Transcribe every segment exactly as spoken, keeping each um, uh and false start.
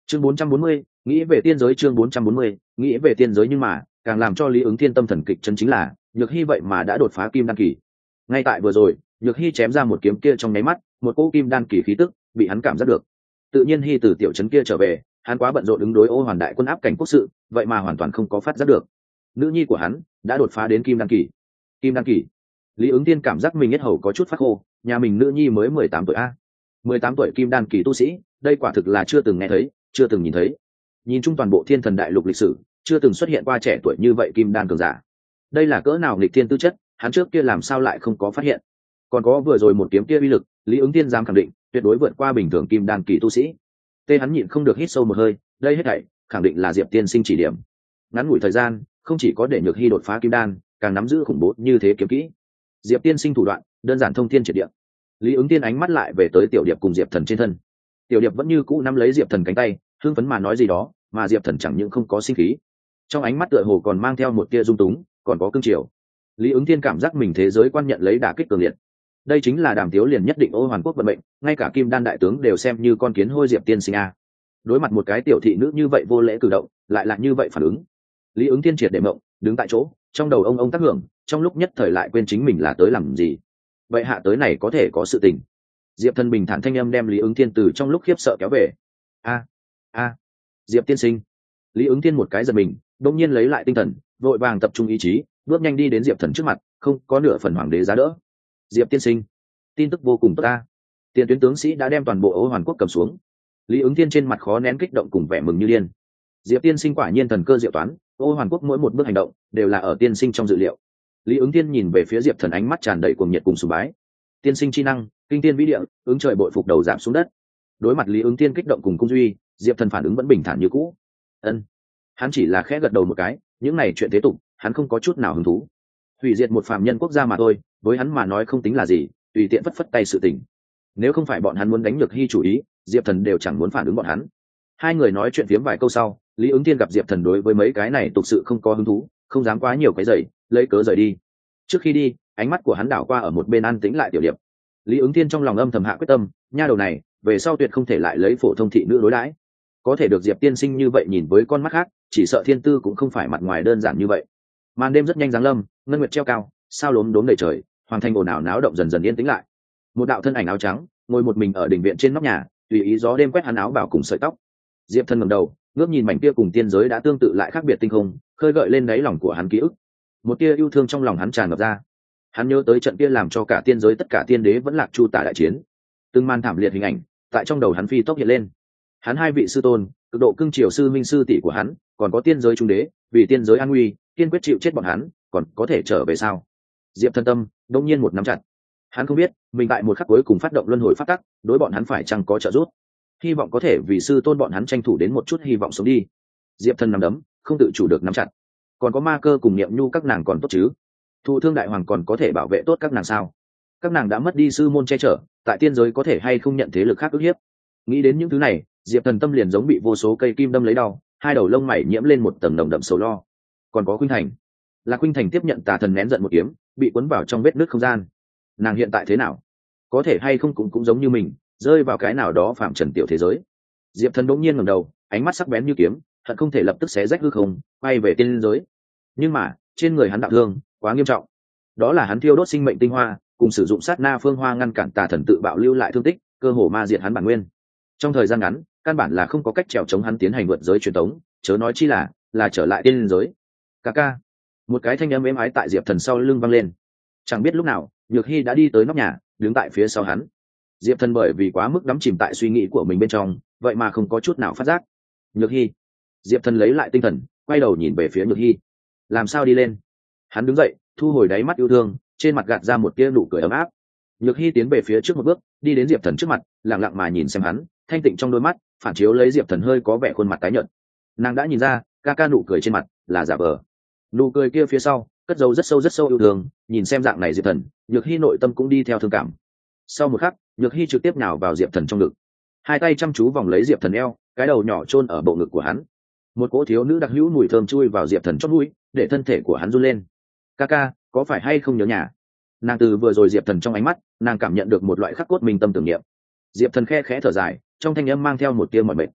chương bốn trăm bốn mươi nghĩ về tiên giới. Chương bốn trăm bốn mươi nghĩ về tiên giới. Nhưng mà càng làm cho Lý Ứng Thiên tâm thần kịch chấn chính là Nhược Hy vậy mà đã đột phá kim đan kỳ. Ngay tại vừa rồi, Nhược Hy chém ra một kiếm kia trong nháy mắt, một cỗ kim đan kỳ khí tức bị hắn cảm giác được. Tự nhiên Hy từ tiểu trấn kia trở về, hắn quá bận rộn ứng đối Ô Hoàn đại quân áp cảnh quốc sự, vậy mà hoàn toàn không có phát giác được nữ nhi của hắn đã đột phá đến kim đan kỳ. Kim đan kỳ. Lý Ứng Thiên cảm giác mình nhất hầu có chút phát khô, nhà mình nữ nhi mới mười tám tuổi a. mười tám tuổi kim đan kỳ tu sĩ, đây quả thực là chưa từng nghe thấy, chưa từng nhìn thấy. Nhìn chung toàn bộ Thiên Thần đại lục lịch sử, chưa từng xuất hiện qua trẻ tuổi như vậy kim đan cường giả. Đây là cỡ nào nghịch thiên tư chất, hắn trước kia làm sao lại không có phát hiện. Còn có vừa rồi một kiếm kia uy lực, Lý Ứng Thiên dám khẳng định tuyệt đối vượt qua bình thường kim đan kỳ tu sĩ. Tê hắn nhịn không được hít sâu một hơi, đây hết thảy khẳng định là Diệp tiên sinh chỉ điểm. Ngắn ngủi thời gian, không chỉ có để Nhược Hy đột phá kim đan, càng nắm giữ khủng bố như thế kiếm kỹ. Diệp tiên sinh thủ đoạn đơn giản thông thiên triệt địa. Lý Ứng Thiên ánh mắt lại về tới Tiểu Điệp cùng Diệp Thần trên thân. Tiểu Điệp vẫn như cũ nắm lấy Diệp Thần cánh tay, hưng phấn mà nói gì đó, mà Diệp Thần chẳng những không có sinh khí, trong ánh mắt tựa hồ còn mang theo một tia dung túng, còn có cương triều. Lý Ứng Thiên cảm giác mình thế giới quan nhận lấy đả kích cường liệt. Đây chính là Đàm Tiếu liền nhất định Ô Hoàn quốc vận mệnh, ngay cả kim đan đại tướng đều xem như con kiến hôi Diệp tiên sinh a. Đối mặt một cái tiểu thị nữ như vậy vô lễ cử động, lại là như vậy phản ứng. Lý Ứng Thiên triệt để mộng, đứng tại chỗ, trong đầu ông ông tác hưởng, trong lúc nhất thời lại quên chính mình là tới làm gì. Vậy hạ tới này có thể có sự tình. Diệp Thần bình thản thanh âm đem Lý Ứng Thiên từ trong lúc khiếp sợ kéo về. A, a, Diệp tiên sinh. Lý Ứng Thiên một cái giật mình, đột nhiên lấy lại tinh thần, vội vàng tập trung ý chí, bước nhanh đi đến Diệp Thần trước mặt, không có nửa phần hoàng đế giá đỡ. Diệp tiên sinh, tin tức vô cùng tốt ta. Tiền tuyến tướng sĩ đã đem toàn bộ Ô Hoàn quốc cầm xuống. Lý Ứng Thiên trên mặt khó nén kích động cùng vẻ mừng như điên. Diệp tiên sinh quả nhiên thần cơ diệu toán, Ô Hoàn quốc mỗi một bước hành động đều là ở tiên sinh trong dự liệu. Lý Ứng Thiên nhìn về phía Diệp Thần ánh mắt tràn đầy cuồng nhiệt cùng sùng bái. Tiên sinh chi năng, kinh tiên vĩ địa, ứng trời bội phục đầu giảm xuống đất. Đối mặt Lý Ứng Thiên kích động cùng cung duy, Diệp Thần phản ứng vẫn bình thản như cũ. Ân, hắn chỉ là khẽ gật đầu một cái, những này chuyện thế tục, hắn không có chút nào hứng thú. Hủy diệt một phàm nhân quốc gia mà thôi, với hắn mà nói không tính là gì, tùy tiện phất phất tay sự tình. Nếu không phải bọn hắn muốn đánh Nhược Hy chủ ý, Diệp Thần đều chẳng muốn phản ứng bọn hắn. Hai người nói chuyện phiếm vài câu sau, Lý Ứng Thiên gặp Diệp Thần đối với mấy cái này tục sự không có hứng thú, không dám quá nhiều cái giày, lấy cớ rời đi. Trước khi đi, ánh mắt của hắn đảo qua ở một bên an tĩnh lại Tiểu Điệp. Lý Ứng Thiên trong lòng âm thầm hạ quyết tâm, nha đầu này, về sau tuyệt không thể lại lấy phổ thông thị nữ đối đãi. Có thể được Diệp tiên sinh như vậy nhìn với con mắt khác, chỉ sợ thiên tư cũng không phải mặt ngoài đơn giản như vậy. Màn đêm rất nhanh giáng lâm, ngân nguyệt treo cao, sao lốm đốm đầy trời, hoàng thành ồn ào náo động dần dần yên tĩnh lại. Một đạo thân ảnh áo trắng ngồi một mình ở đình viện trên nóc nhà, tùy ý gió đêm quét hắn áo bảo cùng sợi tóc. Diệp Thần ngẩng đầu, ngước nhìn mảnh kia cùng tiên giới đã tương tự lại khác biệt tinh không, khơi gợi lên đáy lòng của hắn ký ức. Một tia yêu thương trong lòng hắn tràn ngập ra. Hắn nhớ tới trận kia làm cho cả tiên giới tất cả tiên đế vẫn lạc chu tả đại chiến. Từng màn thảm liệt hình ảnh tại trong đầu hắn phi tốc hiện lên. Hắn hai vị sư tôn, cực độ cưng chiều sư minh sư tỷ của hắn, còn có tiên giới trung đế, vì tiên giới an nguy, kiên quyết chịu chết bọn hắn, còn có thể trở về sao? Diệp Thần tâm đột nhiên một nắm chặt. Hắn không biết, mình tại một khắc cuối cùng phát động luân hồi phát tắc, đối bọn hắn phải chăng có trợ giúp. Hy vọng có thể vì sư tôn bọn hắn tranh thủ đến một chút hy vọng sống đi. Diệp Thần nắm đấm, không tự chủ được nắm chặt. Còn có Ma Cơ cùng Niệm Nhu các nàng còn tốt chứ? Thụ Thương đại hoàng còn có thể bảo vệ tốt các nàng sao? Các nàng đã mất đi sư môn che chở, tại tiên giới có thể hay không nhận thế lực khác ức hiếp? Nghĩ đến những thứ này, Diệp Thần tâm liền giống bị vô số cây kim đâm lấy đau, hai đầu lông mày nhiễm lên một tầng nồng đậm sầu lo. Còn có Khuynh Thành, là Khuynh Thành tiếp nhận Tà Thần nén giận một kiếm, bị cuốn vào trong vết nứt không gian. Nàng hiện tại thế nào? Có thể hay không cũng cũng giống như mình, rơi vào cái nào đó phạm trần tiểu thế giới. Diệp Thần đột nhiên ngẩng đầu, ánh mắt sắc bén như kiếm, hận không thể lập tức xé rách hư không, quay về tiên giới. Nhưng mà, trên người hắn đạo thương quá nghiêm trọng. Đó là hắn thiêu đốt sinh mệnh tinh hoa, cùng sử dụng sát na phương hoa ngăn cản Tà Thần tự bạo lưu lại thương tích, cơ hồ ma diệt hắn bản nguyên. Trong thời gian ngắn, căn bản là không có cách trèo chống hắn tiến hành vượt giới truyền tống, chớ nói chi là là trở lại tiên giới. Ca ca. Một cái thanh âm êm ái tại Diệp Thần sau lưng vang lên. Chẳng biết lúc nào, Nhược Hy đã đi tới nóc nhà, đứng tại phía sau hắn. Diệp Thần bởi vì quá mức đắm chìm tại suy nghĩ của mình bên trong, vậy mà không có chút nào phát giác. Nhược Hy. Diệp Thần lấy lại tinh thần, quay đầu nhìn về phía Nhược Hy. Làm sao đi lên? Hắn đứng dậy, thu hồi đáy mắt yêu thương, trên mặt gạt ra một tia nụ cười ấm áp. Nhược Hy tiến về phía trước một bước, đi đến Diệp Thần trước mặt, lặng lặng mà nhìn xem hắn, thanh tịnh trong đôi mắt phản chiếu lấy Diệp Thần hơi có vẻ khuôn mặt tái nhợt. Nàng đã nhìn ra, ca ca nụ cười trên mặt là giả vờ. Nụ cười kia phía sau cất dấu rất sâu rất sâu yêu thương. Nhìn xem dạng này Diệp Thần, Nhược Hy nội tâm cũng đi theo thương cảm. Sau một khắc, Nhược Hy trực tiếp nhào vào Diệp Thần trong ngực, hai tay chăm chú vòng lấy Diệp Thần eo, cái đầu nhỏ chôn ở bộ ngực của hắn. Một cỗ thiếu nữ đặc hữu mùi thơm chui vào Diệp Thần chót mũi, để thân thể của hắn run lên. Ca ca, có phải hay không nhớ nhà? Nàng từ vừa rồi Diệp Thần trong ánh mắt, nàng cảm nhận được một loại khắc cốt minh tâm tưởng niệm. Diệp Thần khe khẽ thở dài, trong thanh âm mang theo một tia mỏi mệt.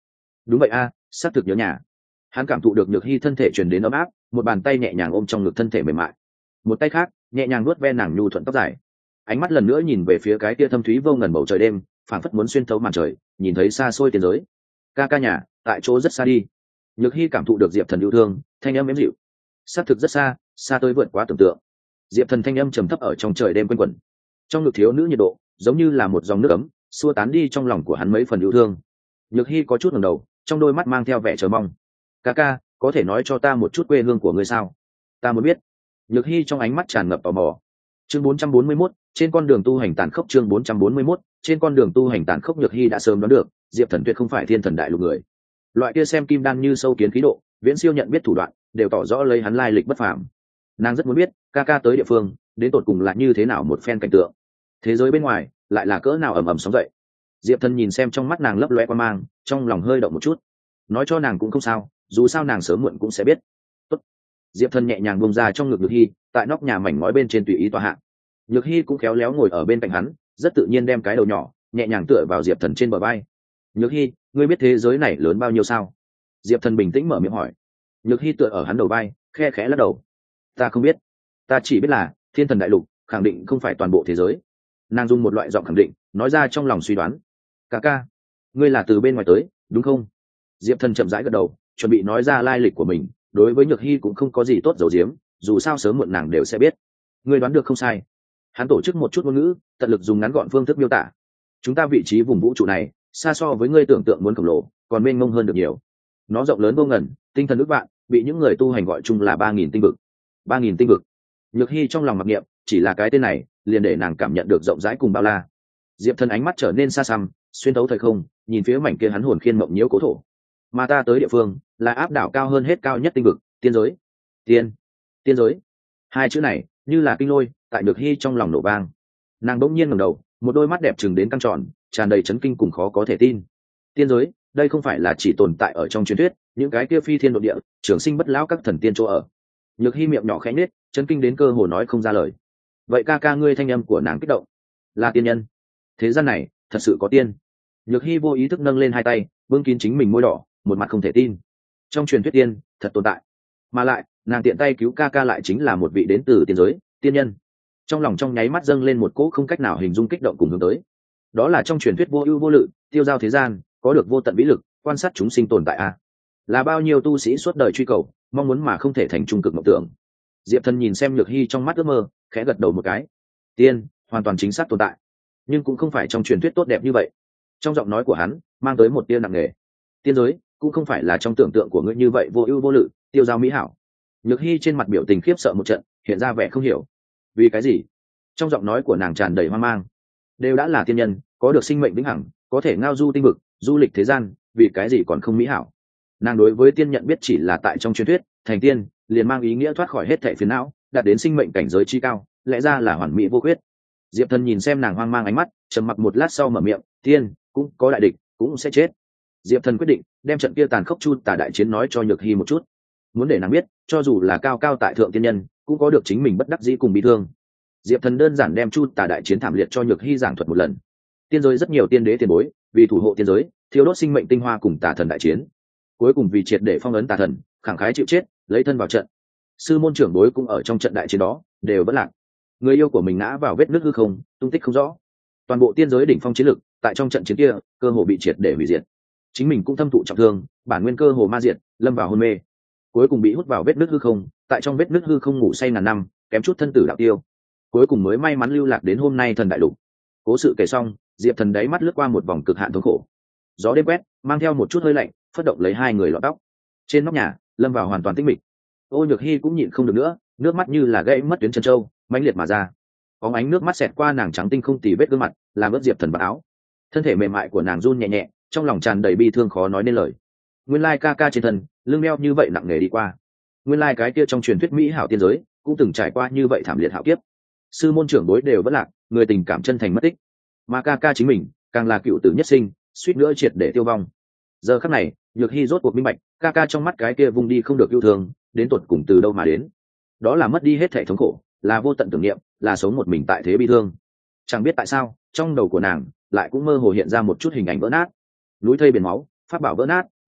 đúng vậy a, xác thực nhớ nhà. Hắn cảm thụ được nhược hy thân thể truyền đến ấm áp, một bàn tay nhẹ nhàng ôm trong ngực thân thể mềm mại, một tay khác nhẹ nhàng nuốt ve nàng nhu thuận tóc dài. Ánh mắt lần nữa nhìn về phía cái tia thâm thúy vô ngần bầu trời đêm, phảng phất muốn xuyên thấu màn trời, nhìn thấy xa xôi tiền giới. Ca ca nhà tại chỗ rất xa đi. Nhược hy cảm thụ được diệp thần yêu thương, thanh âm êm dịu. Xác thực rất xa, xa tới vượt quá tưởng tượng. Diệp thần thanh âm trầm thấp ở trong trời đêm quanh quẩn, trong ngực thiếu nữ nhiệt độ giống như là một dòng nước ấm, xua tán đi trong lòng của hắn mấy phần yêu thương. Nhược hy có chút ngẩng đầu, trong đôi mắt mang theo vẻ chờ mong. Ca ca, có thể nói cho ta một chút quê hương của ngươi sao? Ta muốn biết. Nhược hy trong ánh mắt tràn ngập tò mò. Chương bốn trăm bốn mươi mốt, trên con đường tu hành tàn khốc. Chương bốn trăm bốn mươi mốt, trên con đường tu hành tàn khốc. Nhược hy đã sớm đoán được, Diệp Thần tuyệt không phải thiên thần đại lục người. Loại kia xem kim đan như sâu kiến khí độ, viễn siêu nhận biết thủ đoạn, đều tỏ rõ lấy hắn lai lịch bất phàm. Nàng rất muốn biết, ca ca tới địa phương, đến tột cùng là như thế nào một phen cảnh tượng. Thế giới bên ngoài, lại là cỡ nào ầm ầm sóng dậy. Diệp Thần nhìn xem trong mắt nàng lấp loe qua mang, trong lòng hơi động một chút. Nói cho nàng cũng không sao, dù sao nàng sớm muộn cũng sẽ biết. Tốt. Diệp Thần nhẹ nhàng buông ra trong ngực Nhược hy, tại nóc nhà mảnh ngói bên trên tùy ý tọa hạ. Nhược hy cũng khéo léo ngồi ở bên cạnh hắn, rất tự nhiên đem cái đầu nhỏ nhẹ nhàng tựa vào Diệp Thần trên bờ vai. Nhược hy, ngươi biết thế giới này lớn bao nhiêu sao? Diệp Thần bình tĩnh mở miệng hỏi. Nhược hy tựa ở hắn đầu vai, khe khẽ lắc đầu. Ta không biết, ta chỉ biết là thiên thần đại lục khẳng định không phải toàn bộ thế giới. Nàng dùng một loại giọng khẳng định nói ra trong lòng suy đoán. Ca ca, ngươi là từ bên ngoài tới đúng không? Diệp Thần chậm rãi gật đầu, chuẩn bị nói ra lai lịch của mình. Đối với Nhược hy cũng không có gì tốt giấu giếm, dù sao sớm muộn nàng đều sẽ biết. Ngươi đoán được không sai. Hắn tổ chức một chút ngôn ngữ, tận lực dùng ngắn gọn phương thức miêu tả. Chúng ta vị trí vùng vũ trụ này xa so với ngươi tưởng tượng muốn khổng lồ, còn mênh mông hơn được nhiều. Nó rộng lớn vô ngần, tinh thần ước vạn, bị những người tu hành gọi chung là ba nghìn tinh vực. Ba nghìn tinh vực. Nhược hy trong lòng mặc niệm, chỉ là cái tên này liền để nàng cảm nhận được rộng rãi cùng bao la. Diệp Thần ánh mắt trở nên xa xăm, xuyên thấu thời không, nhìn phía mảnh kia hắn hồn khiên mộng nhiễu cố thổ. Mà ta tới địa phương là áp đảo cao hơn hết cao nhất tinh vực, tiên giới. Tiên, tiên giới. Hai chữ này như là kinh lôi tại Nhược hy trong lòng nổ vang. Nàng bỗng nhiên ngẩng đầu, một đôi mắt đẹp trừng đến căng tròn, tràn đầy chấn kinh cùng khó có thể tin. Tiên giới, đây không phải là chỉ tồn tại ở trong truyền thuyết những cái kia phi thiên độ địa, trường sinh bất lão các thần tiên chỗ ở. Nhược hy miệng nhỏ khẽ nết, chấn kinh đến cơ hồ nói không ra lời. Vậy ca ca ngươi, thanh âm của nàng kích động, là tiên nhân? Thế gian này thật sự có tiên? Nhược hy vô ý thức nâng lên hai tay, bưng kín chính mình môi đỏ, một mặt không thể tin. Trong truyền thuyết tiên thật tồn tại, mà lại nàng tiện tay cứu ca ca lại chính là một vị đến từ tiên giới tiên nhân. Trong lòng trong nháy mắt dâng lên một cỗ không cách nào hình dung kích động cùng hướng tới. Đó là trong truyền thuyết vô ưu vô lự, tiêu giao thế gian, có được vô tận vĩ lực, quan sát chúng sinh tồn tại a. À? Là bao nhiêu tu sĩ suốt đời truy cầu, mong muốn mà không thể thành trung cực mộng tưởng. Diệp Thần nhìn xem Nhược hy trong mắt ước mơ, khẽ gật đầu một cái. Tiên hoàn toàn chính xác tồn tại, nhưng cũng không phải trong truyền thuyết tốt đẹp như vậy. Trong giọng nói của hắn mang tới một tia nặng nề. Tiên giới cũng không phải là trong tưởng tượng của ngươi như vậy vô ưu vô lự, tiêu giao mỹ hảo. Nhược hy trên mặt biểu tình khiếp sợ một trận, hiện ra vẻ không hiểu. Vì cái gì? Trong giọng nói của nàng tràn đầy hoang mang. Đều đã là tiên nhân, có được sinh mệnh vĩnh hằng, có thể ngao du tinh vực, du lịch thế gian, vì cái gì còn không mỹ hảo? Nàng đối với tiên nhận biết chỉ là tại trong truyền thuyết, thành tiên liền mang ý nghĩa thoát khỏi hết thảy phiền não, đạt đến sinh mệnh cảnh giới chi cao, lẽ ra là hoàn mỹ vô khuyết. Diệp Thần nhìn xem nàng hoang mang ánh mắt, trầm mặc một lát sau mở miệng, tiên cũng có đại địch, cũng sẽ chết. Diệp Thần quyết định đem trận kia tàn khốc chu tà đại chiến nói cho Nhược hy một chút, muốn để nàng biết, cho dù là cao cao tại thượng tiên nhân, cũng có được chính mình bất đắc dĩ cùng bị thương. Diệp Thần đơn giản đem chu tà đại chiến thảm liệt cho Nhược hy giảng thuật một lần. Tiên giới rất nhiều tiên đế tiền bối vì thủ hộ tiên giới, thiếu đốt sinh mệnh tinh hoa cùng tà thần đại chiến, cuối cùng vì triệt để phong ấn tà thần, khẳng khái chịu chết, lấy thân vào trận. Sư môn trưởng bối cũng ở trong trận đại chiến đó đều vẫn lạc. Người yêu của mình ngã vào vết nứt hư không, tung tích không rõ. Toàn bộ tiên giới đỉnh phong chiến lực tại trong trận chiến kia cơ hồ bị triệt để hủy diệt. Chính mình cũng thâm thụ trọng thương, bản nguyên cơ hồ ma diệt, lâm vào hôn mê, cuối cùng bị hút vào vết nứt hư không, tại trong vết nứt hư không ngủ say ngàn năm, kém chút thân tử đạo tiêu, cuối cùng mới may mắn lưu lạc đến hôm nay thần đại lục. Cố sự kể xong, Diệp Thần đáy mắt lướt qua một vòng cực hạn thống khổ. Gió đêm quét, mang theo một chút hơi lạnh, phất động lấy hai người lọt tóc. Trên nóc nhà lâm vào hoàn toàn tĩnh mịch. Ô Nhược hy cũng nhịn không được nữa, nước mắt như là gãy mất tuyến chân trâu, mãnh liệt mà ra. Bóng ánh nước mắt xẹt qua nàng trắng tinh không tì vết gương mặt, làm ướt Diệp Thần vào áo. Thân thể mềm mại của nàng run nhẹ nhẹ, trong lòng tràn đầy bi thương khó nói nên lời. Nguyên lai ca ca trên thân lưng đeo như vậy nặng nề đi qua. Nguyên lai cái kia trong truyền thuyết mỹ hảo tiên giới cũng từng trải qua như vậy thảm liệt hạo kiếp. Sư môn trưởng bối đều vẫn lạc, người tình cảm chân thành mất tích, mà ca ca chính mình càng là cựu tử nhất sinh, suýt nữa triệt để tiêu vong. Giờ khắc này, Nhược hy rốt cuộc minh bạch, ca ca trong mắt cái kia vùng đi không được yêu thương, đến tột cùng từ đâu mà đến. Đó là mất đi hết thảy thống khổ, là vô tận tưởng niệm, là sống một mình tại thế bi thương. Chẳng biết tại sao, trong đầu của nàng lại cũng mơ hồ hiện ra một chút hình ảnh vỡ nát. Núi thây biển máu, pháp bảo vỡ nát,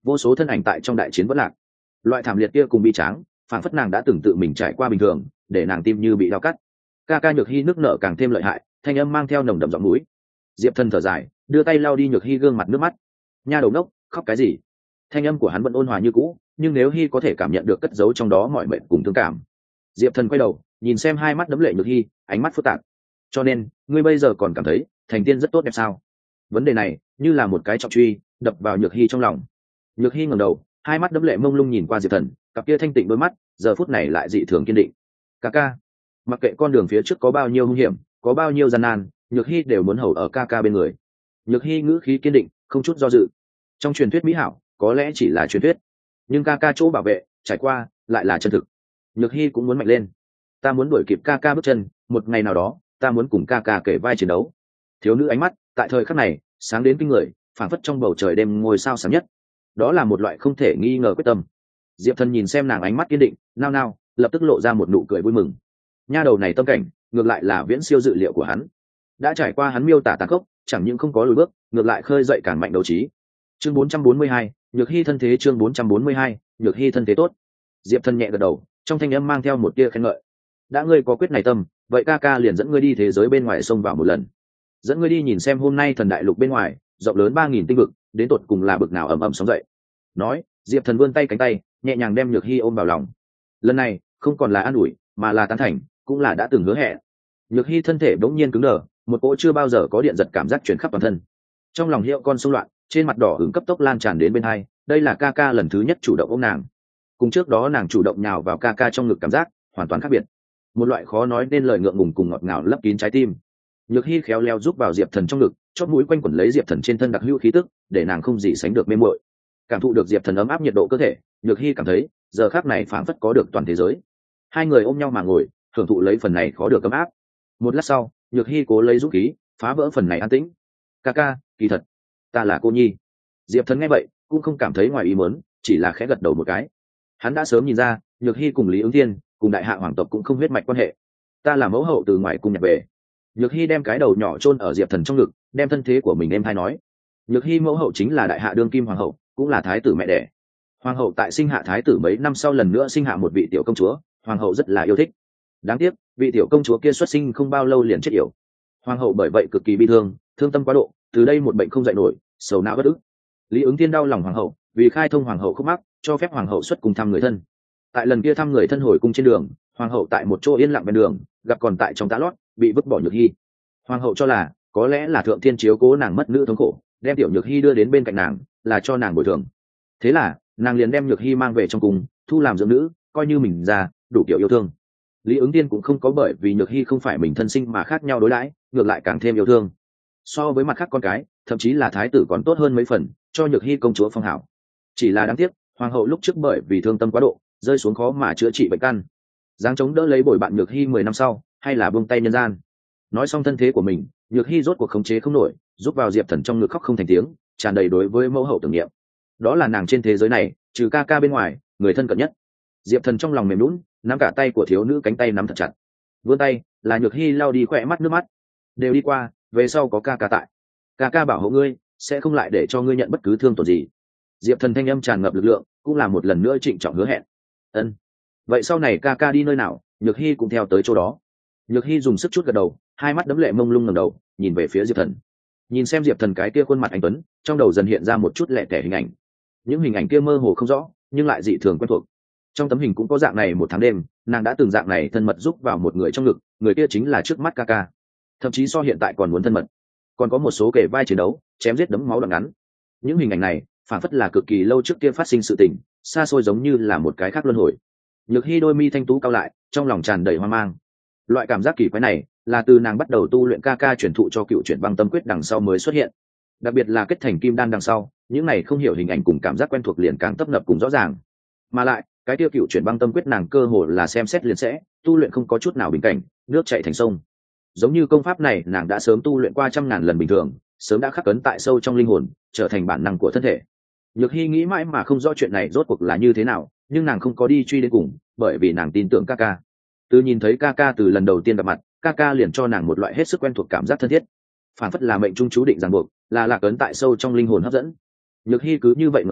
vô số thân ảnh tại trong đại chiến vẫn lạc. Loại thảm liệt kia cùng bi tráng, phản phất nàng đã từng tự mình trải qua bình thường, để nàng tim như bị đau cắt. Ca ca Nhược Hy nước nở càng thêm lợi hại, thanh âm mang theo nồng đậm giọng mũi. Diệp Thần thở dài, đưa tay lau đi Nhược Hy gương mặt nước mắt. Nha đầu đốc, khóc cái gì? Thanh âm của hắn vẫn ôn hòa như cũ, nhưng nếu Hy có thể cảm nhận được cất giấu trong đó mọi mệnh cùng thương cảm. Diệp Thần quay đầu, nhìn xem hai mắt đẫm lệ Nhược Hy, ánh mắt phức tạp. Cho nên, ngươi bây giờ còn cảm thấy thành tiên rất tốt đẹp sao? Vấn đề này như là một cái trọng truy đập vào Nhược Hy trong lòng. Nhược Hy ngẩng đầu, hai mắt đẫm lệ mông lung nhìn qua Diệp Thần, cặp kia thanh tịnh đôi mắt giờ phút này lại dị thường kiên định. Ca ca, mặc kệ con đường phía trước có bao nhiêu hung hiểm, có bao nhiêu gian nan, Nhược Hy đều muốn hầu ở ca ca bên người. Nhược Hy ngữ khí kiên định, không chút do dự. Trong truyền thuyết mỹ hảo có lẽ chỉ là truyền thuyết, nhưng ca ca chỗ bảo vệ trải qua lại là chân thực. Nhược Hy cũng muốn mạnh lên. Ta muốn đuổi kịp ca ca bước chân, một ngày nào đó ta muốn cùng ca ca kể vai chiến đấu. Thiếu nữ ánh mắt tại thời khắc này sáng đến kinh người, phảng phất trong bầu trời đêm ngôi sao sáng nhất. Đó là một loại không thể nghi ngờ quyết tâm. Diệp Thần nhìn xem nàng ánh mắt kiên định, nao nao lập tức lộ ra một nụ cười vui mừng. Nha đầu này tâm cảnh ngược lại là viễn siêu dự liệu của hắn. Đã trải qua hắn miêu tả tàn khốc, chẳng những không có lùi bước, ngược lại khơi dậy cản mạnh đấu trí. Chương bốn trăm bốn mươi hai, Nhược Hy thân thế. Chương bốn trăm bốn mươi hai, Nhược Hy thân thế tốt. Diệp Thần nhẹ gật đầu, trong thanh âm mang theo một tia khen ngợi. Đã ngươi có quyết này tâm, vậy ca ca liền dẫn ngươi đi thế giới bên ngoài sông vào một lần. Dẫn ngươi đi nhìn xem hôm nay thần đại lục bên ngoài rộng lớn ba nghìn tinh vực, đến tột cùng là bực nào ầm ầm sóng dậy. Nói, Diệp Thần vươn tay cánh tay, nhẹ nhàng đem Nhược Hy ôm vào lòng. Lần này không còn là an ủi, mà là tán thành, cũng là đã từng hứa hẹn. Nhược Hy thân thể bỗng nhiên cứng đờ, một cỗ chưa bao giờ có điện giật cảm giác truyền khắp toàn thân. Trong lòng hiệu con xung loạn, trên mặt đỏ ửng cấp tốc lan tràn đến bên hai. Đây là ca ca lần thứ nhất chủ động ôm nàng. Cùng trước đó nàng chủ động nhào vào ca ca trong ngực cảm giác hoàn toàn khác biệt. Một loại khó nói nên lời ngượng ngùng cùng ngọt ngào lấp kín trái tim. Nhược Hy khéo léo giúp vào Diệp Thần trong ngực, chót mũi quanh quẩn lấy Diệp Thần trên thân đặc hữu khí tức, để nàng không gì sánh được mê muội. Cảm thụ được Diệp Thần ấm áp nhiệt độ cơ thể, Nhược Hy cảm thấy giờ khắc này phảng phất có được toàn thế giới. Hai người ôm nhau mà ngồi, hưởng thụ lấy phần này khó được ấm áp. Một lát sau, Nhược Hy cố lấy dũng khí phá vỡ phần này an tĩnh. Ca ca, kỳ thật ta là cô nhi. Diệp Thần nghe vậy cũng không cảm thấy ngoài ý muốn, chỉ là khẽ gật đầu một cái. Hắn đã sớm nhìn ra Nhược Hy cùng Lý Ứng Thiên cùng đại hạ hoàng tộc cũng không huyết mạch quan hệ. Ta là mẫu hậu từ ngoài cung nhập về. Nhược Hy đem cái đầu nhỏ chôn ở Diệp Thần trong ngực, đem thân thế của mình em thay nói. Nhược Hy mẫu hậu chính là đại hạ đương kim hoàng hậu, cũng là thái tử mẹ đẻ. Hoàng hậu tại sinh hạ thái tử mấy năm sau lần nữa sinh hạ một vị tiểu công chúa, hoàng hậu rất là yêu thích. Đáng tiếc vị tiểu công chúa kia xuất sinh không bao lâu liền chết yểu. Hoàng hậu bởi vậy cực kỳ bi thương, thương tâm quá độ, từ đây một bệnh không dậy nổi, sầu não bất ức. Lý Ứng Thiên đau lòng hoàng hậu, vì khai thông hoàng hậu khúc mắc, cho phép hoàng hậu xuất cung thăm người thân. Tại lần kia thăm người thân hồi cung trên đường, hoàng hậu tại một chỗ yên lặng bên đường gặp còn tại trong tá lót bị vứt bỏ Nhược Hy. Hoàng hậu cho là có lẽ là thượng thiên chiếu cố nàng mất nữ thống khổ, đem tiểu Nhược Hy đưa đến bên cạnh nàng là cho nàng bồi thường. Thế là nàng liền đem Nhược Hy mang về trong cung, thu làm dưỡng nữ, coi như mình ra đủ kiểu yêu thương. Lý Ứng Tiên cũng không có bởi vì Nhược Hy không phải mình thân sinh mà khác nhau đối đãi, ngược lại càng thêm yêu thương. So với mặt khác con cái, thậm chí là thái tử còn tốt hơn mấy phần, cho Nhược Hy công chúa phong hảo. Chỉ là đáng tiếc, hoàng hậu lúc trước bởi vì thương tâm quá độ, rơi xuống khó mà chữa trị bệnh căn. Giáng chống đỡ lấy bồi bạn Nhược Hy mười năm sau, hay là buông tay nhân gian. Nói xong thân thế của mình, Nhược Hy rốt cuộc khống chế không nổi, giúp vào Diệp Thần trong ngực khóc không thành tiếng, tràn đầy đối với mẫu hậu tưởng niệm. Đó là nàng trên thế giới này, trừ ca ca bên ngoài, người thân cận nhất. Diệp Thần trong lòng mềm nhũn, nắm cả tay của thiếu nữ cánh tay nắm thật chặt. Vươn tay, là Nhược Hy lau đi khỏe mắt nước mắt. Đều đi qua, về sau có ca ca tại. Ca ca bảo hộ ngươi, sẽ không lại để cho ngươi nhận bất cứ thương tổn gì. Diệp Thần thanh âm tràn ngập lực lượng, cũng là một lần nữa trịnh trọng hứa hẹn. Ân. Vậy sau này ca ca đi nơi nào, Nhược Hy cũng theo tới chỗ đó. Nhược Hy dùng sức chút gật đầu, hai mắt đẫm lệ mông lung ngẩng đầu, nhìn về phía Diệp Thần. Nhìn xem Diệp Thần cái kia khuôn mặt anh tuấn, trong đầu dần hiện ra một chút lẻ tẻ hình ảnh. Những hình ảnh kia mơ hồ không rõ, nhưng lại dị thường quen thuộc. Trong tấm hình cũng có dạng này một tháng đêm, nàng đã từng dạng này thân mật giúp vào một người trong ngực, người kia chính là trước mắt ca ca. Thậm chí so hiện tại còn muốn thân mật. Còn có một số kể vai chiến đấu, chém giết đấm máu đoạn ngắn. Những hình ảnh này, phản phất là cực kỳ lâu trước kia phát sinh sự tình, xa xôi giống như là một cái khác luân hồi. Nhược Hy đôi mi thanh tú cao lại, trong lòng tràn đầy hoang mang. Loại cảm giác kỳ quái này, là từ nàng bắt đầu tu luyện ca ca truyền thụ cho cựu chuyển băng tâm quyết đằng sau mới xuất hiện. Đặc biệt là kết thành kim đan đằng sau, những này không hiểu hình ảnh cùng cảm giác quen thuộc liền càng tấp nập cùng rõ ràng. Mà lại, cái tiêu cựu chuyển băng tâm quyết nàng cơ hồ là xem xét liền sẽ, tu luyện không có chút nào bình cảnh, nước chảy thành sông. Giống như công pháp này, nàng đã sớm tu luyện qua trăm ngàn lần bình thường, sớm đã khắc cấn tại sâu trong linh hồn, trở thành bản năng của thân thể. Nhược Hy nghĩ mãi mà không rõ chuyện này rốt cuộc là như thế nào, nhưng nàng không có đi truy đến cùng, bởi vì nàng tin tưởng ca ca. Từ nhìn thấy ca ca từ lần đầu tiên gặp mặt, ca ca liền cho nàng một loại hết sức quen thuộc cảm giác thân thiết, phản phất là mệnh trung chú định ràng buộc, là lạc ấn tại sâu trong linh hồn hấp dẫn. Nhược Hy cứ như vậy ngẩng đầu,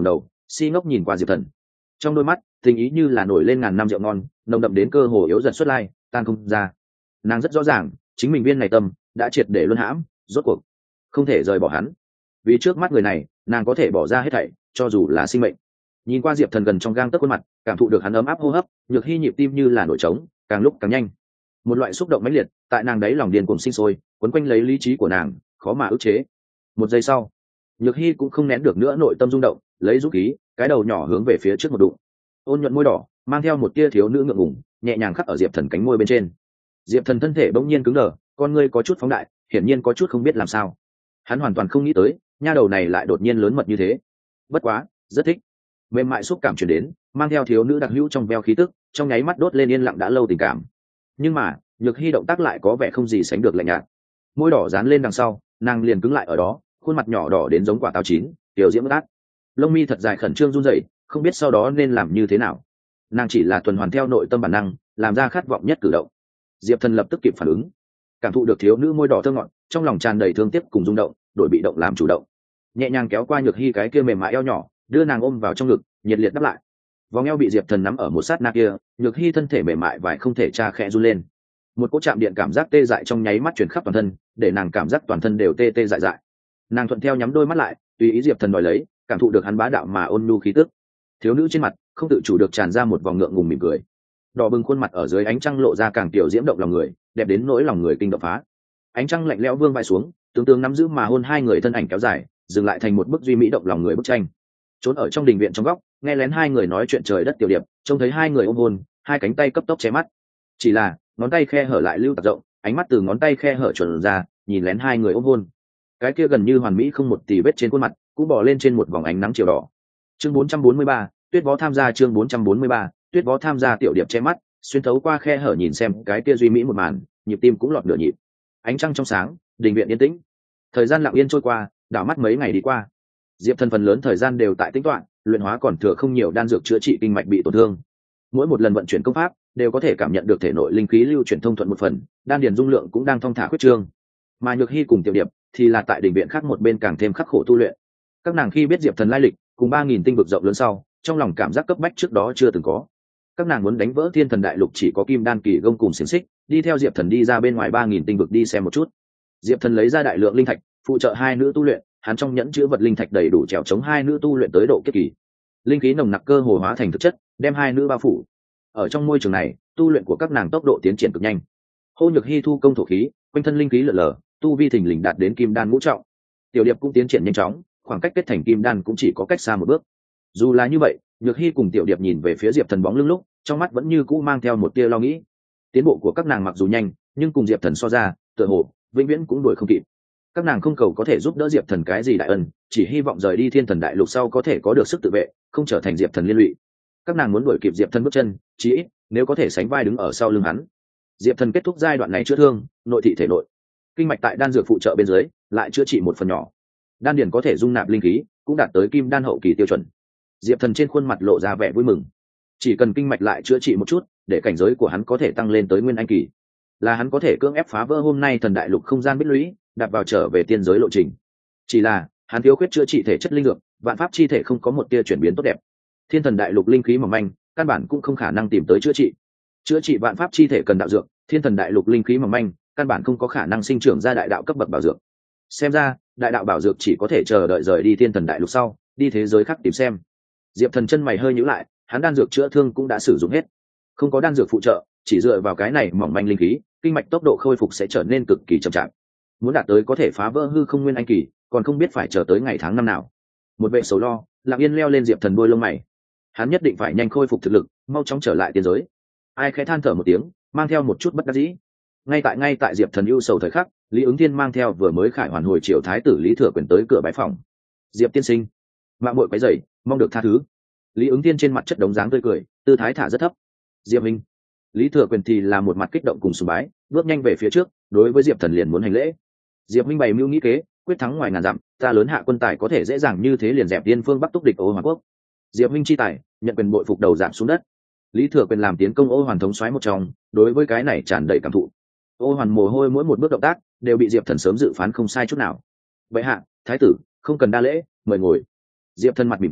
si ngốc nhìn qua diệp thần, trong đôi mắt tình ý như là nổi lên ngàn năm rượu ngon, nồng đậm đến cơ hồ yếu dần xuất lai tan không ra. Nàng rất rõ ràng chính mình viên này tâm đã triệt để luân hãm, rốt cuộc không thể rời bỏ hắn. Vì trước mắt người này nàng có thể bỏ ra hết thảy, cho dù là sinh mệnh. Nhìn qua diệp thần gần trong gang tấc khuôn mặt, cảm thụ được hắn ấm áp hô hấp, nhược hy nhịp tim như là nổi trống, càng lúc càng nhanh. Một loại xúc động mãnh liệt tại nàng đáy lòng điên cuồng sinh sôi, quấn quanh lấy lý trí của nàng, khó mà ức chế. Một giây sau, nhược hy cũng không nén được nữa nội tâm rung động, lấy dũng khí, cái đầu nhỏ hướng về phía trước một đụng. Ôn nhuận môi đỏ mang theo một tia thiếu nữ ngượng ngùng, nhẹ nhàng khắc ở diệp thần cánh môi bên trên. Diệp thần thân thể bỗng nhiên cứng đờ, con ngươi có chút phóng đại, hiển nhiên có chút không biết làm sao. Hắn hoàn toàn không nghĩ tới nha đầu này lại đột nhiên lớn mật như thế. Bất quá rất thích. Mềm mại xúc cảm truyền đến, mang theo thiếu nữ đặc hữu trong veo khí tức, trong nháy mắt đốt lên yên lặng đã lâu tình cảm. Nhưng mà nhược hy động tác lại có vẻ không gì sánh được lạnh nhạt. Môi đỏ dán lên đằng sau, nàng liền cứng lại ở đó, khuôn mặt nhỏ đỏ đến giống quả táo chín, tiểu diễm bất át. Lông mi thật dài khẩn trương run rẩy, không biết sau đó nên làm như thế nào. Nàng chỉ là tuần hoàn theo nội tâm bản năng, làm ra khát vọng nhất cử động. Diệp thần lập tức kịp phản ứng, cảm thụ được thiếu nữ môi đỏ thơ ngọt, trong lòng tràn đầy thương tiếc cùng rung động, đổi bị động làm chủ động, nhẹ nhàng kéo qua nhược hy cái kia mềm mại eo nhỏ, đưa nàng ôm vào trong ngực, nhiệt liệt đáp lại. Vòng eo bị diệp thần nắm ở một sát na kia, nhược hy thân thể mềm mại vải không thể tra khẽ run lên. Một cỗ chạm điện cảm giác tê dại trong nháy mắt truyền khắp toàn thân, để nàng cảm giác toàn thân đều tê tê dại dại. Nàng thuận theo nhắm đôi mắt lại, tùy ý diệp thần đòi lấy, cảm thụ được hắn bá đạo mà ôn nhu khí tức. Thiếu nữ trên mặt không tự chủ được tràn ra một vòng ngượng ngùng mỉm cười, đỏ bừng khuôn mặt ở dưới ánh trăng lộ ra càng tiểu diễm động lòng người, đẹp đến nỗi lòng người kinh động phá. Ánh trăng lạnh lẽo vương vai xuống, tướng tướng nắm giữ mà hôn hai người thân ảnh kéo dài, dừng lại thành một bức duy mỹ động lòng người bức tranh. Trốn ở trong đình viện trong góc, nghe lén hai người nói chuyện trời đất tiểu điệp, trông thấy hai người ôm hôn, hai cánh tay cấp tốc che mắt. Chỉ là ngón tay khe hở lại lưu tạc rộng, ánh mắt từ ngón tay khe hở chuẩn ra, nhìn lén hai người ôm hôn. Cái kia gần như hoàn mỹ không một tì vết trên khuôn mặt, cũng bò lên trên một vòng ánh nắng chiều đỏ. Chương bốn trăm bốn mươi ba, Tuyết Võ tham gia chương bốn trăm bốn mươi ba, Tuyết Võ tham gia tiểu điệp che mắt, xuyên thấu qua khe hở nhìn xem cái kia duy mỹ một màn, nhịp tim cũng lọt nửa nhịp. Ánh trăng trong sáng, đình viện yên tĩnh. Thời gian lặng yên trôi qua, đảo mắt mấy ngày đi qua. Diệp Thần phần lớn thời gian đều tại tĩnh toán, luyện hóa còn thừa không nhiều đan dược chữa trị kinh mạch bị tổn thương. Mỗi một lần vận chuyển công pháp, đều có thể cảm nhận được thể nội linh khí lưu chuyển thông thuận một phần, đan điền dung lượng cũng đang thong thả khuyết trương. Mà Nhược Hy cùng Tiểu Điệp thì là tại đỉnh viện khác một bên càng thêm khắc khổ tu luyện. Các nàng khi biết Diệp Thần lai lịch, cùng ba nghìn tinh vực rộng lớn sau, trong lòng cảm giác cấp bách trước đó chưa từng có. Các nàng muốn đánh vỡ Thiên Thần Đại Lục chỉ có Kim Đan kỳ gông cùng xiềng xích, đi theo Diệp Thần đi ra bên ngoài ba nghìn tinh vực đi xem một chút. Diệp Thần lấy ra đại lượng linh thạch, phụ trợ hai nữ tu luyện, hắn trong nhẫn chứa vật linh thạch đầy đủ trèo chống hai nữ tu luyện tới độ kiếp kỳ. Linh khí nồng nặc cơ hồ hóa thành thực chất, đem hai nữ bao phủ. Ở trong môi trường này, tu luyện của các nàng tốc độ tiến triển cực nhanh. Hô Nhược Hy thu công thổ khí, quanh thân linh khí lở lở, tu vi thình lình đạt đến Kim Đan ngũ trọng. Tiểu Điệp cũng tiến triển nhanh chóng, khoảng cách kết thành Kim Đan cũng chỉ có cách xa một bước. Dù là như vậy, Nhược Hy cùng Tiểu Điệp nhìn về phía Diệp Thần bóng lưng lúc, trong mắt vẫn như cũ mang theo một tia lo nghĩ. Tiến bộ của các nàng mặc dù nhanh, nhưng cùng Diệp Thần so ra, tựa hồ vĩnh viễn cũng đuổi không kịp. Các nàng không cầu có thể giúp đỡ Diệp Thần cái gì đại ân, chỉ hy vọng rời đi Thiên Thần Đại Lục sau có thể có được sức tự vệ, không trở thành Diệp Thần liên lụy. Các nàng muốn đuổi kịp Diệp Thần bước chân, chí ít nếu có thể sánh vai đứng ở sau lưng hắn. Diệp Thần kết thúc giai đoạn này chữa thương, nội thị thể nội, kinh mạch tại đan dược phụ trợ bên dưới lại chữa trị một phần nhỏ. Đan điền có thể dung nạp linh khí, cũng đạt tới Kim Đan hậu kỳ tiêu chuẩn. Diệp Thần trên khuôn mặt lộ ra vẻ vui mừng. Chỉ cần kinh mạch lại chữa trị một chút, để cảnh giới của hắn có thể tăng lên tới Nguyên Anh kỳ, là hắn có thể cưỡng ép phá vỡ hôm nay Thần Đại Lục không gian bích lũy, đạp vào trở về tiên giới lộ trình. Chỉ là hắn thiếu khuyết chữa trị thể chất linh lượng, vạn pháp chi thể không có một tia chuyển biến tốt đẹp. Thiên Thần Đại Lục linh khí mỏng manh, căn bản cũng không khả năng tìm tới chữa trị. Chữa trị vạn pháp chi thể cần đạo dược, Thiên Thần Đại Lục linh khí mỏng manh, căn bản không có khả năng sinh trưởng ra đại đạo cấp bậc bảo dược. Xem ra, đại đạo bảo dược chỉ có thể chờ đợi rời đi Thiên Thần Đại Lục sau, đi thế giới khác tìm xem. Diệp Thần chân mày hơi nhíu lại, hắn đan dược chữa thương cũng đã sử dụng hết, không có đan dược phụ trợ, chỉ dựa vào cái này mỏng manh linh khí, kinh mạch tốc độ khôi phục sẽ trở nên cực kỳ chậm chạp. Muốn đạt tới có thể phá vỡ hư không Nguyên Anh kỳ, còn không biết phải chờ tới ngày tháng năm nào. Một vệ sầu lo lặng yên leo lên Diệp Thần đôi lông mày. Hắn nhất định phải nhanh khôi phục thực lực, mau chóng trở lại tiên giới. Ai khẽ than thở một tiếng, mang theo một chút bất đắc dĩ. Ngay tại ngay tại Diệp Thần ưu sầu thời khắc, Lý Ứng Thiên mang theo vừa mới khải hoàn hồi triều thái tử Lý Thừa Quyền tới cửa bái phòng. Diệp tiên sinh, mạng muội quấy rầy, mong được tha thứ. Lý Ứng Thiên trên mặt chất đống dáng tươi cười, tư thái thả rất thấp. Diệp minh. Lý Thừa Quyền thì là một mặt kích động cùng sùng bái, bước nhanh về phía trước, đối với Diệp Thần liền muốn hành lễ. Diệp minh bày mưu nghĩ kế, quyết thắng ngoài ngàn dặm, ta lớn hạ quân tài có thể dễ dàng như thế liền dẹp Tiên Phương Bắc túc địch Ô Hoàn Quốc. Diệp minh chi tài, nhận quyền bội phục đầu giảm xuống đất. Lý Thừa Quyền làm tiến công Ô Hoàn thống soái một trong, đối với cái này tràn đầy cảm thụ. Ô Hoàn mồ hôi mỗi một bước động tác đều bị Diệp Thần sớm dự phán không sai chút nào. Vậy hạ, thái tử, không cần đa lễ, mời ngồi. Diệp Thần mặt mỉm cười,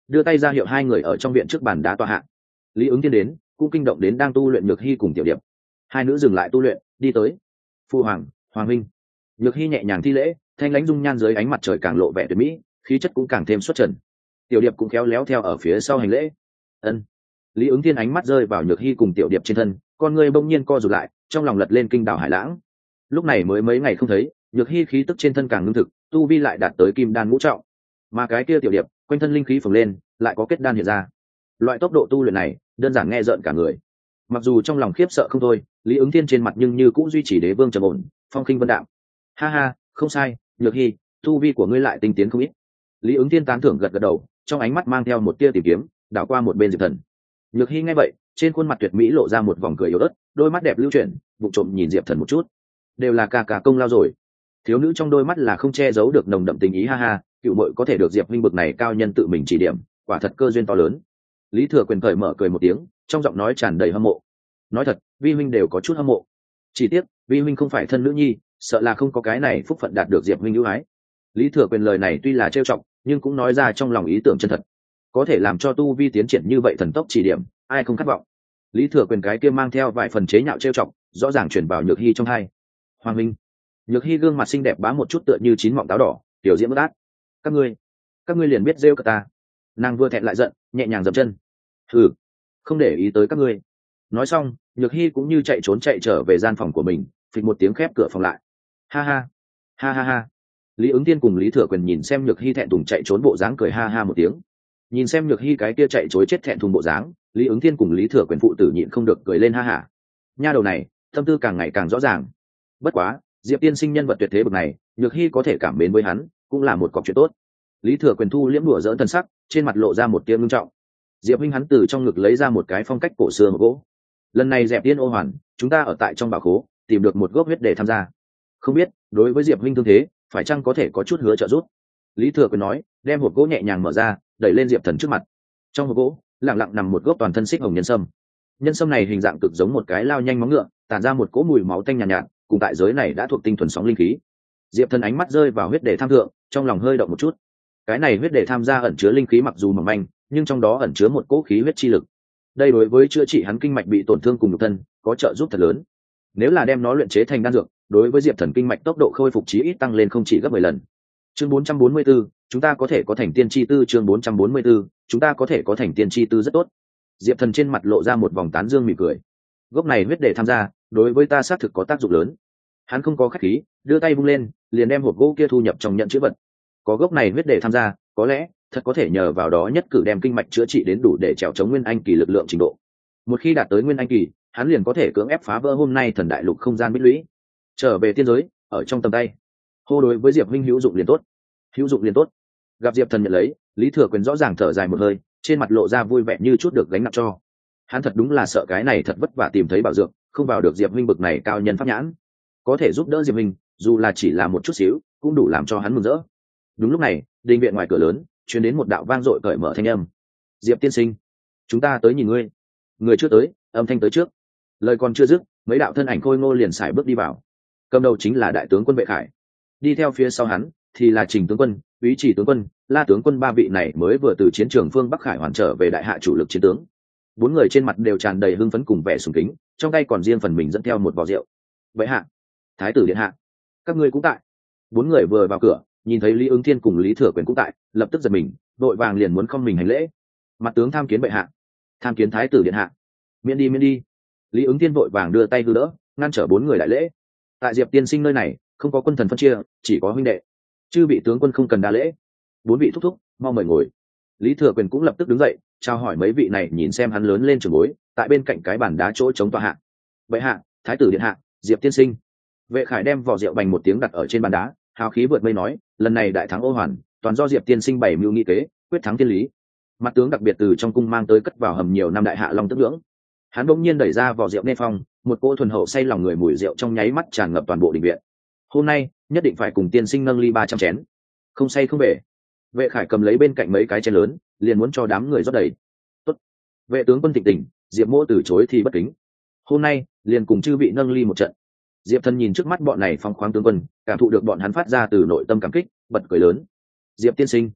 đưa tay ra hiệu hai người ở trong viện trước bàn đá tọa hạ. Lý Ứng Thiên đến cũng kinh động đến đang tu luyện Nhược Hy cùng Tiểu Điệp. Hai nữ dừng lại tu luyện, đi tới. Phu hoàng, hoàng huynh. Nhược Hy nhẹ nhàng thi lễ, thanh lãnh dung nhan dưới ánh mặt trời càng lộ vẻ tuyệt mỹ, khí chất cũng càng thêm xuất trần. Tiểu Điệp cũng khéo léo theo ở phía sau hành lễ. Ân. Lý Ứng Thiên ánh mắt rơi vào Nhược Hy cùng Tiểu Điệp trên thân, con người bỗng nhiên co rụt lại, trong lòng lật lên kinh đảo hải lãng. Lúc này mới mấy ngày không thấy, Nhược Hy khí tức trên thân càng ngưng thực, tu vi lại đạt tới kim đan ngũ trọng. Mà cái kia Tiểu Điệp, quanh thân linh khí phồng lên, lại có kết đan hiện ra. Loại tốc độ tu luyện này, đơn giản nghe rợn cả người. Mặc dù trong lòng khiếp sợ không thôi, Lý Ứng Thiên trên mặt nhưng như cũng duy trì đế vương trầm ổn, phong khinh vân đạm. Ha ha, không sai, Nhược Hy, tu vi của ngươi lại tinh tiến không ít. Lý Ứng Thiên tán thưởng gật gật đầu, trong ánh mắt mang theo một tia tìm kiếm, đảo qua một bên Diệp Thần. Nhược Hy nghe vậy, trên khuôn mặt tuyệt mỹ lộ ra một vòng cười yếu ớt, đôi mắt đẹp lưu chuyển, vụ trộm nhìn Diệp Thần một chút. Đều là ca ca công lao rồi. Thiếu nữ trong đôi mắt là không che giấu được nồng đậm tình ý, ha ha, cựu muội có thể được Diệp huynh bực này cao nhân tự mình chỉ điểm, quả thật cơ duyên to lớn. Lý Thừa Quyền cởi mở cười một tiếng, trong giọng nói tràn đầy hâm mộ. Nói thật, vi huynh đều có chút hâm mộ. Chỉ tiếc, vi huynh không phải thân nữ nhi, sợ là không có cái này phúc phận đạt được Diệp huynh ưu ái. Lý Thừa Quyền lời này tuy là trêu chọc, nhưng cũng nói ra trong lòng ý tưởng chân thật. Có thể làm cho tu vi tiến triển như vậy thần tốc chỉ điểm, ai không khát vọng. Lý Thừa Quyền cái kia mang theo vài phần chế nhạo trêu chọc, rõ ràng chuyển vào Nhược Hy trong hai. Hoàng huynh. Nhược Hy gương mặt xinh đẹp bá một chút tựa như chín mọng táo đỏ, tiểu diễm bất át. Các ngươi, các ngươi liền biết rêu cả ta. Nàng vừa thẹn lại giận, nhẹ nhàng dậm chân. Hừ, không để ý tới các ngươi. Nói xong, Nhược Hy cũng như chạy trốn chạy trở về gian phòng của mình, phịch một tiếng khép cửa phòng lại. Ha ha, ha ha ha. Lý Ứng Thiên cùng Lý Thừa Quyền nhìn xem Nhược Hy thẹn thùng chạy trốn bộ dáng cười ha ha một tiếng. Nhìn xem Nhược Hy cái kia chạy trối chết thẹn thùng bộ dáng, Lý Ứng Thiên cùng Lý Thừa Quyền phụ tử nhịn không được cười lên ha hả. Nha đầu này, tâm tư càng ngày càng rõ ràng. Bất quá, Diệp tiên sinh nhân vật tuyệt thế bậc này, Nhược Hy có thể cảm mến với hắn, cũng là một cọc chuyện tốt. Lý Thừa Quyền thu liễm đùa dỡn thân sắc, trên mặt lộ ra một tia ngưng trọng. Diệp huynh hắn từ trong ngực lấy ra một cái phong cách cổ xưa một gỗ. Lần này dẹp tiên ô hoàn, chúng ta ở tại trong bảo khố, tìm được một gốc huyết để tham gia. Không biết, đối với Diệp huynh thương thế, phải chăng có thể có chút hứa trợ giúp? Lý Thừa Quyền nói, đem hộp gỗ nhẹ nhàng mở ra, đẩy lên Diệp Thần trước mặt. Trong hộp gỗ, lặng lặng nằm một gốc toàn thân xích hồng nhân sâm. Nhân sâm này hình dạng cực giống một cái lao nhanh móng ngựa, tản ra một cỗ mùi máu tanh nhàn nhạt, nhạt, cùng tại giới này đã thuộc tinh thuần sóng linh khí. Diệp Thần ánh mắt rơi vào huyết để tham thượng, trong lòng hơi động một chút. Cái này huyết để tham gia ẩn chứa linh khí mặc dù mỏng manh, nhưng trong đó ẩn chứa một cỗ khí huyết chi lực. Đây đối với chữa trị hắn kinh mạch bị tổn thương cùng nhục thân, có trợ giúp thật lớn. Nếu là đem nó luyện chế thành đan dược, đối với Diệp Thần kinh mạch tốc độ khôi phục chí ít tăng lên không chỉ gấp mười lần. Chương bốn trăm bốn mươi 4, chúng ta có thể có thành tiên chi tư. Chương bốn trăm bốn mươi 4, chúng ta có thể có thành tiên chi tư rất tốt. Diệp Thần trên mặt lộ ra một vòng tán dương mỉm cười. Gốc này huyết để tham gia, đối với ta xác thực có tác dụng lớn. Hắn không có khách khí, đưa tay vung lên, liền đem hộp gỗ kia thu nhập trong nhận chữ vật. Có gốc này huyết để tham gia, có lẽ thật có thể nhờ vào đó nhất cử đem kinh mạch chữa trị đến đủ để trèo chống nguyên anh kỳ lực lượng trình độ. Một khi đạt tới nguyên anh kỳ, hắn liền có thể cưỡng ép phá vỡ hôm nay thần đại lục không gian bích lũy, trở về tiên giới, ở trong tầm tay. Hô đối với Diệp huynh hữu dụng liền tốt, hữu dụng liền tốt. Gặp Diệp Thần nhận lấy, Lý Thừa Quyền rõ ràng thở dài một hơi, trên mặt lộ ra vui vẻ như chút được gánh nặng cho. Hắn thật đúng là sợ cái này thật vất vả tìm thấy bảo dược, không vào được Diệp huynh bực này cao nhân pháp nhãn. Có thể giúp đỡ Diệp huynh, dù là chỉ là một chút xíu, cũng đủ làm cho hắn mừng rỡ. Đúng lúc này, đình viện ngoài cửa lớn truyền đến một đạo vang dội cởi mở thanh âm. Diệp tiên sinh, chúng ta tới nhìn ngươi. Người chưa tới, âm thanh tới trước. Lời còn chưa dứt, mấy đạo thân ảnh khôi ngô liền sải bước đi vào. Cầm đầu chính là đại tướng quân Vệ Khải, đi theo phía sau hắn thì là Trình tướng quân, Úy Chỉ tướng quân, La tướng quân, ba vị này mới vừa từ chiến trường phương Bắc Khải hoàn trở về đại hạ chủ lực chiến tướng. Bốn người trên mặt đều tràn đầy hưng phấn cùng vẻ sùng kính, trong tay còn riêng phần mình dẫn theo một vò rượu. Vậy hạ, thái tử điện hạ, các ngươi cũng tại. Bốn người vừa vào cửa, nhìn thấy Lý Ứng Thiên cùng Lý Thừa Quyền cũng tại, lập tức giật mình, vội vàng liền muốn không mình hành lễ. Mặt tướng tham kiến bệ hạ. Tham kiến thái tử điện hạ. Miễn đi miễn đi. Lý Ứng Thiên vội vàng đưa tay hư đỡ, ngăn trở bốn người đại lễ. Tại Diệp tiên sinh nơi này, không có quân thần phân chia, chỉ có huynh đệ. Chư vị tướng quân không cần đa lễ. Bốn vị thúc thúc, mau mời ngồi. Lý Thừa Quyền cũng lập tức đứng dậy, chào hỏi mấy vị này, nhìn xem hắn lớn lên trưởng bối, tại bên cạnh cái bàn đá chỗ chống tọa hạ. Bệ hạ, thái tử điện hạ, Diệp tiên sinh. Vệ Khải đem vỏ rượu bành một tiếng đặt ở trên bàn đá, hào khí vượt mây nói, lần này đại thắng ô hoàn, toàn do Diệp tiên sinh bày mưu nghị kế, quyết thắng thiên lý. Mặt tướng đặc biệt từ trong cung mang tới cất vào hầm nhiều năm đại hạ long tức ngưỡng. Hắn bỗng nhiên đẩy ra vỏ rượu nê phong, một cỗ thuần hậu say lòng người mùi rượu trong nháy mắt tràn ngập toàn bộ đình viện. Hôm nay nhất định phải cùng tiên sinh nâng ly ba trăm chén, không say không bể. Vệ Khải cầm lấy bên cạnh mấy cái chén lớn, liền muốn cho đám người rót đầy. Tốt. Vệ tướng quân Thịnh Tình, Diệp mỗ từ chối thì bất kính. Hôm nay liền cùng chư vị nâng ly một trận. Diệp Thần nhìn trước mắt bọn này phong khoáng tướng quân, cảm thụ được bọn hắn phát ra từ nội tâm cảm kích, bật cười lớn. Diệp tiên sinh,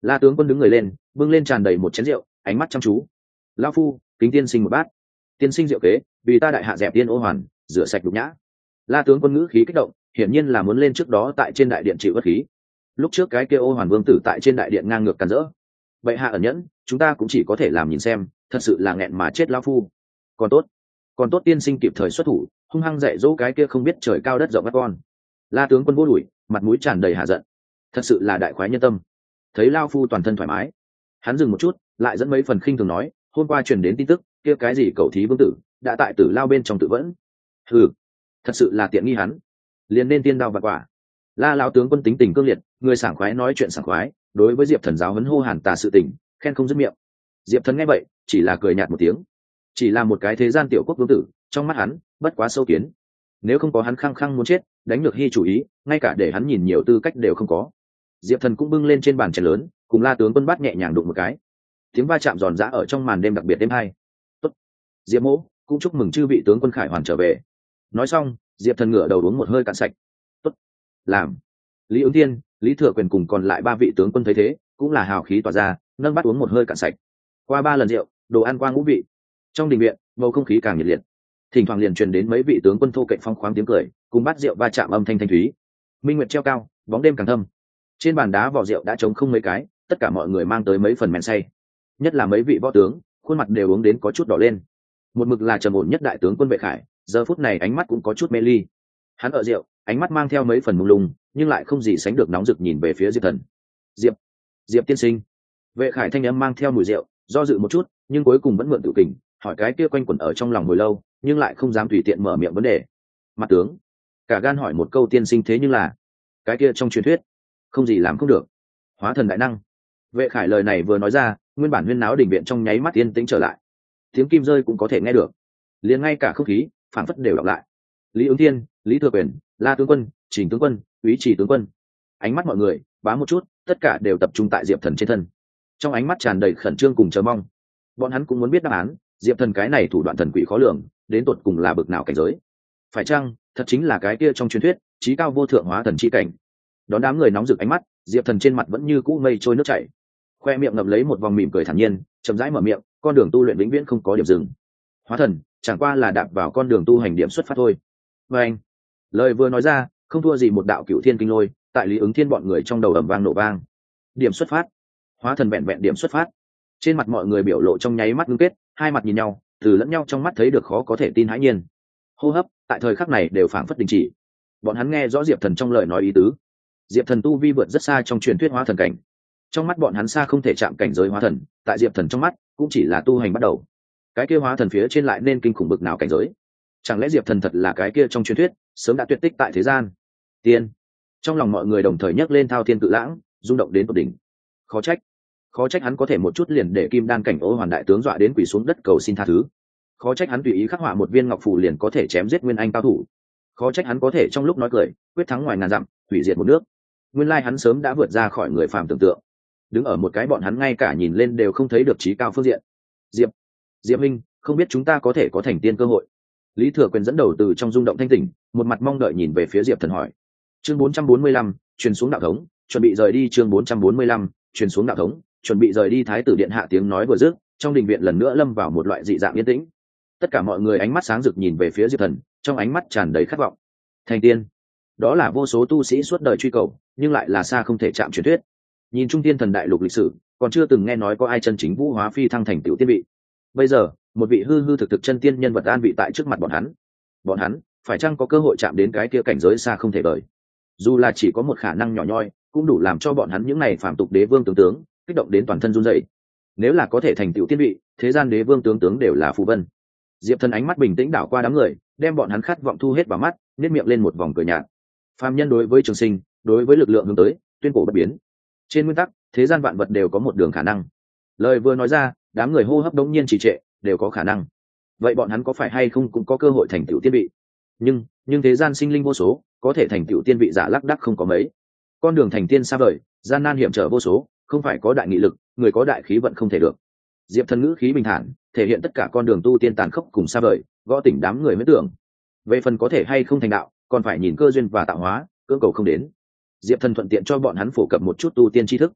La tướng quân đứng người lên, bưng lên tràn đầy một chén rượu, ánh mắt chăm chú. Lão phu, kính tiên sinh một bát. Tiên sinh rượu kế, vì ta đại hạ dẹp tiên ô hoàn, rửa sạch nhục nhã. La tướng quân ngữ khí kích động, hiển nhiên là muốn lên trước đó tại trên đại điện chịu bất khí. Lúc trước cái kia ô hoàn vương tử tại trên đại điện ngang ngược càn rỡ, bệ hạ ẩn nhẫn, chúng ta cũng chỉ có thể làm nhìn xem, thật sự là nghẹn mà chết lão phu. Còn tốt, còn tốt tiên sinh kịp thời xuất thủ, hung hăng dạy dỗ cái kia không biết trời cao đất rộng các con. La tướng quân vô đuổi, mặt mũi tràn đầy hạ giận, thật sự là đại khoái nhân tâm. Thấy lao phu toàn thân thoải mái, hắn dừng một chút, lại dẫn mấy phần khinh thường nói, hôm qua truyền đến tin tức kia cái gì cậu thí vương tử đã tại tử lao bên trong tự vẫn. Ừ, thật sự là tiện nghi hắn, liền nên tiên đao và quả. La lão tướng quân tính tình cương liệt, người sảng khoái nói chuyện sảng khoái, đối với diệp thần giáo huấn hô hàn tà sự tình, khen không dứt miệng. Diệp thần nghe vậy chỉ là cười nhạt một tiếng, chỉ là một cái thế gian tiểu quốc vương tử, trong mắt hắn bất quá sâu kiến. Nếu không có hắn khăng khăng muốn chết, đánh Nhược Hy chủ ý, ngay cả để hắn nhìn nhiều tư cách đều không có. Diệp thần cũng bưng lên trên bàn chén lớn, cùng La tướng quân bắt nhẹ nhàng đụng một cái, tiếng va chạm giòn giã ở trong màn đêm đặc biệt đêm hai. Tốt, Diệp mỗ cũng chúc mừng chư vị tướng quân khải hoàn trở về. Nói xong, Diệp thần ngửa đầu uống một hơi cạn sạch. Tốt, làm. Lý Ứng Thiên, Lý Thừa Quyền cùng còn lại ba vị tướng quân thấy thế, cũng là hào khí tỏa ra, nâng bát uống một hơi cạn sạch. Qua ba lần rượu, đồ ăn qua ngũ vị, trong đình viện bầu không khí càng nhiệt liệt, thỉnh thoảng liền truyền đến mấy vị tướng quân thô kệch phong khoáng tiếng cười, cùng bát rượu va chạm âm thanh thanh thúy. Minh nguyệt treo cao, bóng đêm càng thâm. Trên bàn đá vỏ rượu đã trống không mấy cái, tất cả mọi người mang tới mấy phần men say. Nhất là mấy vị võ tướng, khuôn mặt đều uống đến có chút đỏ lên. Một mực là trầm ổn nhất đại tướng quân Vệ Khải, giờ phút này ánh mắt cũng có chút mê ly. Hắn ở rượu, ánh mắt mang theo mấy phần mông lung, nhưng lại không gì sánh được nóng rực nhìn về phía Diệp Thần. Diệp, Diệp tiên sinh. Vệ Khải thanh âm mang theo mùi rượu, do dự một chút, nhưng cuối cùng vẫn mượn tự kình, hỏi cái kia quanh quẩn ở trong lòng hồi lâu, nhưng lại không dám tùy tiện mở miệng vấn đề. Mặt tướng, cả gan hỏi một câu tiên sinh thế nhưng là, cái kia trong truyền thuyết, không gì làm không được. Hóa thần đại năng. Vệ Khải lời này vừa nói ra, nguyên bản huyên náo đình viện trong nháy mắt yên tĩnh trở lại. Tiếng kim rơi cũng có thể nghe được, liền ngay cả không khí phản phất đều đọc lại. Lý Ứng Thiên, Lý Thừa Quyền, La tướng quân, Trình tướng quân, Úy Trì tướng quân, ánh mắt mọi người bám một chút, tất cả đều tập trung tại Diệp Thần trên thân. Trong ánh mắt tràn đầy khẩn trương cùng chờ mong. Bọn hắn cũng muốn biết đáp án, Diệp Thần cái này thủ đoạn thần quỷ khó lường, đến tột cùng là bực nào cảnh giới. Phải chăng thật chính là cái kia trong truyền thuyết chí cao vô thượng hóa thần chi cảnh? Đón đám người nóng rực ánh mắt, Diệp Thần trên mặt vẫn như cũ mây trôi nước chảy, khoe miệng ngậm lấy một vòng mỉm cười thản nhiên, chậm rãi mở miệng, con đường tu luyện vĩnh viễn không có điểm dừng. Hóa thần chẳng qua là đạp vào con đường tu hành điểm xuất phát thôi. Và anh, lời vừa nói ra, không thua gì một đạo cựu thiên kinh lôi, tại Lý Ứng Thiên bọn người trong đầu ầm vang nổ vang. Điểm xuất phát, hóa thần vẹn vẹn điểm xuất phát. Trên mặt mọi người biểu lộ trong nháy mắt ngưng kết, hai mặt nhìn nhau, từ lẫn nhau trong mắt thấy được khó có thể tin hãi nhiên. Hô hấp tại thời khắc này đều phảng phất đình chỉ. Bọn hắn nghe rõ Diệp Thần trong lời nói ý tứ. Diệp Thần tu vi vượt rất xa trong truyền thuyết hóa thần cảnh. Trong mắt bọn hắn xa không thể chạm cảnh giới hóa thần, tại Diệp Thần trong mắt cũng chỉ là tu hành bắt đầu. Cái kia hóa thần phía trên lại nên kinh khủng bực nào cảnh giới? Chẳng lẽ Diệp Thần thật là cái kia trong truyền thuyết sớm đã tuyệt tích tại thế gian? Tiên. Trong lòng mọi người đồng thời nhấc lên thao thiên cự lãng, rung động đến tột đỉnh. Khó trách, khó trách hắn có thể một chút liền để kim đan cảnh Ô Hoàn đại tướng dọa đến quỳ xuống đất cầu xin tha thứ. Khó trách hắn tùy ý khắc họa một viên ngọc phù liền có thể chém giết nguyên anh cao thủ. Khó trách hắn có thể trong lúc nói cười quyết thắng ngoài ngàn dặm, hủy diệt một nước. Nguyên lai hắn sớm đã vượt ra khỏi người phàm tưởng tượng, đứng ở một cái bọn hắn ngay cả nhìn lên đều không thấy được trí cao phương diện. Diệp, Diệp Minh, không biết chúng ta có thể có thành tiên cơ hội. Lý Thừa Quyền dẫn đầu từ trong rung động thanh tỉnh, một mặt mong đợi nhìn về phía Diệp Thần hỏi. Chương bốn trăm bốn mươi lăm, truyền xuống đạo thống, chuẩn bị rời đi. Chương bốn trăm bốn mươi lăm, truyền xuống đạo thống, chuẩn bị rời đi. Thái tử điện hạ tiếng nói vừa dứt, trong đình viện lần nữa lâm vào một loại dị dạng yên tĩnh. Tất cả mọi người ánh mắt sáng rực nhìn về phía Diệp Thần, trong ánh mắt tràn đầy khát vọng. Thành tiên, đó là vô số tu sĩ suốt đời truy cầu, nhưng lại là xa không thể chạm truyền thuyết. Nhìn trung tiên thần đại lục lịch sử, còn chưa từng nghe nói có ai chân chính vũ hóa phi thăng thành tiểu tiên vị. Bây giờ, một vị hư hư thực thực chân tiên nhân vật an vị tại trước mặt bọn hắn. Bọn hắn phải chăng có cơ hội chạm đến cái kia cảnh giới xa không thể vời? Dù là chỉ có một khả năng nhỏ nhoi, cũng đủ làm cho bọn hắn những này phàm tục đế vương tướng tướng kích động đến toàn thân run rẩy. Nếu là có thể thành tiểu tiên vị, thế gian đế vương tướng tướng đều là phù vân. Diệp Thần ánh mắt bình tĩnh đảo qua đám người, đem bọn hắn khát vọng thu hết vào mắt, nhếch miệng lên một vòng cười nhạt. Phàm nhân đối với trường sinh, đối với lực lượng hướng tới, tuyên cổ bất biến. Trên nguyên tắc, thế gian vạn vật đều có một đường khả năng. Lời vừa nói ra, đám người hô hấp đống nhiên trì trệ, đều có khả năng. Vậy bọn hắn có phải hay không cũng có cơ hội thành tựu tiên vị? Nhưng, nhưng thế gian sinh linh vô số, có thể thành tựu tiên vị giả lác đác không có mấy. Con đường thành tiên xa vời, gian nan hiểm trở vô số, không phải có đại nghị lực, người có đại khí vận không thể được. Diệp Thần ngữ khí bình thản, thể hiện tất cả con đường tu tiên tàn khốc cùng xa vời, gõ tỉnh đám người mới tưởng. Về phần có thể hay không thành đạo, còn phải nhìn cơ duyên và tạo hóa, cưỡng cầu không đến. Diệp Thần thuận tiện cho bọn hắn phổ cập một chút tu tiên tri thức.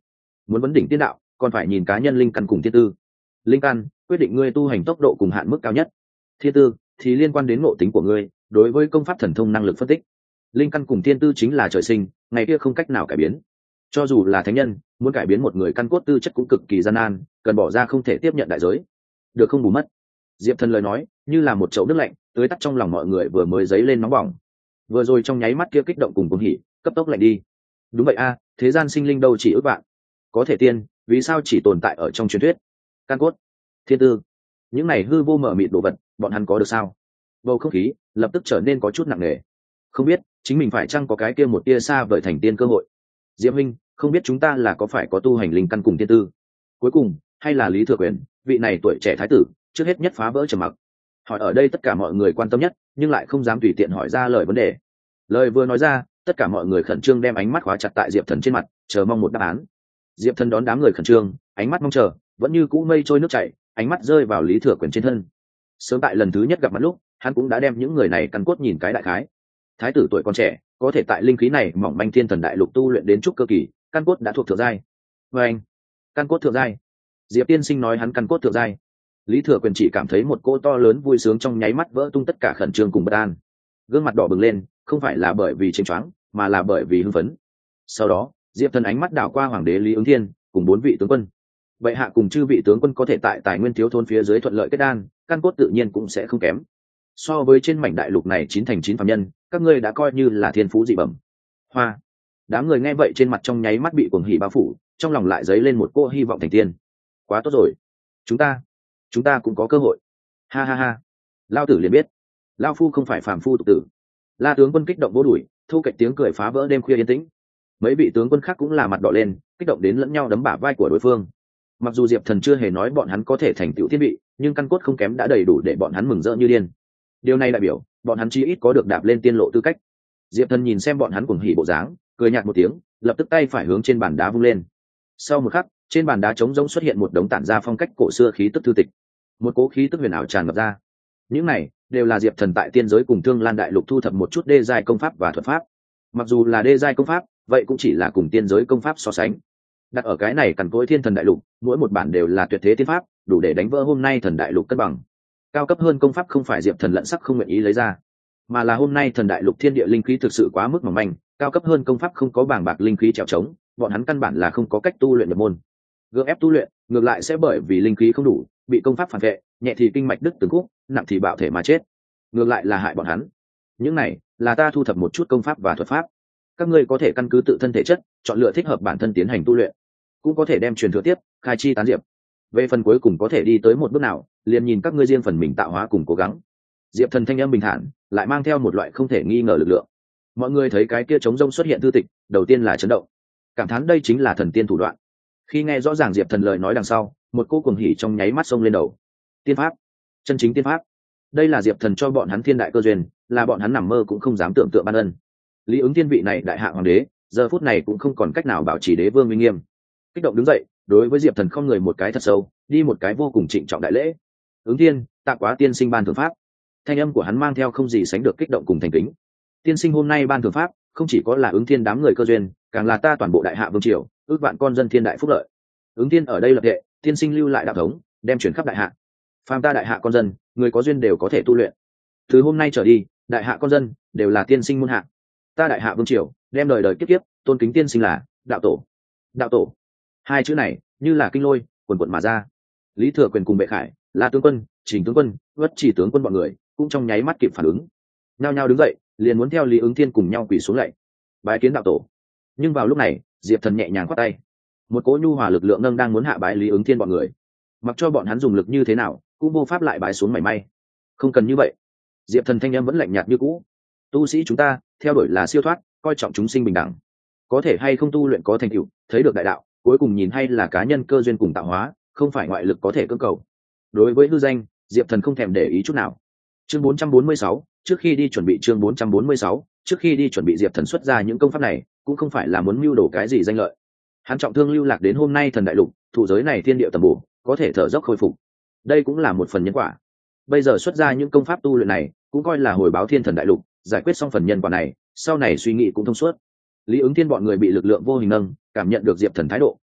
muốn vấn đỉnh tiên đạo còn phải nhìn cá nhân linh căn cùng thiên tư. Linh căn quyết định ngươi tu hành tốc độ cùng hạn mức cao nhất, thiên tư thì liên quan đến ngộ tính của ngươi đối với công pháp thần thông năng lực phân tích. Linh căn cùng thiên tư chính là trời sinh, ngày kia không cách nào cải biến. Cho dù là thánh nhân muốn cải biến một người căn cốt tư chất cũng cực kỳ gian nan, cần bỏ ra không thể tiếp nhận đại giới. Được không bù mất. Diệp Thần lời nói như là một chậu nước lạnh tưới tắt trong lòng mọi người vừa mới dấy lên nóng bỏng. Vừa rồi trong nháy mắt kia kích động cùng cuồng hỉ cấp tốc lạnh đi. Đúng vậy a, thế gian sinh linh đâu chỉ ước vạn, có thể tiên vì sao chỉ tồn tại ở trong truyền thuyết. Căn cốt, thiên tư, những này hư vô mở mịt đồ vật bọn hắn có được sao? Bầu không khí lập tức trở nên có chút nặng nề. Không biết chính mình phải chăng có cái kia một tia xa vời thành tiên cơ hội. Diệp Minh, không biết chúng ta là có phải có tu hành linh căn cùng thiên tư, cuối cùng hay là Lý Thừa Quyền vị này tuổi trẻ thái tử trước hết nhất phá vỡ trầm mặc, hỏi ở đây tất cả mọi người quan tâm nhất nhưng lại không dám tùy tiện hỏi ra lời vấn đề. Lời vừa nói ra tất cả mọi người khẩn trương đem ánh mắt khóa chặt tại Diệp Thần trên mặt, chờ mong một đáp án. Diệp Thần đón đám người khẩn trương ánh mắt mong chờ vẫn như cũ mây trôi nước chảy, ánh mắt rơi vào Lý Thừa Quyền trên thân. Sớm tại lần thứ nhất gặp mặt lúc hắn cũng đã đem những người này căn cốt nhìn cái đại khái. Thái tử tuổi còn trẻ có thể tại linh khí này mỏng manh thiên thần đại lục tu luyện đến trúc cơ kỳ, căn cốt đã thuộc thượng giai. Và anh căn cốt thượng giai, Diệp tiên sinh nói hắn căn cốt thượng giai. Lý Thừa Quyền chỉ cảm thấy một cỗ to lớn vui sướng trong nháy mắt vỡ tung tất cả khẩn trương cùng bất an, gương mặt đỏ bừng lên, không phải là bởi vì chênh choáng mà là bởi vì hưng phấn. Sau đó Diệp Thần ánh mắt đảo qua hoàng đế Lý Ứng Thiên cùng bốn vị tướng quân. Vậy hạ cùng chư vị tướng quân có thể tại tài nguyên thiếu thốn phía dưới thuận lợi kết đan, căn cốt tự nhiên cũng sẽ không kém. So với trên mảnh đại lục này chín thành chín phàm nhân, các ngươi đã coi như là thiên phú dị bẩm. Hoa. Đám người nghe vậy trên mặt trong nháy mắt bị cuồng hỉ bao phủ, trong lòng lại dấy lên một cô hy vọng thành tiên. Quá tốt rồi, chúng ta chúng ta cũng có cơ hội. Ha ha ha. Lao tử liền biết lao phu không phải phàm phu tục tử. La tướng quân kích động vỗ đùi, thu cạnh tiếng cười phá vỡ đêm khuya yên tĩnh. Mấy vị tướng quân khác cũng là mặt đỏ lên, kích động đến lẫn nhau đấm bả vai của đối phương. Mặc dù Diệp Thần chưa hề nói bọn hắn có thể thành tựu thiên vị, nhưng căn cốt không kém đã đầy đủ để bọn hắn mừng rỡ như điên. Điều này đại biểu bọn hắn chí ít có được đạp lên tiên lộ tư cách. Diệp Thần nhìn xem bọn hắn cuồng hỉ bộ dáng, cười nhạt một tiếng, lập tức tay phải hướng trên bàn đá vung lên. Sau một khắc, trên bàn đá trống rỗng xuất hiện một đống tản ra phong cách cổ xưa khí tức thư tịch, một cố khí tức huyền ảo tràn ngập ra. Những này đều là Diệp Thần tại tiên giới cùng Thương Lan đại lục thu thập một chút đê giai công pháp và thuật pháp. Mặc dù là đê giai công pháp, vậy cũng chỉ là cùng tiên giới công pháp so sánh. Đặt ở cái này cằn cỗi thiên thần đại lục, mỗi một bản đều là tuyệt thế tiên pháp, đủ để đánh vỡ hôm nay thần đại lục cân bằng. Cao cấp hơn công pháp không phải Diệp Thần lẫn sắc không nguyện ý lấy ra, mà là hôm nay thần đại lục thiên địa linh khí thực sự quá mức mỏng manh, cao cấp hơn công pháp không có bảng bạc linh khí trèo trống, bọn hắn căn bản là không có cách tu luyện nhập môn. Gượng ép tu luyện, ngược lại sẽ bởi vì linh khí không đủ, bị công pháp phản vệ, nhẹ thì kinh mạch đứt từng khúc, nặng thì bạo thể mà chết. Ngược lại là hại bọn hắn. Những này là ta thu thập một chút công pháp và thuật pháp, các ngươi có thể căn cứ tự thân thể chất chọn lựa thích hợp bản thân tiến hành tu luyện, cũng có thể đem truyền thừa tiếp, khai chi tán diệp. Về phần cuối cùng có thể đi tới một bước nào, liền nhìn các ngươi riêng phần mình tạo hóa cùng cố gắng. Diệp Thần thanh âm bình thản, lại mang theo một loại không thể nghi ngờ lực lượng. Mọi người thấy cái kia trống rông xuất hiện thư tịch, đầu tiên là chấn động, cảm thán đây chính là thần tiên thủ đoạn. Khi nghe rõ ràng Diệp Thần lời nói đằng sau, một cô cuồng hỉ trong nháy mắt xông lên đầu. Tiên pháp, chân chính tiên pháp, đây là Diệp Thần cho bọn hắn thiên đại cơ duyên, là bọn hắn nằm mơ cũng không dám tưởng tượng ban ân. Lý Ứng Thiên vị này đại hạ hoàng đế, giờ phút này cũng không còn cách nào bảo trì đế vương uy nghiêm, kích động đứng dậy, đối với Diệp Thần không người một cái thật sâu, đi một cái vô cùng trịnh trọng đại lễ. Ứng Thiên, tạ quá tiên sinh ban thượng pháp. Thanh âm của hắn mang theo không gì sánh được kích động cùng thành kính. Tiên sinh hôm nay ban thượng pháp, không chỉ có là Ứng Thiên đám người cơ duyên, càng là ta toàn bộ đại hạ vương triều, ước vạn con dân thiên đại phúc lợi. Ứng Thiên ở đây lập hệ, tiên sinh lưu lại đạo thống, đem chuyển khắp đại hạ. Phàm ta đại hạ con dân, người có duyên đều có thể tu luyện. Từ hôm nay trở đi, đại hạ con dân đều là tiên sinh môn hạ. Ta đại hạ vương triều, đem đời đời kiếp kiếp tôn kính tiên sinh là đạo tổ. Đạo tổ, hai chữ này như là kinh lôi quần quận mà ra. Lý Thừa Quyền cùng Bệ Khải, La tướng quân, Trình tướng quân, Vất Chỉ tướng quân bọn người cũng trong nháy mắt kịp phản ứng, nhao nhao đứng dậy, liền muốn theo Lý Ứng Thiên cùng nhau quỳ xuống lạy, bái kiến đạo tổ. Nhưng vào lúc này, Diệp Thần nhẹ nhàng khoát tay, một cỗ nhu hòa lực lượng nâng đang muốn hạ bái Lý Ứng Thiên bọn người, mặc cho bọn hắn dùng lực như thế nào, cũng vô pháp lại bái xuống mảy may. Không cần như vậy. Diệp Thần thanh âm vẫn lạnh nhạt như cũ. Tu sĩ chúng ta theo đuổi là siêu thoát, coi trọng chúng sinh bình đẳng, có thể hay không tu luyện có thành tựu, thấy được đại đạo, cuối cùng nhìn hay là cá nhân cơ duyên cùng tạo hóa, không phải ngoại lực có thể cưỡng cầu. Đối với hư danh, Diệp Thần không thèm để ý chút nào. Chương bốn trăm bốn mươi sáu, trước khi đi chuẩn bị chương bốn trăm bốn mươi sáu, trước khi đi chuẩn bị Diệp Thần xuất ra những công pháp này, cũng không phải là muốn mưu đồ cái gì danh lợi. Hắn trọng thương lưu lạc đến hôm nay thần đại lục, thụ giới này thiên địa tầm bổ, có thể thở dốc khôi phục. Đây cũng là một phần nhân quả. Bây giờ xuất ra những công pháp tu luyện này, cũng coi là hồi báo thiên thần đại lục, giải quyết xong phần nhân quả này, sau này suy nghĩ cũng thông suốt. Lý Ứng Thiên bọn người bị lực lượng vô hình nâng, cảm nhận được Diệp Thần thái độ,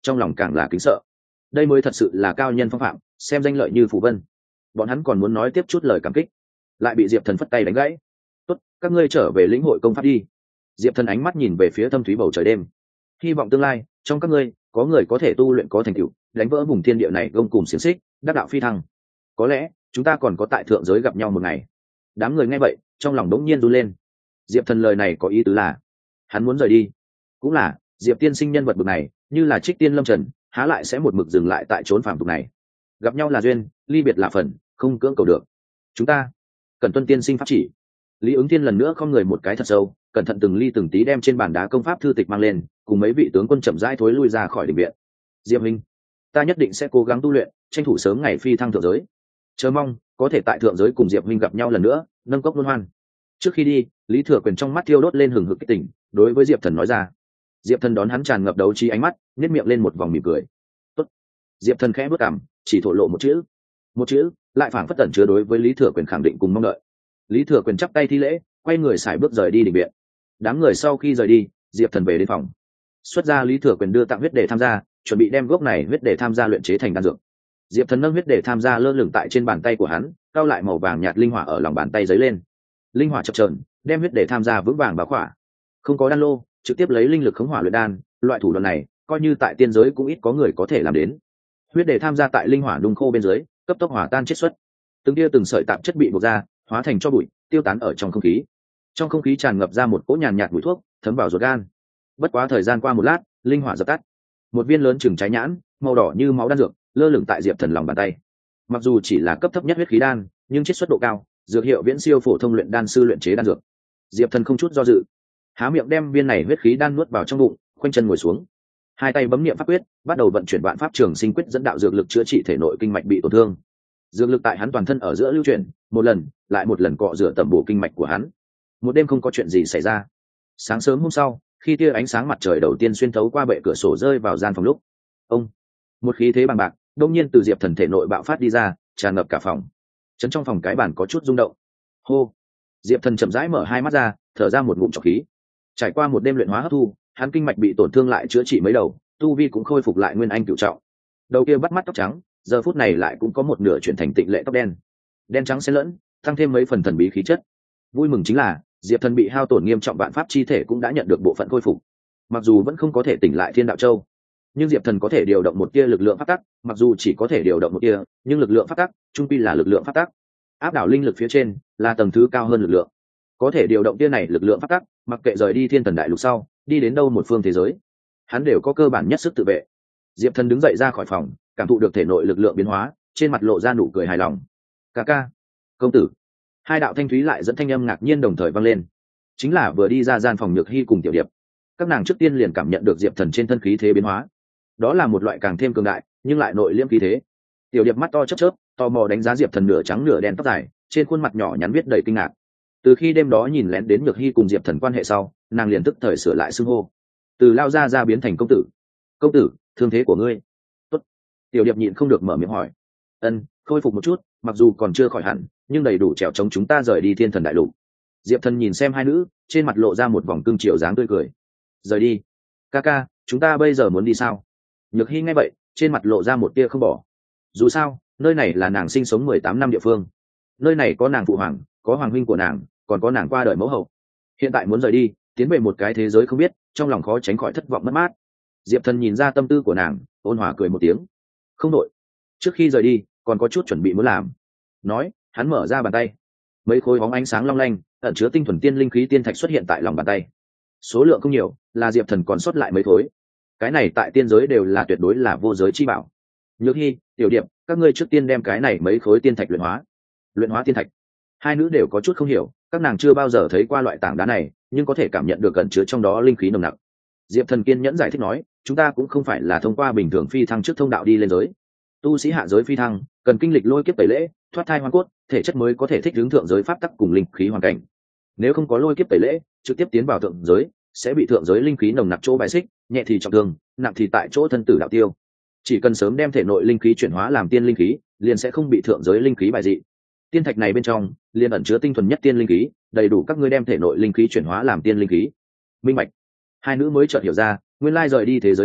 trong lòng càng là kính sợ. Đây mới thật sự là cao nhân phong phạm, xem danh lợi như phù vân. Bọn hắn còn muốn nói tiếp chút lời cảm kích, lại bị Diệp Thần phất tay đánh gãy. Tốt, các ngươi trở về lĩnh hội công pháp đi. Diệp Thần ánh mắt nhìn về phía thâm thúy bầu trời đêm, hy vọng tương lai trong các ngươi có người có thể tu luyện có thành tựu, đánh vỡ vùng thiên địa này gông cùng xiềng xích, đắc đạo phi thăng. Có lẽ chúng ta còn có tại thượng giới gặp nhau một ngày. Đám người nghe vậy trong lòng đống nhiên run lên. Diệp Thần lời này có ý tứ là hắn muốn rời đi. Cũng là Diệp tiên sinh nhân vật bậc này, như là trích tiên lâm trần, há lại sẽ một mực dừng lại tại chốn phàm tục này. Gặp nhau là duyên, ly biệt là phần, không cưỡng cầu được. Chúng ta cần tuân tiên sinh pháp chỉ. Lý Ứng Thiên lần nữa không người một cái thật sâu, cẩn thận từng ly từng tí đem trên bàn đá công pháp thư tịch mang lên, cùng mấy vị tướng quân chậm rãi thối lui ra khỏi đình viện. Diệp Minh, ta nhất định sẽ cố gắng tu luyện, tranh thủ sớm ngày phi thăng thượng giới. Chờ mong có thể tại thượng giới cùng Diệp Minh gặp nhau lần nữa, nâng cốc luân hoan. Trước khi đi, Lý Thừa Quyền trong mắt thiêu đốt lên hừng hực kích tỉnh, đối với Diệp Thần nói ra. Diệp Thần đón hắn tràn ngập đấu trí ánh mắt, nhếch miệng lên một vòng mỉm cười. Tốt. Diệp Thần khẽ bước cằm, chỉ thổ lộ một chữ, một chữ, lại phảng phất tẩn chứa đối với Lý Thừa Quyền khẳng định cùng mong đợi. Lý Thừa Quyền chắp tay thi lễ, quay người xài bước rời đi đình viện. Đám người sau khi rời đi, Diệp Thần về đến phòng, xuất ra Lý Thừa Quyền đưa tặng huyết để tham gia, chuẩn bị đem gốc này huyết để tham gia luyện chế thành đan dược. Diệp Thần nâng huyết để tham gia lơ lửng tại trên bàn tay của hắn, cao lại màu vàng nhạt linh hỏa ở lòng bàn tay giấy lên. Linh hỏa chập chờn, đem huyết để tham gia vững vàng bảo khỏa. Không có đan lô, trực tiếp lấy linh lực khống hỏa luyện đan, loại thủ đoạn này, coi như tại tiên giới cũng ít có người có thể làm đến. Huyết để tham gia tại linh hỏa đun khô bên dưới, cấp tốc hỏa tan chiết xuất. Từng tia từng sợi tạp chất bị buộc ra, hóa thành cho bụi, tiêu tán ở trong không khí. Trong không khí tràn ngập ra một cỗ nhàn nhạt mùi thuốc, thấm vào ruột gan. Bất quá thời gian qua một lát, linh hỏa dập tắt. Một viên lớn chừng trái nhãn, màu đỏ như máu đan dược, lơ lửng tại Diệp Thần lòng bàn tay. Mặc dù chỉ là cấp thấp nhất huyết khí đan, nhưng chiết xuất độ cao, dược hiệu viễn siêu phổ thông luyện đan sư luyện chế đan dược. Diệp Thần không chút do dự, há miệng đem viên này huyết khí đan nuốt vào trong bụng, khoanh chân ngồi xuống, hai tay bấm niệm pháp quyết, bắt đầu vận chuyển vạn pháp trường sinh quyết dẫn đạo dược lực chữa trị thể nội kinh mạch bị tổn thương. Dược lực tại hắn toàn thân ở giữa lưu chuyển, một lần lại một lần cọ rửa tẩm bổ kinh mạch của hắn. Một đêm không có chuyện gì xảy ra. Sáng sớm hôm sau, khi tia ánh sáng mặt trời đầu tiên xuyên thấu qua bệ cửa sổ rơi vào gian phòng lúc, ông, một khí thế bằng bạc đông nhiên từ Diệp Thần thể nội bạo phát đi ra, tràn ngập cả phòng. Chấn trong phòng cái bàn có chút rung động. Hô. Diệp Thần chậm rãi mở hai mắt ra, thở ra một ngụm trọc khí. Trải qua một đêm luyện hóa hấp thu, hắn kinh mạch bị tổn thương lại chữa trị mấy đầu, tu vi cũng khôi phục lại nguyên anh cửu trọng. Đầu kia bắt mắt tóc trắng, giờ phút này lại cũng có một nửa chuyển thành tịnh lệ tóc đen, đen trắng xen lẫn, tăng thêm mấy phần thần bí khí chất. Vui mừng chính là Diệp Thần bị hao tổn nghiêm trọng vạn pháp chi thể cũng đã nhận được bộ phận khôi phục. Mặc dù vẫn không có thể tỉnh lại Thiên Đạo Châu, nhưng Diệp Thần có thể điều động một tia lực lượng pháp tắc, mặc dù chỉ có thể điều động một tia, nhưng lực lượng pháp tắc trung quy là lực lượng pháp tắc. Áp đảo linh lực phía trên là tầng thứ cao hơn lực lượng. Có thể điều động tia này lực lượng pháp tắc, mặc kệ rời đi Thiên Thần Đại Lục sau, đi đến đâu một phương thế giới, hắn đều có cơ bản nhất sức tự vệ. Diệp Thần đứng dậy ra khỏi phòng, cảm thụ được thể nội lực lượng biến hóa, trên mặt lộ ra nụ cười hài lòng. "Ca ca, công tử." Hai đạo thanh thúy lại dẫn thanh âm ngạc nhiên đồng thời vang lên. Chính là vừa đi ra gian phòng Nhược Hy cùng Tiểu Điệp. Các nàng trước tiên liền cảm nhận được Diệp Thần trên thân khí thế biến hóa. Đó là một loại càng thêm cường đại, nhưng lại nội liễm khí thế. Tiểu Điệp mắt to chớp chớp, tò mò đánh giá Diệp Thần nửa trắng nửa đen tóc dài, trên khuôn mặt nhỏ nhắn viết đầy kinh ngạc. Từ khi đêm đó nhìn lén đến Nhược Hy cùng Diệp Thần quan hệ sau, nàng liền tức thời sửa lại xưng hô. Từ lao ra ra biến thành công tử. "Công tử, thương thế của ngươi?" "Tốt." Tiểu Điệp nhịn không được mở miệng hỏi. "Ân, khôi phục một chút, mặc dù còn chưa khỏi hẳn, nhưng đầy đủ trèo chống chúng ta rời đi Thiên Thần Đại Lục." Diệp Thần nhìn xem hai nữ, trên mặt lộ ra một vòng cương triều dáng tươi cười. "Rời đi? Ca ca, chúng ta bây giờ muốn đi sao?" Nhược Hy nghe vậy, trên mặt lộ ra một tia không bỏ. Dù sao, nơi này là nàng sinh sống mười tám năm địa phương. Nơi này có nàng phụ hoàng, có hoàng huynh của nàng, còn có nàng qua đời mẫu hậu. Hiện tại muốn rời đi, tiến về một cái thế giới không biết, trong lòng khó tránh khỏi thất vọng mất mát. Diệp Thần nhìn ra tâm tư của nàng, ôn hòa cười một tiếng. "Không đội. Trước khi rời đi, còn có chút chuẩn bị muốn làm." Nói, hắn mở ra bàn tay. Mấy khối bóng ánh sáng long lanh, ẩn chứa tinh thuần tiên linh khí tiên thạch xuất hiện tại lòng bàn tay. Số lượng không nhiều, là Diệp Thần còn sót lại mấy khối. Cái này tại tiên giới đều là tuyệt đối là vô giới chi bảo. Nhược Hy, Tiểu Điệp, các ngươi trước tiên đem cái này mấy khối tiên thạch luyện hóa. Luyện hóa tiên thạch. Hai nữ đều có chút không hiểu, các nàng chưa bao giờ thấy qua loại tảng đá này, nhưng có thể cảm nhận được ẩn chứa trong đó linh khí nồng nặc. Diệp Thần kiên nhẫn giải thích nói, chúng ta cũng không phải là thông qua bình thường phi thăng trước thông đạo đi lên giới. Tu sĩ hạ giới phi thăng, cần kinh lịch lôi kiếp tẩy lễ, thoát thai hoàn cốt, thể chất mới có thể thích ứng thượng giới pháp tắc cùng linh khí hoàn cảnh. Nếu không có lôi kiếp tẩy lễ, trực tiếp tiến vào thượng giới, sẽ bị thượng giới linh khí nồng nặc chỗ bài xích, nhẹ thì trọng thương, nặng thì tại chỗ thân tử đạo tiêu. Chỉ cần sớm đem thể nội linh khí chuyển hóa làm tiên linh khí, liền sẽ không bị thượng giới linh khí bài dị. Tiên thạch này bên trong, liền ẩn chứa tinh thuần nhất tiên linh khí, đầy đủ các ngươi đem thể nội linh khí chuyển hóa làm tiên linh khí. Minh bạch. Hai nữ mới chợt hiểu ra, nguyên lai rời đi thế giới này,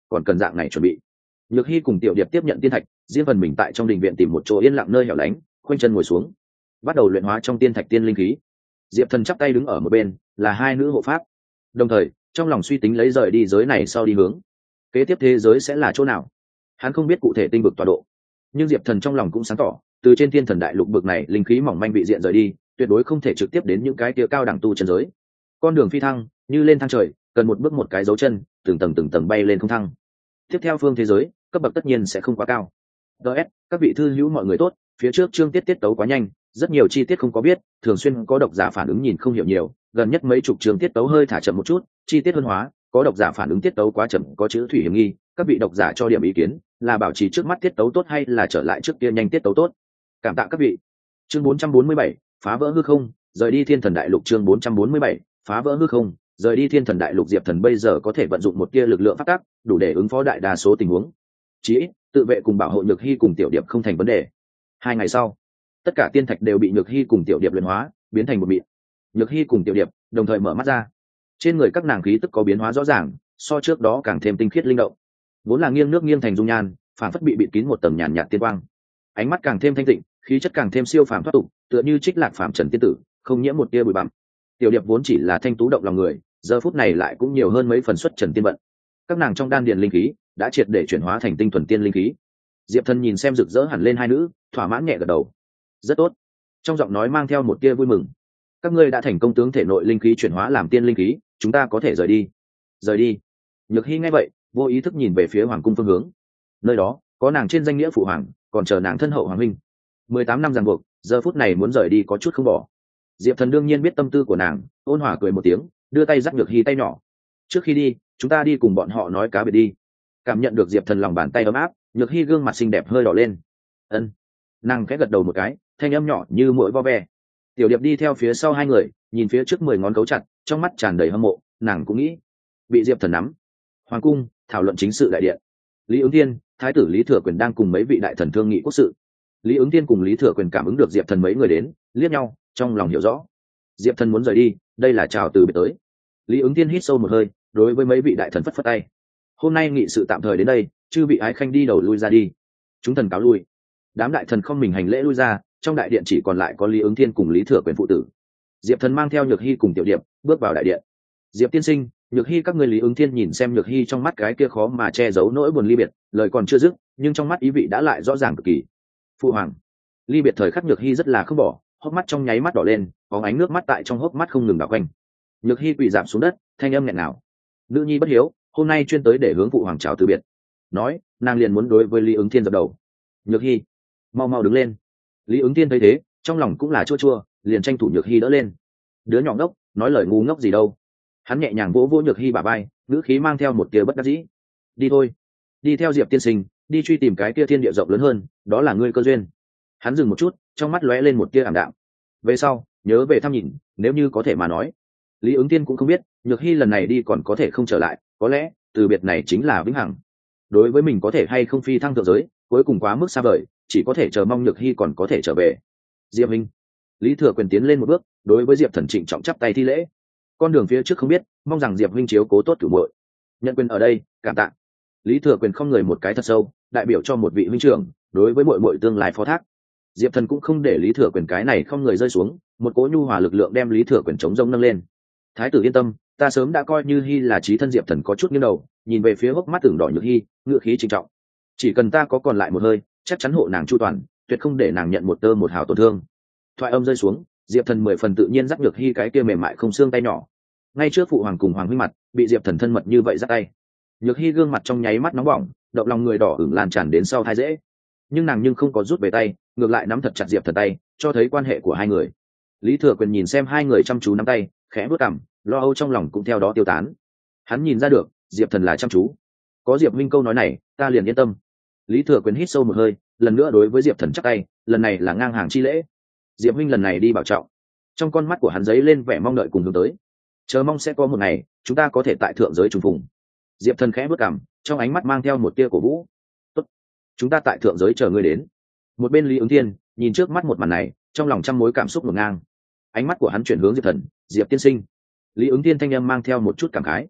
còn cần dạng này chuẩn bị. Nhược Hy cùng Tiểu Điệp tiếp nhận tiên thạch, riêng phần mình tại trong đình viện tìm một chỗ yên lặng nơi hẻo lánh, khoanh chân ngồi xuống, bắt đầu luyện hóa trong tiên thạch tiên linh khí. Diệp Thần chắp tay đứng ở một bên, là hai nữ hộ pháp, đồng thời trong lòng suy tính lấy rời đi giới này sau đi hướng kế tiếp thế giới sẽ là chỗ nào. Hắn không biết cụ thể tinh vực tọa độ, nhưng Diệp Thần trong lòng cũng sáng tỏ, từ trên thiên thần đại lục bực này linh khí mỏng manh bị diện rời đi, tuyệt đối không thể trực tiếp đến những cái kia cao đẳng tu chân giới. Con đường phi thăng như lên thang trời, cần một bước một cái dấu chân, từng tầng từng tầng bay lên không thăng. Tiếp theo phương thế giới cấp bậc tất nhiên sẽ không quá cao. ds các vị thư hữu mọi người tốt, phía trước chương tiết tiết tấu quá nhanh, rất nhiều chi tiết không có biết, thường xuyên có độc giả phản ứng nhìn không hiểu nhiều, gần nhất mấy chục chương tiết tấu hơi thả chậm một chút, chi tiết hơn hóa, có độc giả phản ứng tiết tấu quá chậm, có chữ thủy hiểm nghi, các vị độc giả cho điểm ý kiến, là bảo trì trước mắt tiết tấu tốt hay là trở lại trước kia nhanh tiết tấu tốt. Cảm tạ các vị. Chương bốn trăm bốn mươi bảy, phá vỡ hư không, rời đi thiên thần đại lục. Chương bốn trăm bốn mươi bảy, phá vỡ hư không, rời đi thiên thần đại lục. Diệp Thần bây giờ có thể vận dụng một tia lực lượng phát tác, đủ để ứng phó đại đa số tình huống. Chí ít, tự vệ cùng bảo hộ Nhược Hy cùng Tiểu Điệp không thành vấn đề. Hai ngày sau, tất cả tiên thạch đều bị Nhược Hy cùng Tiểu Điệp luyện hóa, biến thành một mịn. Nhược Hy cùng Tiểu Điệp đồng thời mở mắt ra, trên người các nàng khí tức có biến hóa rõ ràng, so trước đó càng thêm tinh khiết linh động. Vốn là nghiêng nước nghiêng thành dung nhan, phản phất bị bịt kín một tầng nhàn nhạt tiên quang, ánh mắt càng thêm thanh tịnh, khí chất càng thêm siêu phàm thoát tục, tựa như trích lạc phàm trần tiên tử, không nhiễm một tia bụi bặm. Tiểu Điệp vốn chỉ là thanh tú động lòng người, giờ phút này lại cũng nhiều hơn mấy phần xuất trần tiên vận. Các nàng trong đan điền linh khí đã triệt để chuyển hóa thành tinh thuần tiên linh khí. Diệp Thần nhìn xem rực rỡ hẳn lên hai nữ, thỏa mãn nhẹ gật đầu. Rất tốt. Trong giọng nói mang theo một tia vui mừng. Các ngươi đã thành công tướng thể nội linh khí chuyển hóa làm tiên linh khí, chúng ta có thể rời đi. Rời đi. Nhược Hy nghe vậy, vô ý thức nhìn về phía hoàng cung phương hướng. Nơi đó có nàng trên danh nghĩa phụ hoàng, còn chờ nàng thân hậu hoàng huynh. Mười tám năm ràng buộc, giờ phút này muốn rời đi có chút không bỏ. Diệp Thần đương nhiên biết tâm tư của nàng, ôn hòa cười một tiếng, đưa tay dắt Nhược Hy tay nhỏ. Trước khi đi, chúng ta đi cùng bọn họ nói cá biệt đi. Cảm nhận được Diệp Thần lòng bàn tay ấm áp, Nhược Hy gương mặt xinh đẹp hơi đỏ lên. Ân. Nàng khẽ gật đầu một cái, thanh âm nhỏ như muỗi vo ve. Tiểu Điệp đi theo phía sau hai người, nhìn phía trước mười ngón cấu chặt, trong mắt tràn đầy hâm mộ, nàng cũng nghĩ bị Diệp Thần nắm. Hoàng cung, thảo luận chính sự đại điện. Lý Ứng Thiên, thái tử Lý Thừa Quyền đang cùng mấy vị đại thần thương nghị quốc sự. Lý Ứng Thiên cùng Lý Thừa Quyền cảm ứng được Diệp Thần mấy người đến, liếc nhau, trong lòng hiểu rõ. Diệp Thần muốn rời đi, đây là chào từ biệt tới. Lý Ứng Thiên hít sâu một hơi, đối với mấy vị đại thần phất phất tay. Hôm nay nghị sự tạm thời đến đây, chư vị ái khanh đi đầu lui ra đi. Chúng thần cáo lui. Đám đại thần không mình hành lễ lui ra, trong đại điện chỉ còn lại có Lý Ứng Thiên cùng Lý Thừa Quyền phụ tử. Diệp Thần mang theo Nhược Hy cùng Tiểu Điệp bước vào đại điện. Diệp tiên sinh, Nhược Hy các người. Lý Ứng Thiên nhìn xem Nhược Hy trong mắt cái kia khó mà che giấu nỗi buồn ly biệt, lời còn chưa dứt, nhưng trong mắt ý vị đã lại rõ ràng cực kỳ. Phụ hoàng. Ly biệt thời khắc Nhược Hy rất là không bỏ, hốc mắt trong nháy mắt đỏ lên, có ánh nước mắt tại trong hốc mắt không ngừng đảo quanh. Nhược Hy quỳ rạp xuống đất, thanh âm nghẹn ngào. Nữ nhi bất hiếu, hôm nay chuyên tới để hướng phụ hoàng chào từ biệt. Nói, nàng liền muốn đối với Lý Ứng Thiên dập đầu. Nhược Hy, mau mau đứng lên. Lý Ứng Thiên thấy thế, trong lòng cũng là chua chua, liền tranh thủ Nhược Hy đỡ lên. Đứa nhỏ ngốc, nói lời ngu ngốc gì đâu. Hắn nhẹ nhàng vỗ vỗ Nhược Hy bả vai, ngữ khí mang theo một tia bất đắc dĩ. Đi thôi, đi theo Diệp tiên sinh, đi truy tìm cái kia thiên địa rộng lớn hơn, đó là ngươi cơ duyên. Hắn dừng một chút, trong mắt lóe lên một tia ảm đạm. Về sau, nhớ về thăm nhìn, nếu như có thể mà nói. Lý Ứng Thiên cũng không biết, Nhược Hy lần này đi còn có thể không trở lại, có lẽ từ biệt này chính là vĩnh hằng. Đối với mình có thể hay không phi thăng thượng giới, cuối cùng quá mức xa vời, chỉ có thể chờ mong Nhược Hy còn có thể trở về. Diệp Minh. Lý Thừa Quyền tiến lên một bước, đối với Diệp Thần trịnh trọng chắp tay thi lễ. Con đường phía trước không biết, mong rằng Diệp huynh chiếu cố tốt cửu muội. Nhận quyền ở đây, cảm tạ. Lý Thừa Quyền không người một cái thật sâu, đại biểu cho một vị huynh trưởng, đối với muội muội tương lai phó thác. Diệp Thần cũng không để Lý Thừa Quyền cái này không người rơi xuống, một cỗ nhu hòa lực lượng đem Lý Thừa Quyền chống rông nâng lên. Thái tử yên tâm, ta sớm đã coi như Hy là chí thân. Diệp Thần có chút nghiêng đầu, nhìn về phía hốc mắt tưởng đỏ Nhược Hy, ngựa khí trịnh trọng. Chỉ cần ta có còn lại một hơi, chắc chắn hộ nàng chu toàn, tuyệt không để nàng nhận một tơ một hào tổn thương. Thoại âm rơi xuống, Diệp Thần mười phần tự nhiên dắt Nhược Hy cái kia mềm mại không xương tay nhỏ. Ngay trước phụ hoàng cùng hoàng huynh mặt, bị Diệp Thần thân mật như vậy dắt tay. Nhược Hy gương mặt trong nháy mắt nóng bỏng, động lòng người đỏ ửng lan tràn đến sau thai dễ. Nhưng nàng nhưng không có rút về tay, ngược lại nắm thật chặt Diệp Thần tay, cho thấy quan hệ của hai người. Lý Thừa Quyền nhìn xem hai người chăm chú nắm tay, khẽ bước cằm, lo âu trong lòng cũng theo đó tiêu tán. Hắn nhìn ra được, Diệp Thần là chăm chú. Có Diệp Minh câu nói này, ta liền yên tâm. Lý Thừa Quyền hít sâu một hơi, lần nữa đối với Diệp Thần chắp tay, lần này là ngang hàng chi lễ. Diệp Minh lần này đi bảo trọng. Trong con mắt của hắn giấy lên vẻ mong đợi cùng hướng tới. Chờ mong sẽ có một ngày, chúng ta có thể tại thượng giới trùng phùng. Diệp Thần khẽ bước cằm, trong ánh mắt mang theo một tia cổ vũ. Tốt, chúng ta tại thượng giới chờ ngươi đến. Một bên Lý Ứng Thiên nhìn trước mắt một màn này, trong lòng trăm mối cảm xúc ngổn ngang. Ánh mắt của hắn chuyển hướng Diệp Thần, Diệp tiên sinh. Lý Ứng Thiên thanh âm mang theo một chút cảm khái.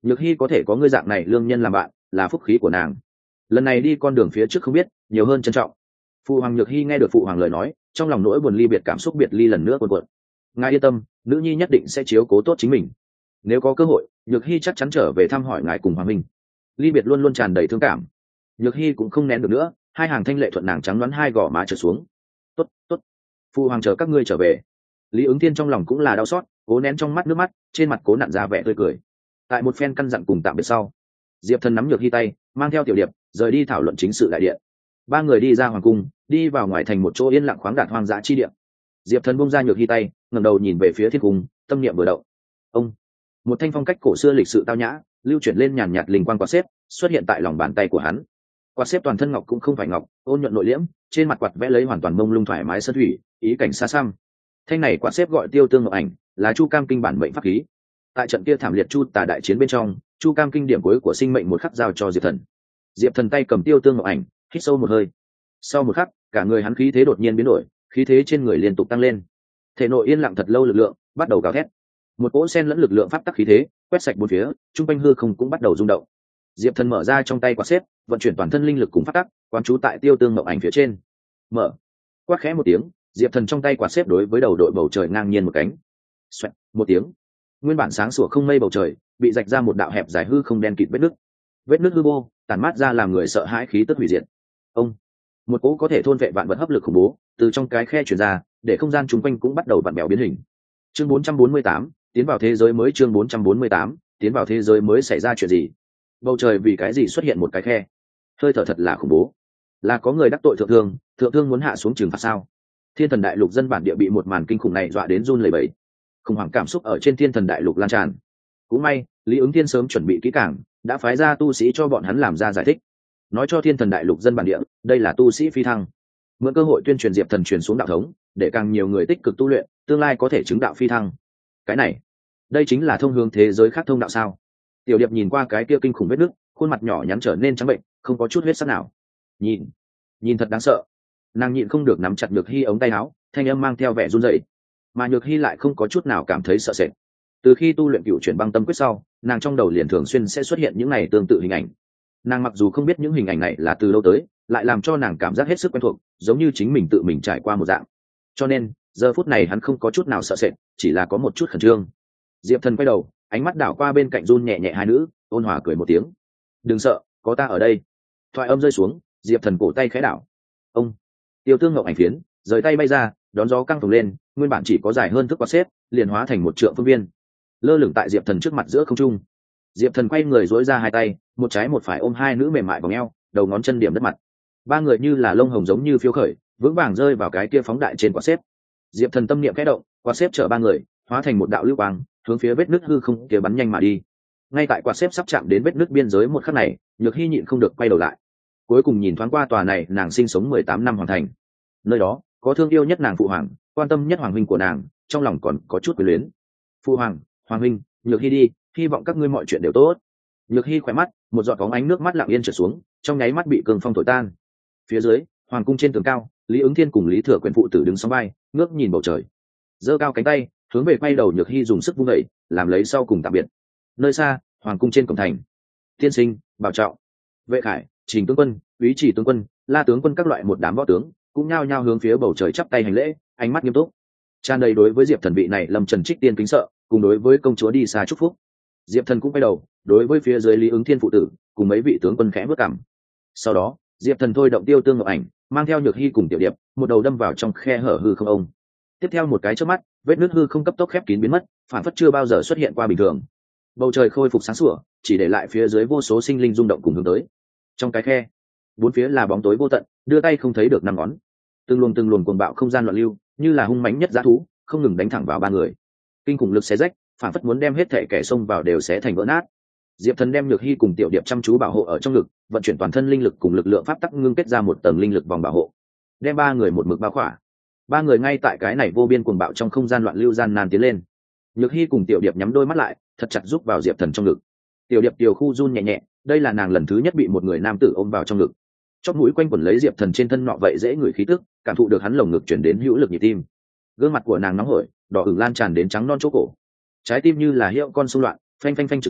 Nhược Hy có thể có ngươi dạng này lương nhân làm bạn là phúc khí của nàng. Lần này đi con đường phía trước không biết nhiều hơn trân trọng. Phụ hoàng Nhược Hy nghe được phụ hoàng lời nói, trong lòng nỗi buồn ly biệt cảm xúc biệt ly lần nữa cuồn cuộn. Ngài yên tâm, nữ nhi nhất định sẽ chiếu cố tốt chính mình. Nếu có cơ hội, Nhược Hy chắc chắn trở về thăm hỏi ngài cùng hoàng minh. Ly biệt luôn luôn tràn đầy thương cảm. Nhược Hy cũng không nén được nữa, hai hàng thanh lệ thuận nàng trắng đoán hai gò má trở xuống. Tốt, tốt, phụ hoàng chờ các ngươi trở về. Lý Ứng Thiên trong lòng cũng là đau xót, cố nén trong mắt nước mắt, trên mặt cố nặn ra vẻ tươi cười. Tại một phen căn dặn cùng tạm biệt sau, Diệp Thần nắm Nhược Hy tay, mang theo Tiểu Điệp rời đi thảo luận chính sự đại điện. Ba người đi ra hoàng cung, đi vào ngoài thành một chỗ yên lặng khoáng đạt hoang dã chi địa. Diệp Thần buông ra Nhược Hy tay, ngẩng đầu nhìn về phía thiên cung, tâm niệm vừa động. Ông, một thanh phong cách cổ xưa lịch sự tao nhã, lưu chuyển lên nhàn nhạt linh quang quạt xếp xuất hiện tại lòng bàn tay của hắn. Quạt xếp toàn thân ngọc cũng không phải ngọc, ôn nhuận nội liễm, trên mặt quạt vẽ lấy hoàn toàn mông lung thoải mái sơn thủy, ý cảnh xa xăm. Thanh này quạt xếp gọi Tiêu Tương Ngọc Ảnh, là Chu Cam kinh bản mệnh pháp khí. Tại trận kia thảm liệt Chu Tà đại chiến bên trong, Chu Cam kinh điểm cuối của sinh mệnh một khắc giao cho Diệp Thần. Diệp Thần tay cầm Tiêu Tương Ngọc Ảnh, hít sâu một hơi. Sau một khắc, cả người hắn khí thế đột nhiên biến đổi, khí thế trên người liên tục tăng lên. Thể nội yên lặng thật lâu lực lượng bắt đầu gào thét. Một cỗ sen lẫn lực lượng pháp tắc khí thế, quét sạch bốn phía, trung quanh hư không cũng bắt đầu rung động. Diệp Thần mở ra trong tay quạt xếp, vận chuyển toàn thân linh lực cùng pháp tắc, quán trú tại Tiêu Tương Ngọc Ảnh phía trên. Mở. Quát khẽ một tiếng, Diệp Thần trong tay quạt xếp đối với đầu đội bầu trời ngang nhiên một cánh. Xoẹt, một tiếng. Nguyên bản sáng sủa không mây bầu trời, bị rạch ra một đạo hẹp dài hư không đen kịt vết nứt. Vết nứt hư vô, tản mát ra làm người sợ hãi khí tức hủy diệt. Ông, một cỗ có thể thôn vệ vạn vật hấp lực khủng bố, từ trong cái khe truyền ra, để không gian chung quanh cũng bắt đầu vặn bèo biến hình. Chương bốn trăm bốn mươi tám, tiến vào thế giới mới. Chương bốn trăm bốn mươi tám, tiến vào thế giới mới xảy ra chuyện gì? Bầu trời vì cái gì xuất hiện một cái khe? Hơi thở thật là khủng bố. Là có người đắc tội thượng thương, thượng thương muốn hạ xuống trừng phạt sao? Thiên Thần Đại Lục dân bản địa bị một màn kinh khủng này dọa đến run lẩy bẩy. Khủng hoảng cảm xúc ở trên Thiên Thần Đại Lục lan tràn. Cũng may, Lý Ứng Thiên sớm chuẩn bị kỹ càng, đã phái ra tu sĩ cho bọn hắn làm ra giải thích, nói cho Thiên Thần Đại Lục dân bản địa, đây là tu sĩ phi thăng, mượn cơ hội tuyên truyền Diệp Thần truyền xuống đạo thống, để càng nhiều người tích cực tu luyện, tương lai có thể chứng đạo phi thăng. Cái này, đây chính là thông hướng thế giới khác thông đạo sao? Tiểu Điệp nhìn qua cái kia kinh khủng vết nứt, khuôn mặt nhỏ nhắn trở nên trắng bệnh, không có chút huyết sắc nào. Nhìn, nhìn thật đáng sợ. Nàng nhịn không được nắm chặt Nhược Hy ống tay áo, thanh âm mang theo vẻ run rẩy, mà Nhược Hy lại không có chút nào cảm thấy sợ sệt. Từ khi tu luyện Cửu Chuyển Băng Tâm Quyết sau, nàng trong đầu liền thường xuyên sẽ xuất hiện những này tương tự hình ảnh. Nàng mặc dù không biết những hình ảnh này là từ lâu tới, lại làm cho nàng cảm giác hết sức quen thuộc, giống như chính mình tự mình trải qua một dạng. Cho nên, giờ phút này hắn không có chút nào sợ sệt, chỉ là có một chút khẩn trương. Diệp Thần quay đầu, ánh mắt đảo qua bên cạnh run nhẹ nhẹ hai nữ, ôn hòa cười một tiếng. "Đừng sợ, có ta ở đây." Thoại âm rơi xuống, Diệp Thần cổ tay khẽ đảo. Ông, Tiêu Tương Ngọc Ảnh phiến rời tay bay ra, đón gió căng phồng lên, nguyên bản chỉ có dài hơn thước quạt xếp, liền hóa thành một trượng phương viên, lơ lửng tại Diệp Thần trước mặt giữa không trung. Diệp Thần quay người duỗi ra hai tay, một trái một phải ôm hai nữ mềm mại vòng eo, đầu ngón chân điểm đất mặt. Ba người như là lông hồng giống như phiêu khởi, vững vàng rơi vào cái kia phóng đại trên quạt xếp. Diệp Thần tâm niệm khẽ động, quạt xếp chở ba người, hóa thành một đạo lưu quang, hướng phía vết nứt hư không kia bắn nhanh mà đi. Ngay tại quạt xếp sắp chạm đến vết nứt biên giới một khắc này, Nhược Hy nhịn không được quay đầu lại. Cuối cùng nhìn thoáng qua tòa này nàng sinh sống mười tám năm hoàn thành. Nơi đó, có thương yêu nhất nàng phụ hoàng, quan tâm nhất hoàng huynh của nàng, trong lòng còn có chút quyến luyến. "Phụ hoàng, hoàng huynh, Nhược Hy đi, hy vọng các ngươi mọi chuyện đều tốt." Nhược Hy khỏe mắt, một giọt bóng ánh nước mắt lặng yên trượt xuống, trong nháy mắt bị cường phong thổi tan. Phía dưới, hoàng cung trên tường cao, Lý Ứng Thiên cùng Lý Thừa Quyền phụ tử đứng song vai, ngước nhìn bầu trời, giơ cao cánh tay, hướng về quay đầu Nhược Hy dùng sức vung đẩy, làm lấy sau cùng tạm biệt. Nơi xa, hoàng cung trên cổng thành, tiên sinh, bảo trọng. Vệ Khải, Trình tướng quân, Úy Chỉ tướng quân, La tướng quân các loại một đám võ tướng cũng nhao nhao hướng phía bầu trời chắp tay hành lễ, ánh mắt nghiêm túc, tràn đầy đối với Diệp Thần vị này Lâm Trần Trích tiên kính sợ, cùng đối với công chúa đi xa chúc phúc. Diệp Thần cũng quay đầu, đối với phía dưới Lý Ứng Thiên phụ tử cùng mấy vị tướng quân khẽ bước cằm. Sau đó, Diệp Thần thôi động Tiêu Tương Ngọc Ảnh, mang theo Nhược Hy cùng Tiểu Điệp, một đầu đâm vào trong khe hở hư không ông. Tiếp theo một cái chớp mắt, vết nứt hư không cấp tốc khép kín biến mất, phản phất chưa bao giờ xuất hiện qua bình thường. Bầu trời khôi phục sáng sủa, chỉ để lại phía dưới vô số sinh linh rung động cùng hướng tới. Trong cái khe, bốn phía là bóng tối vô tận, đưa tay không thấy được năm ngón. Từng luồng từng luồng cuồng bạo không gian loạn lưu, như là hung mãnh nhất dã thú, không ngừng đánh thẳng vào ba người. Kinh khủng lực xé rách, phản phất muốn đem hết thể kẻ xông vào đều xé thành vỡ nát. Diệp Thần đem Nhược Hy cùng Tiểu Điệp chăm chú bảo hộ ở trong ngực, vận chuyển toàn thân linh lực cùng lực lượng pháp tắc ngưng kết ra một tầng linh lực vòng bảo hộ, đem ba người một mực bao khỏa. Ba người ngay tại cái này vô biên cuồng bạo trong không gian loạn lưu gian nan tiến lên. Nhược Hy cùng Tiểu Điệp nhắm đôi mắt lại, thật chặt giúp vào Diệp Thần trong ngực. Tiểu Điệp tiểu khu run nhẹ nhẹ, đây là nàng lần thứ nhất bị một người nam tử ôm vào trong ngực. Chóp mũi quanh quẩn lấy Diệp Thần trên thân nọ vậy dễ ngửi khí tức, cảm thụ được hắn lồng ngực chuyển đến hữu lực nhịp tim. Gương mặt của nàng nóng hổi, đỏ ửng lan tràn đến trắng non chỗ cổ. Trái tim như là hiệu con xung loạn, phanh phanh phanh trực nhảy,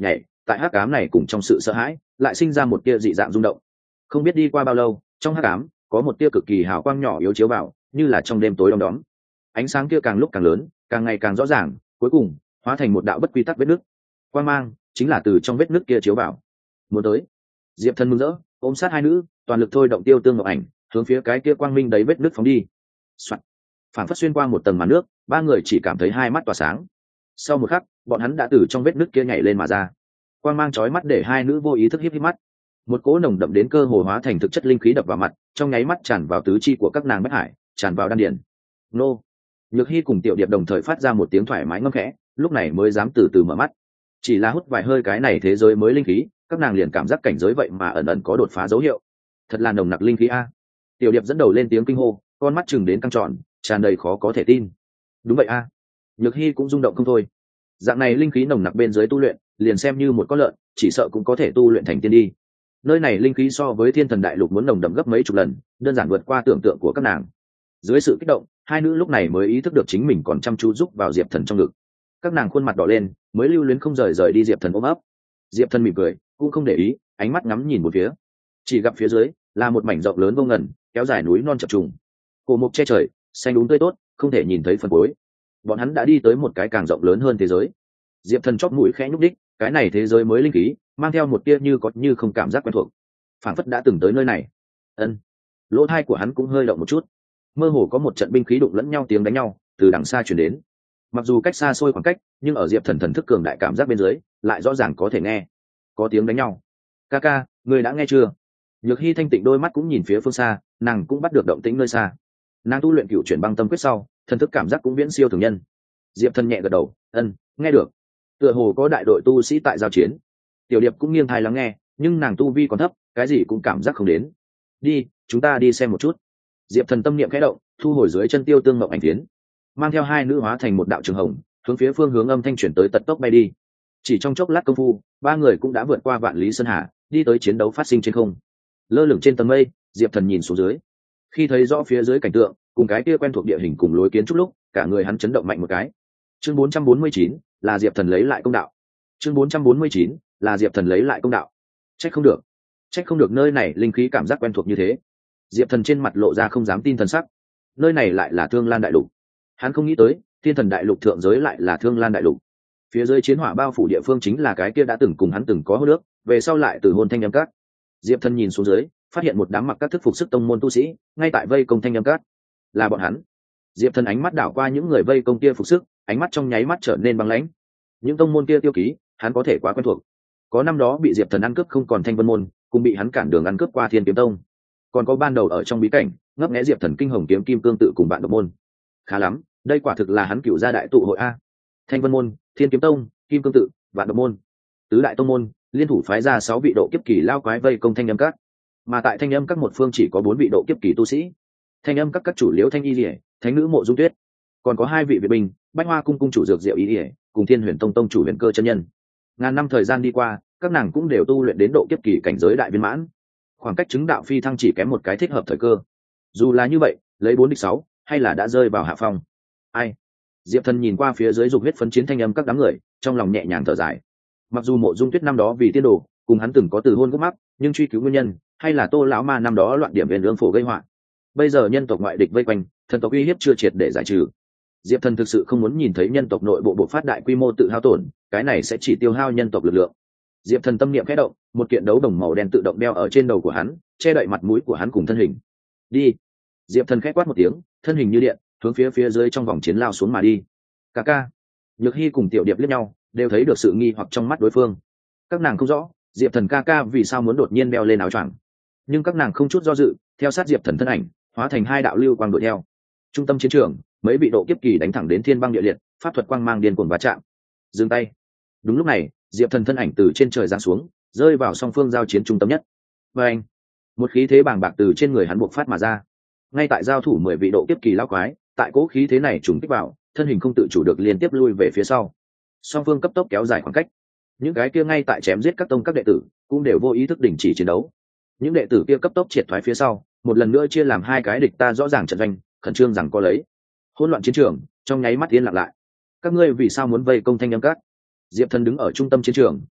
tại hắc ám này cùng trong sự sợ hãi lại sinh ra một tia dị dạng rung động. Không biết đi qua bao lâu, trong hắc ám có một tia cực kỳ hào quang nhỏ yếu chiếu vào, như là trong đêm tối đom đóm. Ánh sáng kia càng lúc càng lớn, càng ngày càng rõ ràng, cuối cùng hóa thành một đạo bất quy tắc vết nứt. Quang mang chính là từ trong vết nứt kia chiếu vào. Muốn tới, Diệp Thần mừng rỡ, ôm sát hai nữ, toàn lực thôi động tiêu tương ngọc ảnh, hướng phía cái kia quang minh đấy vết nứt phóng đi. Soạn. Phản phất xuyên qua một tầng màn nước, ba người chỉ cảm thấy hai mắt tỏa sáng. Sau một khắc, bọn hắn đã từ trong vết nứt kia nhảy lên mà ra. Quang mang chói mắt để hai nữ vô ý thức híp híp mắt. Một cỗ nồng đậm đến cơ hồ hóa thành thực chất linh khí đập vào mặt, trong nháy mắt tràn vào tứ chi của các nàng bất hải, tràn vào đan điền. Nô. Nhược Hy cùng Tiểu Điệp đồng thời phát ra một tiếng thoải mái ngâm khẽ, lúc này mới dám từ từ mở mắt. Chỉ là hút vài hơi cái này thế giới mới linh khí, các nàng liền cảm giác cảnh giới vậy mà ẩn ẩn có đột phá dấu hiệu. Thật là nồng nặc linh khí a. Tiểu Điệp dẫn đầu lên tiếng kinh hô, con mắt chừng đến căng tròn, tràn đầy khó có thể tin. Đúng vậy a. Nhược Hy cũng rung động không thôi. Dạng này linh khí nồng nặc bên dưới tu luyện, liền xem như một con lợn, chỉ sợ cũng có thể tu luyện thành tiên đi. Nơi này linh khí so với Thiên Thần Đại Lục muốn nồng đậm gấp mấy chục lần, đơn giản vượt qua tưởng tượng của các nàng. Dưới sự kích động, hai nữ lúc này mới ý thức được chính mình còn chăm chú giúp vào Diệp Thần trong ngực. Các nàng khuôn mặt đỏ lên, mới lưu luyến không rời rời đi Diệp Thần ôm ấp. Diệp Thần mỉm cười, cũng không để ý, ánh mắt ngắm nhìn một phía. Chỉ gặp phía dưới là một mảnh rộng lớn vô ngần, kéo dài núi non chập trùng. Cổ mục che trời, xanh đúng tươi tốt, không thể nhìn thấy phần cuối. Bọn hắn đã đi tới một cái càng rộng lớn hơn thế giới. Diệp Thần chóp mũi khẽ nhúc đích, cái này thế giới mới linh khí, mang theo một tia như có như không cảm giác quen thuộc, phảng phất đã từng tới nơi này. Ân, lỗ tai của hắn cũng hơi động một chút, mơ hồ có một trận binh khí đụng lẫn nhau tiếng đánh nhau từ đằng xa truyền đến. Mặc dù cách xa xôi khoảng cách, nhưng ở Diệp Thần thần thức cường đại cảm giác bên dưới, lại rõ ràng có thể nghe. Có tiếng đánh nhau. Ca ca, người đã nghe chưa? Nhược Hy thanh tịnh đôi mắt cũng nhìn phía phương xa, nàng cũng bắt được động tĩnh nơi xa. Nàng tu luyện cửu chuyển băng tâm quyết sau, thần thức cảm giác cũng viễn siêu thường nhân. Diệp Thần nhẹ gật đầu, ân, nghe được. Tựa hồ có đại đội tu sĩ tại giao chiến. Tiểu Điệp cũng nghiêng tai lắng nghe, nhưng nàng tu vi còn thấp, cái gì cũng cảm giác không đến. Đi, chúng ta đi xem một chút. Diệp Thần tâm niệm khẽ động, thu hồi dưới chân tiêu tương ngọc ảnh tiến, mang theo hai nữ hóa thành một đạo trường hồng, hướng phía phương hướng âm thanh chuyển tới tận tốc bay đi. Chỉ trong chốc lát công phu, ba người cũng đã vượt qua vạn lý sơn hà, đi tới chiến đấu phát sinh trên không. Lơ lửng trên tầng mây, Diệp Thần nhìn xuống dưới. Khi thấy rõ phía dưới cảnh tượng, cùng cái kia quen thuộc địa hình cùng lối kiến trúc lúc, cả người hắn chấn động mạnh một cái. Chương bốn trăm bốn mươi chín là Diệp Thần lấy lại công đạo. Chương bốn trăm bốn mươi chín là Diệp Thần lấy lại công đạo. Trách không được, trách không được nơi này linh khí cảm giác quen thuộc như thế. Diệp Thần trên mặt lộ ra không dám tin thần sắc. Nơi này lại là Thương Lan Đại Lục. Hắn không nghĩ tới, Thiên Thần Đại Lục thượng giới lại là Thương Lan Đại Lục. Phía dưới chiến hỏa bao phủ địa phương chính là cái kia đã từng cùng hắn từng có hô nước, về sau lại từ hôn Thanh Âm Các. Diệp Thần nhìn xuống dưới, phát hiện một đám mặc các thức phục sức tông môn tu sĩ, ngay tại vây công Thanh Âm Các. Là bọn hắn. Diệp Thần ánh mắt đảo qua những người vây công kia phục sức, ánh mắt trong nháy mắt trở nên băng lãnh. Những tông môn kia tiêu ký, hắn có thể quá quen thuộc. Có năm đó bị Diệp Thần ăn cướp không còn Thanh Vân môn, cùng bị hắn cản đường ăn cướp qua Thiên Kiếm Tông. Còn có ban đầu ở trong bí cảnh, ngấp nghé Diệp Thần kinh hồng kiếm kim cương tự cùng bạn độc môn. Khá lắm, đây quả thực là hắn cựu gia đại tụ hội a. Thanh Vân môn, Thiên Kiếm Tông, Kim Cương tự, Vạn Độc môn, tứ đại tông môn liên thủ phái ra sáu vị độ kiếp kỳ lao quái vây công Thanh Âm Các. Mà tại Thanh Âm Các một phương chỉ có bốn vị độ kiếp kỳ tu sĩ. Thanh Âm Các các chủ Liễu Thanh Y Liễu, Thánh nữ Mộ Dung Tuyết, còn có hai vị vệ binh, Bách Hoa cung cung chủ Dược Diệu Y Liễu, cùng Thiên Huyền Tông tông chủ Huyền Cơ chân nhân. Ngàn năm thời gian đi qua, các nàng cũng đều tu luyện đến độ kiếp kỳ cảnh giới đại viên mãn. Khoảng cách chứng đạo phi thăng chỉ kém một cái thích hợp thời cơ. Dù là như vậy, lấy bốn địch sáu, hay là đã rơi vào hạ phong. Ai? Diệp Thần nhìn qua phía dưới dục huyết phấn chiến Thanh Âm Các đám người, trong lòng nhẹ nhàng thở dài. Mặc dù Mộ Dung Tuyết năm đó vì tiên đồ, cùng hắn từng có từ hôn gốc mắc, nhưng truy cứu nguyên nhân, hay là Tô lão ma năm đó loạn điểm viên lương phổ gây họa. Bây giờ nhân tộc ngoại địch vây quanh, thần tộc uy hiếp chưa triệt để giải trừ. Diệp Thần thực sự không muốn nhìn thấy nhân tộc nội bộ bộc phát đại quy mô tự hao tổn, cái này sẽ chỉ tiêu hao nhân tộc lực lượng. Diệp Thần tâm niệm khẽ động, một kiện đấu đồng màu đen tự động đeo ở trên đầu của hắn, che đậy mặt mũi của hắn cùng thân hình. Đi. Diệp Thần khẽ quát một tiếng, thân hình như điện, hướng phía phía dưới trong vòng chiến lao xuống mà đi. Ca ca. Nhược Hy cùng Tiểu Điệp liếc nhau, đều thấy được sự nghi hoặc trong mắt đối phương. Các nàng không rõ, Diệp Thần ca ca vì sao muốn đột nhiên đeo lên áo choàng, nhưng các nàng không chút do dự, theo sát Diệp Thần thân ảnh, hóa thành hai đạo lưu quang đuổi theo. Trung tâm chiến trường, mấy vị độ kiếp kỳ đánh thẳng đến thiên băng địa liệt, pháp thuật quang mang điên cuồng va chạm. Dừng tay. Đúng lúc này, Diệp Thần thân ảnh từ trên trời giáng xuống, rơi vào song phương giao chiến trung tâm nhất. Và anh, một khí thế bàng bạc từ trên người hắn bộc phát mà ra. Ngay tại giao thủ mười vị độ kiếp kỳ lão quái, tại cố khí thế này trùng kích vào, thân hình không tự chủ được liên tiếp lui về phía sau. Song phương cấp tốc kéo dài khoảng cách. Những cái kia ngay tại chém giết các tông các đệ tử, cũng đều vô ý thức đình chỉ chiến đấu. Những đệ tử kia cấp tốc triệt thoái phía sau, một lần nữa chia làm hai cái địch ta rõ ràng trận doanh, khẩn trương rằng có lấy. Hỗn loạn chiến trường, trong nháy mắt yên lặng lại. Các ngươi vì sao muốn vây công Thanh Âm Các? Diệp Thần đứng ở trung tâm chiến trường,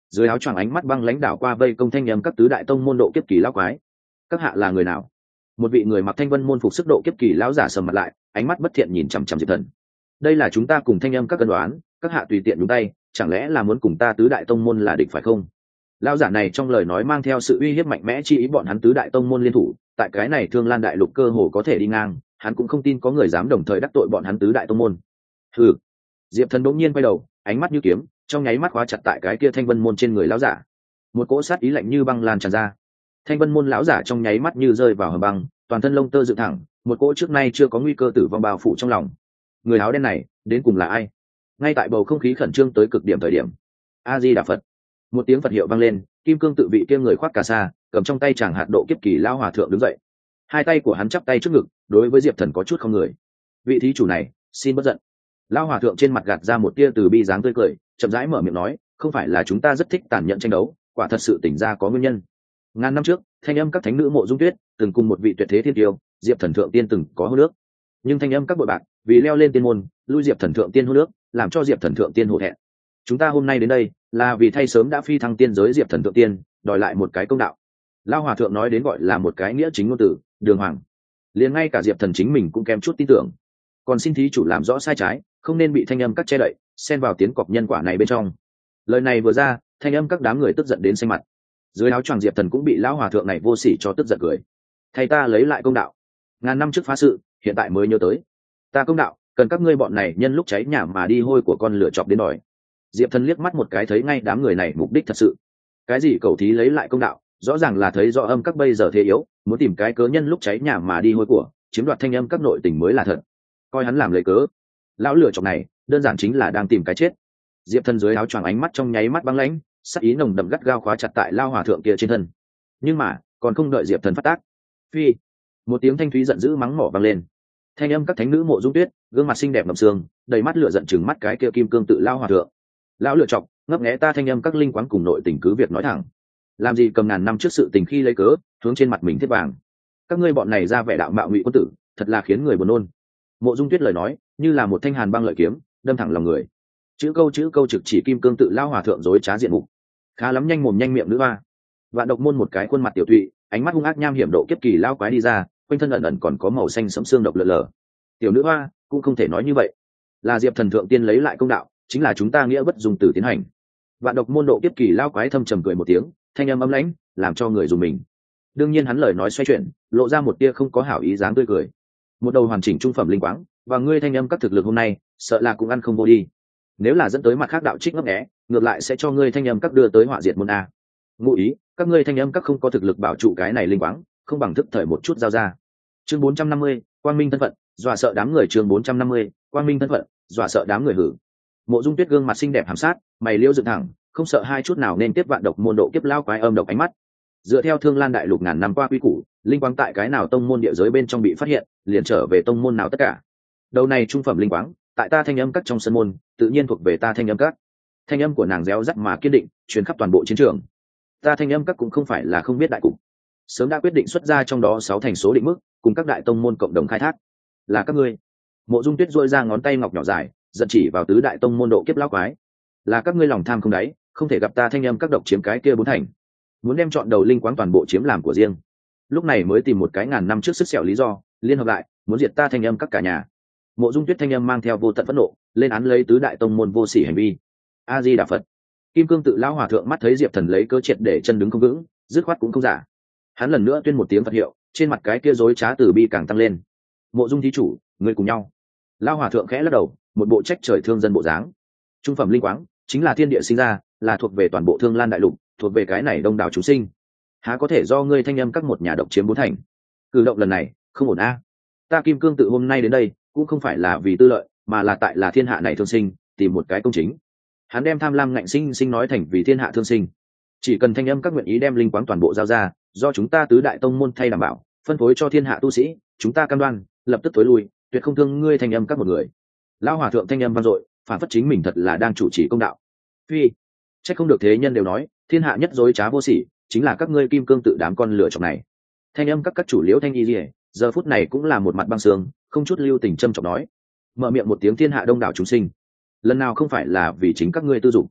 Dưới áo choàng ánh mắt băng lãnh đảo qua vây công thanh âm các tứ đại tông môn độ kiếp kỳ lão quái. Các hạ là người nào? Một vị người mặc thanh vân môn phục sức độ kiếp kỳ lão giả sầm mặt lại, ánh mắt bất thiện nhìn chằm chằm Diệp Thần. Đây là chúng ta cùng thanh âm các cân đoán, các hạ tùy tiện nhúng tay, chẳng lẽ là muốn cùng ta tứ đại tông môn là địch phải không? Lão giả này trong lời nói mang theo sự uy hiếp mạnh mẽ, chi ý bọn hắn tứ đại tông môn liên thủ, tại cái này Thương Lan đại lục cơ hồ có thể đi ngang, hắn cũng không tin có người dám đồng thời đắc tội bọn hắn tứ đại tông môn. Hừ. Diệp Thần bỗng nhiên quay đầu, ánh mắt như kiếm, trong nháy mắt khóa chặt tại cái kia thanh vân môn trên người lão giả. Một cỗ sát ý lạnh như băng lan tràn ra. Thanh vân môn lão giả trong nháy mắt như rơi vào hầm băng, toàn thân lông tơ dựng thẳng, một cỗ trước nay chưa có nguy cơ tử vong bao phủ trong lòng. Người áo đen này đến cùng là ai? Ngay tại bầu không khí khẩn trương tới cực điểm thời điểm, a di đà Phật, một tiếng Phật hiệu vang lên, kim cương tự vị kia người khoác cà sa, cầm trong tay chàng hạt độ kiếp kỳ lão hòa thượng đứng dậy. Hai tay của hắn chắp tay trước ngực, đối với Diệp Thần có chút không người. Vị thí chủ này, xin bất giận. Lão hòa thượng trên mặt gạt ra một tia từ bi dáng tươi cười, chậm rãi mở miệng nói, không phải là chúng ta rất thích tàn nhẫn tranh đấu, quả thật sự tỉnh ra có nguyên nhân. Ngàn năm trước, thanh âm các thánh nữ Mộ Dung Tuyết từng cùng một vị tuyệt thế thiên tiêu, Diệp Thần thượng tiên từng có hôn nước, nhưng thanh âm các bội bạc vì leo lên tiên môn, lui Diệp Thần thượng tiên hôn nước, làm cho Diệp Thần thượng tiên hổ thẹn. Chúng ta hôm nay đến đây là vì thay sớm đã phi thăng tiên giới Diệp Thần thượng tiên đòi lại một cái công đạo. Lão hòa thượng nói đến gọi là một cái nghĩa chính ngôn từ, đường hoàng, liền ngay cả Diệp Thần chính mình cũng kém chút tin tưởng. Còn xin thí chủ làm rõ sai trái, không nên bị thanh âm các che đậy, xen vào tiến cọc nhân quả này bên trong. Lời này vừa ra, thanh âm các đám người tức giận đến xanh mặt. Dưới áo choàng Diệp Thần cũng bị lão hòa thượng này vô sỉ cho tức giận cười. Thầy ta lấy lại công đạo, ngàn năm trước phá sự, hiện tại mới nhớ tới. Ta công đạo, cần các ngươi bọn này nhân lúc cháy nhà mà đi hôi của con lửa chọc đến đòi. Diệp Thần liếc mắt một cái thấy ngay đám người này mục đích thật sự. Cái gì cầu thí lấy lại công đạo, rõ ràng là thấy rõ âm các bây giờ thế yếu, muốn tìm cái cớ nhân lúc cháy nhà mà đi hôi của, chiếm đoạt thanh âm các nội tình mới là thật. Coi hắn làm lấy cớ. Lão lửa chọc này, đơn giản chính là đang tìm cái chết. Diệp Thần dưới áo choàng ánh mắt trong nháy mắt băng lãnh, sắc ý nồng đậm gắt gao khóa chặt tại lao hòa thượng kia trên thân. Nhưng mà còn không đợi Diệp Thần phát tác, phi, một tiếng thanh thúy giận dữ mắng mỏ vang lên. Thanh âm các thánh nữ Mộ Dung Tuyết gương mặt xinh đẹp ngập sương, đầy mắt lửa giận chừng mắt cái kia kim cương tự lao hòa thượng. Lão lựa chọc, ngấp nghé ta thanh âm các linh quán cùng nội tình cứ việc nói thẳng, làm gì cầm ngàn năm trước sự tình khi lấy cớ hướng trên mặt mình thiết vàng. Các ngươi bọn này ra vẻ đạo mạo ngụy quân tử, thật là khiến người buồn nôn. Mộ Dung Tuyết lời nói như là một thanh hàn băng lợi kiếm, đâm thẳng lòng người. Chữ câu chữ câu trực chỉ kim cương tự lao hòa thượng dối trá diện mục. Khá lắm, nhanh mồm nhanh miệng nữ hoa. Vạn độc môn một cái khuôn mặt tiểu thụy, ánh mắt hung ác nham hiểm độ kiếp kỳ lao quái đi ra, quanh thân ẩn ẩn còn có màu xanh sẫm xương độc lờ lờ. Tiểu nữ hoa cũng không thể nói như vậy, là Diệp Thần thượng tiên lấy lại công đạo, chính là chúng ta nghĩa bất dung tử tiến hành. Vạn độc môn độ kiếp kỳ lao quái thâm trầm cười một tiếng, thanh âm ấm lãnh, làm cho người dùng mình. Đương nhiên hắn lời nói xoay chuyển, lộ ra một tia không có hảo ý dáng tươi cười. Một đầu hoàn chỉnh trung phẩm linh quáng, và ngươi thanh âm các thực lực hôm nay, sợ là cũng ăn không vô đi. Nếu là dẫn tới mặt khác đạo trích ngấp nghé, ngược lại sẽ cho ngươi thanh âm các đưa tới họa diệt môn a. Ngụ ý, các ngươi thanh âm các không có thực lực bảo trụ cái này linh quáng, không bằng thức thời một chút giao ra. Chương bốn trăm năm mươi, quang minh thân phận, dọa sợ đám người. Chương bốn trăm năm mươi, quang minh thân phận, dọa sợ đám người hử. Mộ Dung Tuyết gương mặt xinh đẹp hàm sát, mày liễu dựng thẳng, không sợ hai chút nào nên tiếp vạn độc môn độ kiếp lao quái âm độc ánh mắt. Dựa theo Thương Lan đại lục ngàn năm qua quy củ, linh quáng tại cái nào tông môn địa giới bên trong bị phát hiện, liền trở về tông môn nào tất cả. Đầu này trung phẩm linh quáng, tại ta thanh âm các trong sân môn, tự nhiên thuộc về ta thanh âm các. Thanh âm của nàng réo rắt mà kiên định, truyền khắp toàn bộ chiến trường. Ta thanh âm các cũng không phải là không biết đại cục, sớm đã quyết định xuất ra trong đó sáu thành số định mức, cùng các đại tông môn cộng đồng khai thác. Là các ngươi. Mộ Dung Tuyết duỗi ra ngón tay ngọc nhỏ dài, giận chỉ vào tứ đại tông môn độ kiếp lão quái. Là các ngươi lòng tham không đáy, không thể gặp ta thanh âm các độc chiếm cái kia bốn thành, muốn đem chọn đầu linh quáng toàn bộ chiếm làm của riêng. Lúc này mới tìm một cái ngàn năm trước sức sẹo lý do, liên hợp lại, muốn diệt ta thanh âm các cả nhà. Mộ Dung Tuyết thanh âm mang theo vô tận phẫn nộ, lên án lấy tứ đại tông môn vô sỉ hành vi. A Di Đà Phật. Kim cương tự lão hòa thượng mắt thấy Diệp Thần lấy cơ triệt để chân đứng không vững, dứt khoát cũng không giả. Hắn lần nữa tuyên một tiếng Phật hiệu, trên mặt cái kia rối trá từ bi càng tăng lên. Mộ Dung thí chủ, người cùng nhau. Lão hòa thượng khẽ lắc đầu, một bộ trách trời thương dân bộ dáng. Trung phẩm linh quáng chính là thiên địa sinh ra, là thuộc về toàn bộ Thương Lan đại lục, thuộc về cái này đông đảo chúng sinh. Há có thể do ngươi thanh âm các một nhà độc chiếm bốn thành? Cử động lần này không ổn a. Ta Kim cương tự hôm nay đến đây, cũng không phải là vì tư lợi, mà là tại là thiên hạ này thương sinh, tìm một cái công chính. Hắn đem tham lam ngạnh sinh sinh nói thành vì thiên hạ thương sinh. Chỉ cần thanh âm các nguyện ý đem linh quáng toàn bộ giao ra, do chúng ta tứ đại tông môn thay đảm bảo, phân phối cho thiên hạ tu sĩ, chúng ta cam đoan lập tức tối lui, tuyệt không thương ngươi thanh âm các một người. Lão hòa thượng thanh âm vang dội, phản phất chính mình thật là đang chủ trì công đạo. Phi, trách không được thế nhân đều nói, thiên hạ nhất dối trá vô sỉ, chính là các ngươi Kim cương tự đám con lửa chọc này. Thanh âm các các chủ liễu thanh y liễu, giờ phút này cũng là một mặt băng sương, không chút lưu tình châm chọc nói, mở miệng một tiếng thiên hạ đông đảo chúng sinh, lần nào không phải là vì chính các ngươi tư dụng.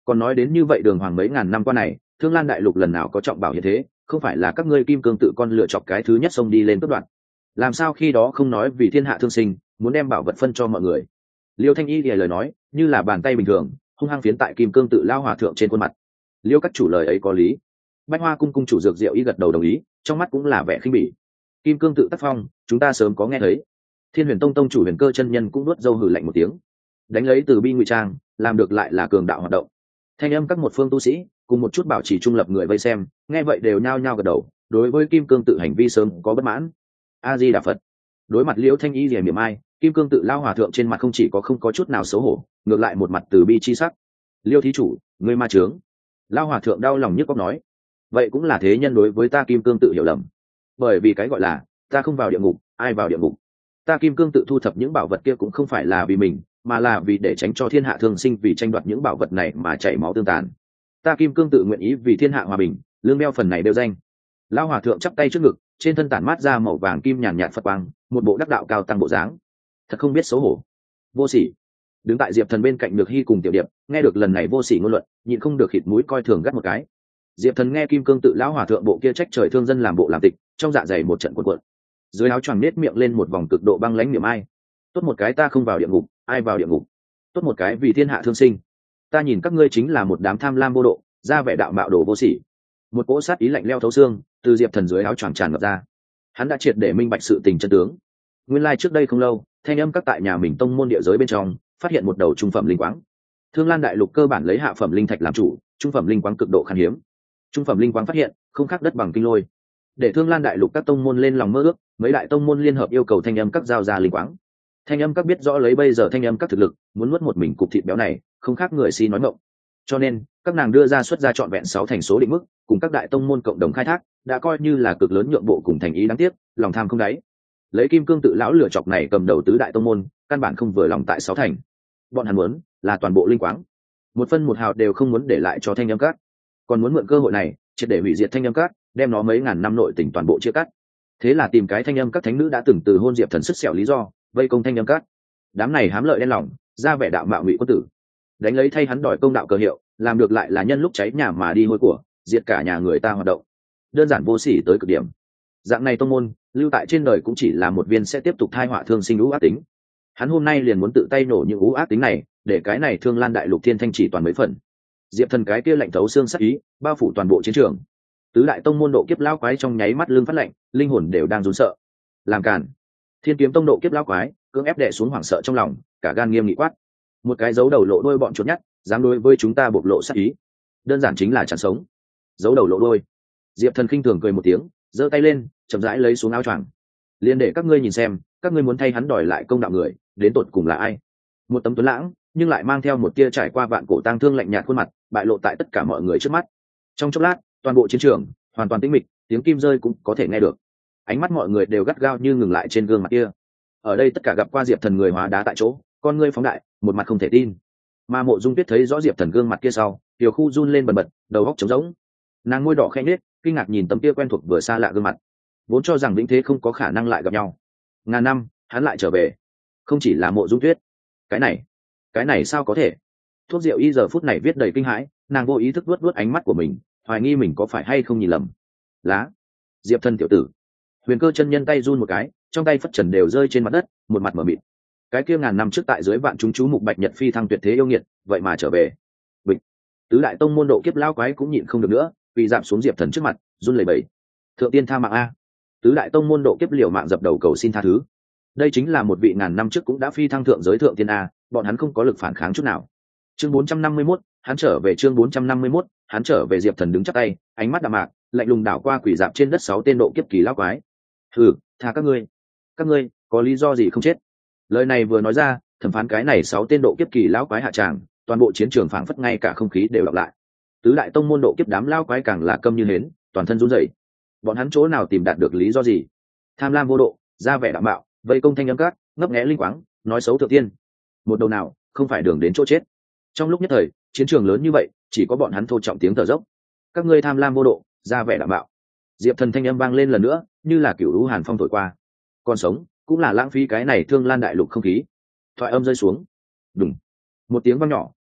còn nói đến như vậy đường hoàng mấy ngàn năm qua này Thương Lan đại lục lần nào có trọng bảo hiện thế, không phải là các ngươi kim cương tự con lựa chọc cái thứ nhất xông đi lên cướp đoạt? Làm sao khi đó không nói vì thiên hạ thương sinh, muốn đem bảo vật phân cho mọi người? Liêu Thanh Y lìa lời nói như là bàn tay bình thường, hung hăng phiến tại kim cương tự lao hòa thượng trên khuôn mặt. Liêu các chủ lời ấy có lý. Bách Hoa cung cung chủ dược diệu y gật đầu đồng ý, trong mắt cũng là vẻ khinh bỉ. Kim cương tự tác phong, chúng ta sớm có nghe thấy. Thiên Huyền Tông tông chủ Huyền Cơ chân nhân cũng nuốt dâu hừ lạnh một tiếng. Đánh lấy từ bi ngụy trang, làm được lại là cường đạo hoạt động. Thanh âm các một phương tu sĩ, cùng một chút bảo trì trung lập người vây xem, nghe vậy đều nhao nhao gật đầu, đối với kim cương tự hành vi sớm có bất mãn. A Di Đà Phật. Đối mặt Liễu Thanh Y rìa miệng ai, kim cương tự lao hòa thượng trên mặt không chỉ có không có chút nào xấu hổ, ngược lại một mặt từ bi chi sắc. Liêu thí chủ, ngươi ma trướng. Lao hòa thượng đau lòng nhức óc nói, vậy cũng là thế nhân đối với ta kim cương tự hiểu lầm. Bởi vì cái gọi là ta không vào địa ngục, ai vào địa ngục? Ta kim cương tự thu thập những bảo vật kia cũng không phải là vì mình, mà là vì để tránh cho thiên hạ thương sinh vì tranh đoạt những bảo vật này mà chảy máu tương tàn. Ta kim cương tự nguyện ý vì thiên hạ hòa bình, lương đeo phần này đều danh. Lao hòa thượng chắp tay trước ngực, trên thân tản mát ra màu vàng kim nhàn nhạt phật quang, một bộ đắc đạo cao tăng bộ dáng. Thật không biết xấu hổ, vô sỉ. Đứng tại Diệp Thần bên cạnh Nhược Hy cùng Tiểu Điệp, nghe được lần này vô sỉ ngôn luận, nhịn không được khịt mũi coi thường gắt một cái. Diệp Thần nghe kim cương tự lão hòa thượng bộ kia trách trời thương dân làm bộ làm tịch, trong dạ dày một trận cuộn cuộn. Dưới áo choàng nết miệng lên một vòng cực độ băng lãnh niệm ai. Tốt một cái ta không vào địa ngục, ai vào địa ngục? Tốt một cái vì thiên hạ thương sinh. Ta nhìn các ngươi chính là một đám tham lam vô độ, ra vẻ đạo mạo đồ vô sỉ. Một cỗ sát ý lạnh leo thấu xương, từ Diệp Thần dưới áo choàng tràn ngập ra. Hắn đã triệt để minh bạch sự tình chân tướng. Nguyên lai like trước đây không lâu, thanh âm các tại nhà mình tông môn địa giới bên trong, phát hiện một đầu trung phẩm linh quáng. Thương Lan đại lục cơ bản lấy hạ phẩm linh thạch làm chủ, trung phẩm linh quáng cực độ khan hiếm. Trung phẩm linh quáng phát hiện, không khác đất bằng kinh lôi. Để Thương Lan đại lục các tông môn lên lòng mơ ước, mấy đại tông môn liên hợp yêu cầu thanh âm các giao ra linh quáng. Thanh âm các biết rõ lấy bây giờ thanh âm các thực lực, muốn nuốt một mình cục thịt béo này, không khác người si nói ngọng. Cho nên, các nàng đưa ra xuất ra trọn vẹn sáu thành số định mức, cùng các đại tông môn cộng đồng khai thác, đã coi như là cực lớn nhượng bộ cùng thành ý đáng tiếc, lòng tham không đáy. Lấy kim cương tự lão lửa chọc này cầm đầu tứ đại tông môn, căn bản không vừa lòng tại sáu thành. Bọn hắn muốn là toàn bộ linh quáng, một phân một hào đều không muốn để lại cho thanh âm các, còn muốn mượn cơ hội này triệt để hủy diệt thanh âm các, đem nó mấy ngàn năm nội tình toàn bộ chia cắt. Thế là tìm cái thanh âm các thánh nữ đã từng từ hôn Diệp Thần sức sẹo lý do, vây công thanh âm các. Đám này hám lợi đen lòng, ra vẻ đạo mạo ngụy quân tử, đánh lấy thay hắn đòi công đạo cờ hiệu, làm được lại là nhân lúc cháy nhà mà đi hôi của, diệt cả nhà người ta hoạt động, đơn giản vô sỉ tới cực điểm. Dạng này tông môn lưu tại trên đời cũng chỉ là một viên sẽ tiếp tục thai họa thương sinh ú ác tính. Hắn hôm nay liền muốn tự tay nổ những ú ác tính này, để cái này Thương Lan đại lục thiên thanh chỉ toàn mấy phần. Diệp Thần cái kia lạnh thấu xương sắc ý, bao phủ toàn bộ chiến trường. Tứ đại tông môn độ kiếp lão quái trong nháy mắt lưng phát lạnh, linh hồn đều đang run sợ. Làm cản. Thiên Kiếm tông độ kiếp lão quái cưỡng ép đè xuống hoảng sợ trong lòng, cả gan nghiêm nghị quát: một cái dấu đầu lộ đôi bọn chuột nhắt, dám đối với chúng ta bộc lộ sát ý, đơn giản chính là chán sống. Dấu đầu lộ đôi. Diệp Thần khinh thường cười một tiếng, giơ tay lên, chậm rãi lấy xuống áo choàng. Liên để các ngươi nhìn xem, các ngươi muốn thay hắn đòi lại công đạo người, đến tột cùng là ai? Một tấm tuấn lãng, nhưng lại mang theo một tia trải qua vạn cổ tang thương lạnh nhạt khuôn mặt, bại lộ tại tất cả mọi người trước mắt. Trong chốc lát, toàn bộ chiến trường hoàn toàn tĩnh mịch, tiếng kim rơi cũng có thể nghe được. Ánh mắt mọi người đều gắt gao như ngừng lại trên gương mặt kia. Ở đây tất cả gặp qua Diệp Thần người hóa đá tại chỗ, con ngươi phóng đại, một mặt không thể tin. Mà Mộ Dung Tuyết thấy rõ Diệp Thần gương mặt kia sau, tiểu khu run lên bần bật, đầu óc trống rỗng. Nàng môi đỏ khẽ nhếch, kinh ngạc nhìn tấm kia quen thuộc vừa xa lạ gương mặt, vốn cho rằng vĩnh thế không có khả năng lại gặp nhau. Ngàn năm, hắn lại trở về. Không chỉ là Mộ Dung Tuyết. Cái này, cái này sao có thể? Thuốc rượu y giờ phút này viết đầy kinh hãi, nàng vô ý thức vuốt vuốt ánh mắt của mình, hoài nghi mình có phải hay không nhìn lầm. Lá, Diệp Thần tiểu tử. Huyền Cơ chân nhân tay run một cái, trong tay phất trần đều rơi trên mặt đất, một mặt mở mịt. Cái kia ngàn năm trước tại dưới vạn chúng chú mục Bạch Nhật phi thăng tuyệt thế yêu nghiệt, vậy mà trở về. Bịch. Tứ đại tông môn độ kiếp lao quái cũng nhịn không được nữa, vì giảm xuống Diệp Thần trước mặt, run lẩy bẩy. Thượng tiên tha mạng a. Tứ đại tông môn độ kiếp liều mạng dập đầu cầu xin tha thứ. Đây chính là một vị ngàn năm trước cũng đã phi thăng thượng giới thượng tiên a, bọn hắn không có lực phản kháng chút nào. Chương bốn trăm năm mươi mốt, hắn trở về. Chương bốn trăm năm mươi mốt, hắn trở về. Diệp Thần đứng chắp tay, ánh mắt đạm mạc, lạnh lùng đảo qua quỷ dạp trên đất sáu tên độ kiếp kỳ lao quái. Hừ, tha các ngươi. Các ngươi có lý do gì không chết? Lời này vừa nói ra, thẩm phán cái này sáu tên độ kiếp kỳ lao quái hạ tràng, toàn bộ chiến trường phảng phất ngay cả không khí đều đọc lại. Tứ đại tông môn độ kiếp đám lao quái càng là câm như hến, toàn thân run rẩy. Bọn hắn chỗ nào tìm đạt được lý do gì? Tham lam vô độ, ra vẻ đạo mạo, vây công thanh âm các, ngấp nghé linh quáng, nói xấu thượng tiên. Một đầu nào không phải đường đến chỗ chết. Trong lúc nhất thời, chiến trường lớn như vậy, chỉ có bọn hắn thô trọng tiếng thở dốc. Các ngươi tham lam vô độ, ra vẻ đạo mạo. Diệp Thần thanh âm vang lên lần nữa, như là cửu lũ hàn phong thổi qua. Còn sống, cũng là lãng phí cái này Thương Lan đại lục không khí. Thoại âm rơi xuống. Đùng. Một tiếng vang nhỏ,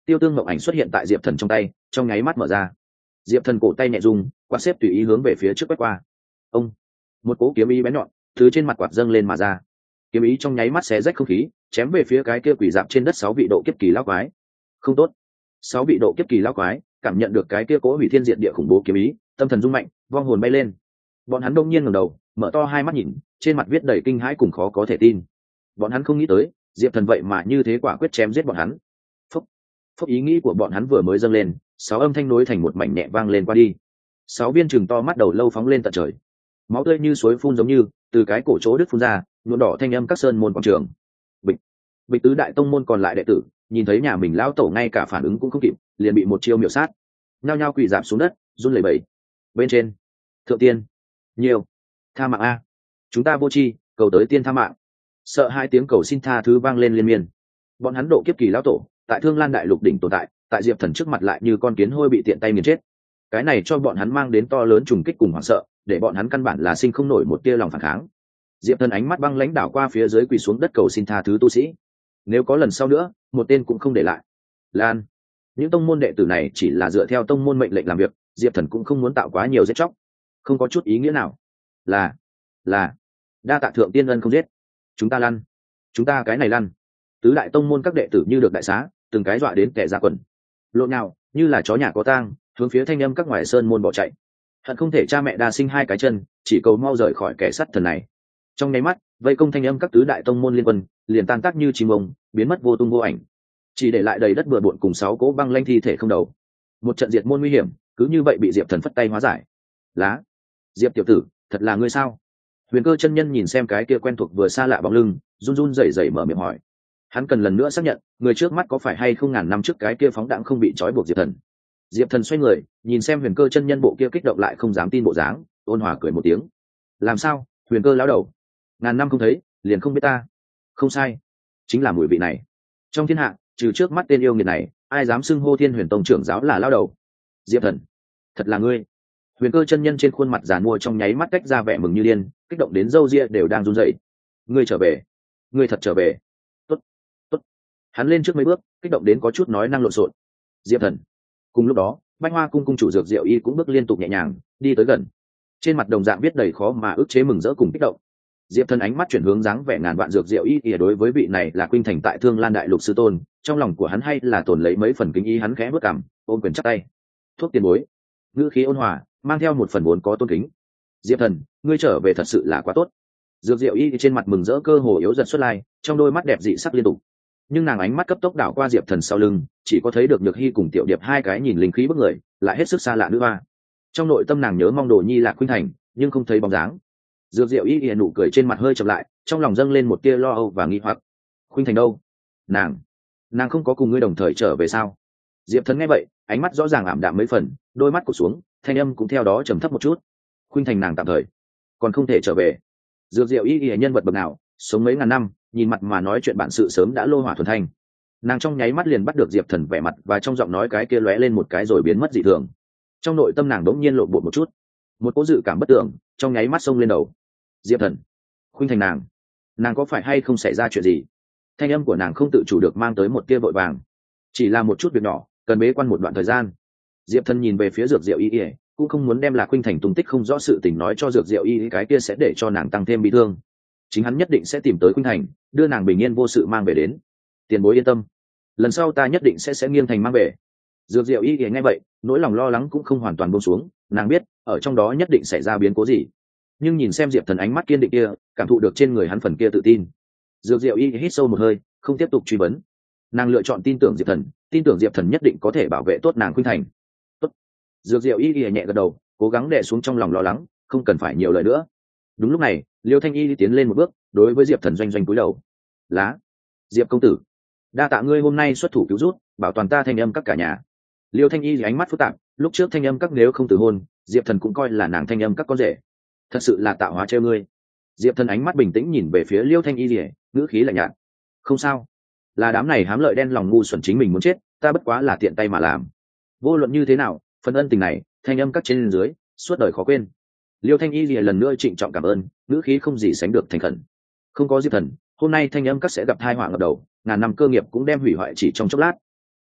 tiêu tương mộng ảnh xuất hiện tại diệp thần trong tay, trong nháy mắt mở ra. Diệp thần cổ tay nhẹ rung, quạt xếp tùy ý hướng về phía trước quét qua. Ông, một cỗ kiếm ý bén nhọn thứ trên mặt quạt dâng lên mà ra. Kiếm ý trong nháy mắt xé rách không khí, chém về phía cái kia quỷ dạp trên đất sáu vị độ kiếp kỳ lão quái. Không tốt. Sáu vị độ kiếp kỳ lão quái cảm nhận được cái kia cỗ hủy thiên diệt địa khủng bố kiếm ý, tâm thần rung mạnh, vong hồn bay lên. Bọn hắn đông nhiên ngẩng đầu, mở to hai mắt nhìn, trên mặt viết đầy kinh hãi cùng khó có thể tin. Bọn hắn không nghĩ tới diệp thần vậy mà như thế quả quyết chém giết bọn hắn. Phúc, phúc, ý nghĩ của bọn hắn vừa mới dâng lên, sáu âm thanh nối thành một mảnh nhẹ vang lên qua đi. Sáu viên chừng to mắt đầu lâu phóng lên tận trời, máu tươi như suối phun giống như từ cái cổ chỗ đứt phun ra, nhuộm đỏ thanh âm các sơn môn quảng trường. Bịch, bịch tứ đại tông môn còn lại đệ tử nhìn thấy nhà mình lão tổ ngay cả phản ứng cũng không kịp, liền bị một chiêu miểu sát, nhao nhao quỳ rạp xuống đất, run lẩy bẩy. Bên trên, thượng tiên, nhiều, tha mạng a, chúng ta vô tri, cầu tới tiên tha mạng. Sợ hai tiếng cầu xin tha thứ vang lên liên miên. Bọn hắn độ kiếp kỳ lão tổ tại Thương Lan đại lục đỉnh tồn tại, tại diệp thần trước mặt lại như con kiến hôi bị tiện tay nghiền chết. Cái này cho bọn hắn mang đến to lớn trùng kích cùng hoảng sợ, để bọn hắn căn bản là sinh không nổi một tia lòng phản kháng. Diệp thần ánh mắt băng lãnh đảo qua phía dưới quỳ xuống đất cầu xin tha thứ tu sĩ. Nếu có lần sau nữa, một tên cũng không để lại. Lan, những tông môn đệ tử này chỉ là dựa theo tông môn mệnh lệnh làm việc, diệp thần cũng không muốn tạo quá nhiều giết chóc, không có chút ý nghĩa nào. Là, là, đa tạ thượng tiên ân không giết, chúng ta lăn, chúng ta cái này lăn. Tứ đại tông môn các đệ tử như được đại xá, từng cái dọa đến kẻ ra quần, lộn nào như là chó nhà có tang, hướng phía thanh âm các ngoài sơn môn bỏ chạy. Hận không thể cha mẹ đa sinh hai cái chân, chỉ cầu mau rời khỏi kẻ sắt thần này. Trong nháy mắt, vây công thanh âm các tứ đại tông môn liên quân liền tan tác như chim ông, biến mất vô tung vô ảnh, chỉ để lại đầy đất bừa bộn cùng sáu cỗ băng lanh thi thể không đầu. Một trận diệt môn nguy hiểm cứ như vậy bị diệp thần phất tay hóa giải. Lá, diệp tiểu tử, thật là ngươi sao? Huyền Cơ chân nhân nhìn xem cái kia quen thuộc vừa xa lạ bóng lưng, run run rẩy rẩy mở miệng hỏi. Hắn cần lần nữa xác nhận người trước mắt có phải hay không ngàn năm trước cái kia phóng đãng không bị trói buộc diệp thần. Diệp thần xoay người nhìn xem Huyền Cơ chân nhân bộ kia kích động lại không dám tin bộ dáng, ôn hòa cười một tiếng. Làm sao, Huyền Cơ lão đầu, ngàn năm không thấy liền không biết ta? Không sai, chính là mùi vị này. Trong thiên hạ trừ trước mắt tên yêu nghiệt này, ai dám xưng hô Thiên Huyền Tông trưởng giáo là lão đầu? Diệp thần, thật là ngươi? Huyền Cơ chân nhân trên khuôn mặt giàn mua trong nháy mắt cách ra vẻ mừng như điên, kích động đến râu ria đều đang run rẩy. Ngươi trở về, ngươi thật trở về. Tốt, tốt. Hắn lên trước mấy bước, kích động đến có chút nói năng lộn xộn. Diệp thần. Cùng lúc đó, Bách Hoa cung cung chủ Dược Diệu Y cũng bước liên tục nhẹ nhàng đi tới gần, trên mặt đồng dạng biết đầy khó mà ức chế mừng rỡ cùng kích động. Diệp thần ánh mắt chuyển hướng dáng vẻ ngàn vạn Dược Diệu Y, đối với vị này là Khuynh Thành tại Thương Lan đại lục sư tôn, trong lòng của hắn hay là tồn lấy mấy phần kính ý. Hắn khẽ bước cằm, ôm quyền chắp tay. Thuốc tiền bối, ngữ khí ôn hòa, mang theo một phần vốn có tôn kính. Diệp thần, ngươi trở về thật sự là quá tốt. Dược Diệu Y trên mặt mừng rỡ cơ hồ yếu dần xuất lai, trong đôi mắt đẹp dị sắc liên tục. Nhưng nàng ánh mắt cấp tốc đảo qua Diệp thần sau lưng, chỉ có thấy được Nhược Hy cùng Tiểu Điệp hai cái nhìn linh khí bức người, lại hết sức xa lạ nữ hoa. Trong nội tâm nàng nhớ mong Đồ Nhi là Khuynh Thành, nhưng không thấy bóng dáng. Dược Diệu Y nụ cười trên mặt hơi chậm lại, trong lòng dâng lên một tia lo âu và nghi hoặc. Khuynh Thành đâu? Nàng, nàng không có cùng ngươi đồng thời trở về sao? Diệp thần nghe vậy, ánh mắt rõ ràng ảm đạm mấy phần, đôi mắt cụt xuống, thanh âm cũng theo đó trầm thấp một chút. Khuynh Thành nàng tạm thời còn không thể trở về. Dược Diệu Y nhân vật bậc nào, sống mấy ngàn năm, nhìn mặt mà nói chuyện bản sự sớm đã lô hỏa thuần thanh. Nàng trong nháy mắt liền bắt được Diệp thần vẻ mặt, và trong giọng nói cái kia lóe lên một cái rồi biến mất dị thường. Trong nội tâm nàng đống nhiên lộn bột một chút, một cỗ dự cảm bất tưởng trong nháy mắt xông lên đầu. Diệp thần, Khuynh Thành nàng, nàng có phải hay không xảy ra chuyện gì? Thanh âm của nàng không tự chủ được mang tới một tia vội vàng. Chỉ là một chút việc nhỏ, cần bế quan một đoạn thời gian. Diệp thần nhìn về phía Dược Diệu Y, cũng không muốn đem là Khuynh Thành tung tích không rõ sự tình nói cho Dược Diệu Y, cái kia sẽ để cho nàng tăng thêm bị thương. Chính hắn nhất định sẽ tìm tới Khuynh Thành, đưa nàng bình yên vô sự mang về đến. Tiền bối yên tâm, lần sau ta nhất định sẽ sẽ nghiêng thành mang về. Dược Diệu Y nghe vậy, nỗi lòng lo lắng cũng không hoàn toàn buông xuống, nàng biết ở trong đó nhất định xảy ra biến cố gì. Nhưng nhìn xem Diệp thần ánh mắt kiên định kia, cảm thụ được trên người hắn phần kia tự tin, Dược Diệu Y hít sâu một hơi, không tiếp tục truy vấn. Nàng lựa chọn tin tưởng Diệp thần, tin tưởng Diệp thần nhất định có thể bảo vệ tốt nàng Khuynh Thành. Tốt. Dược Diệu Y nhẹ gật đầu, cố gắng đè xuống trong lòng lo lắng, không cần phải nhiều lời nữa. Đúng lúc này, Liêu Thanh Y tiến lên một bước, đối với Diệp thần doanh doanh cúi đầu. Lá, Diệp công tử, đa tạ ngươi hôm nay xuất thủ cứu rút, bảo toàn ta thanh âm các cả nhà. Liêu Thanh Y ánh mắt phức tạp, lúc trước thanh âm các nếu không từ hôn, Diệp thần cũng coi là nàng thanh âm các con rể. Thật sự là tạo hóa trêu ngươi. Diệp thần ánh mắt bình tĩnh nhìn về phía Liêu Thanh Y, ngữ khí lạnh nhạt. Không sao, là đám này hám lợi đen lòng ngu xuẩn chính mình muốn chết, ta bất quá là tiện tay mà làm. Vô luận như thế nào, phần ân tình này, thanh âm các trên dưới, suốt đời khó quên. Liêu Thanh Y lìa lần nữa trịnh trọng cảm ơn, ngữ khí không gì sánh được thành khẩn. Không có Diệp thần, hôm nay thanh âm các sẽ gặp tai họa ngập đầu, ngàn năm cơ nghiệp cũng đem hủy hoại chỉ trong chốc lát.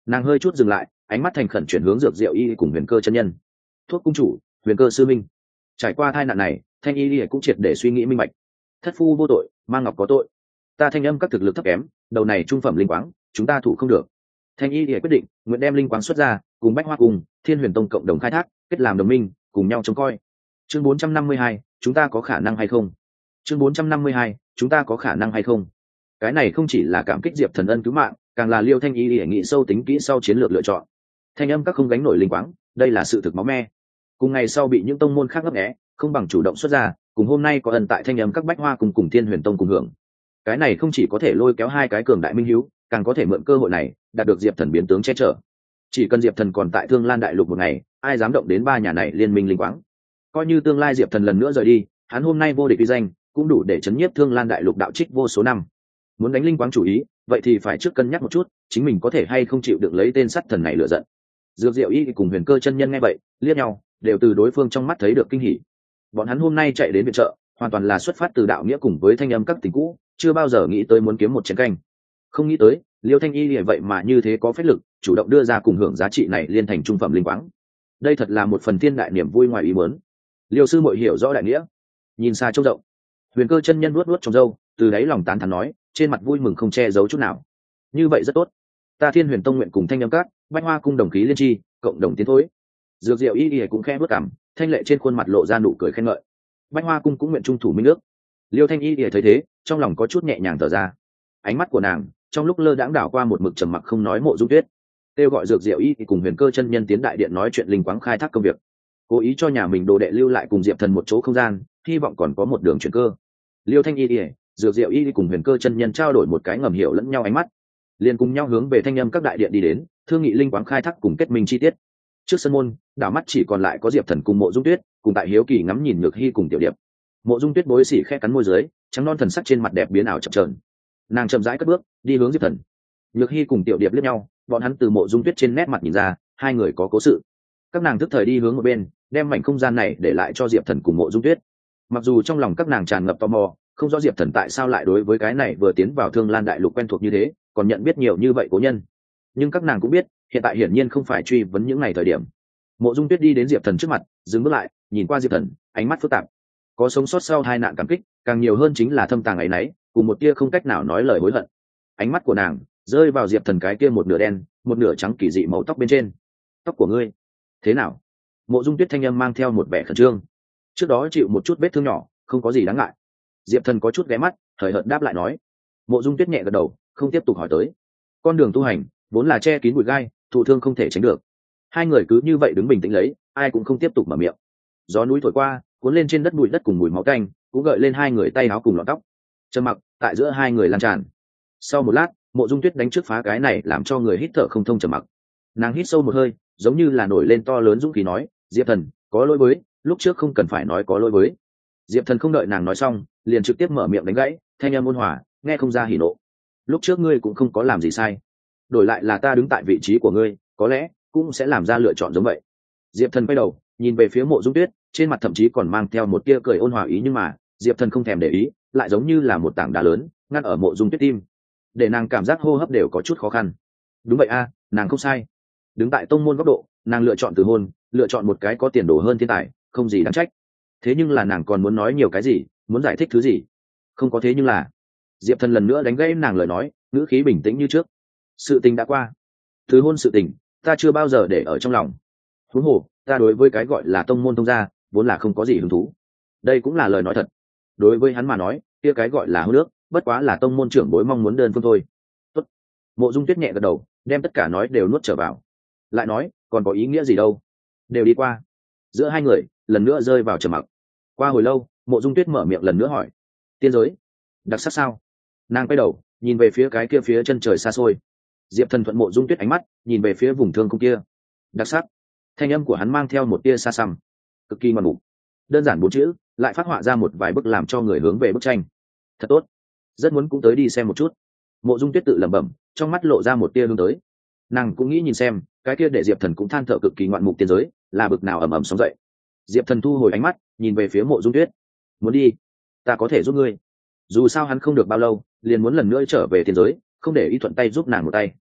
Nàng hơi chút dừng lại, ánh mắt thành khẩn chuyển hướng Dược Diệu Y cùng Huyền Cơ chân nhân. Thuốc cung chủ, Huyền Cơ sư minh. Trải qua tai nạn này, Thanh Y Y cũng triệt để suy nghĩ minh bạch. Thất phu vô tội, Mang Ngọc có tội. Ta Thanh Âm các thực lực thấp kém, đầu này trung phẩm linh quáng, chúng ta thủ không được. Thanh Y Y quyết định, nguyện đem linh quáng xuất ra, cùng Bách Hoa cùng Thiên Huyền Tông cộng đồng khai thác, kết làm đồng minh, cùng nhau trông coi. Chương bốn trăm năm mươi hai, chúng ta có khả năng hay không? Chương bốn trăm năm mươi hai, chúng ta có khả năng hay không? Cái này không chỉ là cảm kích Diệp Thần ân cứu mạng, càng là Liêu Thanh Y Y nghĩ sâu tính kỹ sau chiến lược lựa chọn. Thanh Âm các không gánh nổi linh quáng, đây là sự thực máu me. Cùng ngày sau bị những tông môn khác ngấp nghé, không bằng chủ động xuất ra, cùng hôm nay có ân tại Thanh Âm các Bách Hoa cùng cùng Thiên Huyền Tông cùng hưởng. Cái này không chỉ có thể lôi kéo hai cái cường đại minh hiếu, càng có thể mượn cơ hội này đạt được Diệp Thần biến tướng che chở. Chỉ cần Diệp Thần còn tại Thương Lan đại lục một ngày, ai dám động đến ba nhà này liên minh linh quáng. Coi như tương lai Diệp Thần lần nữa rời đi, hắn hôm nay vô địch uy danh, cũng đủ để chấn nhiếp Thương Lan đại lục đạo trích vô số năm. Muốn đánh linh quáng chủ ý, vậy thì phải trước cân nhắc một chút, chính mình có thể hay không chịu được lấy tên sắt thần này lựa giận. Dược Diệu Y cùng Huyền Cơ chân nhân nghe vậy, liếc nhau, đều từ đối phương trong mắt thấy được kinh hỉ. Bọn hắn hôm nay chạy đến viện trợ, hoàn toàn là xuất phát từ đạo nghĩa cùng với Thanh Âm các tình cũ, chưa bao giờ nghĩ tới muốn kiếm một chén canh. Không nghĩ tới, Liêu Thanh Y vậy mà như thế có phép lực, chủ động đưa ra cùng hưởng giá trị này liên thành trung phẩm linh quáng. Đây thật là một phần thiên đại niềm vui ngoài ý muốn. Liêu sư muội hiểu rõ đại nghĩa, nhìn xa trông rộng. Huyền Cơ chân nhân nuốt nuốt trong râu, từ đáy lòng tán thán nói, trên mặt vui mừng không che giấu chút nào. Như vậy rất tốt. Ta Thiên Huyền Tông nguyện cùng Thanh Âm các, Bách Hoa cung đồng khí liên tri, cộng đồng tiến thối. Dược Diệu Y Y cũng khẽ bước cằm, thanh lệ trên khuôn mặt lộ ra nụ cười khen ngợi. Bách Hoa cung cũng nguyện trung thủ minh ước. Liêu Thanh Y Y thấy thế, trong lòng có chút nhẹ nhàng thở ra. Ánh mắt của nàng trong lúc lơ đãng đảo qua một mực trầm mặc không nói Mộ Dung Tuyết, kêu gọi Dược Diệu Y Y cùng Huyền Cơ chân nhân tiến đại điện nói chuyện linh quáng khai thác công việc, cố ý cho nhà mình đồ đệ lưu lại cùng Diệp Thần một chỗ không gian, hy vọng còn có một đường chuyển cơ. Liêu Thanh Y Y, Dược Diệu Y Y cùng Huyền Cơ chân nhân trao đổi một cái ngầm hiểu lẫn nhau ánh mắt, liền cùng nhau hướng về Thanh Âm các đại điện đi đến, thương nghị linh quáng khai thác cùng kết minh chi tiết. Trước sân môn, đảo mắt chỉ còn lại có Diệp Thần cùng Mộ Dung Tuyết, cùng tại hiếu kỳ ngắm nhìn Nhược Hy cùng Tiểu Điệp. Mộ Dung Tuyết bối xỉ khẽ cắn môi dưới, trắng non thần sắc trên mặt đẹp biến ảo chập chờn. Nàng chậm rãi cất bước, đi hướng Diệp Thần. Nhược Hy cùng Tiểu Điệp liếc nhau, bọn hắn từ Mộ Dung Tuyết trên nét mặt nhìn ra, hai người có cố sự. Các nàng tức thời đi hướng một bên, đem mảnh không gian này để lại cho Diệp Thần cùng Mộ Dung Tuyết. Mặc dù trong lòng các nàng tràn ngập tò mò, không rõ Diệp Thần tại sao lại đối với cái này vừa tiến vào Thương Lan đại lục quen thuộc như thế, còn nhận biết nhiều như vậy cố nhân. Nhưng các nàng cũng biết, hiện tại hiển nhiên không phải truy vấn những ngày thời điểm. Mộ Dung Tuyết đi đến Diệp Thần trước mặt, dừng bước lại, nhìn qua Diệp Thần, ánh mắt phức tạp. Có sống sót sau hai nạn cảm kích, càng nhiều hơn chính là thâm tàng ấy nấy, cùng một tia không cách nào nói lời hối hận. Ánh mắt của nàng rơi vào Diệp Thần cái kia một nửa đen, một nửa trắng kỳ dị màu tóc bên trên. Tóc của ngươi, thế nào? Mộ Dung Tuyết thanh âm mang theo một vẻ khẩn trương. Trước đó chịu một chút vết thương nhỏ, không có gì đáng ngại. Diệp Thần có chút ghé mắt, hời hợt đáp lại nói. Mộ Dung Tuyết nhẹ gật đầu, không tiếp tục hỏi tới. Con đường tu hành vốn là che kín bụi gai, thụ thương không thể tránh được. Hai người cứ như vậy đứng bình tĩnh lấy, ai cũng không tiếp tục mở miệng. Gió núi thổi qua, cuốn lên trên đất bụi đất cùng mùi máu tanh, cũng gợi lên hai người tay áo cùng lọn tóc. Trầm mặc tại giữa hai người lan tràn. Sau một lát, Mộ Dung Tuyết đánh trước phá cái này làm cho người hít thở không thông trầm mặc. Nàng hít sâu một hơi, giống như là nổi lên to lớn dũng khí nói, Diệp Thần, có lỗi với, lúc trước không cần phải nói có lỗi với. Diệp Thần không đợi nàng nói xong, liền trực tiếp mở miệng đánh gãy, thanh âm ôn hòa, nghe không ra hỉ nộ. Lúc trước ngươi cũng không có làm gì sai, đổi lại là ta đứng tại vị trí của ngươi, có lẽ cũng sẽ làm ra lựa chọn giống vậy. Diệp Thần quay đầu, nhìn về phía Mộ Dung Tuyết, trên mặt thậm chí còn mang theo một tia cười ôn hòa ý, nhưng mà Diệp Thần không thèm để ý, lại giống như là một tảng đá lớn ngăn ở Mộ Dung Tuyết tim, để nàng cảm giác hô hấp đều có chút khó khăn. Đúng vậy a, nàng không sai. Đứng tại tông môn góc độ, nàng lựa chọn từ hôn, lựa chọn một cái có tiền đồ hơn thiên tài, không gì đáng trách. Thế nhưng là nàng còn muốn nói nhiều cái gì, muốn giải thích thứ gì? Không có thế nhưng là. Diệp Thần lần nữa đánh gãy nàng lời nói, ngữ khí bình tĩnh như trước. Sự tình đã qua, từ hôn sự tình, ta chưa bao giờ để ở trong lòng. Huống hồ, ta đối với cái gọi là tông môn thông gia, vốn là không có gì hứng thú. Đây cũng là lời nói thật. Đối với hắn mà nói, kia cái gọi là hôn nước, bất quá là tông môn trưởng bối mong muốn đơn phương thôi. Tốt. Mộ Dung Tuyết nhẹ gật đầu, đem tất cả nói đều nuốt trở vào. Lại nói, còn có ý nghĩa gì đâu? Đều đi qua. Giữa hai người, lần nữa rơi vào trầm mặc. Qua hồi lâu, Mộ Dung Tuyết mở miệng lần nữa hỏi, tiên giới, đặc sắc sao? Nàng quay đầu, nhìn về phía cái kia phía chân trời xa xôi. Diệp Thần thuận Mộ Dung Tuyết ánh mắt, nhìn về phía vùng thương cung kia. Đặc sắc. Thanh âm của hắn mang theo một tia xa xăm, cực kỳ ngoan mục. Đơn giản bốn chữ, lại phát họa ra một vài bức làm cho người hướng về bức tranh. Thật tốt, rất muốn cũng tới đi xem một chút. Mộ Dung Tuyết tự lẩm bẩm, trong mắt lộ ra một tia hướng tới. Nàng cũng nghĩ nhìn xem, cái kia để Diệp Thần cũng than thở cực kỳ ngoạn mục tiên giới, là bực nào ầm ầm sóng dậy. Diệp Thần thu hồi ánh mắt, nhìn về phía Mộ Dung Tuyết. Muốn đi, ta có thể giúp ngươi. Dù sao hắn không được bao lâu, liền muốn lần nữa trở về tiên giới, không để ý thuận tay giúp nàng một tay.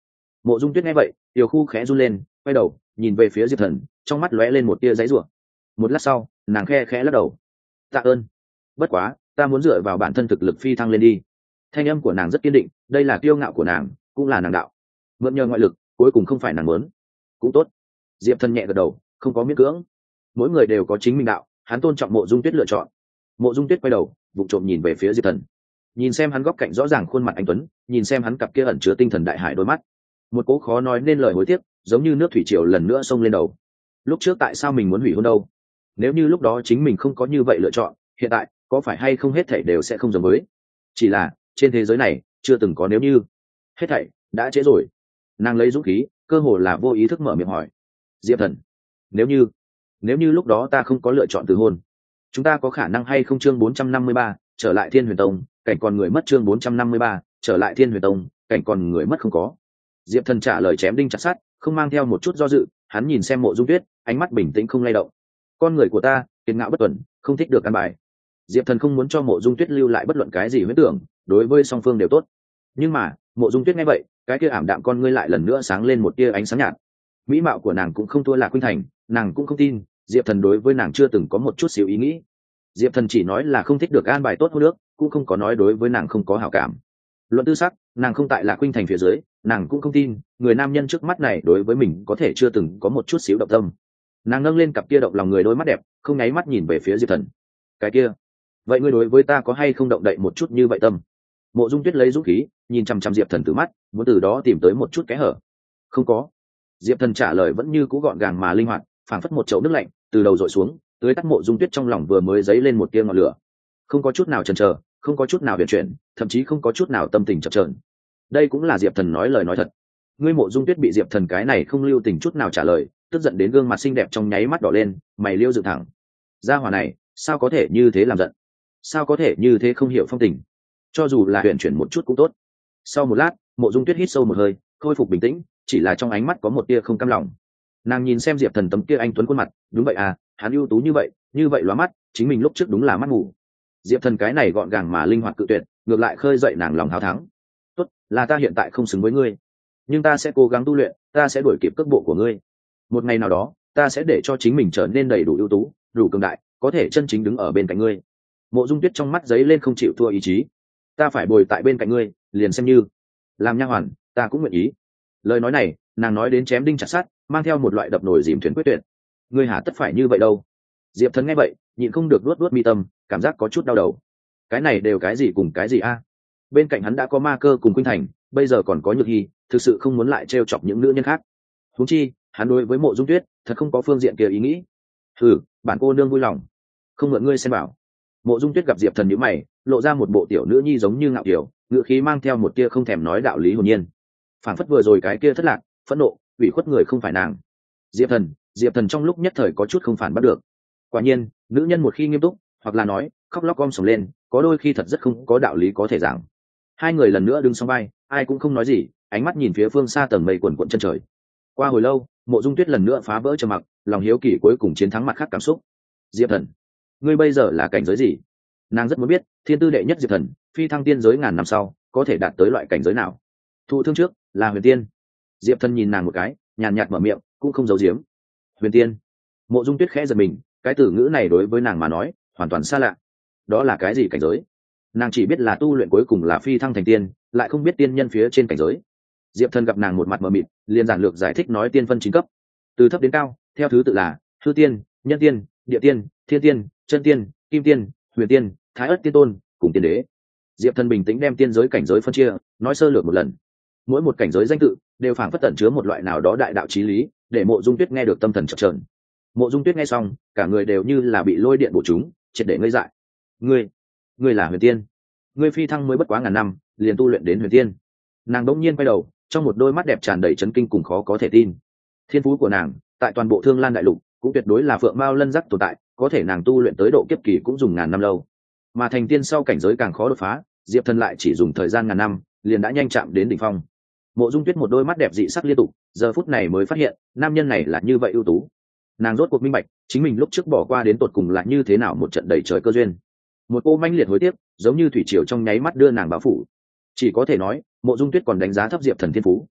Mộ Dung Tuyết nghe vậy tiểu khu khẽ run lên, quay đầu nhìn về phía Diệp Thần, trong mắt lóe lên một tia giãy giụa. Một lát sau nàng khe khẽ lắc đầu. Tạ ơn, bất quá ta muốn dựa vào bản thân thực lực phi thăng lên đi. Thanh âm của nàng rất kiên định, đây là kiêu ngạo của nàng, cũng là nàng đạo. Mượn nhờ ngoại lực cuối cùng không phải nàng muốn. Cũng tốt. Diệp Thần nhẹ gật đầu, không có miễn cưỡng. Mỗi người đều có chính mình đạo, hắn tôn trọng Mộ Dung Tuyết lựa chọn. Mộ Dung Tuyết quay đầu vụng trộm nhìn về phía Diệp Thần, nhìn xem hắn góc cạnh rõ ràng khuôn mặt anh tuấn, nhìn xem hắn cặp kia ẩn chứa tinh thần đại hải đôi mắt, một cố khó nói nên lời hối tiếc giống như nước thủy triều lần nữa xông lên đầu. Lúc trước tại sao mình muốn hủy hôn đâu? Nếu như lúc đó chính mình không có như vậy lựa chọn, hiện tại có phải hay không hết thảy đều sẽ không giống với. Chỉ là trên thế giới này chưa từng có nếu như. Hết thảy đã trễ rồi. Nàng lấy dũng khí, cơ hồ là vô ý thức mở miệng hỏi Diệp Thần, nếu như nếu như lúc đó ta không có lựa chọn từ hôn, chúng ta có khả năng hay không? Chương bốn trăm năm mươi ba, trở lại Thiên Huyền Tông, cảnh còn người mất. Chương bốn trăm năm mươi ba, trở lại Thiên Huyền Tông, cảnh còn người mất không có. Diệp Thần trả lời chém đinh chặt sắt, không mang theo một chút do dự. Hắn nhìn xem Mộ Dung Tuyết, ánh mắt bình tĩnh không lay động. Con người của ta kiệt ngạo bất tuần, không thích được ăn bài. Diệp Thần không muốn cho Mộ Dung Tuyết lưu lại bất luận cái gì huyễn tưởng, đối với song phương đều tốt. Nhưng mà Mộ Dung Tuyết nghe vậy, cái kia ảm đạm con ngươi lại lần nữa sáng lên một tia ánh sáng nhạt. Mỹ mạo của nàng cũng không thua Lạc Khuynh Thành, nàng cũng không tin Diệp Thần đối với nàng chưa từng có một chút xíu ý nghĩ. Diệp Thần chỉ nói là không thích được an bài tốt hôn nước, cũng không có nói đối với nàng không có hảo cảm. Luận tư sắc, nàng không tại Lạc Khuynh Thành phía dưới, nàng cũng không tin người nam nhân trước mắt này đối với mình có thể chưa từng có một chút xíu động tâm. Nàng nâng lên cặp kia động lòng người đôi mắt đẹp, không nháy mắt nhìn về phía Diệp Thần. Cái kia, vậy ngươi đối với ta có hay không động đậy một chút như vậy tâm? Mộ Dung Tuyết lấy dũng khí nhìn chăm chăm Diệp Thần từ mắt, muốn từ đó tìm tới một chút kẽ hở. Không có. Diệp Thần trả lời vẫn như cũ gọn gàng mà linh hoạt, phảng phất một chậu nước lạnh từ đầu dội xuống, tưới tắt Mộ Dung Tuyết trong lòng vừa mới dấy lên một tia ngọn lửa. Không có chút nào chần chờ, không có chút nào huyền chuyển, thậm chí không có chút nào tâm tình chập chờn. Đây cũng là Diệp Thần nói lời nói thật. Ngươi Mộ Dung Tuyết bị Diệp Thần cái này không lưu tình chút nào trả lời, tức giận đến gương mặt xinh đẹp trong nháy mắt đỏ lên, mày liêu dựng thẳng. Gia hỏa này sao có thể như thế làm giận, sao có thể như thế không hiểu phong tình, cho dù là huyền chuyển một chút cũng tốt. Sau một lát Mộ Dung Tuyết hít sâu một hơi, khôi phục bình tĩnh, chỉ là trong ánh mắt có một tia không cam lòng. Nàng nhìn xem Diệp Thần tấm kia anh tuấn khuôn mặt, đúng vậy à, hắn ưu tú như vậy, như vậy lóa mắt, chính mình lúc trước đúng là mắt mù. Diệp Thần cái này gọn gàng mà linh hoạt cự tuyệt, ngược lại khơi dậy nàng lòng háo thắng. Tốt, là ta hiện tại không xứng với ngươi, nhưng ta sẽ cố gắng tu luyện, ta sẽ đuổi kịp cước bộ của ngươi. Một ngày nào đó, ta sẽ để cho chính mình trở nên đầy đủ ưu tú, đủ cường đại, có thể chân chính đứng ở bên cạnh ngươi. Mộ Dung Tuyết trong mắt giấy lên không chịu thua ý chí. Ta phải bồi tại bên cạnh ngươi, liền xem như làm nha hoàn, ta cũng nguyện ý. Lời nói này, nàng nói đến chém đinh chặt sắt, mang theo một loại đập nồi dìm thuyền quyết tuyệt. Ngươi hả tất phải như vậy đâu? Diệp Thần nghe vậy, nhịn không được luốt luốt mi tâm, cảm giác có chút đau đầu. Cái này đều cái gì cùng cái gì a? Bên cạnh hắn đã có Ma Cơ cùng Khuynh Thành, bây giờ còn có Nhược Hy, thực sự không muốn lại trêu chọc những nữ nhân khác. Huống chi, hắn đối với Mộ Dung Tuyết, thật không có phương diện kia ý nghĩ. Hừ, bản cô nương vui lòng, không mượn ngươi xem bảo. Mộ Dung Tuyết gặp Diệp Thần nhíu mày, lộ ra một bộ tiểu nữ nhi giống như ngạo kiều, ngữ khí mang theo một tia không thèm nói đạo lý hồn nhiên. Phản phất vừa rồi cái kia thất lạc, phẫn nộ, ủy khuất người không phải nàng. Diệp Thần, Diệp Thần trong lúc nhất thời có chút không phản bắt được. Quả nhiên, nữ nhân một khi nghiêm túc, hoặc là nói khóc lóc gom sòm lên, có đôi khi thật rất không có đạo lý có thể giảng. Hai người lần nữa đứng song vai, ai cũng không nói gì, ánh mắt nhìn phía phương xa tầng mây quần quận chân trời. Qua hồi lâu, Mộ Dung Tuyết lần nữa phá vỡ trầm mặc, lòng hiếu kỳ cuối cùng chiến thắng mặt khác cảm xúc. Diệp Thần, ngươi bây giờ là cảnh giới gì? Nàng rất muốn biết, thiên tư đệ nhất Diệp Thần, phi thăng tiên giới ngàn năm sau, có thể đạt tới loại cảnh giới nào? Thụ thương trước là huyền tiên. Diệp Thần nhìn nàng một cái, nhàn nhạt mở miệng, cũng không giấu giếm. Huyền tiên. Mộ Dung Tuyết khẽ giật mình, cái từ ngữ này đối với nàng mà nói hoàn toàn xa lạ. Đó là cái gì cảnh giới? Nàng chỉ biết là tu luyện cuối cùng là phi thăng thành tiên, lại không biết tiên nhân phía trên cảnh giới. Diệp Thần gặp nàng một mặt mờ mịt, liền giản lược giải thích nói tiên phân chín cấp, từ thấp đến cao, theo thứ tự là hư tiên, nhân tiên, địa tiên, thiên tiên, chân tiên, kim tiên, huyền tiên, thái ất tiên tôn cùng tiên đế. Diệp Thần bình tĩnh đem tiên giới cảnh giới phân chia, nói sơ lược một lần. Mỗi một cảnh giới danh tự đều phảng phất tẩn chứa một loại nào đó đại đạo chí lý, để Mộ Dung Tuyết nghe được tâm thần chập chờn. Mộ Dung Tuyết nghe xong, cả người đều như là bị lôi điện bổ trúng, triệt để ngây dại. Ngươi, ngươi là huyền tiên? Ngươi phi thăng mới bất quá ngàn năm, liền tu luyện đến huyền tiên? Nàng đống nhiên quay đầu, trong một đôi mắt đẹp tràn đầy chấn kinh cùng khó có thể tin. Thiên phú của nàng, tại toàn bộ Thương Lan đại lục, cũng tuyệt đối là phượng mao lân giác tồn tại, có thể nàng tu luyện tới độ kiếp kỳ cũng dùng ngàn năm lâu. Mà thành tiên sau cảnh giới càng khó đột phá, Diệp Thần lại chỉ dùng thời gian ngàn năm, liền đã nhanh chạm đến đỉnh phong. Mộ Dung Tuyết một đôi mắt đẹp dị sắc liên tục, giờ phút này mới phát hiện, nam nhân này là như vậy ưu tú. Nàng rốt cuộc minh bạch, chính mình lúc trước bỏ qua đến tột cùng là như thế nào một trận đầy trời cơ duyên. Một cô manh liệt hối tiếc, giống như thủy triều trong nháy mắt đưa nàng bao phủ. Chỉ có thể nói, Mộ Dung Tuyết còn đánh giá thấp Diệp Thần thiên phú.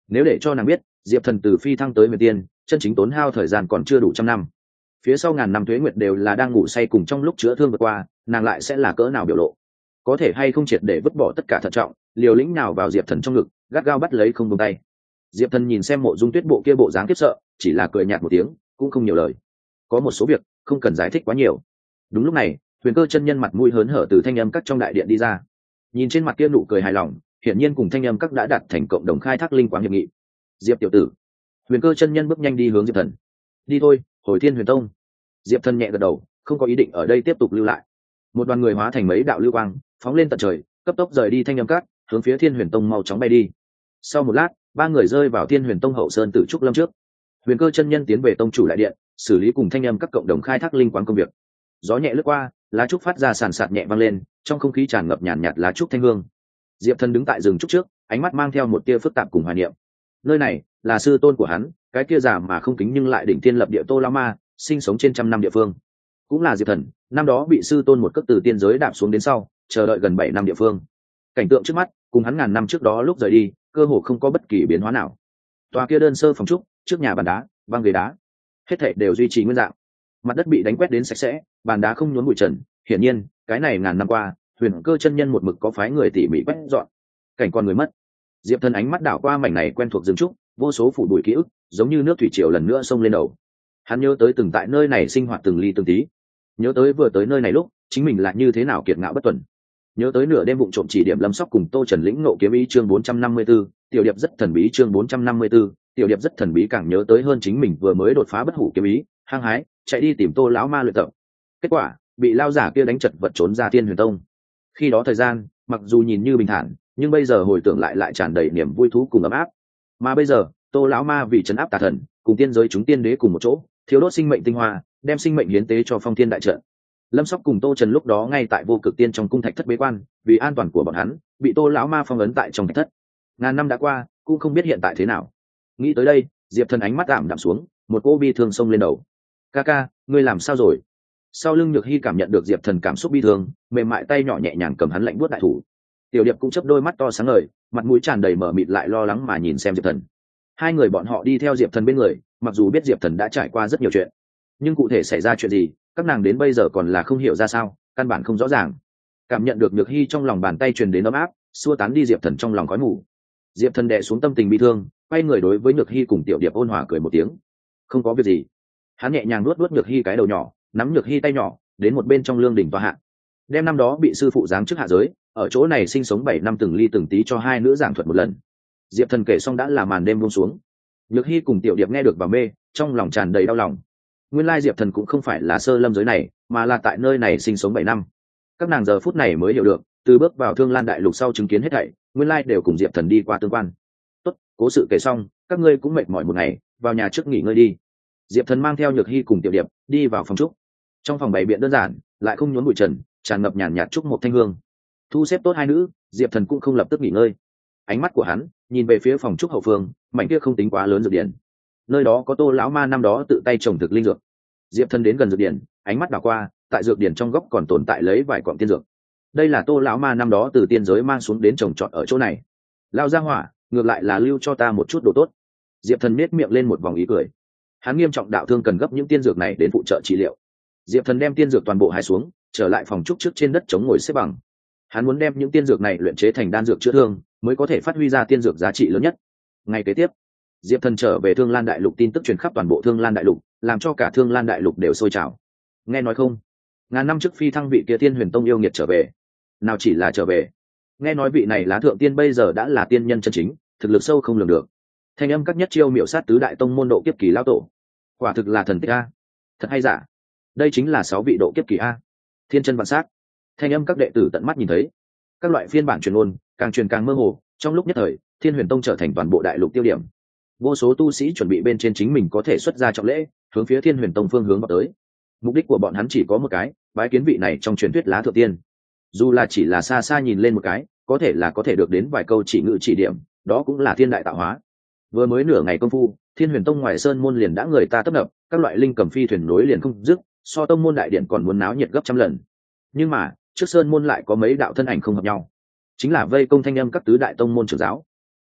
nếu để cho nàng biết diệp thần từ phi thăng tới huyền tiên chân chính tốn hao thời gian còn chưa đủ trăm năm, phía sau ngàn năm tuế nguyệt đều là đang ngủ say cùng trong lúc chữa thương vượt qua, nàng lại sẽ là cỡ nào biểu lộ? Có thể hay không triệt để vứt bỏ tất cả thận trọng, liều lĩnh nào vào diệp thần trong ngực, gắt gao bắt lấy không buông tay. Diệp thần nhìn xem mộ dung tuyết bộ kia bộ dáng khiếp sợ, chỉ là cười nhạt một tiếng, cũng không nhiều lời. Có một số việc không cần giải thích quá nhiều. Đúng lúc này, Huyền Cơ chân nhân mặt mũi hớn hở từ thanh âm các trong đại điện đi ra, nhìn trên mặt kia nụ cười hài lòng, hiển nhiên cùng thanh âm các đã đạt thành cộng đồng khai thác linh quang hiệp nghị. Diệp tiểu tử. Huyền Cơ chân nhân bước nhanh đi hướng Diệp thần. Đi thôi, hồi Thiên Huyền Tông. Diệp thần nhẹ gật đầu, không có ý định ở đây tiếp tục lưu lại. Một đoàn người hóa thành mấy đạo lưu quang, phóng lên tận trời, cấp tốc rời đi thanh âm các, hướng phía Thiên Huyền Tông mau chóng bay đi. Sau một lát, ba người rơi vào Thiên Huyền Tông hậu sơn Tử Trúc Lâm trước. Huyền Cơ chân nhân tiến về tông chủ đại điện, xử lý cùng thanh âm các cộng đồng khai thác linh quang công việc. Gió nhẹ lướt qua, lá trúc phát ra sàn sạt nhẹ vang lên, trong không khí tràn ngập nhàn nhạt lá trúc thanh hương. Diệp thần đứng tại rừng trúc trước, ánh mắt mang theo một tia phức tạp cùng hoài niệm. Nơi này là sư tôn của hắn, cái kia giả mà không kính nhưng lại đỉnh thiên lập địa Tô Lão Ma, sinh sống trên trăm năm địa phương, cũng là Diệp thần năm đó bị sư tôn một cước từ tiên giới đạp xuống đến sau chờ đợi gần bảy năm địa phương. Cảnh tượng trước mắt cùng hắn ngàn năm trước đó lúc rời đi cơ hồ không có bất kỳ biến hóa nào. Tòa kia đơn sơ phòng trúc, trước nhà bàn đá, băng ghế đá, hết thảy đều duy trì nguyên dạng. Mặt đất bị đánh quét đến sạch sẽ, bàn đá không nhốn bụi trần, hiển nhiên cái này ngàn năm qua Huyền Cơ chân nhân một mực có phái người tỉ mỉ quét dọn. Cảnh con người mất. Diệp thần ánh mắt đảo qua mảnh này quen thuộc rừng trúc, vô số phủ bụi ký ức giống như nước thủy triều lần nữa xông lên đầu. Hắn nhớ tới từng tại nơi này sinh hoạt từng ly từng tí, nhớ tới vừa tới nơi này lúc chính mình là như thế nào kiệt ngạo bất tuần, nhớ tới nửa đêm vụng trộm chỉ điểm Lâm Sóc cùng Tô Trần lĩnh ngộ kiếm ý chương bốn trăm năm mươi 4, tiểu điệp rất thần bí chương bốn trăm năm mươi 4, tiểu điệp rất thần bí càng nhớ tới hơn chính mình vừa mới đột phá bất hủ kiếm ý, hăng hái chạy đi tìm Tô lão ma luyện tập, kết quả bị lao giả kia đánh chật vật trốn ra Thiên Huyền Tông. Khi đó thời gian mặc dù nhìn như bình thản, nhưng bây giờ hồi tưởng lại lại tràn đầy niềm vui thú cùng ấm áp. Mà bây giờ Tô lão ma vì trấn áp tà thần cùng tiên giới chúng tiên đế cùng một chỗ thiếu đốt sinh mệnh tinh hoa, đem sinh mệnh hiến tế cho Phong Thiên đại trận. Lâm Sóc cùng Tô Trần lúc đó ngay tại Vô Cực Tiên trong cung thạch thất bế quan, vì an toàn của bọn hắn bị Tô lão ma phong ấn tại trong thạch thất. Ngàn năm đã qua cũng không biết hiện tại thế nào. Nghĩ tới đây, Diệp thần ánh mắt ảm đạm xuống, một cỗ bi thương xông lên đầu. Ca ca, ngươi làm sao rồi? Sau lưng Nhược Hy cảm nhận được Diệp thần cảm xúc bi thương, mềm mại tay nhỏ nhẹ nhàng cầm hắn lạnh buốt đại thủ. Tiểu điệp cũng chớp đôi mắt to sáng ngời, mặt mũi tràn đầy mở mịt lại lo lắng mà nhìn xem Diệp thần. Hai người bọn họ đi theo Diệp thần bên người, mặc dù biết Diệp thần đã trải qua rất nhiều chuyện, nhưng cụ thể xảy ra chuyện gì các nàng đến bây giờ còn là không hiểu ra sao, căn bản không rõ ràng. Cảm nhận được Nhược Hy trong lòng bàn tay truyền đến ấm áp, xua tán đi Diệp thần trong lòng khói mù. Diệp thần đè xuống tâm tình bi thương, quay người đối với Nhược Hy cùng tiểu điệp ôn hòa cười một tiếng. Không có việc gì. Hắn nhẹ nhàng nuốt nuốt Nhược Hy cái đầu nhỏ, nắm Nhược Hy tay nhỏ đến một bên trong lương đỉnh tòa hạ, đem năm đó bị sư phụ giáng chức hạ giới ở chỗ này sinh sống bảy năm từng ly từng tí cho hai nữ giảng thuật một lần. Diệp thần kể xong đã là màn đêm buông xuống. Nhược Hy cùng tiểu điệp nghe được và mê, trong lòng tràn đầy đau lòng. Nguyên lai Diệp thần cũng không phải là sơ lâm giới này, mà là tại nơi này sinh sống bảy năm. Các nàng giờ phút này mới hiểu được, từ bước vào Thương Lan đại lục sau chứng kiến hết thảy, nguyên lai đều cùng Diệp thần đi qua tương quan. Tốt, cố sự kể xong, các ngươi cũng mệt mỏi một ngày, vào nhà trước nghỉ ngơi đi. Diệp thần mang theo Nhược Hy cùng tiểu điệp đi vào phòng trúc. Trong phòng bày biện đơn giản, lại không nhốn bụi trần, tràn ngập nhàn nhạt trúc một thanh hương. Thu xếp tốt hai nữ, Diệp thần cũng không lập tức nghỉ ngơi. Ánh mắt của hắn nhìn về phía phòng trúc hậu phương, mảnh kia không tính quá lớn dược điển. Nơi đó có Tô lão ma năm đó tự tay trồng thực linh dược. Diệp thần đến gần dược điển, ánh mắt đảo qua, tại dược điển trong góc còn tồn tại lấy vài cọng tiên dược. Đây là Tô lão ma năm đó từ tiên giới mang xuống đến trồng trọt ở chỗ này. Lao ra hỏa, ngược lại là lưu cho ta một chút đồ tốt. Diệp thần nết miệng lên một vòng ý cười. Hắn nghiêm trọng đạo thương cần gấp những tiên dược này đến phụ trợ trị liệu. Diệp thần đem tiên dược toàn bộ hái xuống, trở lại phòng trúc trước trên đất chống ngồi xếp bằng. Hắn muốn đem những tiên dược này luyện chế thành đan dược chữa thương, mới có thể phát huy ra tiên dược giá trị lớn nhất. Ngày kế tiếp, Diệp thần trở về Thương Lan đại lục, tin tức truyền khắp toàn bộ Thương Lan đại lục, làm cho cả Thương Lan đại lục đều sôi trào. Nghe nói không, ngàn năm trước phi thăng vị kia Tiên Huyền Tông yêu nghiệt trở về. Nào chỉ là trở về, nghe nói vị này lá thượng tiên bây giờ đã là tiên nhân chân chính, thực lực sâu không lường được. Thanh âm các nhất chiêu miểu sát tứ đại tông môn độ kiếp kỳ lao tổ, quả thực là thần tích a. Thật hay giả? Đây chính là sáu vị độ kiếp kỳ a. Thiên chân vạn sát. Thanh âm các đệ tử tận mắt nhìn thấy, các loại phiên bản truyền ngôn càng truyền càng mơ hồ. Trong lúc nhất thời, Thiên Huyền Tông trở thành toàn bộ đại lục tiêu điểm. Vô số tu sĩ chuẩn bị bên trên chính mình có thể xuất ra trọng lễ, hướng phía Thiên Huyền Tông phương hướng vào tới. Mục đích của bọn hắn chỉ có một cái, bái kiến vị này trong truyền thuyết lá thượng tiên. Dù là chỉ là xa xa nhìn lên một cái, có thể là có thể được đến vài câu chỉ ngự chỉ điểm, đó cũng là thiên đại tạo hóa. Vừa mới nửa ngày công phu, Thiên Huyền Tông ngoài sơn môn liền đã người ta tấp nập, các loại linh cầm phi thuyền nối liền không dứt, so tông môn đại điện còn muốn náo nhiệt gấp trăm lần. Nhưng mà trước sơn môn lại có mấy đạo thân ảnh không hợp nhau, chính là vây công thanh âm các tứ đại tông môn trưởng giáo.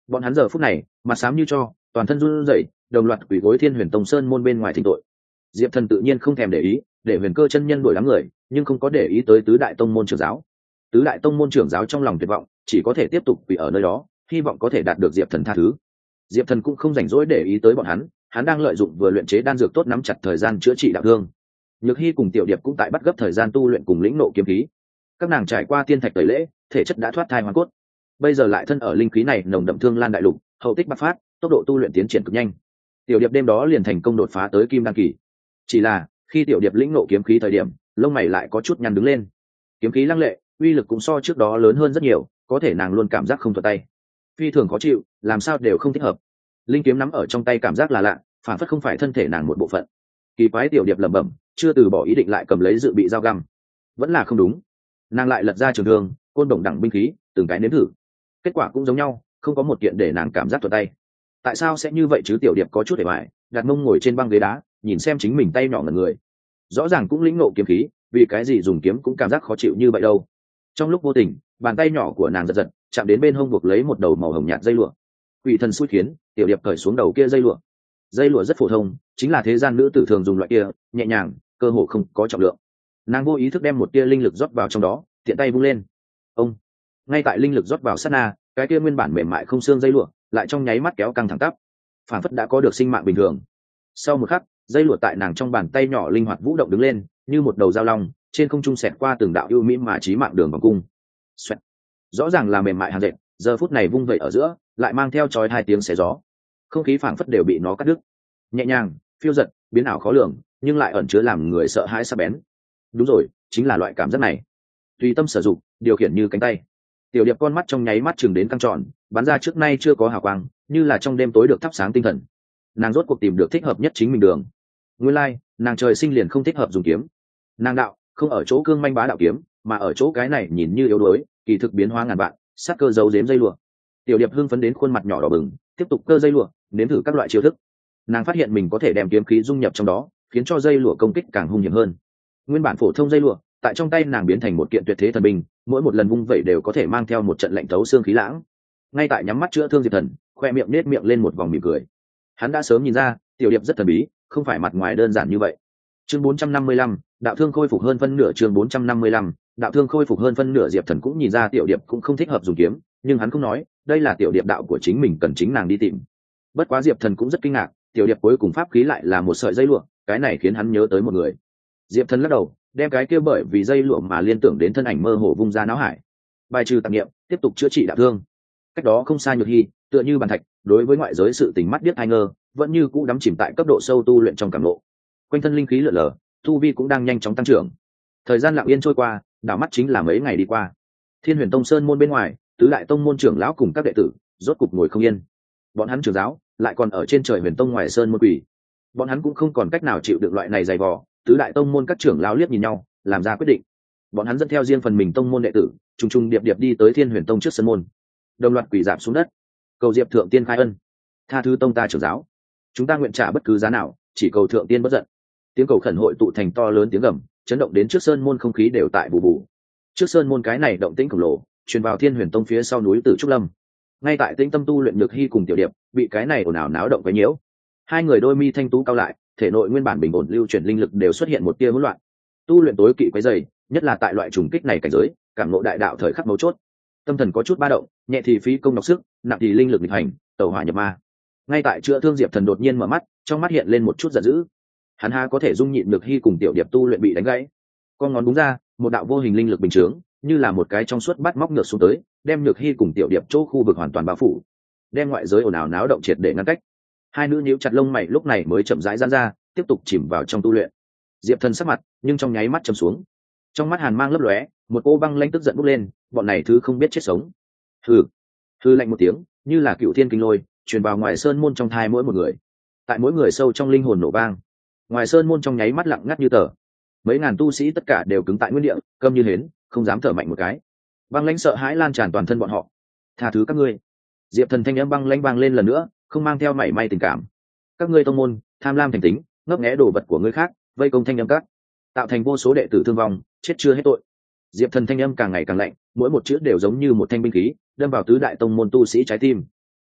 Bọn hắn giờ phút này mặt xám như cho, toàn thân run rẩy, đồng loạt quỳ gối Thiên Huyền Tông Sơn môn bên ngoài thỉnh tội. Diệp Thần tự nhiên không thèm để ý, để Huyền Cơ chân nhân đuổi đám người, nhưng không có để ý tới tứ đại tông môn trưởng giáo. Tứ đại tông môn trưởng giáo trong lòng tuyệt vọng, chỉ có thể tiếp tục quỳ ở nơi đó, hy vọng có thể đạt được Diệp Thần tha thứ. Diệp Thần cũng không rảnh rỗi để ý tới bọn hắn, hắn đang lợi dụng vừa luyện chế đan dược tốt nắm chặt thời gian chữa trị đạo thương. Nhược Hy cùng Tiểu Điệp cũng tại bắt gấp thời gian tu luyện cùng lĩnh nộ kiếm khí. Các nàng trải qua tiên thạch tẩy lễ, thể chất đã thoát thai hoàn cốt. Bây giờ lại thân ở linh khí này nồng đậm thương lan đại lục, hậu tích bạc phát, tốc độ tu luyện tiến triển cực nhanh. Tiểu Điệp đêm đó liền thành công đột phá tới kim đan kỳ. Chỉ là khi Tiểu Điệp lĩnh nộ kiếm khí thời điểm, lông mày lại có chút nhăn đứng lên. Kiếm khí lăng lệ, uy lực cũng so trước đó lớn hơn rất nhiều, có thể nàng luôn cảm giác không thuận tay, phi thường khó chịu, làm sao đều không thích hợp. Linh kiếm nắm ở trong tay cảm giác là lạ, phản phất không phải thân thể nàng một bộ phận. Kỳ quái Tiểu Điệp lẩm bẩm, chưa từ bỏ ý định lại cầm lấy dự bị dao găm. Vẫn là không đúng. Nàng lại lật ra trường thương, côn đồng đẳng binh khí, từng cái nếm thử. Kết quả cũng giống nhau, không có một kiện để nàng cảm giác thuận tay. Tại sao sẽ như vậy chứ? Tiểu Điệp có chút hề bại, đặt mông ngồi trên băng ghế đá, nhìn xem chính mình tay nhỏ ngẩn người. Rõ ràng cũng lĩnh ngộ kiếm khí, vì cái gì dùng kiếm cũng cảm giác khó chịu như vậy đâu? Trong lúc vô tình, bàn tay nhỏ của nàng giật giật, chạm đến bên hông buộc lấy một đầu màu hồng nhạt dây lụa. Quỷ thần xui khiến, Tiểu Điệp cởi xuống đầu kia dây lụa. Dây lụa rất phổ thông, chính là thế gian nữ tử thường dùng loại kia, nhẹ nhàng, cơ hồ không có trọng lượng. Nàng vô ý thức đem một tia linh lực rót vào trong đó, tiện tay vung lên. Ông! Ngay tại linh lực rót vào sát na, cái kia nguyên bản mềm mại không xương dây lụa, lại trong nháy mắt kéo căng thẳng tắp, phản phất đã có được sinh mạng bình thường. Sau một khắc, dây lụa tại nàng trong bàn tay nhỏ linh hoạt vũ động đứng lên, như một đầu dao long, trên không trung xẹt qua từng đạo ưu mỹ mà chí mạng đường vòng cung. Xoẹt. Rõ ràng là mềm mại hàng dệt, giờ phút này vung vẩy ở giữa, lại mang theo chói hai tiếng xé gió. Không khí phảng phất đều bị nó cắt đứt. Nhẹ nhàng, phiêu dật, biến ảo khó lường, nhưng lại ẩn chứa làm người sợ hãi sắc bén. Đúng rồi, chính là loại cảm giác này. Tùy tâm sử dụng, điều khiển như cánh tay. Tiểu Điệp con mắt trong nháy mắt chừng đến căng tròn, bắn ra trước nay chưa có hào quang, như là trong đêm tối được thắp sáng tinh thần. Nàng rốt cuộc tìm được thích hợp nhất chính mình đường. Nguyên lai, like, nàng trời sinh liền không thích hợp dùng kiếm. Nàng đạo không ở chỗ cương manh bá đạo kiếm, mà ở chỗ cái này nhìn như yếu đuối, kỳ thực biến hóa ngàn vạn, sát cơ giấu giếm dây lụa. Tiểu Điệp hưng phấn đến khuôn mặt nhỏ đỏ bừng, tiếp tục cơ dây lụa, nếm thử các loại chiêu thức. Nàng phát hiện mình có thể đem kiếm khí dung nhập trong đó, khiến cho dây lụa công kích càng hung hiểm hơn. Nguyên bản phổ thông dây lụa, tại trong tay nàng biến thành một kiện tuyệt thế thần binh, mỗi một lần vung vẩy đều có thể mang theo một trận lạnh thấu xương khí lãng. Ngay tại nhắm mắt chữa thương Diệp Thần, khoe miệng nết miệng lên một vòng mỉm cười. Hắn đã sớm nhìn ra, Tiểu Điệp rất thần bí, không phải mặt ngoài đơn giản như vậy. Chương bốn trăm năm mươi lăm, đạo thương khôi phục hơn phân nửa. Chương bốn trăm năm mươi lăm, đạo thương khôi phục hơn phân nửa. Diệp Thần cũng nhìn ra Tiểu Điệp cũng không thích hợp dùng kiếm, nhưng hắn không nói, đây là Tiểu Điệp đạo của chính mình, cần chính nàng đi tìm. Bất quá Diệp Thần cũng rất kinh ngạc, Tiểu Điệp cuối cùng pháp khí lại là một sợi dây lụa, cái này khiến hắn nhớ tới một người. Diệp Thần lắc đầu, đem cái kia bởi vì dây lụa mà liên tưởng đến thân ảnh mơ hồ vung ra não hải. Bài trừ tạp niệm, tiếp tục chữa trị đạo thương. Cách đó không xa Nhược Hy, tựa như bàn thạch, đối với ngoại giới sự tình mắt điếc hai ngơ, vẫn như cũ đắm chìm tại cấp độ sâu tu luyện trong cảm ngộ. Quanh thân linh khí lượn lờ, tu vi cũng đang nhanh chóng tăng trưởng. Thời gian lặng yên trôi qua, đảo mắt chính là mấy ngày đi qua. Thiên Huyền Tông Sơn môn bên ngoài, tứ đại tông môn trưởng lão cùng các đệ tử rốt cục ngồi không yên. Bọn hắn trưởng giáo lại còn ở trên trời Huyền Tông ngoài sơn môn quỷ. Bọn hắn cũng không còn cách nào chịu được loại này dày vò. Tứ đại tông môn các trưởng lão liếc nhìn nhau, làm ra quyết định. Bọn hắn dẫn theo riêng phần mình tông môn đệ tử, trùng trùng điệp điệp đi tới Thiên Huyền Tông trước sân môn, đồng loạt quỳ rạp xuống đất, cầu Diệp thượng tiên khai ân, tha thứ tông ta trưởng giáo. Chúng ta nguyện trả bất cứ giá nào, chỉ cầu thượng tiên bất giận. Tiếng cầu khẩn hội tụ thành to lớn tiếng gầm, chấn động đến trước sơn môn, không khí đều tại bù bù. Trước sơn môn cái này động tĩnh khổng lồ, truyền vào Thiên Huyền Tông phía sau núi Tử Trúc Lâm. Ngay tại tĩnh tâm tu luyện Nhược Hy cùng Tiểu Điệp, bị cái này ồn ào náo động quấy nhiễu. Hai người đôi mi thanh tú cao lại, thể nội nguyên bản bình ổn lưu chuyển linh lực đều xuất hiện một tia hỗn loạn. Tu luyện tối kỵ quấy dày, nhất là tại loại trùng kích này cảnh giới, cảm ngộ đại đạo thời khắc mấu chốt. Tâm thần có chút ba động, nhẹ thì phí công đọc sức, nặng thì linh lực nghịch hành, tẩu hỏa nhập ma. Ngay tại chữa thương Diệp Thần đột nhiên mở mắt, trong mắt hiện lên một chút giận dữ. Hắn há có thể dung nhịn được Hy cùng Tiểu Điệp tu luyện bị đánh gãy. Con ngón búng ra, một đạo vô hình linh lực bình chướng, như là một cái trong suốt bắt móc ngược xuống tới, đem Nhược Hy cùng Tiểu Điệp chỗ khu vực hoàn toàn bao phủ, đem ngoại giới ồn ào náo động triệt để ngăn cách. Hai nữ nhíu chặt lông mày lúc này mới chậm rãi giãn ra, tiếp tục chìm vào trong tu luyện. Diệp Thần sắc mặt, nhưng trong nháy mắt trầm xuống. Trong mắt hàn mang lấp lóe, một cô băng lãnh tức giận bốc lên, bọn này thứ không biết chết sống. Hừ. Hừ lạnh một tiếng, như là cựu thiên kinh lôi, truyền vào ngoài sơn môn trong thai mỗi một người. Tại mỗi người sâu trong linh hồn nổ vang. Ngoài sơn môn trong nháy mắt lặng ngắt như tờ. Mấy ngàn tu sĩ tất cả đều cứng tại nguyên địa, câm như hến, không dám thở mạnh một cái. Băng lãnh sợ hãi lan tràn toàn thân bọn họ. Tha thứ các ngươi. Diệp Thần thanh âm băng lãnh vang lên lần nữa, không mang theo mảy may tình cảm. Các ngươi tông môn tham lam thành tính, ngấp nghé đồ vật của người khác, vây công thanh âm các, tạo thành vô số đệ tử thương vong, chết chưa hết tội. Diệp Thần thanh âm càng ngày càng lạnh, mỗi một chữ đều giống như một thanh binh khí, đâm vào tứ đại tông môn tu sĩ trái tim.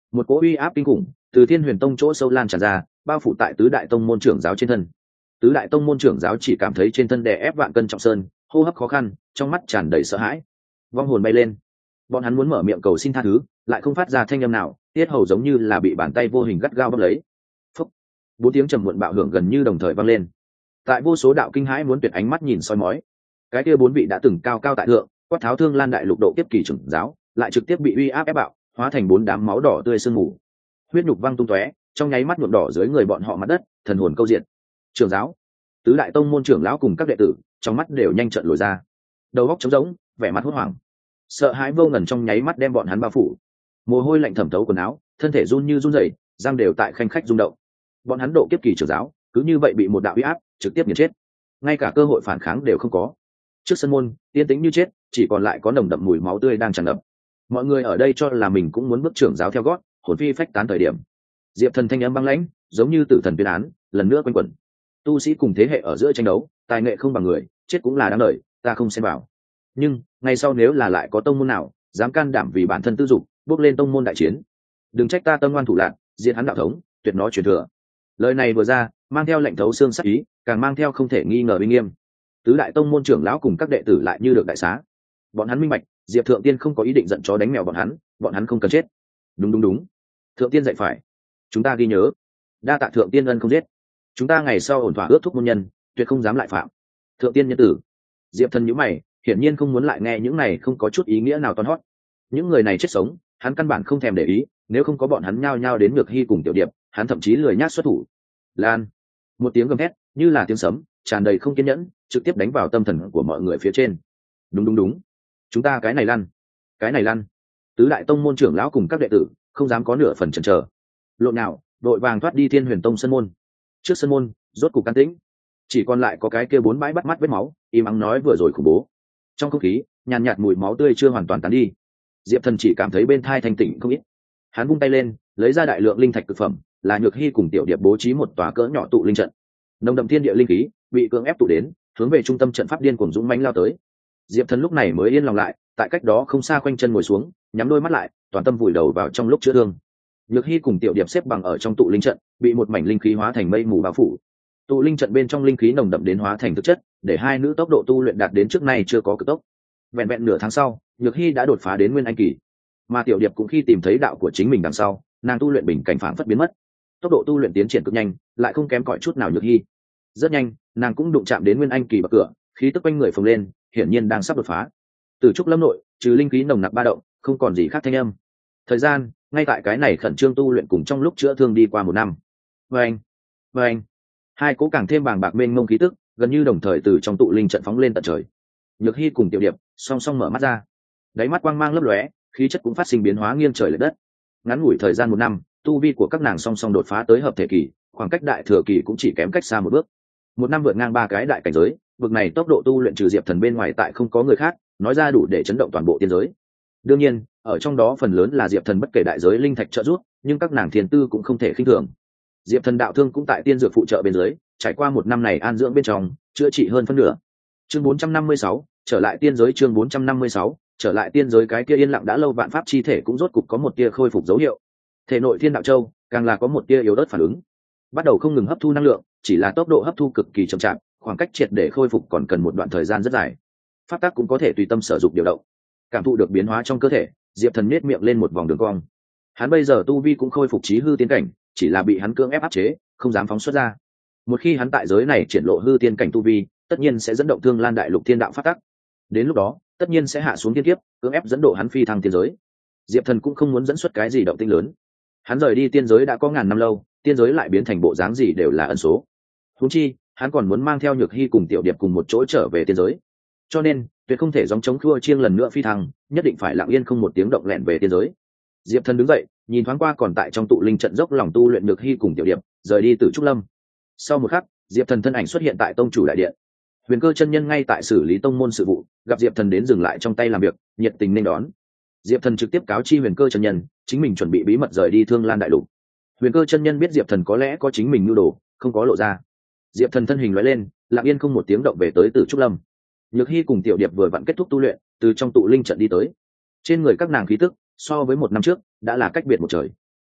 một cỗ uy áp kinh khủng từ thiên huyền tông chỗ sâu lan tràn ra, bao phủ tại tứ đại tông môn trưởng giáo trên thân. Tứ đại tông môn trưởng giáo chỉ cảm thấy trên thân đè ép vạn cân trọng sơn, hô hấp khó khăn, trong mắt tràn đầy sợ hãi, vong hồn bay lên. Bọn hắn muốn mở miệng cầu xin tha thứ, lại không phát ra thanh âm nào, tiết hầu giống như là bị bàn tay vô hình gắt gao bóp lấy. Phúc, bốn tiếng trầm muộn bạo hưởng gần như đồng thời vang lên. Tại vô số đạo kinh hãi muốn tuyệt ánh mắt nhìn soi mói, cái kia bốn vị đã từng cao cao tại thượng, quát tháo thương lan đại lục độ kiếp kỳ trưởng giáo, lại trực tiếp bị uy áp ép bạo, hóa thành bốn đám máu đỏ tươi sương mù, huyết nhục văng tung tóe, trong nháy mắt nhuộm đỏ dưới người bọn họ mặt đất, thần hồn câu diện. Trưởng giáo, tứ đại tông môn trưởng lão cùng các đệ tử, trong mắt đều nhanh trợn lồi ra, đầu óc trống rỗng, vẻ mặt hốt hoảng, sợ hãi vô ngần trong nháy mắt đem bọn hắn bao phủ. Mồ hôi lạnh thẩm thấu quần áo, thân thể run như run rẩy, răng đều tại khanh khách rung động. Bọn hắn độ kiếp kỳ trưởng giáo, cứ như vậy bị một đạo uy áp trực tiếp nghiền chết, ngay cả cơ hội phản kháng đều không có. Trước sân môn, yên tĩnh như chết, chỉ còn lại có nồng đậm mùi máu tươi đang tràn ngập. Mọi người ở đây cho là mình cũng muốn bước trưởng giáo theo gót, hồn phi phách tán thời điểm, Diệp Thần thanh âm băng lãnh, giống như tử thần tuyên án, lần nữa quanh quẩn. Tu sĩ cùng thế hệ ở giữa tranh đấu, tài nghệ không bằng người, chết cũng là đáng đời, ta không xen vào. Nhưng ngày sau nếu là lại có tông môn nào dám can đảm vì bản thân tư dục bước lên tông môn đại chiến, đừng trách ta tâm ngoan thủ lạc, diệt hắn đạo thống, tuyệt nó truyền thừa. Lời này vừa ra, mang theo lệnh thấu xương sắc ý, càng mang theo không thể nghi ngờ uy nghiêm. Tứ đại tông môn trưởng lão cùng các đệ tử lại như được đại xá. Bọn hắn minh bạch, Diệp Thượng Tiên không có ý định giận chó đánh mèo bọn hắn, bọn hắn không cần chết. Đúng đúng đúng, Thượng Tiên dạy phải, chúng ta ghi nhớ. Đa tạ Thượng Tiên ân không giết, chúng ta ngày sau ổn thỏa ước thúc môn nhân, tuyệt không dám lại phạm. Thượng Tiên nhân tử. Diệp Thần nhíu mày, hiển nhiên không muốn lại nghe những này không có chút ý nghĩa nào toan hót. Những người này chết sống, hắn căn bản không thèm để ý, nếu không có bọn hắn nhao nhao đến Nhược Hy cùng Tiểu Điệp, hắn thậm chí lười nhác xuất thủ. Lan, một tiếng gầm hét, như là tiếng sấm, tràn đầy không kiên nhẫn, trực tiếp đánh vào tâm thần của mọi người phía trên. Đúng đúng đúng, chúng ta cái này lăn, cái này lăn. Tứ đại tông môn trưởng lão cùng các đệ tử không dám có nửa phần chần chờ, lộn nào, đội vàng thoát đi Thiên Huyền Tông sân môn. Trước sân môn, rốt cục can tĩnh, chỉ còn lại có cái kia bốn bãi bắt mắt vết máu, im ắng nói vừa rồi khủng bố. Trong không khí, nhàn nhạt mùi máu tươi chưa hoàn toàn tán đi. Diệp Thần chỉ cảm thấy bên thai thanh tịnh không ít. Hắn vung tay lên, lấy ra đại lượng linh thạch cực phẩm, là Nhược Hy cùng Tiểu Điệp bố trí một tòa cỡ nhỏ tụ linh trận. Nồng đậm thiên địa linh khí bị cưỡng ép tụ đến, hướng về trung tâm trận pháp điên cuồng dũng mãnh lao tới. Diệp Thần lúc này mới yên lòng lại, tại cách đó không xa khoanh chân ngồi xuống, nhắm đôi mắt lại, toàn tâm vùi đầu vào trong lúc chữa thương. Nhược Hy cùng Tiểu Điệp xếp bằng ở trong tụ linh trận, bị một mảnh linh khí hóa thành mây mù bao phủ. Tụ linh trận bên trong linh khí nồng đậm đến hóa thành thực chất, để hai nữ tốc độ tu luyện đạt đến trước nay chưa có cực tốc. Vẹn vẹn nửa tháng sau, Nhược Hy đã đột phá đến nguyên anh kỳ, mà Tiểu Điệp cũng khi tìm thấy đạo của chính mình đằng sau, nàng tu luyện bình cảnh phảng phất biến mất, tốc độ tu luyện tiến triển cực nhanh, lại không kém cỏi chút nào Nhược Hy. Rất nhanh, nàng cũng đụng chạm đến nguyên anh kỳ bậc cửa, khí tức quanh người phồng lên, hiển nhiên đang sắp đột phá. Từ trúc lâm nội, trừ linh khí nồng nặc ba động, không còn gì khác thanh âm. Thời gian, ngay tại cái này khẩn trương tu luyện cùng trong lúc chữa thương đi qua một năm. Vâng, vâng, hai cố càng thêm bàng bạc mênh mông khí tức, gần như đồng thời từ trong tụ linh trận phóng lên tận trời. Nhược Hy cùng Tiểu Điệp song song mở mắt ra, đáy mắt quang mang lấp lóe, khí chất cũng phát sinh biến hóa nghiêng trời lệch đất. Ngắn ngủi thời gian một năm, tu vi của các nàng song song đột phá tới hợp thể kỳ, khoảng cách đại thừa kỳ cũng chỉ kém cách xa một bước. Một năm vượt ngang ba cái đại cảnh giới, vực này tốc độ tu luyện trừ Diệp Thần bên ngoài tại không có người khác, nói ra đủ để chấn động toàn bộ tiên giới. Đương nhiên, ở trong đó phần lớn là Diệp Thần bất kể đại giới linh thạch trợ giúp, nhưng các nàng thiên tư cũng không thể khinh thường. Diệp Thần đạo thương cũng tại tiên dược phụ trợ bên dưới, trải qua một năm này an dưỡng bên trong, chữa trị hơn phân nửa. Chương bốn trăm năm mươi sáu, trở lại tiên giới. Chương bốn trăm năm mươi sáu, trở lại tiên giới. Cái kia yên lặng đã lâu vạn pháp chi thể cũng rốt cục có một tia khôi phục dấu hiệu. Thể nội Thiên Đạo Châu càng là có một tia yếu ớt phản ứng, bắt đầu không ngừng hấp thu năng lượng, chỉ là tốc độ hấp thu cực kỳ chậm chạp, khoảng cách triệt để khôi phục còn cần một đoạn thời gian rất dài. Pháp tắc cũng có thể tùy tâm sử dụng điều động. Cảm thụ được biến hóa trong cơ thể, Diệp Thần nhếch miệng lên một vòng đường cong. Hắn bây giờ tu vi cũng khôi phục chí hư tiên cảnh, chỉ là bị hắn cưỡng ép áp chế, không dám phóng xuất ra. Một khi hắn tại giới này triển lộ hư tiên cảnh tu vi, tất nhiên sẽ dẫn động Thương Lan đại lục thiên đạo pháp tắc. Đến lúc đó, tất nhiên sẽ hạ xuống thiên kiếp, cưỡng ép dẫn độ hắn phi thăng tiên giới. Diệp Thần cũng không muốn dẫn xuất cái gì động tĩnh lớn. Hắn rời đi tiên giới đã có ngàn năm lâu, tiên giới lại biến thành bộ dáng gì đều là ẩn số. Huống chi, hắn còn muốn mang theo Nhược Hy cùng Tiểu Điệp cùng một chỗ trở về tiên giới. Cho nên, tuyệt không thể gióng chống khua chiêng lần nữa phi thăng, nhất định phải lặng yên không một tiếng động lẹn về tiên giới. Diệp Thần đứng dậy, nhìn thoáng qua còn tại trong tụ linh trận dốc lòng tu luyện Nhược Hy cùng Tiểu Điệp, rời đi Tử Trúc Lâm. Sau một khắc, Diệp Thần thân ảnh xuất hiện tại tông chủ đại điện. Huyền Cơ chân nhân ngay tại xử lý tông môn sự vụ, gặp Diệp Thần đến dừng lại trong tay làm việc, nhiệt tình nên đón. Diệp Thần trực tiếp cáo chi Huyền Cơ chân nhân, chính mình chuẩn bị bí mật rời đi Thương Lan đại lục. Huyền Cơ chân nhân biết Diệp Thần có lẽ có chính mình nhu đồ, không có lộ ra. Diệp Thần thân hình lóe lên, lặng yên không một tiếng động về tới Tử Trúc Lâm. Nhược Hy cùng Tiểu Điệp vừa vặn kết thúc tu luyện, từ trong tụ linh trận đi tới. Trên người các nàng khí tức, so với một năm trước, đã là cách biệt một trời.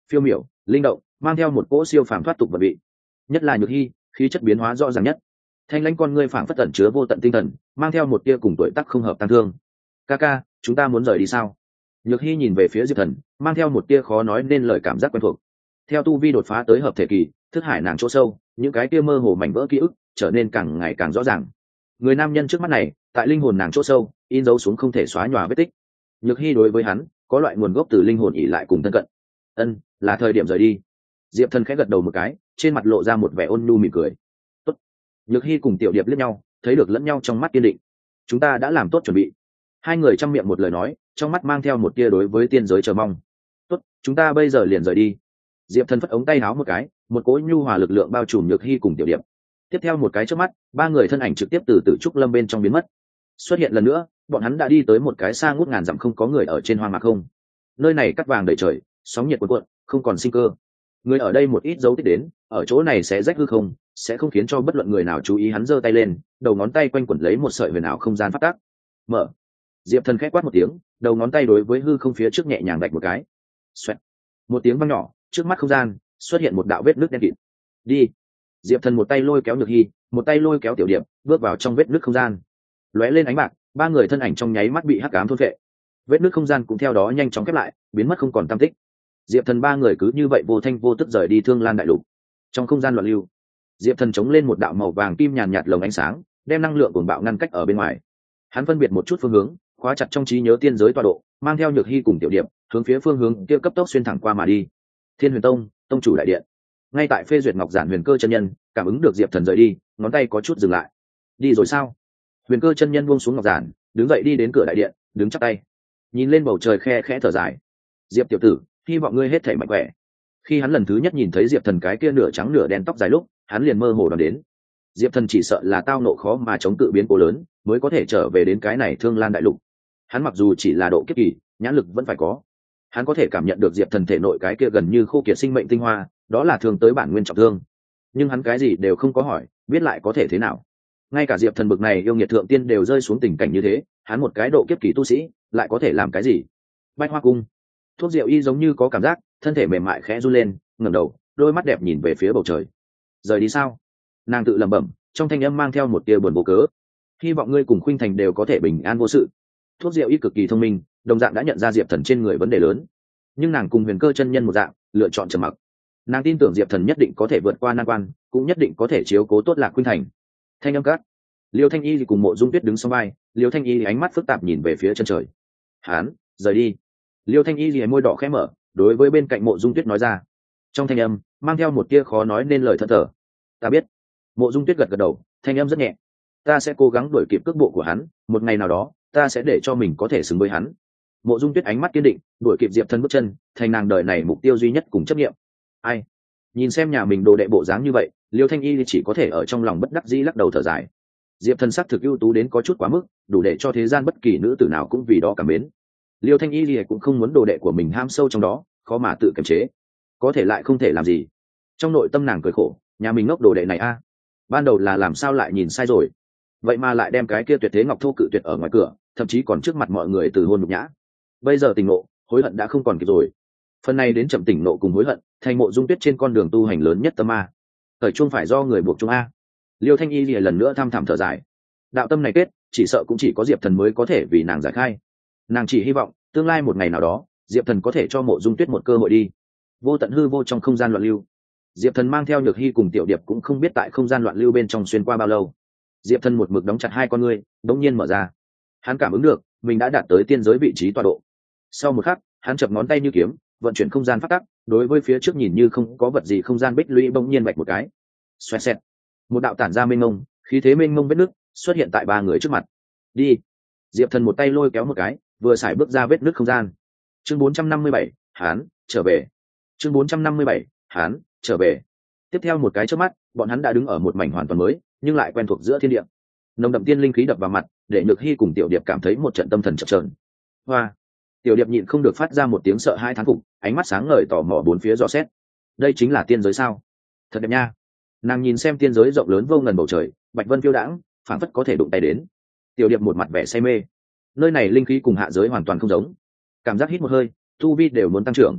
phiêu miểu linh động, mang theo một cỗ siêu phàm thoát tục vật vị. Nhất là Nhược Hy, khí chất biến hóa rõ ràng nhất, thanh lãnh con ngươi phảng phất tẩn chứa vô tận tinh thần, mang theo một tia cùng tuổi tác không hợp tăng thương. Ca ca, chúng ta muốn rời đi sao? Nhược Hy nhìn về phía Diệp Thần, mang theo một tia khó nói nên lời cảm giác quen thuộc. Theo tu vi đột phá tới hợp thể kỳ, thức hải nàng chỗ sâu, những cái tia mơ hồ mảnh vỡ ký ức trở nên càng ngày càng rõ ràng. Người nam nhân trước mắt này, tại linh hồn nàng chỗ sâu, in dấu xuống không thể xóa nhòa vết tích. Nhược Hy đối với hắn, có loại nguồn gốc từ linh hồn ỉ lại cùng thân cận. Ân, là thời điểm rời đi. Diệp Thần khẽ gật đầu một cái, trên mặt lộ ra một vẻ ôn nhu mỉm cười. Tốt. Nhược Hy cùng Tiểu Điệp liếc nhau, thấy được lẫn nhau trong mắt kiên định. Chúng ta đã làm tốt chuẩn bị. Hai người chăm miệng một lời nói, trong mắt mang theo một tia đối với tiên giới chờ mong. Tốt, chúng ta bây giờ liền rời đi. Diệp Thần phất ống tay áo một cái, một cỗ nhu hòa lực lượng bao trùm Nhược Hy cùng Tiểu Điệp. Tiếp theo một cái chớp mắt, ba người thân ảnh trực tiếp từ Tử Trúc Lâm bên trong biến mất. Xuất hiện lần nữa, bọn hắn đã đi tới một cái xa ngút ngàn dặm không có người ở trên hoang mạc không. Nơi này cắt vàng đầy trời, sóng nhiệt cuộn cuộn, không còn sinh cơ. Người ở đây một ít dấu tích đến, ở chỗ này sẽ rách hư không, sẽ không khiến cho bất luận người nào chú ý. Hắn giơ tay lên, đầu ngón tay quanh quẩn lấy một sợi huyền ảo không gian phát tác. Mở. Diệp Thần khẽ quát một tiếng, đầu ngón tay đối với hư không phía trước nhẹ nhàng đạch một cái. Xoẹt. Một tiếng vang nhỏ, trước mắt không gian xuất hiện một đạo vết nứt đen kịt. Đi. Diệp Thần một tay lôi kéo Nhược Hy, một tay lôi kéo Tiểu Điệp, bước vào trong vết nứt không gian. Lóe lên ánh bạc, ba người thân ảnh trong nháy mắt bị hắc ám thôn phệ. Vết nứt không gian cũng theo đó nhanh chóng khép lại, biến mất không còn tăm tích. Diệp Thần ba người cứ như vậy vô thanh vô tức rời đi Thương Lan đại lục. Trong không gian loạn lưu, Diệp Thần chống lên một đạo màu vàng kim nhàn nhạt lồng ánh sáng, đem năng lượng cuồng bạo ngăn cách ở bên ngoài. Hắn phân biệt một chút phương hướng, khóa chặt trong trí nhớ tiên giới tọa độ, mang theo Nhược Hy cùng Tiểu Điệp, hướng phía phương hướng kia cấp tốc xuyên thẳng qua mà đi. Thiên Huyền Tông, tông chủ đại điện. Ngay tại phê duyệt ngọc giản Huyền Cơ chân nhân, cảm ứng được Diệp Thần rời đi, ngón tay có chút dừng lại. Đi rồi sao? Huyền Cơ chân nhân buông xuống ngọc giản, đứng dậy đi đến cửa đại điện, đứng chắp tay, nhìn lên bầu trời khe khẽ thở dài. Diệp tiểu tử, hy vọng ngươi hết thảy mạnh khỏe. Khi hắn lần thứ nhất nhìn thấy Diệp Thần cái kia nửa trắng nửa đen tóc dài lúc, hắn liền mơ hồ đoán đến Diệp Thần chỉ sợ là tao nộ khó mà chống cự biến cố lớn, mới có thể trở về đến cái này Thương Lan đại lục. Hắn mặc dù chỉ là độ kiếp kỳ, nhãn lực vẫn phải có. Hắn có thể cảm nhận được Diệp Thần thể nội cái kia gần như khô kiệt sinh mệnh tinh hoa, đó là thường tới bản nguyên trọng thương. Nhưng hắn cái gì đều không có hỏi, biết lại có thể thế nào? Ngay cả Diệp Thần bực này yêu nghiệt thượng tiên đều rơi xuống tình cảnh như thế, hắn một cái độ kiếp kỳ tu sĩ, lại có thể làm cái gì? Bạch Hoa cung. Thuốc Diệu Y giống như có cảm giác, thân thể mềm mại khẽ run lên, ngẩng đầu, đôi mắt đẹp nhìn về phía bầu trời. Rời đi sao? Nàng tự lẩm bẩm, trong thanh âm mang theo một tia buồn vô cớ. Hy vọng ngươi cùng Khuynh Thành đều có thể bình an vô sự. Thuốc Diệu Y cực kỳ thông minh, đồng dạng đã nhận ra Diệp Thần trên người vấn đề lớn, nhưng nàng cùng Huyền Cơ chân nhân một dạng, lựa chọn trầm mặc. Nàng tin tưởng Diệp Thần nhất định có thể vượt qua nan quan, cũng nhất định có thể chiếu cố tốt Lạc Khuynh Thành. Thanh âm cát. Liêu Thanh Y cùng Mộ Dung Tuyết đứng sau vai, Liêu Thanh Y ánh mắt phức tạp nhìn về phía chân trời. Hán, rời đi. Liêu Thanh Y môi đỏ khẽ mở, đối với bên cạnh Mộ Dung Tuyết nói ra. Trong thanh âm mang theo một tia khó nói nên lời thẫn thờ. Ta biết. Mộ Dung Tuyết gật gật đầu, thanh âm rất nhẹ. Ta sẽ cố gắng đuổi kịp cước bộ của hắn, một ngày nào đó, ta sẽ để cho mình có thể xứng với hắn. Mộ Dung Tuyết ánh mắt kiên định, đuổi kịp Diệp Thần bước chân, thành nàng đời này mục tiêu duy nhất cùng chấp niệm. Ai? Nhìn xem nhà mình đồ đệ bộ dáng như vậy, Liêu Thanh Y chỉ có thể ở trong lòng bất đắc dĩ lắc đầu thở dài. Diệp Thần sắc thực ưu tú đến có chút quá mức, đủ để cho thế gian bất kỳ nữ tử nào cũng vì đó cảm mến. Liêu Thanh Y cũng không muốn đồ đệ của mình ham sâu trong đó, khó mà tự kiềm chế, có thể lại không thể làm gì. Trong nội tâm nàng cười khổ, nhà mình ngốc đồ đệ này a, ban đầu là làm sao lại nhìn sai rồi, vậy mà lại đem cái kia tuyệt thế ngọc thô cự tuyệt ở ngoài cửa, thậm chí còn trước mặt mọi người từ hôn nhục nhã. Bây giờ tỉnh nộ, hối hận đã không còn kịp rồi. Phần này đến chậm tỉnh nộ cùng hối hận, thành Mộ Dung Tuyết trên con đường tu hành lớn nhất tâm a. Thời chuông phải do người buộc chung a. Liêu Thanh Y lần nữa thăm thẳm thở dài. Đạo tâm này kết, chỉ sợ cũng chỉ có Diệp Thần mới có thể vì nàng giải khai. Nàng chỉ hy vọng tương lai một ngày nào đó, Diệp Thần có thể cho Mộ Dung Tuyết một cơ hội đi. Vô tận hư vô trong không gian loạn lưu, Diệp Thần mang theo Nhược Hy cùng Tiểu Điệp cũng không biết tại không gian loạn lưu bên trong xuyên qua bao lâu. Diệp Thần một mực đóng chặt hai con ngươi, đống nhiên mở ra. Hắn cảm ứng được mình đã đạt tới tiên giới vị trí tọa độ. Sau một khắc, hắn chập ngón tay như kiếm, vận chuyển không gian phát tắc, đối với phía trước nhìn như không có vật gì không gian bích lũy bỗng nhiên vạch một cái. Xoẹt xẹt. Một đạo tản ra mênh mông, khí thế mênh mông vết nước xuất hiện tại ba người trước mặt. Đi. Diệp Thần một tay lôi kéo một cái, vừa xài bước ra vết nước không gian. Chương bốn trăm năm mươi bảy, hắn trở về. Chương bốn trăm năm mươi bảy, hắn trở về. Tiếp theo một cái chớp mắt, bọn hắn đã đứng ở một mảnh hoàn toàn mới, nhưng lại quen thuộc giữa thiên địa. Nồng đậm tiên linh khí đập vào mặt, để Nhược Hy cùng Tiểu Điệp cảm thấy một trận tâm thần chập chờn. Hoa. Tiểu Điệp nhịn không được phát ra một tiếng sợ hai thán phục, ánh mắt sáng ngời tò mò bốn phía dò xét. Đây chính là tiên giới sao? Thật đẹp nha. Nàng nhìn xem tiên giới rộng lớn vô ngần bầu trời, bạch vân phiêu đãng, phảng phất có thể đụng tay đến. Tiểu Điệp một mặt vẻ say mê. Nơi này linh khí cùng hạ giới hoàn toàn không giống. Cảm giác hít một hơi, tu vi đều muốn tăng trưởng.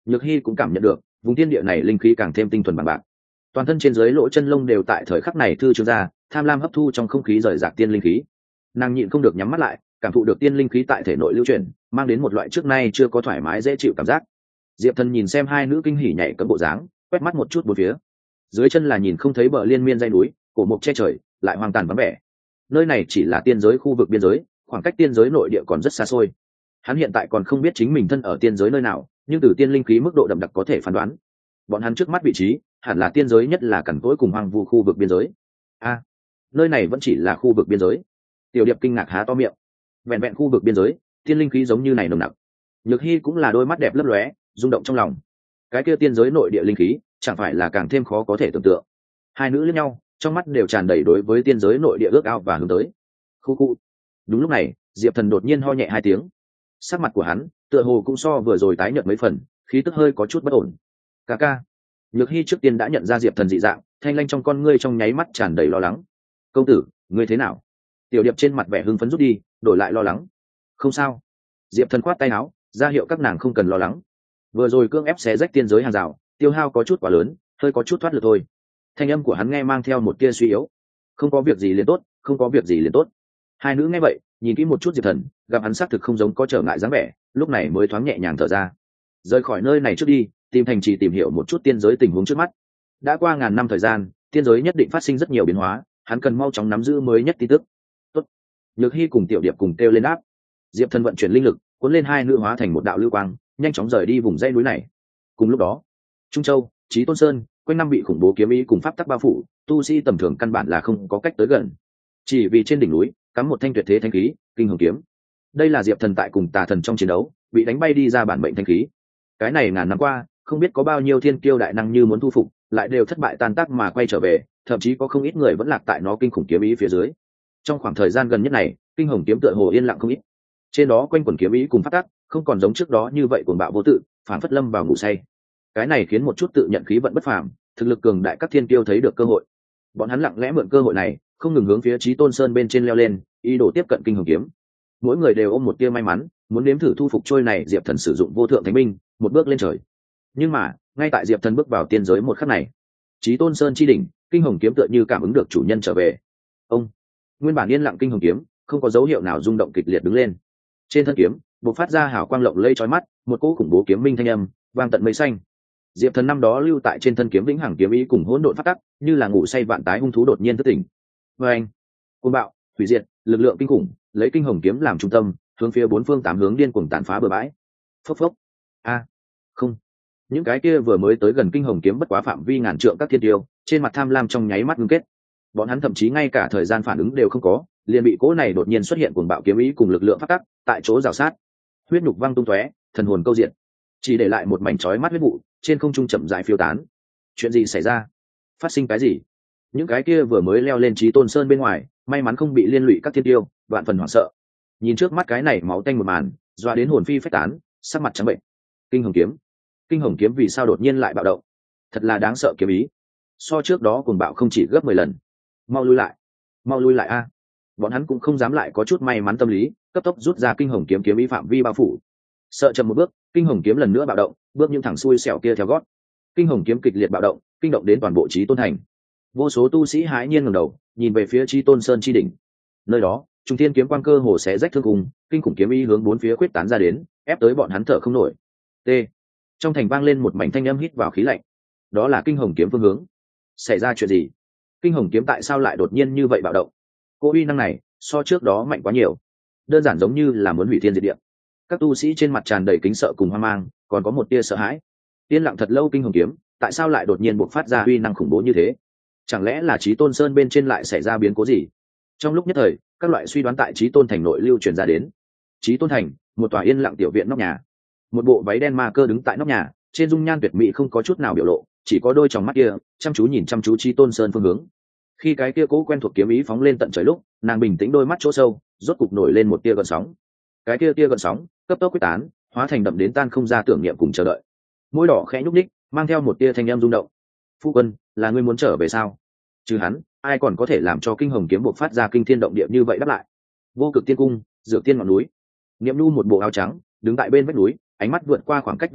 Nhược Hy cũng cảm nhận được vùng thiên địa này linh khí càng thêm tinh thuần bằng bạc, toàn thân trên dưới lỗ chân lông đều tại thời khắc này thư trương ra, tham lam hấp thu trong không khí rời rạc tiên linh khí. Nàng nhịn không được nhắm mắt lại, cảm thụ được tiên linh khí tại thể nội lưu chuyển, mang đến một loại trước nay chưa có thoải mái dễ chịu cảm giác. Diệp Thần nhìn xem hai nữ kinh hỉ nhảy cấm bộ dáng, quét mắt một chút bốn phía, dưới chân là nhìn không thấy bờ liên miên dãy núi, cổ mục che trời, lại hoang tàn vắng vẻ. Nơi này chỉ là tiên giới khu vực biên giới, khoảng cách tiên giới nội địa còn rất xa xôi. Hắn hiện tại còn không biết chính mình thân ở tiên giới nơi nào, nhưng từ tiên linh khí mức độ đậm đặc có thể phán đoán, bọn hắn trước mắt vị trí hẳn là tiên giới nhất là cằn cỗi cùng hoang vu khu vực biên giới. A, nơi này vẫn chỉ là khu vực biên giới. Tiểu Điệp kinh ngạc há to miệng, vẹn vẹn khu vực biên giới, tiên linh khí giống như này nồng nặc. Nhược Hy cũng là đôi mắt đẹp lấp lóe, rung động trong lòng. Cái kia tiên giới nội địa linh khí chẳng phải là càng thêm khó có thể tưởng tượng. Hai nữ liếc nhau, trong mắt đều tràn đầy đối với tiên giới nội địa ước ao và hướng tới. Khu khu. Đúng lúc này, Diệp Thần đột nhiên ho nhẹ hai tiếng. Sắc mặt của hắn tựa hồ cũng so vừa rồi tái nhợt mấy phần, khí tức hơi có chút bất ổn. Ca ca. Nhược Hy trước tiên đã nhận ra Diệp Thần dị dạng, thanh lanh trong con ngươi trong nháy mắt tràn đầy lo lắng. Công tử, ngươi thế nào? Tiểu Điệp trên mặt vẻ hưng phấn rút đi, đổi lại lo lắng. Không sao. Diệp Thần khoát tay áo, ra hiệu các nàng không cần lo lắng. Vừa rồi cương ép xé rách tiên giới hàng rào, tiêu hao có chút quá lớn, hơi có chút thoát lực thôi. Thanh âm của hắn nghe mang theo một tia suy yếu. Không có việc gì liền tốt, không có việc gì liền tốt. Hai nữ nghe vậy, nhìn kỹ một chút Diệp Thần, gặp hắn xác thực không giống có trở ngại dáng vẻ, lúc này mới thoáng nhẹ nhàng thở ra. Rời khỏi nơi này trước đi, tìm thành trì tìm hiểu một chút tiên giới tình huống trước mắt. Đã qua ngàn năm thời gian, tiên giới nhất định phát sinh rất nhiều biến hóa, hắn cần mau chóng nắm giữ mới nhất tin tức. Tốt. Nhược Hy cùng Tiểu Điệp cùng kêu lên đáp. Diệp Thần vận chuyển linh lực, cuốn lên hai nữ hóa thành một đạo lưu quang, nhanh chóng rời đi vùng dãy núi này. Cùng lúc đó, Trung Châu, Chí Tôn Sơn, quanh năm bị khủng bố kiếm ý cùng pháp tắc bao phủ, tu sĩ tầm thường căn bản là không có cách tới gần. Chỉ vì trên đỉnh núi cắm một thanh tuyệt thế thanh khí, Kinh Hồng kiếm. Đây là Diệp Thần tại cùng Tà Thần trong chiến đấu, bị đánh bay đi ra bản mệnh thanh khí. Cái này ngàn năm qua, không biết có bao nhiêu thiên kiêu đại năng như muốn thu phục, lại đều thất bại tan tác mà quay trở về, thậm chí có không ít người vẫn lạc tại nó kinh khủng kiếm ý phía dưới. Trong khoảng thời gian gần nhất này, Kinh Hồng kiếm tựa hồ yên lặng không ít. Trên đó quanh quẩn kiếm ý cùng phát tác, không còn giống trước đó như vậy cuồng bạo vô tự, phản phất lâm vào ngủ say. Cái này khiến một chút tự nhận khí vận bất phàm, thực lực cường đại các thiên kiêu thấy được cơ hội. Bọn hắn lặng lẽ mượn cơ hội này, không ngừng hướng phía Chí Tôn Sơn bên trên leo lên, ý đồ tiếp cận Kinh Hồng kiếm. Mỗi người đều ôm một tia may mắn, muốn nếm thử thu phục trôi này Diệp Thần sử dụng vô thượng thánh binh, một bước lên trời. Nhưng mà, ngay tại Diệp Thần bước vào tiên giới một khắc này, Chí Tôn Sơn chi đỉnh, Kinh Hồng kiếm tựa như cảm ứng được chủ nhân trở về. Ông, nguyên bản yên lặng Kinh Hồng kiếm, không có dấu hiệu nào rung động kịch liệt đứng lên. Trên thân kiếm, bộc phát ra hào quang lộng lẫy chói mắt, một cỗ khủng bố kiếm minh thanh âm, vang tận mây xanh. Diệp Thần năm đó lưu tại trên thân kiếm vĩnh hằng kiếm ý cùng hỗn độn phát tắc, như là ngủ say vạn tái hung thú đột nhiên thức tỉnh. Oeng, cuồng bạo, hủy diệt, lực lượng kinh khủng, lấy Kinh Hồng kiếm làm trung tâm, hướng phía bốn phương tám hướng điên cuồng tàn phá bừa bãi. Phốc phốc. A, không. Những cái kia vừa mới tới gần Kinh Hồng kiếm bất quá phạm vi ngàn trượng các thiên tiêu, trên mặt tham lam trong nháy mắt ngưng kết. Bọn hắn thậm chí ngay cả thời gian phản ứng đều không có, liền bị cỗ này đột nhiên xuất hiện cuồng bạo kiếm ý cùng lực lượng phát tắc, tại chỗ rào sát, huyết nhục văng tung tóe, thần hồn câu diện, chỉ để lại một mảnh chói mắt huyết vụ trên không trung chậm rãi phiêu tán. Chuyện gì xảy ra? Phát sinh cái gì? Những cái kia vừa mới leo lên Chí Tôn Sơn bên ngoài, may mắn không bị liên lụy các thiên tiêu, vạn phần hoảng sợ. Nhìn trước mắt cái này máu tanh một màn, dọa đến hồn phi phách tán, sắc mặt trắng bệnh. Kinh Hồng kiếm, Kinh Hồng kiếm vì sao đột nhiên lại bạo động? Thật là đáng sợ kiếm ý. So trước đó cuồng bạo không chỉ gấp mười lần. Mau lui lại, mau lui lại a! Bọn hắn cũng không dám lại có chút may mắn tâm lý, cấp tốc rút ra Kinh Hồng kiếm kiếm ý phạm vi bao phủ. Sợ chậm một bước, Kinh Hồng kiếm lần nữa bạo động, bước những thẳng xuôi xẻo kia theo gót. Kinh Hồng kiếm kịch liệt bạo động, kinh động đến toàn bộ Chí Tôn thành. Vô số tu sĩ hãi nhiên ngẩng đầu, nhìn về phía Chí Tôn Sơn chi đỉnh. Nơi đó, Trung Thiên kiếm quang cơ hồ xé rách thương cùng, kinh khủng kiếm ý hướng bốn phía quyết tán ra đến, ép tới bọn hắn thở không nổi. T. Trong thành vang lên một mảnh thanh âm hít vào khí lạnh. Đó là Kinh Hồng kiếm phương hướng. Xảy ra chuyện gì? Kinh Hồng kiếm tại sao lại đột nhiên như vậy bạo động? Cô uy năng này, so trước đó mạnh quá nhiều, đơn giản giống như là muốn hủy thiên diệt địa. Các tu sĩ trên mặt tràn đầy kính sợ cùng hoang mang, còn có một tia sợ hãi. Yên lặng thật lâu Kinh Hồng kiếm, tại sao lại đột nhiên bộc phát ra uy năng khủng bố như thế? Chẳng lẽ là Chí Tôn Sơn bên trên lại xảy ra biến cố gì? Trong lúc nhất thời, các loại suy đoán tại Chí Tôn thành nội lưu truyền ra đến. Chí Tôn thành, một tòa yên lặng tiểu viện nóc nhà. Một bộ váy đen ma cơ đứng tại nóc nhà, trên dung nhan tuyệt mỹ không có chút nào biểu lộ, chỉ có đôi tròng mắt kia chăm chú nhìn chăm chú Chí Tôn Sơn phương hướng. Khi cái kia cố quen thuộc kiếm ý phóng lên tận trời lúc, nàng bình tĩnh đôi mắt chỗ sâu, rốt cục nổi lên một tia gợn sóng. Cái kia tia gợn sóng, cấp tốc quyết tán, hóa thành đậm đến tan không ra tưởng niệm cùng chờ đợi. Môi đỏ khẽ nhúc nhích, mang theo một tia thanh âm rung động. Phu quân, là ngươi muốn trở về sao? Trừ hắn, ai còn có thể làm cho Kinh Hồng kiếm bộc phát ra kinh thiên động địa như vậy đáp lại? Vô Cực Tiên cung, Dược Tiên ngọn núi. Niệm Nu một bộ áo trắng, đứng tại bên vách núi, ánh mắt vượt qua khoảng cách vô tận,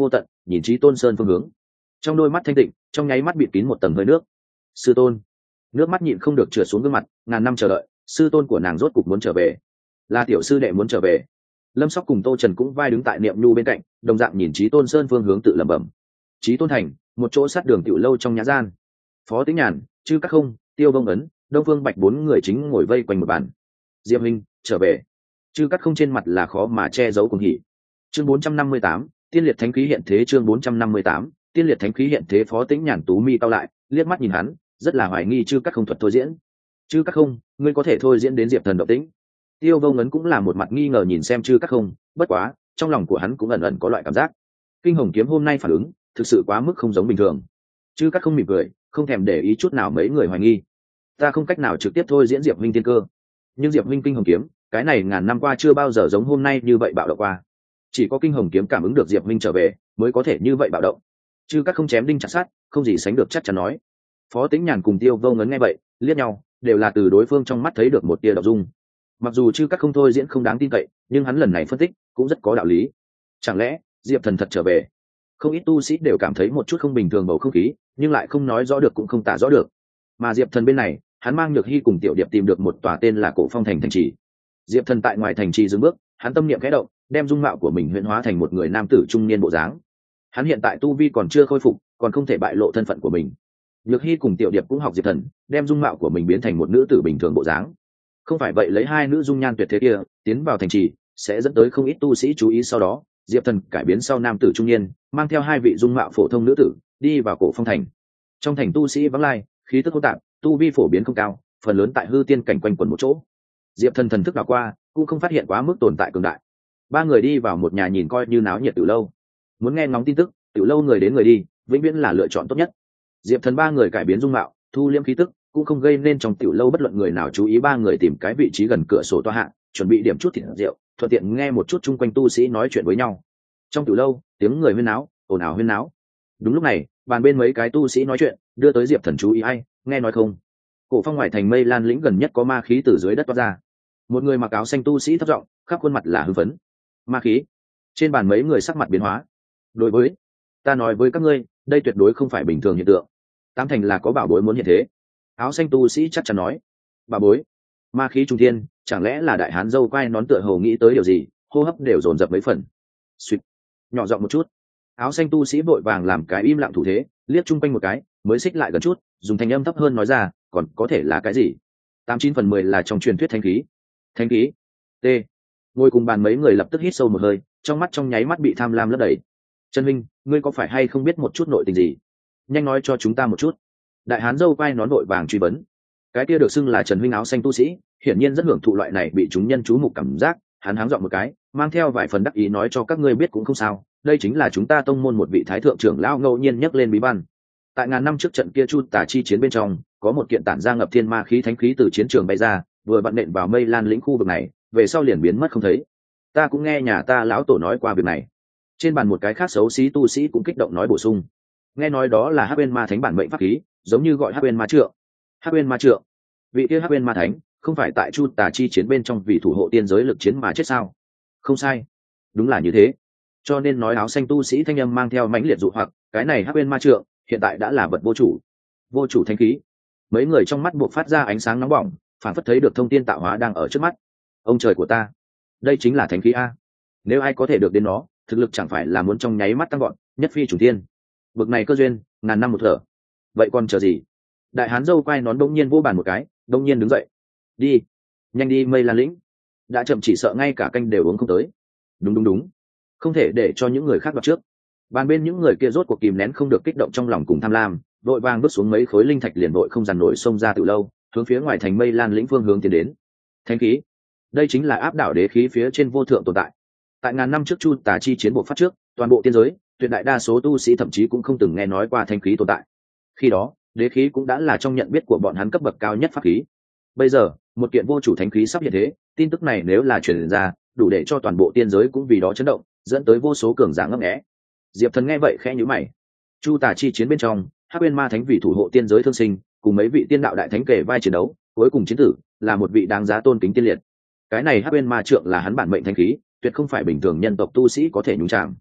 nhìn Chí Tôn Sơn phương hướng. Trong đôi mắt thanh tịnh, trong nháy mắt bịt kín một tầng hơi nước. Sư tôn. Nước mắt nhịn không được trượt xuống gương mặt, ngàn năm chờ đợi, sư tôn của nàng rốt cục muốn trở về. Là tiểu sư đệ muốn trở về. Lâm Sóc cùng Tô Trần cũng vai đứng tại Niệm Nhu bên cạnh, đồng dạng nhìn Chí Tôn Sơn phương hướng tự lẩm bẩm. Chí Tôn thành, một chỗ sát đường tiểu lâu trong nhã gian. Phó Tĩnh Nhàn, Chư Các Không, Tiêu Vông Ấn, Đông Phương Bạch bốn người chính ngồi vây quanh một bàn. Diệp Minh trở về. Chư Các Không trên mặt là khó mà che giấu cuồng hỉ. Chương bốn trăm năm mươi tám, Tiên liệt thánh khí hiện thế. Chương bốn trăm năm mươi tám, Tiên liệt thánh khí hiện thế. Phó Tĩnh Nhàn tú mi cau lại, liếc mắt nhìn hắn, rất là hoài nghi Chư Các Không thuật thôi diễn. Chư Các Không, ngươi có thể thôi diễn đến Diệp Thần động tĩnh? Tiêu Vô Ngấn cũng là một mặt nghi ngờ nhìn xem Chư Các Không, bất quá trong lòng của hắn cũng ẩn ẩn có loại cảm giác kinh hồng kiếm hôm nay phản ứng thực sự quá mức không giống bình thường. Chư Các Không mỉm cười, không thèm để ý chút nào mấy người hoài nghi. Ta không cách nào trực tiếp thôi diễn Diệp Minh tiên cơ, nhưng Diệp Minh kinh hồng kiếm, cái này ngàn năm qua chưa bao giờ giống hôm nay như vậy bạo động qua. Chỉ có kinh hồng kiếm cảm ứng được Diệp Minh trở về, mới có thể như vậy bạo động. Chư Các Không chém đinh chặt sắt, không gì sánh được chắc chắn nói. Phó Tĩnh Nhàn cùng Tiêu Vô Ngấn nghe vậy, liếc nhau, đều là từ đối phương trong mắt thấy được một tia động dung. Mặc dù Chư Các Không thôi diễn không đáng tin cậy, nhưng hắn lần này phân tích cũng rất có đạo lý. Chẳng lẽ Diệp Thần thật trở về? Không ít tu sĩ đều cảm thấy một chút không bình thường bầu không khí, nhưng lại không nói rõ được cũng không tả rõ được. Mà Diệp Thần bên này, hắn mang Nhược Hy cùng Tiểu Điệp tìm được một tòa tên là Cổ Phong thành thành trì. Diệp Thần tại ngoài thành trì dừng bước, hắn tâm niệm khẽ động, đem dung mạo của mình huyễn hóa thành một người nam tử trung niên bộ dáng. Hắn hiện tại tu vi còn chưa khôi phục, còn không thể bại lộ thân phận của mình. Nhược Hy cùng Tiểu Điệp cũng học Diệp Thần, đem dung mạo của mình biến thành một nữ tử bình thường bộ dáng. Không phải vậy lấy hai nữ dung nhan tuyệt thế kia tiến vào thành trì, sẽ dẫn tới không ít tu sĩ chú ý. Sau đó Diệp Thần cải biến sau nam tử trung niên, mang theo hai vị dung mạo phổ thông nữ tử đi vào Cổ Phong thành. Trong thành tu sĩ vắng lai, khí tức hỗn tạp, tu vi phổ biến không cao, phần lớn tại hư tiên cảnh quanh quẩn một chỗ. Diệp Thần thần thức đảo qua, cũng không phát hiện quá mức tồn tại cường đại. Ba người đi vào một nhà nhìn coi như náo nhiệt tiểu lâu. Muốn nghe ngóng tin tức, tiểu lâu người đến người đi, vĩnh viễn là lựa chọn tốt nhất. Diệp Thần ba người cải biến dung mạo, thu liễm khí tức, cũng không gây nên trong tiểu lâu bất luận người nào chú ý. Ba người tìm cái vị trí gần cửa sổ toa hạ, chuẩn bị điểm chút thịt rượu, thuận tiện nghe một chút chung quanh tu sĩ nói chuyện với nhau. Trong tiểu lâu, tiếng người huyên náo, ồn ào huyên náo. Đúng lúc này, bàn bên mấy cái tu sĩ nói chuyện, đưa tới Diệp Thần chú ý. Ai nghe nói không? Cổ Phong ngoài thành Mây Lan lĩnh gần nhất có ma khí từ dưới đất toát ra. Một người mặc áo xanh tu sĩ thấp giọng, khắp khuôn mặt là hưng phấn. Ma khí? Trên bàn mấy người sắc mặt biến hóa. Đối với, ta nói với các ngươi, đây tuyệt đối không phải bình thường hiện tượng. Tám thành là có bảo bối muốn hiện thế. Áo xanh tu sĩ chắc chắn nói. Bảo bối? Ma khí trung thiên, chẳng lẽ là đại hán dâu quai nón tựa hồ nghĩ tới điều gì, hô hấp đều dồn dập mấy phần. Suýt, nhỏ giọng một chút. Áo xanh tu sĩ vội vàng làm cái im lặng thủ thế, liếc chung quanh một cái, mới xích lại gần chút, dùng thanh âm thấp hơn nói ra, còn có thể là cái gì? Tám chín phần mười là trong truyền thuyết thánh khí. Thánh khí? T. Ngồi cùng bàn mấy người lập tức hít sâu một hơi, trong mắt trong nháy mắt bị tham lam lấp đầy. Trần Minh, ngươi có phải hay không biết một chút nội tình gì? Nhanh nói cho chúng ta một chút. Đại hán dâu quai nón vội vàng truy vấn. Cái kia được xưng là Trần Huynh áo xanh tu sĩ, hiển nhiên rất hưởng thụ loại này bị chúng nhân chú mục cảm giác. Hắn háng giọng một cái, mang theo vài phần đắc ý nói cho các ngươi biết cũng không sao. Đây chính là chúng ta tông môn một vị thái thượng trưởng lão ngẫu nhiên nhắc lên bí văn. Tại ngàn năm trước trận kia Chu Tả chi chiến bên trong, có một kiện tản ra ngập thiên ma khí thánh khí từ chiến trường bay ra, vừa vặn nện vào Mây Lan lĩnh khu vực này, về sau liền biến mất không thấy. Ta cũng nghe nhà ta lão tổ nói qua việc này. Trên bàn một cái khác xấu xí tu sĩ cũng kích động nói bổ sung. Nghe nói đó là Hắc Uyên Ma Thánh bản mệnh pháp khí, giống như gọi Hắc Uyên Ma Trượng. Hắc Uyên Ma Trượng? Vị kia Hắc Uyên Ma Thánh, không phải tại Chu Tả chi chiến bên trong vì thủ hộ tiên giới lực chiến mà chết sao? Không sai, đúng là như thế. Cho nên nói áo xanh tu sĩ thanh âm mang theo mãnh liệt dụ hoặc, cái này Hắc Uyên Ma Trượng hiện tại đã là vật vô chủ. Vô chủ thánh khí. Mấy người trong mắt buộc phát ra ánh sáng nóng bỏng, phản phất thấy được thông tin tạo hóa đang ở trước mắt. Ông trời của ta, đây chính là thánh khí a! Nếu ai có thể được đến nó, thực lực chẳng phải là muốn trong nháy mắt tăng gọn, nhất phi trùng thiên. Bực này cơ duyên, ngàn năm một thở. Vậy còn chờ gì? Đại hán dâu quai nón bỗng nhiên vỗ bàn một cái, bỗng nhiên đứng dậy. Đi, nhanh đi Mây Lan lĩnh. Đã chậm chỉ sợ ngay cả canh đều uống không tới. Đúng đúng đúng, không thể để cho những người khác đoạt trước. Bàn bên những người kia rốt cuộc kìm nén không được kích động trong lòng cùng tham lam, vội vàng bước xuống mấy khối linh thạch liền vội không dằn nổi xông ra từ lâu, hướng phía ngoài thành Mây Lan lĩnh phương hướng tiến đến. Thánh khí, đây chính là áp đảo đế khí phía trên vô thượng tồn tại. Tại ngàn năm trước Chu Tả chi chiến buộc phát trước, toàn bộ tiên giới, tuyệt đại đa số tu sĩ thậm chí cũng không từng nghe nói qua thánh khí tồn tại. Khi đó, đế khí cũng đã là trong nhận biết của bọn hắn cấp bậc cao nhất pháp khí. Bây giờ, một kiện vô chủ thánh khí sắp hiện thế, tin tức này nếu là truyền ra, đủ để cho toàn bộ tiên giới cũng vì đó chấn động, dẫn tới vô số cường giả ngấp nghé. Diệp Thần nghe vậy khẽ nhíu mày. Chu Tả chi chiến bên trong, Hắc Uyên Ma Thánh vì thủ hộ tiên giới thương sinh, cùng mấy vị tiên đạo đại thánh kể vai chiến đấu, cuối cùng chiến tử, là một vị đáng giá tôn kính tiên liệt. Cái này Hắc Uyên Ma Trượng là hắn bản mệnh thánh khí, tuyệt không phải bình thường nhân tộc tu sĩ có thể nhúng chạm.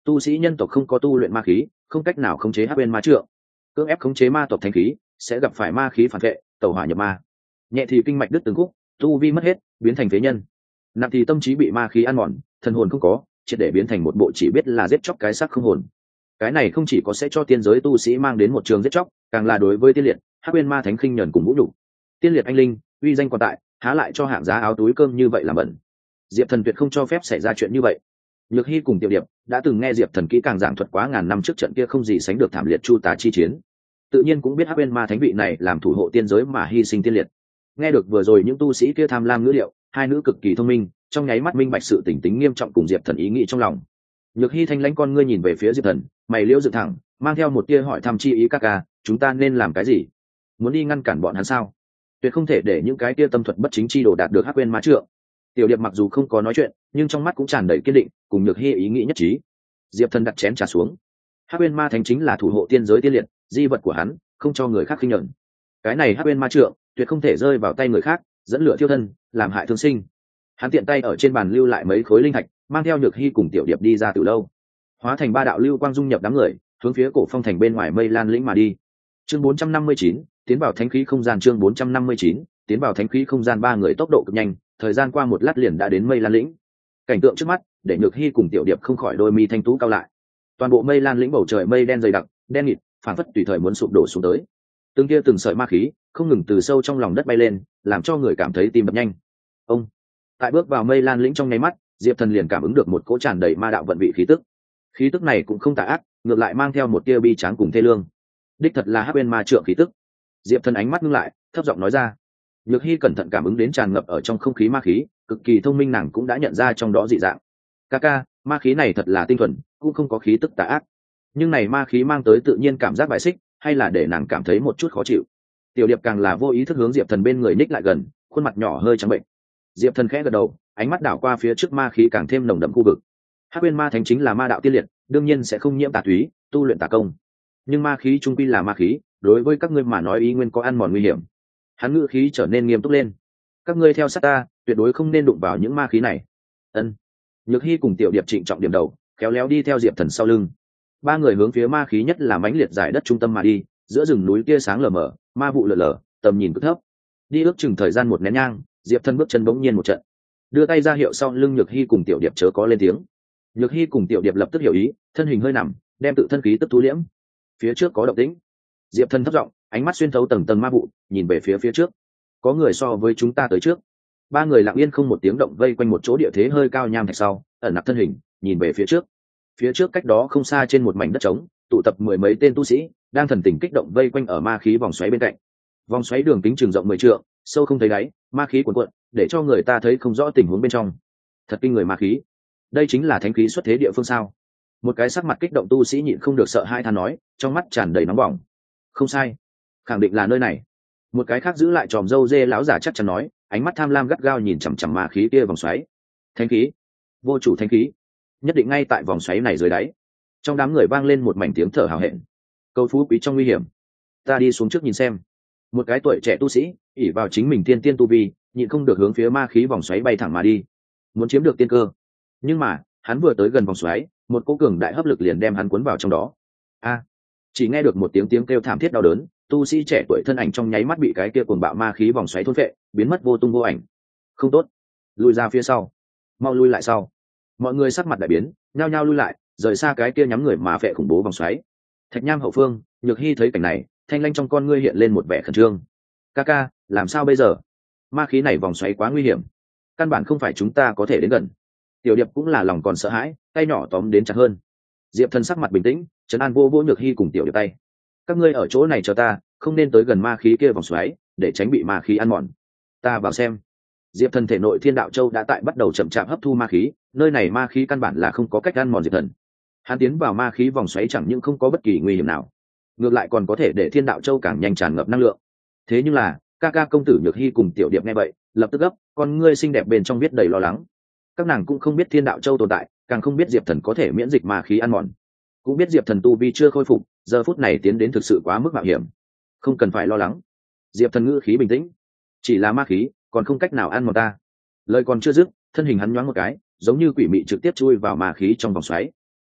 tu sĩ nhân tộc không có tu luyện ma khí, không cách nào khống chế hắc bên ma trượng. Cưỡng ép khống chế ma tộc thánh khí sẽ gặp phải ma khí phản vệ, tẩu hỏa nhập ma. Nhẹ thì kinh mạch đứt từng khúc, tu vi mất hết, biến thành phế nhân. Nặng thì tâm trí bị ma khí ăn mòn, thần hồn không có, triệt để biến thành một bộ chỉ biết là giết chóc cái xác không hồn. Cái này không chỉ có sẽ cho tiên giới tu sĩ mang đến một trường giết chóc, càng là đối với tiên liệt, hắc bên ma thánh khinh nhẫn cùng vũ nhục. Tiên liệt anh linh, uy danh còn tại, há lại cho hạng giá áo túi cơm như vậy làm bẩn. Diệp Thần tuyệt không cho phép xảy ra chuyện như vậy. Nhược Hy cùng Tiểu Điệp đã từng nghe Diệp Thần kỹ càng giảng thuật quá ngàn năm trước trận kia không gì sánh được thảm liệt chu tà chi chiến, tự nhiên cũng biết hắc bên ma thánh vị này làm thủ hộ tiên giới mà hy sinh tiên liệt. Nghe được vừa rồi những tu sĩ kia tham lam ngữ liệu, hai nữ cực kỳ thông minh, trong nháy mắt minh bạch sự tỉnh tính nghiêm trọng cùng Diệp Thần ý nghĩ trong lòng. Nhược Hy thanh lãnh con ngươi nhìn về phía Diệp Thần, mày liễu dựng thẳng, mang theo một tia hỏi thăm chi ý. Các ca, chúng ta nên làm cái gì? Muốn đi ngăn cản bọn hắn sao? Tuyệt không thể để những cái tia tâm thuật bất chính chi đồ đạt được hắc bên ma trượng. Tiểu Điệp mặc dù không có nói chuyện, nhưng trong mắt cũng tràn đầy kiên định, cùng Nhược Hy ý nghĩ nhất trí. Diệp Thần đặt chén trà xuống. Hắc bên ma thánh chính là thủ hộ tiên giới tiên liệt, di vật của hắn, không cho người khác khinh nhẫn. Cái này hắc bên ma trượng, tuyệt không thể rơi vào tay người khác, dẫn lửa thiêu thân, làm hại thương sinh. Hắn tiện tay ở trên bàn lưu lại mấy khối linh thạch, mang theo Nhược Hy cùng Tiểu Điệp đi ra từ lâu, hóa thành ba đạo lưu quang dung nhập đám người, hướng phía cổ phong thành bên ngoài Mây Lan lĩnh mà đi. Chương bốn trăm năm mươi chín, tiến vào thánh khí không gian. Chương bốn trăm năm mươi chín, tiến vào thánh khí không gian. Ba người tốc độ cực nhanh, thời gian qua một lát liền đã đến Mây Lan lĩnh. Cảnh tượng trước mắt để Nhược Hy cùng Tiểu Điệp không khỏi đôi mi thanh tú cao lại. Toàn bộ Mây Lan lĩnh bầu trời mây đen dày đặc, đen nghịt, phản phất tùy thời muốn sụp đổ xuống tới. Từng kia từng sợi ma khí không ngừng từ sâu trong lòng đất bay lên, làm cho người cảm thấy tim đập nhanh. Ông tại bước vào Mây Lan lĩnh trong nháy mắt, Diệp Thần liền cảm ứng được một cỗ tràn đầy ma đạo vận vị khí tức. Khí tức này cũng không tà ác, ngược lại mang theo một tia bi tráng cùng thê lương. Đích thật là hắc bên ma trượng khí tức. Diệp Thần ánh mắt ngưng lại, thấp giọng nói ra. Nhược Hy cẩn thận cảm ứng đến tràn ngập ở trong không khí ma khí, cực kỳ thông minh, nàng cũng đã nhận ra trong đó dị dạng. Ca ca, ma khí này thật là tinh thuần, cũng không có khí tức tà ác. Nhưng này ma khí mang tới tự nhiên cảm giác bài xích, hay là để nàng cảm thấy một chút khó chịu. Tiểu Điệp càng là vô ý thức hướng Diệp Thần bên người ních lại gần, khuôn mặt nhỏ hơi trắng bệnh. Diệp Thần khẽ gật đầu, ánh mắt đảo qua phía trước ma khí càng thêm nồng đậm khu vực. Hắc bên ma thánh chính là ma đạo tiên liệt, đương nhiên sẽ không nhiễm tà túy, tu luyện tà công. Nhưng ma khí trung quy là ma khí, đối với các ngươi mà nói ý nguyên có ăn mòn nguy hiểm. Hắn ngữ khí trở nên nghiêm túc lên. Các ngươi theo sát ta, tuyệt đối không nên đụng vào những ma khí này. Ân. Nhược Hy cùng Tiểu Điệp trịnh trọng điểm đầu, khéo léo đi theo Diệp Thần sau lưng. Ba người hướng phía ma khí nhất là mãnh liệt giải đất trung tâm mà đi, giữa rừng núi tia sáng lờ mờ, ma vụ lờ lờ, tầm nhìn cực thấp. Đi ước chừng thời gian một nén nhang, Diệp Thần bước chân bỗng nhiên một trận, đưa tay ra hiệu sau lưng Nhược Hy cùng Tiểu Điệp chớ có lên tiếng. Nhược Hy cùng Tiểu Điệp lập tức hiểu ý, thân hình hơi nằm, đem tự thân khí tức thu liễm. Phía trước có động tĩnh. Diệp Thần thấp giọng, ánh mắt xuyên thấu tầng tầng ma vụ, nhìn về phía phía trước. Có người so với chúng ta tới trước. Ba người lặng yên không một tiếng động vây quanh một chỗ địa thế hơi cao nham thạch sau, ẩn nặc thân hình, nhìn về phía trước. Phía trước cách đó không xa trên một mảnh đất trống, tụ tập mười mấy tên tu sĩ, đang thần tình kích động vây quanh ở ma khí vòng xoáy bên cạnh. Vòng xoáy đường kính chừng rộng mười trượng, sâu không thấy đáy, ma khí cuồn cuộn, để cho người ta thấy không rõ tình huống bên trong. Thật kinh người ma khí. Đây chính là thánh khí xuất thế địa phương sao? Một cái sắc mặt kích động tu sĩ nhịn không được sợ hai than nói, trong mắt tràn đầy nóng bỏng. Không sai, khẳng định là nơi này. Một cái khác giữ lại tròm râu dê lão giả chắc chắn nói, ánh mắt tham lam gắt gao nhìn chằm chằm ma khí kia vòng xoáy. Thánh khí, vô chủ thánh khí, nhất định ngay tại vòng xoáy này dưới đáy. Trong đám người vang lên một mảnh tiếng thở hào hẹn. Cầu phú quý trong nguy hiểm, ta đi xuống trước nhìn xem. Một cái tuổi trẻ tu sĩ ỉ vào chính mình tiên tiên tu vi, nhịn không được hướng phía ma khí vòng xoáy bay thẳng mà đi, muốn chiếm được tiên cơ. Nhưng mà hắn vừa tới gần vòng xoáy, một cỗ cường đại hấp lực liền đem hắn cuốn vào trong đó. A! Chỉ nghe được một tiếng tiếng kêu thảm thiết đau đớn, tu sĩ trẻ tuổi thân ảnh trong nháy mắt bị cái kia cuồng bạo ma khí vòng xoáy thôn phệ, biến mất vô tung vô ảnh. Không tốt, lùi ra phía sau, mau lui lại sau. Mọi người sắc mặt đại biến, nhao nhao lui lại, rời xa cái kia nhắm người mà phệ khủng bố vòng xoáy. Thạch Nham hậu phương, Nhược Hy thấy cảnh này, thanh lanh trong con ngươi hiện lên một vẻ khẩn trương. Ca ca, làm sao bây giờ? Ma khí này vòng xoáy quá nguy hiểm, căn bản không phải chúng ta có thể đến gần. Tiểu Điệp cũng là lòng còn sợ hãi, tay nhỏ tóm đến chặt hơn. Diệp Thần sắc mặt bình tĩnh, trấn an vô vô Nhược Hy cùng Tiểu Điệp tay. Các ngươi ở chỗ này chờ ta, không nên tới gần ma khí kia vòng xoáy, để tránh bị ma khí ăn mòn. Ta vào xem. Diệp Thần thể nội Thiên Đạo Châu đã tại bắt đầu chậm chạp hấp thu ma khí, nơi này ma khí căn bản là không có cách ăn mòn Diệp Thần. Hắn tiến vào ma khí vòng xoáy chẳng những không có bất kỳ nguy hiểm nào, ngược lại còn có thể để Thiên Đạo Châu càng nhanh tràn ngập năng lượng. Thế nhưng là, ca ca công tử Nhược Hy cùng Tiểu Điệp nghe vậy, lập tức gấp, con ngươi xinh đẹp bên trong biết đầy lo lắng. Các nàng cũng không biết Thiên Đạo Châu tồn tại, càng không biết Diệp Thần có thể miễn dịch ma khí ăn mòn, cũng biết Diệp Thần tu vi chưa khôi phục, giờ phút này tiến đến thực sự quá mức mạo hiểm. Không cần phải lo lắng. Diệp Thần ngữ khí bình tĩnh, chỉ là ma khí, còn không cách nào ăn mòn ta. Lời còn chưa dứt, thân hình hắn nhoáng một cái, giống như quỷ mị trực tiếp chui vào ma khí trong vòng xoáy.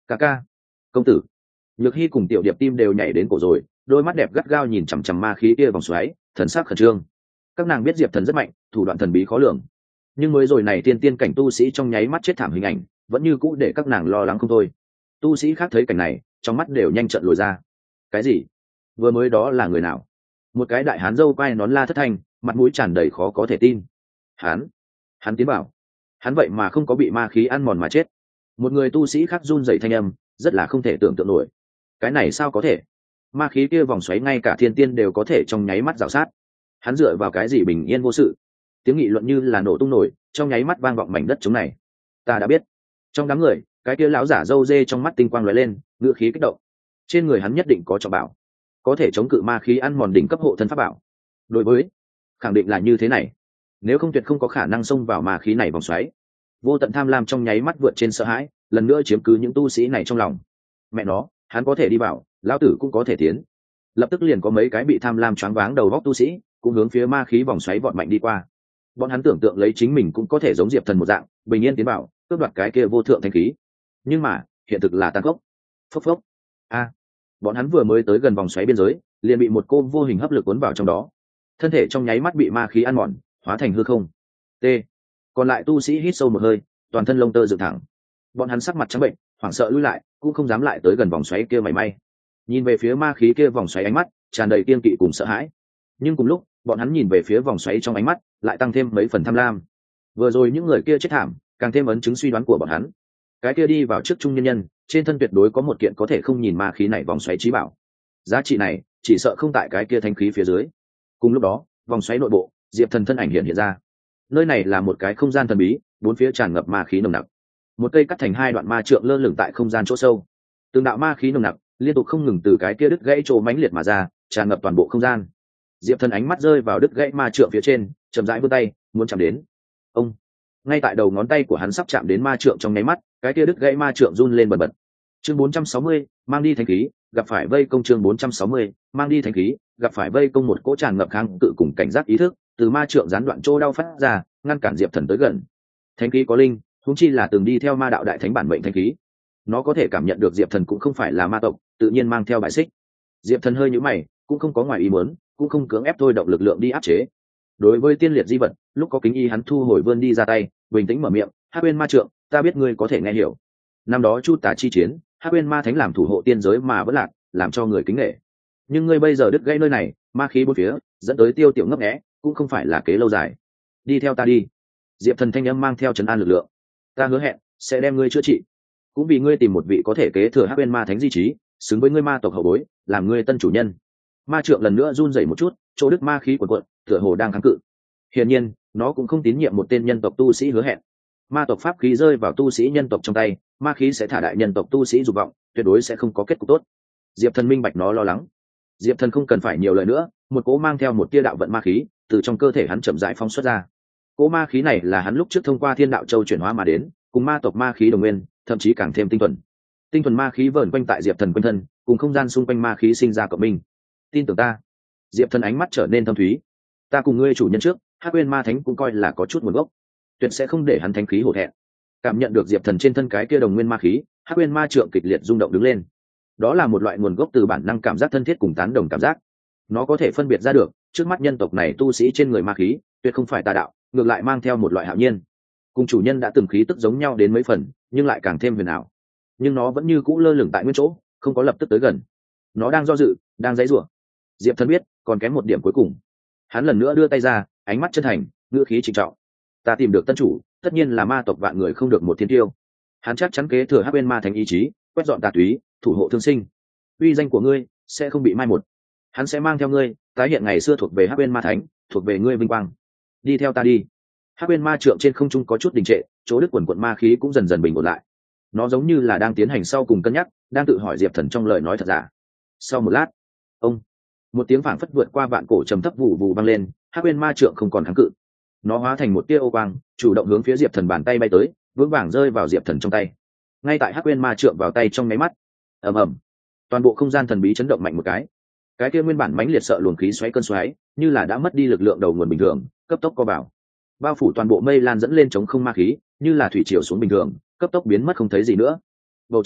ca ca, công tử. Nhược Hy cùng Tiểu Điệp tim đều nhảy đến cổ rồi, đôi mắt đẹp gắt gao nhìn chằm chằm ma khí kia vòng xoáy, thần sắc khẩn trương. Các nàng biết Diệp Thần rất mạnh, thủ đoạn thần bí khó lường, nhưng mới rồi này tiên tiên cảnh tu sĩ trong nháy mắt chết thảm hình ảnh vẫn như cũ để các nàng lo lắng không thôi. Tu sĩ khác thấy cảnh này, trong mắt đều nhanh trận lồi ra. Cái gì? Vừa mới đó là người nào? Một cái đại hán râu quai nón la thất thanh, mặt mũi tràn đầy khó có thể tin. Hắn, hắn tiến bảo, hắn vậy mà không có bị ma khí ăn mòn mà chết. Một người tu sĩ khác run rẩy thanh âm, rất là không thể tưởng tượng nổi. Cái này sao có thể? Ma khí kia vòng xoáy ngay cả thiên tiên đều có thể trong nháy mắt rào sát. Hắn dựa vào cái gì bình yên vô sự? Tiếng nghị luận như là nổ tung nổi, trong nháy mắt vang vọng mảnh đất trống này. Ta đã biết. Trong đám người, cái kia lão giả râu dê trong mắt tinh quang lóe lên, ngựa khí kích động. Trên người hắn nhất định có trọng bảo, có thể chống cự ma khí ăn mòn đỉnh cấp hộ thân pháp bảo. Đối với, khẳng định là như thế này. Nếu không tuyệt không có khả năng xông vào ma khí này vòng xoáy. Vô tận tham lam trong nháy mắt vượt trên sợ hãi, lần nữa chiếm cứ những tu sĩ này trong lòng. Mẹ nó, hắn có thể đi vào, lão tử cũng có thể tiến. Lập tức liền có mấy cái bị tham lam choáng váng đầu góc tu sĩ, cũng hướng phía ma khí vòng xoáy vọt mạnh đi qua. Bọn hắn tưởng tượng lấy chính mình cũng có thể giống Diệp Thần một dạng, bình yên tiến vào, cướp đoạt cái kia vô thượng thanh khí. Nhưng mà, hiện thực là tàn khốc. Phốc phốc. A. Bọn hắn vừa mới tới gần vòng xoáy biên giới, liền bị một cô vô hình hấp lực cuốn vào trong đó. Thân thể trong nháy mắt bị ma khí ăn mòn, hóa thành hư không. T. Còn lại tu sĩ hít sâu một hơi, toàn thân lông tơ dựng thẳng. Bọn hắn sắc mặt trắng bệnh, hoảng sợ lùi lại, cũng không dám lại tới gần vòng xoáy kia mảy may. Nhìn về phía ma khí kia vòng xoáy, ánh mắt tràn đầy kiên kỵ cùng sợ hãi. Nhưng cùng lúc, bọn hắn nhìn về phía vòng xoáy trong ánh mắt lại tăng thêm mấy phần tham lam. Vừa rồi những người kia chết thảm, càng thêm ấn chứng suy đoán của bọn hắn. Cái kia đi vào trước trung nhân nhân, trên thân tuyệt đối có một kiện có thể không nhìn ma khí này vòng xoáy trí bảo. Giá trị này chỉ sợ không tại cái kia thanh khí phía dưới. Cùng lúc đó, vòng xoáy nội bộ, Diệp Thần thân ảnh hiện hiện ra. Nơi này là một cái không gian thần bí, bốn phía tràn ngập ma khí nồng nặc. Một cây cắt thành hai đoạn ma trượng lơ lửng tại không gian chỗ sâu. Từng đạo ma khí nồng nặc liên tục không ngừng từ cái kia đứt gãy chỗ mãnh liệt mà ra, tràn ngập toàn bộ không gian. Diệp Thần ánh mắt rơi vào đứt gãy ma trượng phía trên, chậm rãi vươn tay, muốn chạm đến. Ông, ngay tại đầu ngón tay của hắn sắp chạm đến ma trượng trong nháy mắt, cái kia đứt gãy ma trượng run lên bần bật. Chương bốn trăm sáu mươi, mang đi thánh khí, gặp phải vây công. Chương bốn trăm sáu mươi, mang đi thánh khí, gặp phải vây công. Một cỗ tràn ngập kháng cự cùng cảnh giác ý thức từ ma trượng gián đoạn chỗ đau phát ra, ngăn cản Diệp Thần tới gần. Thánh khí có linh, huống chi là từng đi theo ma đạo đại thánh bản mệnh thánh khí, nó có thể cảm nhận được Diệp Thần cũng không phải là ma tộc, tự nhiên mang theo bại xích. Diệp Thần hơi nhíu mày, cũng không có ngoài ý muốn, cũng không cưỡng ép thôi động lực lượng đi áp chế. Đối với tiên liệt di vật, lúc có kính y hắn thu hồi vươn đi ra tay, bình tĩnh mở miệng, Hắc Uyên ma trượng, ta biết ngươi có thể nghe hiểu. Năm đó Chu Tả chi chiến, Hắc Uyên ma thánh làm thủ hộ tiên giới mà vẫn lạc, làm cho người kính nể. Nhưng ngươi bây giờ đứt gãy nơi này, ma khí bốn phía, dẫn tới tiêu tiểu ngấp nghé, cũng không phải là kế lâu dài. Đi theo ta đi. Diệp Thần thanh âm mang theo trấn an lực lượng. Ta hứa hẹn sẽ đem ngươi chữa trị, cũng vì ngươi tìm một vị có thể kế thừa Hắc Uyên ma thánh di trí, xứng với ngươi ma tộc hậu bối, làm ngươi tân chủ nhân. Ma trượng lần nữa run rẩy một chút, chỗ đứt ma khí cuộn cuộn, tựa hồ đang kháng cự. Hiển nhiên, nó cũng không tín nhiệm một tên nhân tộc tu sĩ hứa hẹn. Ma tộc pháp khí rơi vào tu sĩ nhân tộc trong tay, ma khí sẽ thả đại nhân tộc tu sĩ dục vọng, tuyệt đối sẽ không có kết cục tốt. Diệp Thần minh bạch nó lo lắng. Diệp Thần không cần phải nhiều lời nữa, một cỗ mang theo một tia đạo vận ma khí từ trong cơ thể hắn chậm rãi phóng xuất ra. Cỗ ma khí này là hắn lúc trước thông qua Thiên Đạo Châu chuyển hóa mà đến, cùng ma tộc ma khí đồng nguyên, thậm chí càng thêm tinh thuần. Tinh thuần ma khí vờn quanh tại Diệp Thần quanh thân, cùng không gian xung quanh ma khí sinh ra cộng minh. Tin tưởng ta. Diệp Thần ánh mắt trở nên thâm thúy. Ta cùng ngươi chủ nhân trước, Hắc Uyên ma thánh cũng coi là có chút nguồn gốc, tuyệt sẽ không để hắn thánh khí hổ thẹn. Cảm nhận được Diệp Thần trên thân cái kia đồng nguyên ma khí, Hắc Uyên ma trượng kịch liệt rung động đứng lên. Đó là một loại nguồn gốc từ bản năng cảm giác thân thiết cùng tán đồng cảm giác. Nó có thể phân biệt ra được, trước mắt nhân tộc này tu sĩ trên người ma khí, tuyệt không phải tà đạo, ngược lại mang theo một loại hạo nhiên. Cùng chủ nhân đã từng khí tức giống nhau đến mấy phần, nhưng lại càng thêm huyền ảo. Nhưng nó vẫn như cũ lơ lửng tại nguyên chỗ, không có lập tức tới gần. Nó đang do dự, đang giãy giụa. Diệp Thần biết, còn kém một điểm cuối cùng. Hắn lần nữa đưa tay ra, ánh mắt chân thành, ngữ khí trịnh trọng. Ta tìm được tân chủ, tất nhiên là ma tộc vạn người không được một thiên tiêu. Hắn chắc chắn kế thừa Hắc Uyên ma thánh ý chí, quét dọn tà túy, thủ hộ thương sinh. Uy danh của ngươi sẽ không bị mai một. Hắn sẽ mang theo ngươi, tái hiện ngày xưa thuộc về Hắc Uyên ma thánh, thuộc về ngươi vinh quang. Đi theo ta đi. Hắc Uyên ma trượng trên không trung có chút đình trệ, chỗ đứt quần quần ma khí cũng dần dần bình ổn lại. Nó giống như là đang tiến hành sau cùng cân nhắc, đang tự hỏi Diệp Thần trong lời nói thật giả. Sau một lát, ông, một tiếng phảng phất vượt qua vạn cổ trầm thấp vụ vụ vang lên, Hắc Uyên ma trượng không còn kháng cự. Nó hóa thành một tia ô quang, chủ động hướng phía Diệp Thần bàn tay bay tới, vững vàng rơi vào Diệp Thần trong tay. Ngay tại Hắc Uyên ma trượng vào tay trong nháy mắt, ầm ầm, toàn bộ không gian thần bí chấn động mạnh một cái. Cái kia nguyên bản mãnh liệt sợ luồng khí xoáy cơn xoáy, như là đã mất đi lực lượng đầu nguồn bình thường, cấp tốc co vào, bao phủ toàn bộ mây lan dẫn lên chống không ma khí, như là thủy triều xuống bình thường, cấp tốc biến mất không thấy gì nữa. Bầu trời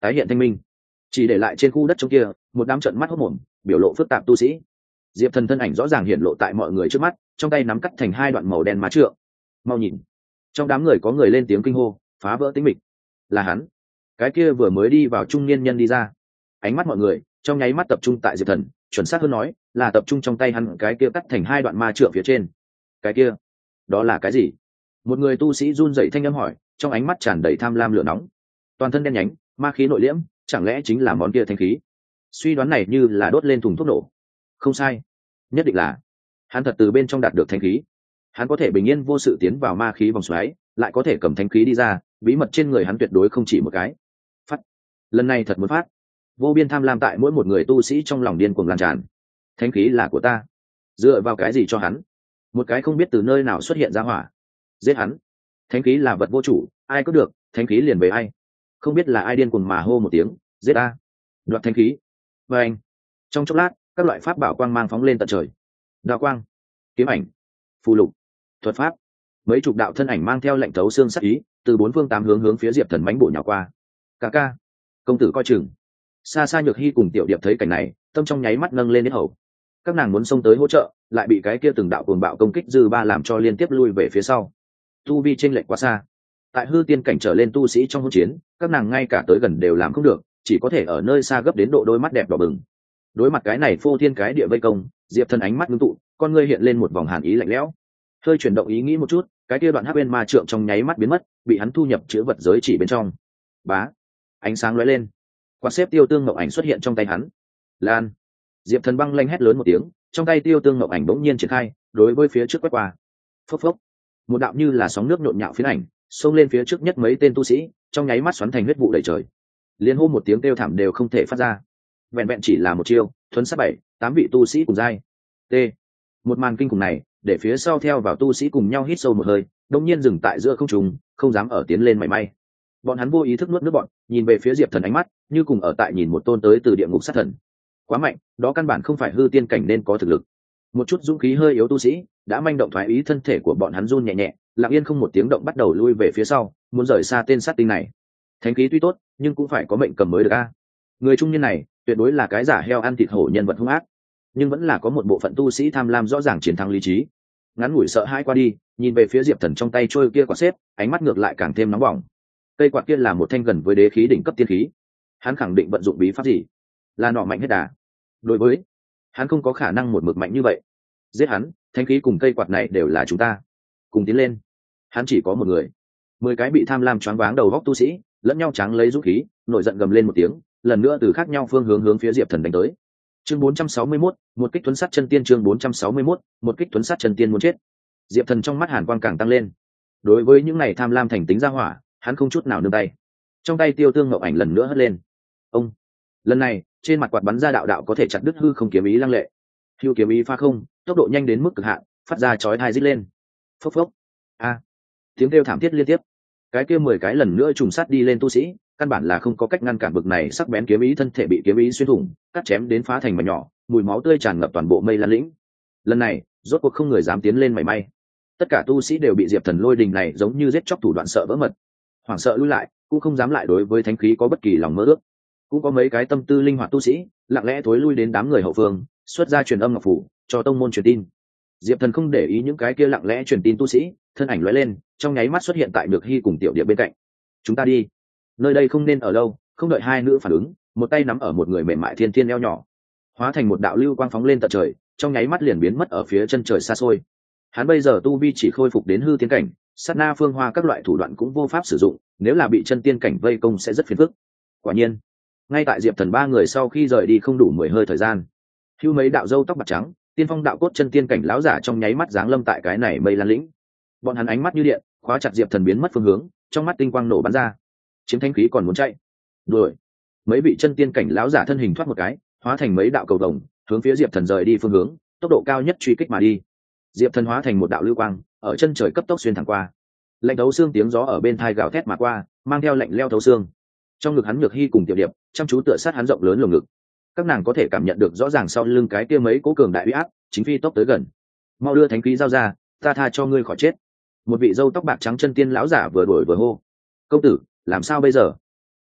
tái hiện thanh minh, chỉ để lại trên khu đất trong kia một đám trận mắt hốc mồm, biểu lộ phức tạp tu sĩ. Diệp Thần thân ảnh rõ ràng hiện lộ tại mọi người trước mắt, trong tay nắm cắt thành hai đoạn màu đen má trượng. Mau nhìn, trong đám người có người lên tiếng kinh hô, phá vỡ tĩnh mịch. Là hắn, cái kia vừa mới đi vào trung niên nhân đi ra. Ánh mắt mọi người trong nháy mắt tập trung tại Diệp Thần, chuẩn xác hơn nói là tập trung trong tay hắn cái kia cắt thành hai đoạn ma trượng phía trên. Cái kia, đó là cái gì? Một người tu sĩ run rẩy thanh âm hỏi, trong ánh mắt tràn đầy tham lam lửa nóng. Toàn thân đen nhánh, ma khí nội liễm, chẳng lẽ chính là món kia thanh khí? Suy đoán này như là đốt lên thùng thuốc nổ. Không sai, nhất định là hắn thật từ bên trong đạt được thanh khí. Hắn có thể bình yên vô sự tiến vào ma khí vòng xoáy, lại có thể cầm thanh khí đi ra, bí mật trên người hắn tuyệt đối không chỉ một cái. Phát, lần này thật muốn phát. Vô biên tham lam tại mỗi một người tu sĩ trong lòng điên cuồng lan tràn. Thanh khí là của ta, dựa vào cái gì cho hắn? Một cái không biết từ nơi nào xuất hiện ra hỏa, giết hắn. Thanh khí là vật vô chủ, ai có được, thanh khí liền về ai. Không biết là ai điên cuồng mà hô một tiếng, giết ta, đoạt thanh khí. Và anh, trong chốc lát, các loại pháp bảo quang mang phóng lên tận trời. Đạo quang, kiếm ảnh, phù lục, thuật pháp, mấy chục đạo thân ảnh mang theo lệnh thấu xương sắc ý, từ bốn phương tám hướng hướng phía Diệp Thần mãnh bổ nhào qua. Ca ca, công tử coi chừng. Xa xa Nhược Hy cùng Tiểu Điệp thấy cảnh này, tâm trong nháy mắt nâng lên đến hầu. Các nàng muốn xông tới hỗ trợ, lại bị cái kia từng đạo cuồng bạo công kích dư ba làm cho liên tiếp lui về phía sau. Tu vi chênh lệch quá xa, tại hư tiên cảnh trở lên tu sĩ trong hỗn chiến, các nàng ngay cả tới gần đều làm không được, chỉ có thể ở nơi xa gấp đến độ đôi mắt đẹp đỏ bừng. Đối mặt cái này phô thiên cái địa vây công, Diệp Thần ánh mắt ngưng tụ, con ngươi hiện lên một vòng hàn ý lạnh lẽo. Hơi chuyển động ý nghĩ một chút, cái kia đoạn hắc bên ma trượng trong nháy mắt biến mất, bị hắn thu nhập chữ vật giới chỉ bên trong. Bá, ánh sáng lóe lên, quạt xếp tiêu tương ngọc ảnh xuất hiện trong tay hắn. Lan. Diệp Thần băng lanh hét lớn một tiếng, trong tay tiêu tương ngọc ảnh bỗng nhiên triển khai, đối với phía trước quét qua. Phốc phốc, một đạo như là sóng nước nhộn nhạo phiến ảnh xông lên phía trước nhất mấy tên tu sĩ, trong nháy mắt xoắn thành huyết vụ đầy trời. Liên hô một tiếng kêu thảm đều không thể phát ra. Vẹn vẹn chỉ là một chiêu, thuấn sát bảy tám vị tu sĩ cùng giai. T. Một màn kinh khủng này, để phía sau theo vào tu sĩ cùng nhau hít sâu một hơi, đột nhiên dừng tại giữa không trung, không dám ở tiến lên mảy may. Bọn hắn vô ý thức nuốt nước bọn, nhìn về phía Diệp Thần ánh mắt như cùng ở tại nhìn một tôn tới từ địa ngục sát thần. Quá mạnh, đó căn bản không phải hư tiên cảnh nên có thực lực. Một chút dũng khí hơi yếu tu sĩ đã manh động thoái ý, thân thể của bọn hắn run nhẹ nhẹ, lặng yên không một tiếng động bắt đầu lui về phía sau, muốn rời xa tên sát tinh này. Thánh khí tuy tốt, nhưng cũng phải có mệnh cầm mới được a. Người trung niên này tuyệt đối là cái giả heo ăn thịt hổ nhân vật hung ác, nhưng vẫn là có một bộ phận tu sĩ tham lam rõ ràng chiến thắng lý trí. Ngắn ngủi sợ hãi qua đi, nhìn về phía Diệp Thần trong tay trôi kia quả xếp, ánh mắt ngược lại càng thêm nóng bỏng. Cây quạt kia là một thanh gần với đế khí đỉnh cấp tiên khí, hắn khẳng định vận dụng bí pháp gì, là nọ mạnh hết đà. Đối với hắn không có khả năng một mực mạnh như vậy. Giết hắn, thanh khí cùng cây quạt này đều là chúng ta, cùng tiến lên. Hắn chỉ có một người. Mười cái bị tham lam choáng váng đầu góc tu sĩ lẫn nhau trắng lấy dũng khí, nổi giận gầm lên một tiếng, lần nữa từ khác nhau phương hướng hướng phía Diệp Thần đánh tới. Chương bốn trăm sáu mươi mốt, một kích tuấn sát chân tiên. Chương bốn trăm sáu mươi mốt, một kích tuấn sát chân tiên muốn chết. Diệp Thần trong mắt hàn quang càng tăng lên. Đối với những này tham lam thành tính ra hỏa, hắn không chút nào nương tay. Trong tay tiêu tương ngọc ảnh lần nữa hất lên. Ông, lần này trên mặt quạt bắn ra đạo đạo có thể chặt đứt hư không kiếm ý lăng lệ. Hưu kiếm ý pha không, tốc độ nhanh đến mức cực hạn, phát ra chói tai rít lên. Phốc phốc. A. Tiếng kêu thảm thiết liên tiếp. Cái kia mười cái lần nữa trùng sát đi lên tu sĩ, căn bản là không có cách ngăn cản bực này sắc bén kiếm ý, thân thể bị kiếm ý xuyên thủng, cắt chém đến phá thành mảnh nhỏ, mùi máu tươi tràn ngập toàn bộ Mây Lan lĩnh. Lần này, rốt cuộc không người dám tiến lên mảy may. Tất cả tu sĩ đều bị Diệp Thần lôi đình này giống như giết chóc thủ đoạn sợ vỡ mật, hoảng sợ lùi lại, cũng không dám lại đối với thánh khí có bất kỳ lòng mơ ước. Cũng có mấy cái tâm tư linh hoạt tu sĩ, lặng lẽ thối lui đến đám người hậu phương, xuất ra truyền âm ngọc phủ, cho tông môn truyền tin. Diệp Thần không để ý những cái kia lặng lẽ truyền tin tu sĩ, thân ảnh lóe lên, trong nháy mắt xuất hiện tại Nhược Hy cùng Tiểu Điệp bên cạnh. Chúng ta đi, nơi đây không nên ở lâu. Không đợi hai nữ phản ứng, một tay nắm ở một người mềm mại thiên thiên eo nhỏ, hóa thành một đạo lưu quang phóng lên tận trời, trong nháy mắt liền biến mất ở phía chân trời xa xôi. Hắn bây giờ tu vi chỉ khôi phục đến hư tiên cảnh, sát na phương hoa các loại thủ đoạn cũng vô pháp sử dụng, nếu là bị chân tiên cảnh vây công sẽ rất phiền phức. Quả nhiên, ngay tại Diệp Thần ba người sau khi rời đi không đủ mười hơi thời gian, hưu mấy đạo râu tóc bạc trắng, tiên phong đạo cốt chân tiên cảnh lão giả trong nháy mắt giáng lâm tại cái này Mây Lan lĩnh. Bọn hắn ánh mắt như điện, khóa chặt Diệp Thần biến mất phương hướng, trong mắt tinh quang nổ bắn ra. Chiếm thanh khí còn muốn chạy. Đuổi. Mấy vị chân tiên cảnh lão giả thân hình thoát một cái, hóa thành mấy đạo cầu vồng, hướng phía Diệp Thần rời đi phương hướng, tốc độ cao nhất truy kích mà đi. Diệp Thần hóa thành một đạo lưu quang, ở chân trời cấp tốc xuyên thẳng qua. Lạnh thấu xương tiếng gió ở bên tai gào thét mà qua, mang theo lạnh leo thấu xương. Trong ngực hắn Nhược Hy cùng Tiểu Điệp chăm chú tựa sát hắn rộng lớn lồng ngực. Các nàng có thể cảm nhận được rõ ràng sau lưng cái kia mấy cố cường đại uy áp, chính phi tốc tới gần. Mau đưa thánh khí giao ra, ta tha cho ngươi khỏi chết. Một vị râu tóc bạc trắng chân tiên lão giả vừa đuổi vừa hô. Công tử, làm sao bây giờ?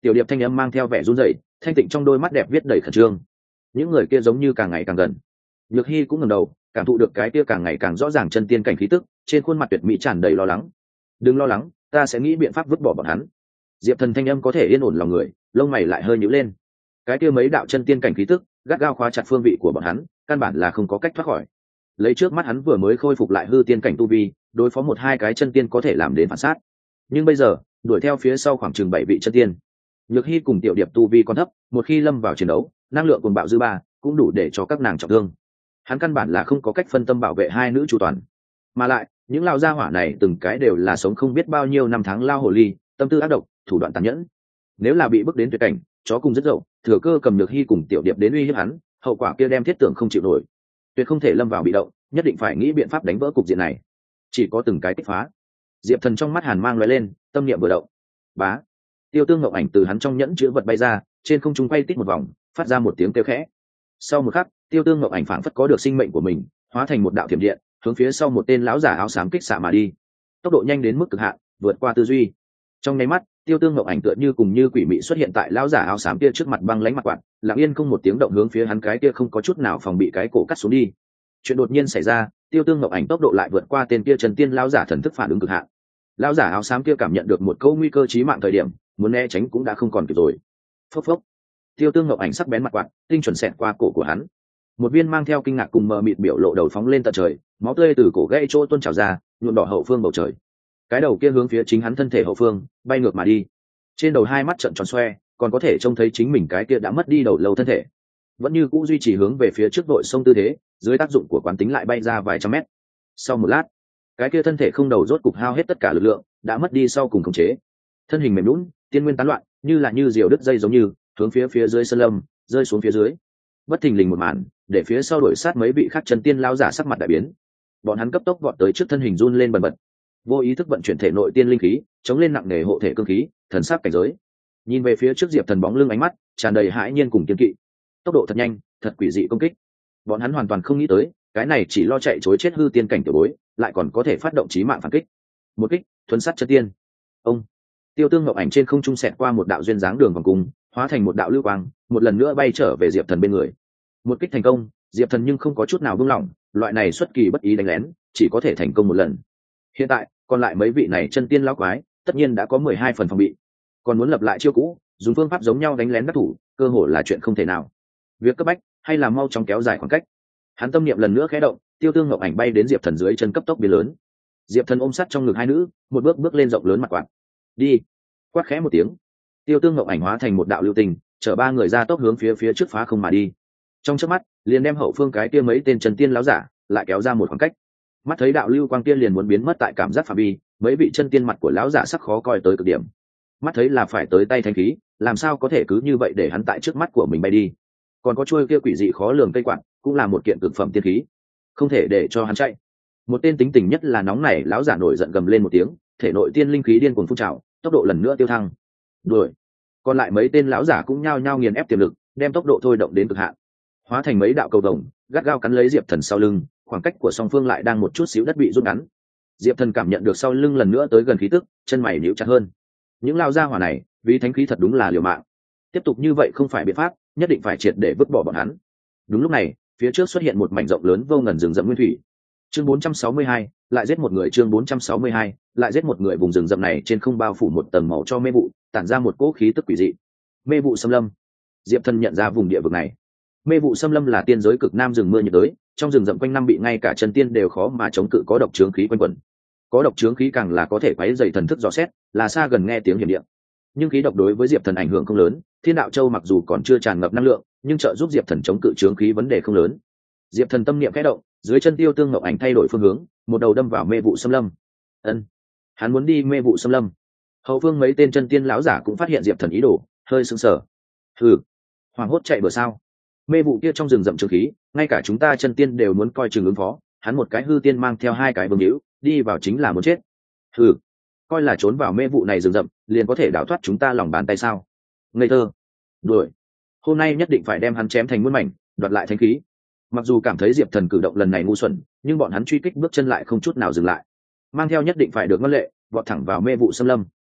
Tiểu điệp thanh âm mang theo vẻ run rẩy, thanh tịnh trong đôi mắt đẹp viết đầy khẩn trương. Những người kia giống như càng ngày càng gần. Nhược Hy cũng ngẩng đầu, cảm thụ được cái kia càng ngày càng rõ ràng chân tiên cảnh khí tức, trên khuôn mặt tuyệt mỹ tràn đầy lo lắng. Đừng lo lắng, ta sẽ nghĩ biện pháp vứt bỏ bọn hắn. Diệp Thần thanh âm có thể yên ổn lòng người, lông mày lại hơi nhíu lên. Cái kia mấy đạo chân tiên cảnh khí tức gắt gao khóa chặt phương vị của bọn hắn, căn bản là không có cách thoát khỏi. Lấy trước mắt hắn vừa mới khôi phục lại hư tiên cảnh tu vi, đối phó một hai cái chân tiên có thể làm đến phản sát. Nhưng bây giờ, đuổi theo phía sau khoảng chừng bảy vị chân tiên. Nhược Hy cùng Tiểu điệp tu vi còn thấp, một khi lâm vào chiến đấu, năng lượng cuồng bạo dư ba cũng đủ để cho các nàng trọng thương. Hắn căn bản là không có cách phân tâm bảo vệ hai nữ chu toàn. Mà lại, những lao gia hỏa này từng cái đều là sống không biết bao nhiêu năm tháng lao hồ ly, tâm tư ác độc, thủ đoạn tàn nhẫn. Nếu là bị bước đến tuyệt cảnh, chó cùng rất dậu, thừa cơ cầm Nhược Hy cùng Tiểu điệp đến uy hiếp hắn, hậu quả kia đem thiết tưởng không chịu nổi. Tuyệt không thể lâm vào bị động, nhất định phải nghĩ biện pháp đánh vỡ cục diện này. Chỉ có từng cái kích phá. Diệp Thần trong mắt hàn mang lóe lên, tâm niệm vừa động. Bá. Tiêu Tương Ngọc Ảnh từ hắn trong nhẫn chứa vật bay ra, trên không trung quay tít một vòng, phát ra một tiếng kêu khẽ. Sau một khắc, Tiêu Tương Ngọc Ảnh phảng phất có được sinh mệnh của mình, hóa thành một đạo thiểm điện, hướng phía sau một tên lão giả áo xám kích xạ mà đi. Tốc độ nhanh đến mức cực hạn, vượt qua tư duy. Trong nháy mắt, Tiêu Tương Ngọc Ảnh tựa như cùng như quỷ mị xuất hiện tại lão giả áo xám kia trước mặt băng lãnh mặt quạt, lặng yên không một tiếng động hướng phía hắn cái kia không có chút nào phòng bị cái cổ cắt xuống đi. Chuyện đột nhiên xảy ra, Tiêu Tương Ngọc Ảnh tốc độ lại vượt qua tên kia Trần Tiên lão giả thần thức phản ứng cực hạn. Lão giả áo xám kia cảm nhận được một câu nguy cơ chí mạng thời điểm, muốn né tránh cũng đã không còn kịp rồi. Phốc phốc. Tiêu Tương Ngọc Ảnh sắc bén mặt quạt, tinh chuẩn xẹt qua cổ của hắn. Một viên mang theo kinh ngạc cùng mờ mịt biểu lộ đầu phóng lên tận trời, máu tươi từ cổ gãy chỗ tuôn trào ra, nhuộm đỏ hậu phương bầu trời. Cái đầu kia hướng phía chính hắn thân thể hậu phương, bay ngược mà đi. Trên đầu hai mắt trợn tròn xoe, còn có thể trông thấy chính mình cái kia đã mất đi đầu lâu thân thể. Vẫn như cũ duy trì hướng về phía trước đội sông tư thế, dưới tác dụng của quán tính lại bay ra vài trăm mét. Sau một lát, cái kia thân thể không đầu rốt cục hao hết tất cả lực lượng, đã mất đi sau cùng khống chế. Thân hình mềm nhũn, tiên nguyên tán loạn, như là như diều đứt dây giống như, hướng phía phía dưới sơn lâm, rơi xuống phía dưới. Bất thình lình một màn, để phía sau đuổi sát mấy vị khác chân tiên lao giả sắc mặt đại biến. Bọn hắn cấp tốc vọt tới trước thân hình run lên bần bật, vô ý thức vận chuyển thể nội tiên linh khí, chống lên nặng nề hộ thể cương khí, thần sắc cảnh giới. Nhìn về phía trước Diệp Thần bóng lưng ánh mắt tràn đầy hãi nhiên cùng kiên kỵ. Tốc độ thật nhanh, thật quỷ dị công kích. Bọn hắn hoàn toàn không nghĩ tới, cái này chỉ lo chạy trối chết hư tiên cảnh tiểu bối, lại còn có thể phát động chí mạng phản kích. Một kích, thuần sát chân tiên. Ông Tiêu Tương Ngọc Ảnh trên không trung xẹt qua một đạo duyên dáng đường vòng cung, hóa thành một đạo lưu quang, một lần nữa bay trở về Diệp Thần bên người. Một kích thành công, Diệp Thần nhưng không có chút nào buông lỏng, loại này xuất kỳ bất ý đánh lén, chỉ có thể thành công một lần. Hiện tại, còn lại mấy vị này chân tiên lão quái, tất nhiên đã có mười hai phần phòng bị. Còn muốn lập lại chiêu cũ, dùng phương pháp giống nhau đánh lén đắc thủ, cơ hội là chuyện không thể nào. Việc cấp bách, hay là mau chóng kéo dài khoảng cách. Hắn tâm niệm lần nữa khẽ động, Tiêu Tương Ngọc Ảnh bay đến Diệp Thần dưới chân cấp tốc biến lớn. Diệp Thần ôm sát trong ngực hai nữ, một bước bước lên rộng lớn mặt quạt. Đi. Quát khẽ một tiếng, Tiêu Tương Ngọc Ảnh hóa thành một đạo lưu tình, chở ba người ra tốc hướng phía phía trước phá không mà đi. Trong chớp mắt, liền đem hậu phương cái kia mấy tên chân tiên lão giả lại kéo ra một khoảng cách. Mắt thấy đạo lưu quang tiên liền muốn biến mất tại cảm giác phạm vi, mấy vị chân tiên mặt của lão giả sắc khó coi tới cực điểm. Mắt thấy là phải tới tay thanh khí, làm sao có thể cứ như vậy để hắn tại trước mắt của mình bay đi? Còn có chuôi kia quỷ dị khó lường cây quạt, cũng là một kiện cực phẩm tiên khí, không thể để cho hắn chạy. Một tên tính tình nhất là nóng nảy lão giả nổi giận gầm lên một tiếng, thể nội tiên linh khí điên cuồng phun trào, tốc độ lần nữa tiêu thăng. Đuổi. Còn lại mấy tên lão giả cũng nhao nhao nghiền ép tiềm lực, đem tốc độ thôi động đến cực hạn, hóa thành mấy đạo cầu vồng, gắt gao cắn lấy Diệp Thần sau lưng, khoảng cách của song phương lại đang một chút xíu đất bị rút ngắn. Diệp Thần cảm nhận được sau lưng lần nữa tới gần khí tức, chân mày nhíu chặt hơn. Những lao gia hỏa này, vì thánh khí thật đúng là liều mạng. Tiếp tục như vậy không phải biện pháp, nhất định phải triệt để vứt bỏ bọn hắn. Đúng lúc này, phía trước xuất hiện một mảnh rộng lớn vô ngần rừng rậm nguyên thủy. Chương bốn trăm sáu mươi hai, lại giết một người. Chương bốn trăm sáu mươi hai, lại giết một người. Vùng rừng rậm này trên không bao phủ một tầng màu cho mê vụ, tản ra một cỗ khí tức quỷ dị. Mê vụ xâm lâm. Diệp Thần nhận ra vùng địa vực này. Mê vụ xâm lâm là tiên giới cực nam rừng mưa nhiệt đới, trong rừng rậm quanh năm bị ngay cả chân tiên đều khó mà chống cự có độc chướng khí quanh quẩn. Có độc chướng khí càng là có thể quấy dày thần thức dò xét, là xa gần nghe tiếng hiểm địa. Nhưng khí độc đối với Diệp Thần ảnh hưởng không lớn, Thiên Đạo Châu mặc dù còn chưa tràn ngập năng lượng, nhưng trợ giúp Diệp Thần chống cự chướng khí vấn đề không lớn. Diệp Thần tâm niệm khẽ động, dưới chân Tiêu Tương Ngọc Ảnh thay đổi phương hướng, một đầu đâm vào mê vụ xâm lâm. Ân, hắn muốn đi mê vụ xâm lâm. Hậu phương mấy tên chân tiên lão giả cũng phát hiện Diệp Thần ý đồ, hơi sững sờ. Hừ, hoàng hốt chạy bừa sao? Mê vụ kia trong rừng rậm trường khí, ngay cả chúng ta chân tiên đều muốn coi chừng ứng phó, hắn một cái hư tiên mang theo hai cái vương hữu, đi vào chính là muốn chết. Hừ, coi là trốn vào mê vụ này rừng rậm, liền có thể đào thoát chúng ta lòng bàn tay sao? Ngây thơ. Đuổi. Hôm nay nhất định phải đem hắn chém thành muôn mảnh, đoạt lại thánh khí. Mặc dù cảm thấy Diệp Thần cử động lần này ngu xuẩn, nhưng bọn hắn truy kích bước chân lại không chút nào dừng lại, mang theo nhất định phải được ngân lệ, vọt thẳng vào mê vụ xâm lâm.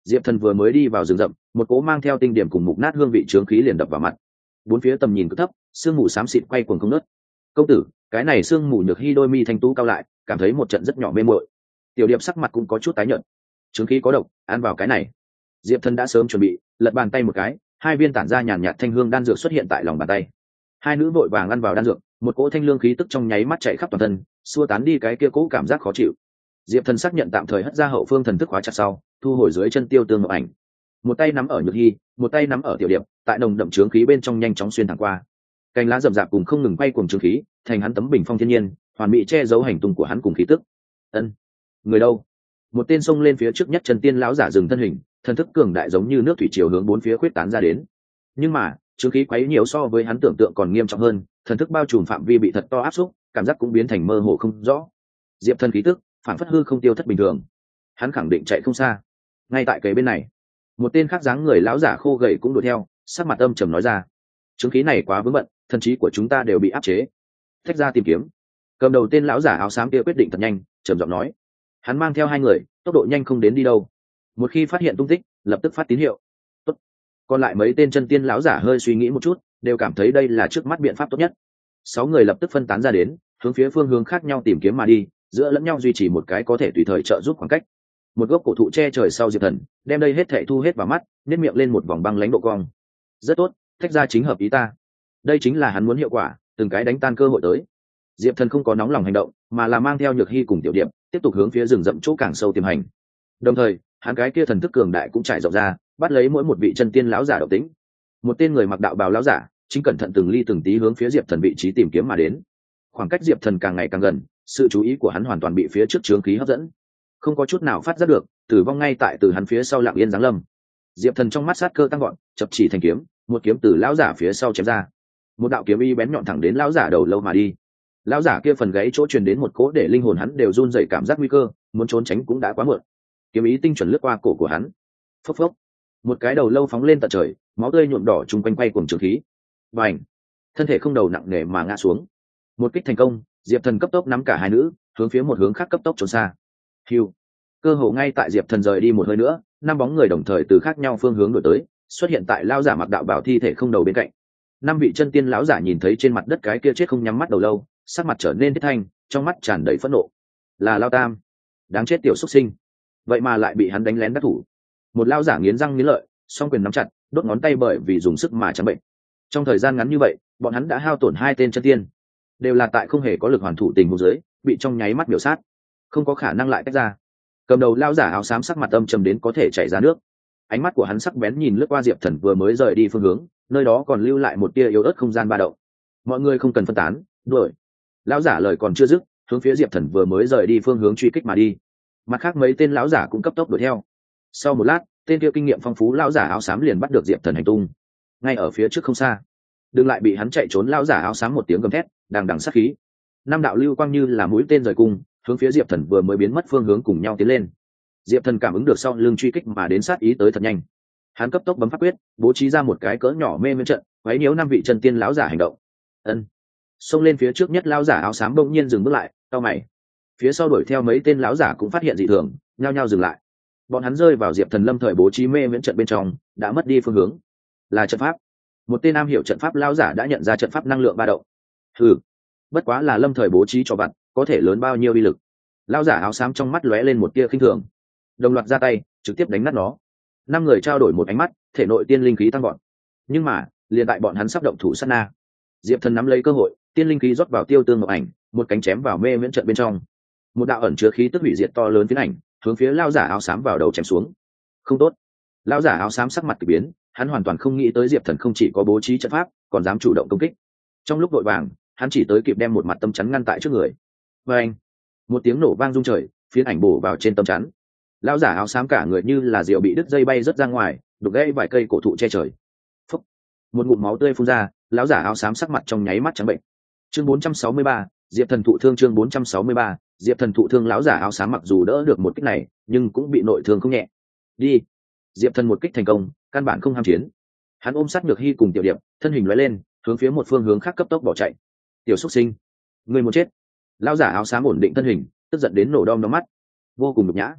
Diệp Thần vừa mới đi vào rừng rậm, một cỗ mang theo tinh điểm cùng mục nát hương vị trướng khí liền đập vào mặt. Bốn phía tầm nhìn cực thấp, sương mù xám xịt quay cuồng không ngớt. Công tử, cái này sương mù Nhược Hi đôi mi thanh tú cao lại, cảm thấy một trận rất nhỏ mê muội. Tiểu Điệp sắc mặt cũng có chút tái nhợt. Trướng khí có độc, ăn vào cái này. Diệp Thần đã sớm chuẩn bị, lật bàn tay một cái, hai viên tản ra nhàn nhạt thanh hương đan dược xuất hiện tại lòng bàn tay. Hai nữ vội vàng ăn vào đan dược, một cỗ thanh lương khí tức trong nháy mắt chạy khắp toàn thân, xua tán đi cái kia cỗ cảm giác khó chịu. Diệp Thần xác nhận tạm thời hất ra hậu phương thần thức khóa chặt sau, thu hồi dưới chân tiêu tương ngọc ảnh, một tay nắm ở Nhược Hi, một tay nắm ở Tiểu Điệp, tại nồng đậm trướng khí bên trong nhanh chóng xuyên thẳng qua. Cành lá rậm rạp cùng không ngừng quay cuồng trướng khí, thành hắn tấm bình phong thiên nhiên, hoàn mỹ che giấu hành tung của hắn cùng khí tức. Ân, người đâu? Một tên xông lên phía trước nhất Trần Tiên lão giả dừng thân hình, thần thức cường đại giống như nước thủy triều hướng bốn phía khuyết tán ra đến. Nhưng mà, trướng khí quấy nhiều so với hắn tưởng tượng còn nghiêm trọng hơn, thần thức bao trùm phạm vi bị thật to áp xúc, cảm giác cũng biến thành mơ hồ không rõ. Diệp Thần khí tức phản phất hư không tiêu thất bình thường, hắn khẳng định chạy không xa. Ngay tại cây bên này, một tên khác dáng người lão giả khô gầy cũng đuổi theo, sắc mặt âm trầm nói ra: trướng khí này quá vướng bận, thần trí của chúng ta đều bị áp chế. Thách ra tìm kiếm. Cầm đầu tên lão giả áo xám kia quyết định thật nhanh, trầm giọng nói. Hắn mang theo hai người, tốc độ nhanh không đến đi đâu. Một khi phát hiện tung tích, lập tức phát tín hiệu. Tốt. Còn lại mấy tên chân tiên lão giả hơi suy nghĩ một chút, đều cảm thấy đây là trước mắt biện pháp tốt nhất. Sáu người lập tức phân tán ra đến, hướng phía phương hướng khác nhau tìm kiếm mà đi, giữa lẫn nhau duy trì một cái có thể tùy thời trợ giúp khoảng cách. Một gốc cổ thụ che trời sau Diệp Thần, đem đây hết thảy thu hết vào mắt, nét miệng lên một vòng băng lãnh độ cong. Rất tốt, thách ra chính hợp ý ta. Đây chính là hắn muốn hiệu quả, từng cái đánh tan cơ hội tới. Diệp Thần không có nóng lòng hành động, mà là mang theo Nhược Hi cùng Tiểu Điệp, tiếp tục hướng phía rừng rậm chỗ càng sâu tiềm hành. Đồng thời, hắn cái kia thần thức cường đại cũng trải rộng ra, bắt lấy mỗi một vị chân tiên lão giả độc tính. Một tên người mặc đạo bào lão giả, chính cẩn thận từng ly từng tí hướng phía Diệp Thần vị trí tìm kiếm mà đến. Khoảng cách Diệp Thần càng ngày càng gần, sự chú ý của hắn hoàn toàn bị phía trước chướng khí hấp dẫn, không có chút nào phát giác được tử vong ngay tại từ hắn phía sau lặng yên giáng lâm. Diệp Thần trong mắt sát cơ tăng gọn, chập chỉ thành kiếm, một kiếm từ lão giả phía sau chém ra, một đạo kiếm y bén nhọn thẳng đến lão giả đầu lâu mà đi. Lão giả kia phần gáy chỗ truyền đến một cỗ để linh hồn hắn đều run rẩy cảm giác nguy cơ, muốn trốn tránh cũng đã quá muộn. Kiếm ý tinh chuẩn lướt qua cổ của hắn, phốc phốc, một cái đầu lâu phóng lên tận trời, máu tươi nhuộm đỏ chung quanh quay cuồng trường khí. Bành, thân thể không đầu nặng nề mà ngã xuống. Một kích thành công, Diệp Thần cấp tốc nắm cả hai nữ, hướng phía một hướng khác cấp tốc trốn xa. Hưu, cơ hồ ngay tại Diệp Thần rời đi một hơi nữa, năm bóng người đồng thời từ khác nhau phương hướng đổi tới, xuất hiện tại lão giả mặc đạo bảo thi thể không đầu bên cạnh. Năm vị chân tiên lão giả nhìn thấy trên mặt đất cái kia chết không nhắm mắt đầu lâu, sắc mặt trở nên thiết thanh, trong mắt tràn đầy phẫn nộ. Là Lao Tam, đáng chết tiểu xuất sinh, vậy mà lại bị hắn đánh lén đắc thủ. Một lão giả nghiến răng nghiến lợi, song quyền nắm chặt, đốt ngón tay bởi vì dùng sức mà trắng bệnh. Trong thời gian ngắn như vậy, bọn hắn đã hao tổn hai tên chân tiên, đều là tại không hề có lực hoàn thủ tình huống dưới, bị trong nháy mắt miểu sát, không có khả năng lại tách ra. Cầm đầu lão giả áo xám sắc mặt âm trầm đến có thể chảy ra nước, ánh mắt của hắn sắc bén nhìn lướt qua Diệp Thần vừa mới rời đi phương hướng, nơi đó còn lưu lại một tia yếu ớt không gian ba động. Mọi người không cần phân tán, đuổi. Lão giả lời còn chưa dứt, hướng phía Diệp Thần vừa mới rời đi phương hướng truy kích mà đi. Mặt khác mấy tên lão giả cũng cấp tốc đuổi theo. Sau một lát, tên kia kinh nghiệm phong phú lão giả áo xám liền bắt được Diệp Thần hành tung, ngay ở phía trước không xa. Đừng lại bị hắn chạy trốn, lão giả áo xám một tiếng gầm thét, đằng đằng sát khí. Năm đạo lưu quang như là mũi tên rời cung, hướng phía Diệp Thần vừa mới biến mất phương hướng cùng nhau tiến lên. Diệp Thần cảm ứng được sau lưng truy kích mà đến sát ý tới thật nhanh, hắn cấp tốc bấm pháp quyết, bố trí ra một cái cỡ nhỏ mê miễn trận, quấy nhiễu năm vị chân tiên lão giả hành động. Ân, xông lên phía trước nhất lão giả áo xám bỗng nhiên dừng bước lại, cau mày. Phía sau đuổi theo mấy tên lão giả cũng phát hiện dị thường, nhao nhao dừng lại. Bọn hắn rơi vào Diệp Thần lâm thời bố trí mê miễn trận bên trong, đã mất đi phương hướng. Là trận pháp. Một tên nam hiểu trận pháp lão giả đã nhận ra trận pháp năng lượng ba động. Hừ, bất quá là lâm thời bố trí cho bạn, có thể lớn bao nhiêu uy lực. Lão giả áo xám trong mắt lóe lên một tia khinh thường, đồng loạt ra tay, trực tiếp đánh nát nó. Năm người trao đổi một ánh mắt, thể nội tiên linh khí tăng gọn. Nhưng mà, liền tại bọn hắn sắp động thủ sát na, Diệp Thần nắm lấy cơ hội, tiên linh khí rót vào tiêu tương ngọc ảnh, một cánh chém vào mê miễn trận bên trong. Một đạo ẩn chứa khí tức hủy diệt to lớn phiến ảnh, hướng phía lão giả áo xám vào đầu chém xuống. Không tốt. Lão giả áo xám sắc mặt kỳ biến, hắn hoàn toàn không nghĩ tới Diệp Thần không chỉ có bố trí trận pháp, còn dám chủ động công kích. Trong lúc vội vàng, hắn chỉ tới kịp đem một mặt tâm chắn ngăn tại trước người. Và anh, một tiếng nổ vang rung trời, phiến ảnh bổ vào trên tâm chắn. Lão giả áo xám cả người như là diều bị đứt dây bay rớt ra ngoài, đục gãy vài cây cổ thụ che trời. Phúc, một ngụm máu tươi phun ra, lão giả áo xám sắc mặt trong nháy mắt trắng bệnh. Chương bốn trăm sáu mươi ba, Diệp Thần thụ thương. Chương bốn trăm sáu mươi ba, Diệp Thần thụ thương. Lão giả áo xám mặc dù đỡ được một kích này, nhưng cũng bị nội thương không nhẹ. Đi. Diệp Thần một kích thành công, căn bản không ham chiến. Hắn ôm sát Nhược Hi cùng Tiểu Điệp, thân hình lóe lên, hướng phía một phương hướng khác cấp tốc bỏ chạy. Tiểu xuất sinh, ngươi muốn chết. Lão giả áo xám ổn định thân hình, tức giận đến nổ đom đóm mắt, vô cùng nhục nhã.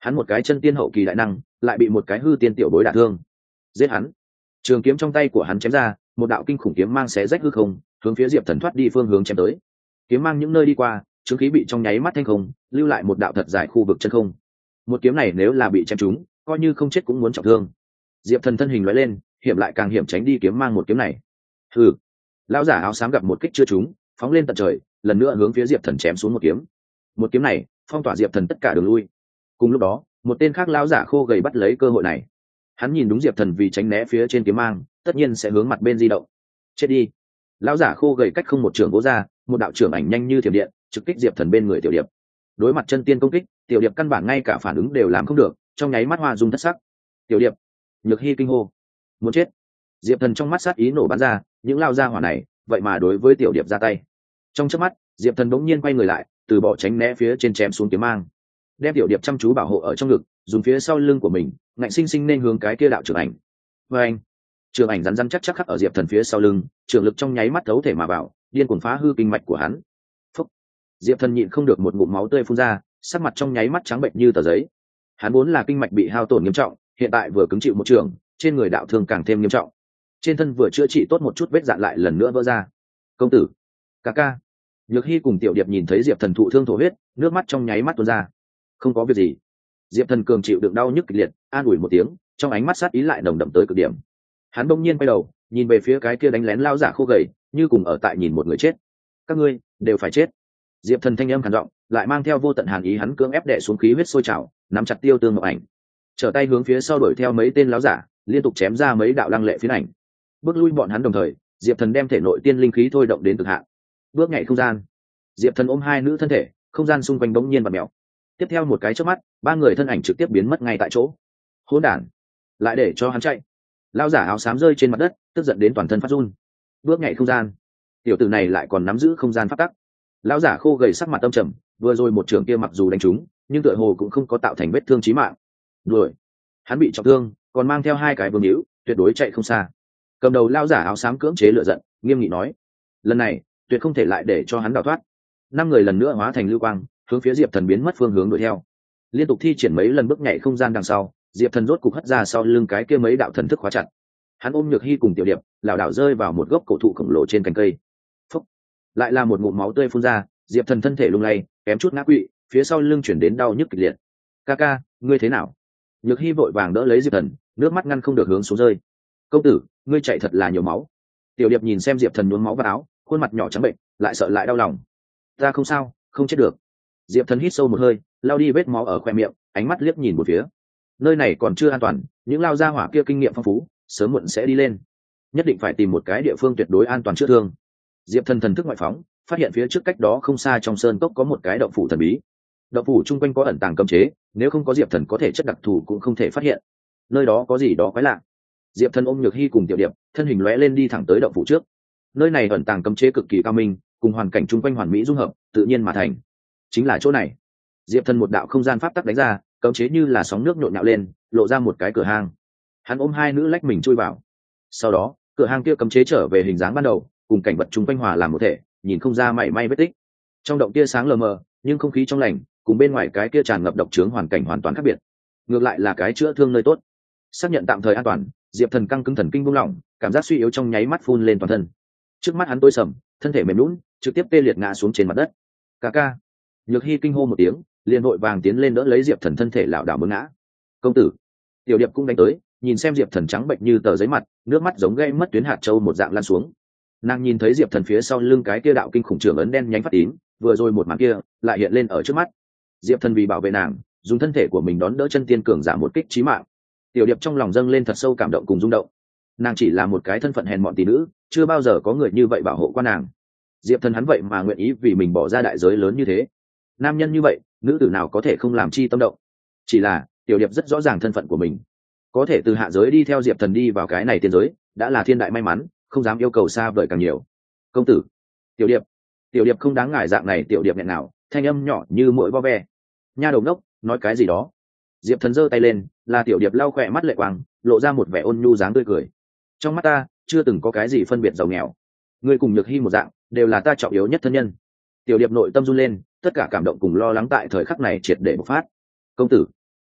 hắn một cái chân tiên hậu kỳ đại năng lại bị một cái hư tiên tiểu bối đả thương. Giết hắn. Trường kiếm trong tay của hắn chém ra, một đạo kinh khủng kiếm mang xé rách hư không, hướng phía Diệp Thần thoát đi phương hướng chém tới. Kiếm mang những nơi đi qua, chứng khí bị trong nháy mắt thanh không, lưu lại một đạo thật dài khu vực chân không. Một kiếm này nếu là bị chém trúng, coi như không chết cũng muốn trọng thương. Diệp Thần thân hình lóe lên, hiểm lại càng hiểm tránh đi kiếm mang một kiếm này. Hừ. Lão giả áo xám gặp một kích chưa trúng, phóng lên tận trời, lần nữa hướng phía Diệp Thần chém xuống một kiếm. Một kiếm này phong tỏa Diệp Thần tất cả đường lui. Cùng lúc đó, một tên khác lão giả khô gầy bắt lấy cơ hội này. Hắn nhìn đúng Diệp Thần vì tránh né phía trên kiếm mang, tất nhiên sẽ hướng mặt bên di động. Chết đi. Lão giả khô gầy cách không một trường vỗ ra, một đạo trưởng ảnh nhanh như thiểm điện trực kích Diệp Thần bên người Tiểu Điệp. Đối mặt chân tiên công kích, Tiểu Điệp căn bản ngay cả phản ứng đều làm không được, trong nháy mắt hoa dung thất sắc. Tiểu Điệp. Nhược Hy kinh hô. Muốn chết. Diệp Thần trong mắt sát ý nổ bắn ra, những lao ra hỏa này vậy mà đối với Tiểu Điệp ra tay. Trong chớp mắt, Diệp Thần bỗng nhiên quay người lại, từ bỏ tránh né phía trên chém xuống kiếm mang, đem Tiểu Điệp chăm chú bảo hộ ở trong ngực, dùng phía sau lưng của mình ngạnh sinh sinh nên hướng cái kia đạo trưởng ảnh. Và anh, trường ảnh rắn rắn chắc chắc khắc ở Diệp Thần phía sau lưng, trường lực trong nháy mắt thấu thể mà vào, điên cuồng phá hư kinh mạch của hắn. Phúc. Diệp Thần nhịn không được một ngụm máu tươi phun ra, sắc mặt trong nháy mắt trắng bệnh như tờ giấy. Hắn vốn là kinh mạch bị hao tổn nghiêm trọng, hiện tại vừa cứng chịu một trường, trên người đạo thương càng thêm nghiêm trọng. Trên thân vừa chữa trị tốt một chút vết dạn lại lần nữa vỡ ra. Công tử, ca ca. Nhược Hy cùng Tiểu Điệp nhìn thấy Diệp Thần thụ thương thổ huyết, nước mắt trong nháy mắt tuôn ra. Không có việc gì. Diệp Thần cường chịu đựng đau nhức kịch liệt, an ủi một tiếng, trong ánh mắt sát ý lại nồng đậm tới cực điểm. Hắn bỗng nhiên quay đầu, nhìn về phía cái kia đánh lén lao giả khô gầy, như cùng ở tại nhìn một người chết. Các ngươi đều phải chết. Diệp Thần thanh âm khàn giọng, lại mang theo vô tận hàn ý, hắn cưỡng ép đè xuống khí huyết sôi trào, nắm chặt Tiêu Tương Ngọc ảnh, trở tay hướng phía sau đuổi theo mấy tên láo giả, liên tục chém ra mấy đạo lăng lệ phiến ảnh. Bước lui bọn hắn đồng thời, Diệp Thần đem thể nội tiên linh khí thôi động đến cực hạn. Bước nhảy không gian. Diệp Thần ôm hai nữ thân thể, không gian xung quanh bỗng nhiên bật mèo. Tiếp theo một cái chớp mắt, ba người thân ảnh trực tiếp biến mất ngay tại chỗ. Hỗn đản, lại để cho hắn chạy. Lão giả áo xám rơi trên mặt đất, tức giận đến toàn thân phát run. Bước nhảy không gian. Tiểu tử này lại còn nắm giữ không gian pháp tắc. Lão giả khô gầy sắc mặt âm trầm, vừa rồi một trường kia mặc dù đánh trúng, nhưng tựa hồ cũng không có tạo thành vết thương chí mạng. Đuổi. Hắn bị trọng thương, còn mang theo hai cái vương hữu, tuyệt đối chạy không xa. Cầm đầu lão giả áo xám cưỡng chế lửa giận, nghiêm nghị nói: lần này tuyệt không thể lại để cho hắn đào thoát. Năm người lần nữa hóa thành lưu quang, hướng phía Diệp Thần biến mất phương hướng đuổi theo. Liên tục thi triển mấy lần bước nhảy không gian đằng sau, Diệp Thần rốt cục hất ra sau lưng cái kia mấy đạo thần thức khóa chặt. Hắn ôm Nhược Hy cùng Tiểu Điệp, lảo đảo rơi vào một gốc cổ thụ khổng lồ trên cành cây. Phúc! Lại là một ngụm máu tươi phun ra, Diệp Thần thân thể lung lay, kém chút ngã quỵ, phía sau lưng chuyển đến đau nhức kịch liệt. "Ca ca, ngươi thế nào?" Nhược Hy vội vàng đỡ lấy Diệp Thần, nước mắt ngăn không được hướng xuống rơi. "Công tử, ngươi chạy thật là nhiều máu." Tiểu Điệp nhìn xem Diệp Thần nhuốm máu vào áo, khuôn mặt nhỏ trắng bệnh, lại sợ lại đau lòng. "Ta không sao, không chết được." Diệp Thần hít sâu một hơi, lao đi vết máu ở khoe miệng, ánh mắt liếc nhìn một phía. Nơi này còn chưa an toàn, những lao gia hỏa kia kinh nghiệm phong phú, sớm muộn sẽ đi lên. Nhất định phải tìm một cái địa phương tuyệt đối an toàn chữa thương. Diệp Thần thần thức ngoại phóng, phát hiện phía trước cách đó không xa trong sơn cốc có một cái động phủ thần bí. Động phủ chung quanh có ẩn tàng cấm chế, nếu không có Diệp Thần có thể chất đặc thù cũng không thể phát hiện. Nơi đó có gì đó quái lạ. Diệp Thần ôm Nhược Hy cùng Tiểu Điệp, thân hình lóe lên đi thẳng tới động phủ trước. Nơi này ẩn tàng cấm chế cực kỳ cao minh, cùng hoàn cảnh chung quanh hoàn mỹ dung hợp, tự nhiên mà thành. Chính là chỗ này. Diệp Thần một đạo không gian pháp tắc đánh ra, cấm chế như là sóng nước nhộn nhạo lên, lộ ra một cái cửa hang. Hắn ôm hai nữ lách mình chui vào. Sau đó, cửa hang kia cấm chế trở về hình dáng ban đầu, cùng cảnh vật chung quanh hòa làm một thể, nhìn không ra mảy may vết tích. Trong động tia sáng lờ mờ, nhưng không khí trong lành, cùng bên ngoài cái kia tràn ngập độc trướng hoàn cảnh hoàn toàn khác biệt. Ngược lại là cái chữa thương nơi tốt. Xác nhận tạm thời an toàn, Diệp Thần căng cứng thần kinh buông lỏng, cảm giác suy yếu trong nháy mắt phun lên toàn thân. Trước mắt hắn tối sầm, thân thể mềm nhũn, trực tiếp tê liệt ngã xuống trên mặt đất. "Ca ca!" Nhược Hy kinh hô một tiếng, liền vội vàng tiến lên đỡ lấy Diệp Thần thân thể lảo đảo muốn ngã. "Công tử!" Tiểu Điệp cũng đánh tới, nhìn xem Diệp Thần trắng bệnh như tờ giấy mặt, nước mắt giống gây mất tuyến hạt châu một dạng lan xuống. Nàng nhìn thấy Diệp Thần phía sau lưng cái kia đạo kinh khủng trường ấn đen nhánh phát tím, vừa rồi một màn kia lại hiện lên ở trước mắt. Diệp Thần vì bảo vệ nàng, dùng thân thể của mình đón đỡ chân tiên cường giả một kích chí mạng. Tiểu Điệp trong lòng dâng lên thật sâu cảm động cùng rung động. Nàng chỉ là một cái thân phận hèn mọn tỷ nữ, chưa bao giờ có người như vậy bảo hộ qua nàng. Diệp Thần hắn vậy mà nguyện ý vì mình bỏ ra đại giới lớn như thế. Nam nhân như vậy, nữ tử nào có thể không làm chi tâm động. Chỉ là Tiểu Điệp rất rõ ràng thân phận của mình, có thể từ hạ giới đi theo Diệp Thần đi vào cái này tiên giới, đã là thiên đại may mắn, không dám yêu cầu xa vời càng nhiều. "Công tử!" "Tiểu Điệp!" Tiểu Điệp không đáng ngại dạng này Tiểu Điệp nghẹn nào, thanh âm nhỏ như muỗi vo ve. "Nha đầu ngốc, nói cái gì đó?" Diệp Thần giơ tay lên, là Tiểu Điệp lau khỏe mắt lệ quang, lộ ra một vẻ ôn nhu dáng tươi cười. "Trong mắt ta, chưa từng có cái gì phân biệt giàu nghèo. Ngươi cùng Nhược Hy một dạng, đều là ta trọng yếu nhất thân nhân." Tiểu Điệp nội tâm run lên, tất cả cảm động cùng lo lắng tại thời khắc này triệt để bộc phát. "Công tử!"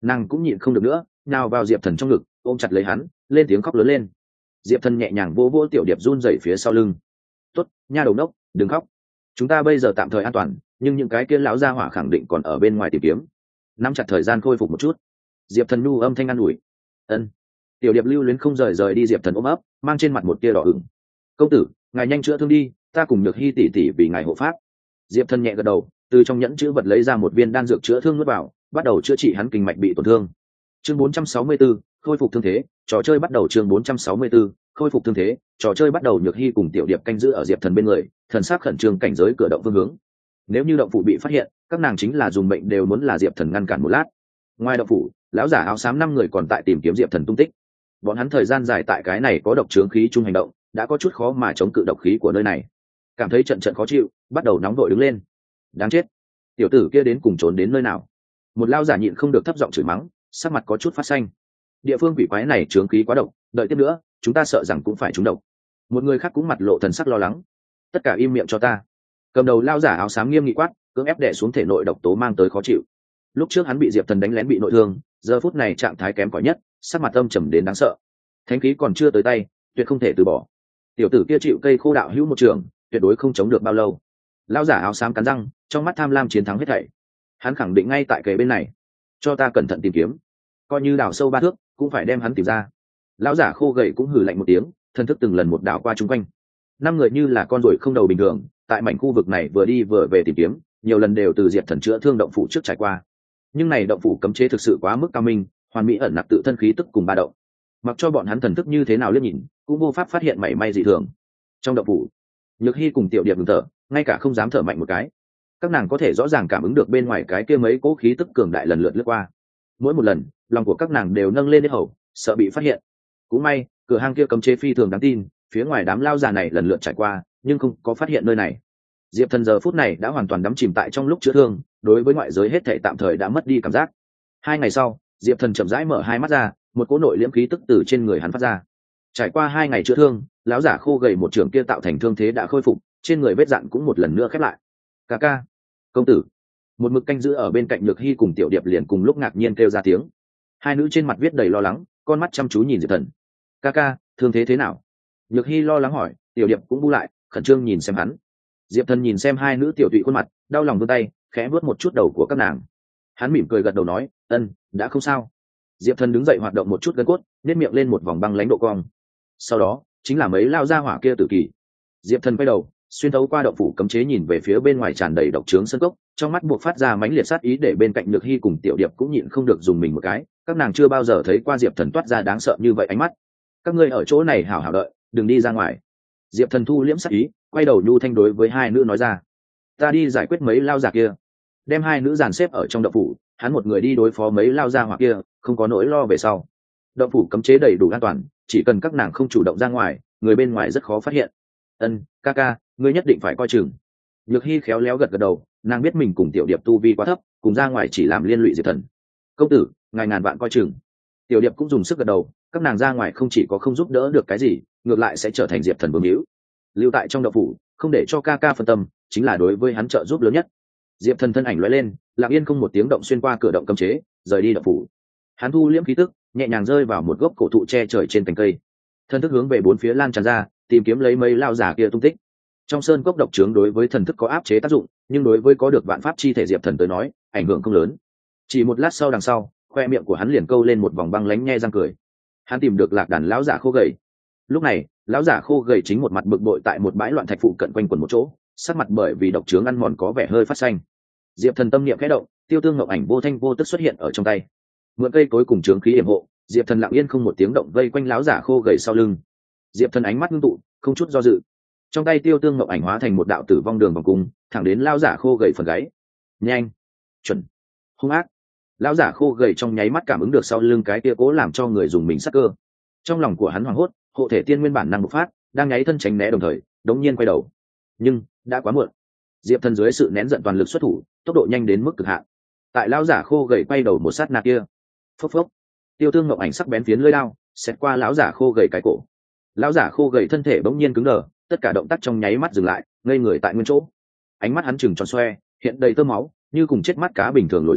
nàng cũng nhịn không được nữa, nào vào diệp thần trong ngực ôm chặt lấy hắn, lên tiếng khóc lớn lên. Diệp thần nhẹ nhàng vỗ vỗ tiểu điệp run rẩy phía sau lưng. Tốt, nha đầu đốc, đừng khóc, chúng ta bây giờ tạm thời an toàn, nhưng những cái kia lão gia hỏa khẳng định còn ở bên ngoài tìm kiếm, nắm chặt thời gian khôi phục một chút. Diệp thần nu âm thanh an ủi. Ân. Tiểu điệp lưu luyến không rời rời đi diệp thần ôm ấp, mang trên mặt một tia đỏ ửng. Công tử, ngài nhanh chữa thương đi, ta cùng Nhược Hy tỷ tỷ vì ngài hộ pháp. Diệp thần nhẹ gật đầu, từ trong nhẫn chữ vật lấy ra một viên đan dược chữa thương nuốt vào, bắt đầu chữa trị hắn kinh mạch bị tổn thương. Chương bốn trăm sáu mươi 4, khôi phục thương thế, trò chơi bắt đầu. Chương bốn trăm sáu mươi 4, khôi phục thương thế, trò chơi bắt đầu. Nhược Hy cùng tiểu điệp canh giữ ở diệp thần bên người, thần sắc khẩn trương cảnh giới cửa động phương hướng. Nếu như động phủ bị phát hiện, các nàng chính là dùng mệnh đều muốn là diệp thần ngăn cản một lát. Ngoài động phủ, lão giả áo xám năm người còn tại tìm kiếm diệp thần tung tích. Bọn hắn thời gian dài tại cái này có độc trướng khí chung hành động, đã có chút khó mà chống cự độc khí của nơi này, cảm thấy trận trận khó chịu, bắt đầu nóng vội đứng lên. Đáng chết, tiểu tử kia đến cùng trốn đến nơi nào? Một lao giả nhịn không được thấp giọng chửi mắng, sắc mặt có chút phát xanh. Địa phương quỷ quái này trướng khí quá độc, đợi tiếp nữa chúng ta sợ rằng cũng phải trúng độc. Một người khác cũng mặt lộ thần sắc lo lắng. Tất cả im miệng cho ta. Cầm đầu lao giả áo xám nghiêm nghị quát, cưỡng ép đè xuống thể nội độc tố mang tới khó chịu. Lúc trước hắn bị diệp thần đánh lén bị nội thương, giờ phút này trạng thái kém cỏi nhất, sắc mặt âm trầm đến đáng sợ. Thánh khí còn chưa tới tay, tuyệt không thể từ bỏ. Tiểu tử kia chịu cây khô đạo hữu một trường, tuyệt đối không chống được bao lâu. Lão giả áo xám cắn răng, trong mắt tham lam chiến thắng hết thảy. Hắn khẳng định ngay tại kề bên này, cho ta cẩn thận tìm kiếm, coi như đào sâu ba thước cũng phải đem hắn tìm ra. Lão giả khô gầy cũng hừ lạnh một tiếng, thân thức từng lần một đảo qua chung quanh. Năm người như là con ruồi không đầu bình thường, tại mảnh khu vực này vừa đi vừa về tìm kiếm, nhiều lần đều từ diệp thần chữa thương động phủ trước trải qua. Nhưng này động phủ cấm chế thực sự quá mức cao minh, hoàn mỹ ẩn nặc tự thân khí tức cùng ba động, mặc cho bọn hắn thần thức như thế nào liếc nhìn cũng vô pháp phát hiện mảy may dị thường. Trong động phủ, Nhược Hy cùng tiểu điệp ngừng thở, ngay cả không dám thở mạnh một cái. Các nàng có thể rõ ràng cảm ứng được bên ngoài cái kia mấy cỗ khí tức cường đại lần lượt lướt qua. Mỗi một lần, lòng của các nàng đều nâng lên đến hầu, sợ bị phát hiện. Cũng may, cửa hang kia cấm chế phi thường đáng tin, phía ngoài đám lao già này lần lượt trải qua, nhưng không có phát hiện nơi này. Diệp Thần giờ phút này đã hoàn toàn đắm chìm tại trong lúc chữa thương, đối với ngoại giới hết thảy tạm thời đã mất đi cảm giác. Hai ngày sau, Diệp Thần chậm rãi mở hai mắt ra, một cỗ nội liễm khí tức từ trên người hắn phát ra. Trải qua hai ngày chữa thương, lão giả khô gầy một trường kia tạo thành thương thế đã khôi phục, trên người vết dạn cũng một lần nữa khép lại. Ca ca, công tử. Một mực canh giữ ở bên cạnh Nhược Hy cùng tiểu điệp liền cùng lúc ngạc nhiên kêu ra tiếng. Hai nữ trên mặt viết đầy lo lắng, con mắt chăm chú nhìn Diệp Thần. Ca ca, thương thế thế nào? Nhược Hy lo lắng hỏi, tiểu điệp cũng bu lại, khẩn trương nhìn xem hắn. Diệp Thần nhìn xem hai nữ tiểu tụy khuôn mặt, đau lòng vươn tay, khẽ vuốt một chút đầu của các nàng. Hắn mỉm cười gật đầu nói, ân, đã không sao. Diệp Thần đứng dậy hoạt động một chút gân cốt, nhếch miệng lên một vòng băng lãnh độ cong. Sau đó chính là mấy lao ra hỏa kia tử kỳ. Diệp Thần quay đầu, xuyên thấu qua động phủ cấm chế nhìn về phía bên ngoài tràn đầy độc trướng sân cốc, trong mắt buộc phát ra mãnh liệt sát ý, để bên cạnh Nhược Hy cùng tiểu điệp cũng nhịn không được dùng mình một cái, các nàng chưa bao giờ thấy qua Diệp Thần toát ra đáng sợ như vậy ánh mắt. Các ngươi ở chỗ này hảo hảo đợi, đừng đi ra ngoài. Diệp Thần thu liễm sát ý, quay đầu nhu thanh đối với hai nữ nói ra, ta đi giải quyết mấy lao già kia. Đem hai nữ dàn xếp ở trong động phủ, hắn một người đi đối phó mấy lao gia hỏa kia, không có nỗi lo về sau. Động phủ cấm chế đầy đủ an toàn, chỉ cần các nàng không chủ động ra ngoài, người bên ngoài rất khó phát hiện. Ân, ca ca, ngươi nhất định phải coi chừng. Nhược Hy khéo léo gật gật đầu, nàng biết mình cùng tiểu điệp tu vi quá thấp, cùng ra ngoài chỉ làm liên lụy Diệp Thần. Công tử, ngài ngàn vạn coi chừng. Tiểu điệp cũng dùng sức gật đầu, các nàng ra ngoài không chỉ có không giúp đỡ được cái gì, ngược lại sẽ trở thành Diệp Thần bướng hữu. Lưu tại trong động phủ, không để cho ca ca phân tâm, chính là đối với hắn trợ giúp lớn nhất. Diệp Thần thân ảnh lóe lên, lặng yên không một tiếng động xuyên qua cửa động cấm chế, rời đi động phủ. Hắn thu liễm khí tức, nhẹ nhàng rơi vào một gốc cổ thụ che trời trên cành cây. Thần thức hướng về bốn phía lan tràn ra, tìm kiếm lấy mấy lao giả kia tung tích. Trong sơn cốc độc trướng đối với thần thức có áp chế tác dụng, nhưng đối với có được vạn pháp chi thể Diệp Thần tới nói, ảnh hưởng không lớn. Chỉ một lát sau đằng sau, khoe miệng của hắn liền câu lên một vòng băng lánh nhe răng cười. Hắn tìm được lạc đàn lão giả khô gầy. Lúc này, lão giả khô gầy chính một mặt bực bội tại một bãi loạn thạch phụ cận quanh quần một chỗ, sắc mặt bởi vì độc trướng ăn mòn có vẻ hơi phát xanh. Diệp Thần tâm niệm khẽ động, tiêu tương ngọc ảnh vô thanh vô tức xuất hiện ở trong tay. Mượn cây cối cùng trướng khí yểm hộ, Diệp Thần lặng yên không một tiếng động vây quanh lão giả khô gầy sau lưng. Diệp Thần ánh mắt ngưng tụ, không chút do dự. Trong tay tiêu tương ngọc ảnh hóa thành một đạo tử vong đường vòng cung, thẳng đến lão giả khô gầy phần gáy. Nhanh, chuẩn, hung ác. Lão giả khô gầy trong nháy mắt cảm ứng được sau lưng cái kia cố làm cho người dùng mình sắc cơ. Trong lòng của hắn hoảng hốt, hộ thể tiên nguyên bản năng bộc phát, đang nháy thân tránh né đồng thời, đống nhiên quay đầu. Nhưng đã quá muộn. Diệp Thần dưới sự nén giận toàn lực xuất thủ, tốc độ nhanh đến mức cực hạn. Tại lão giả khô gầy quay đầu một sát na kia, phốc phốc, tiêu tương ngọc ảnh sắc bén phiến lưỡi đao xẹt qua lão giả khô gầy cái cổ. Lão giả khô gầy thân thể bỗng nhiên cứng đờ, tất cả động tác trong nháy mắt dừng lại, ngây người tại nguyên chỗ. Ánh mắt hắn trừng tròn xoe, hiện đầy tơ máu, như cùng chết mắt cá bình thường lồi ra,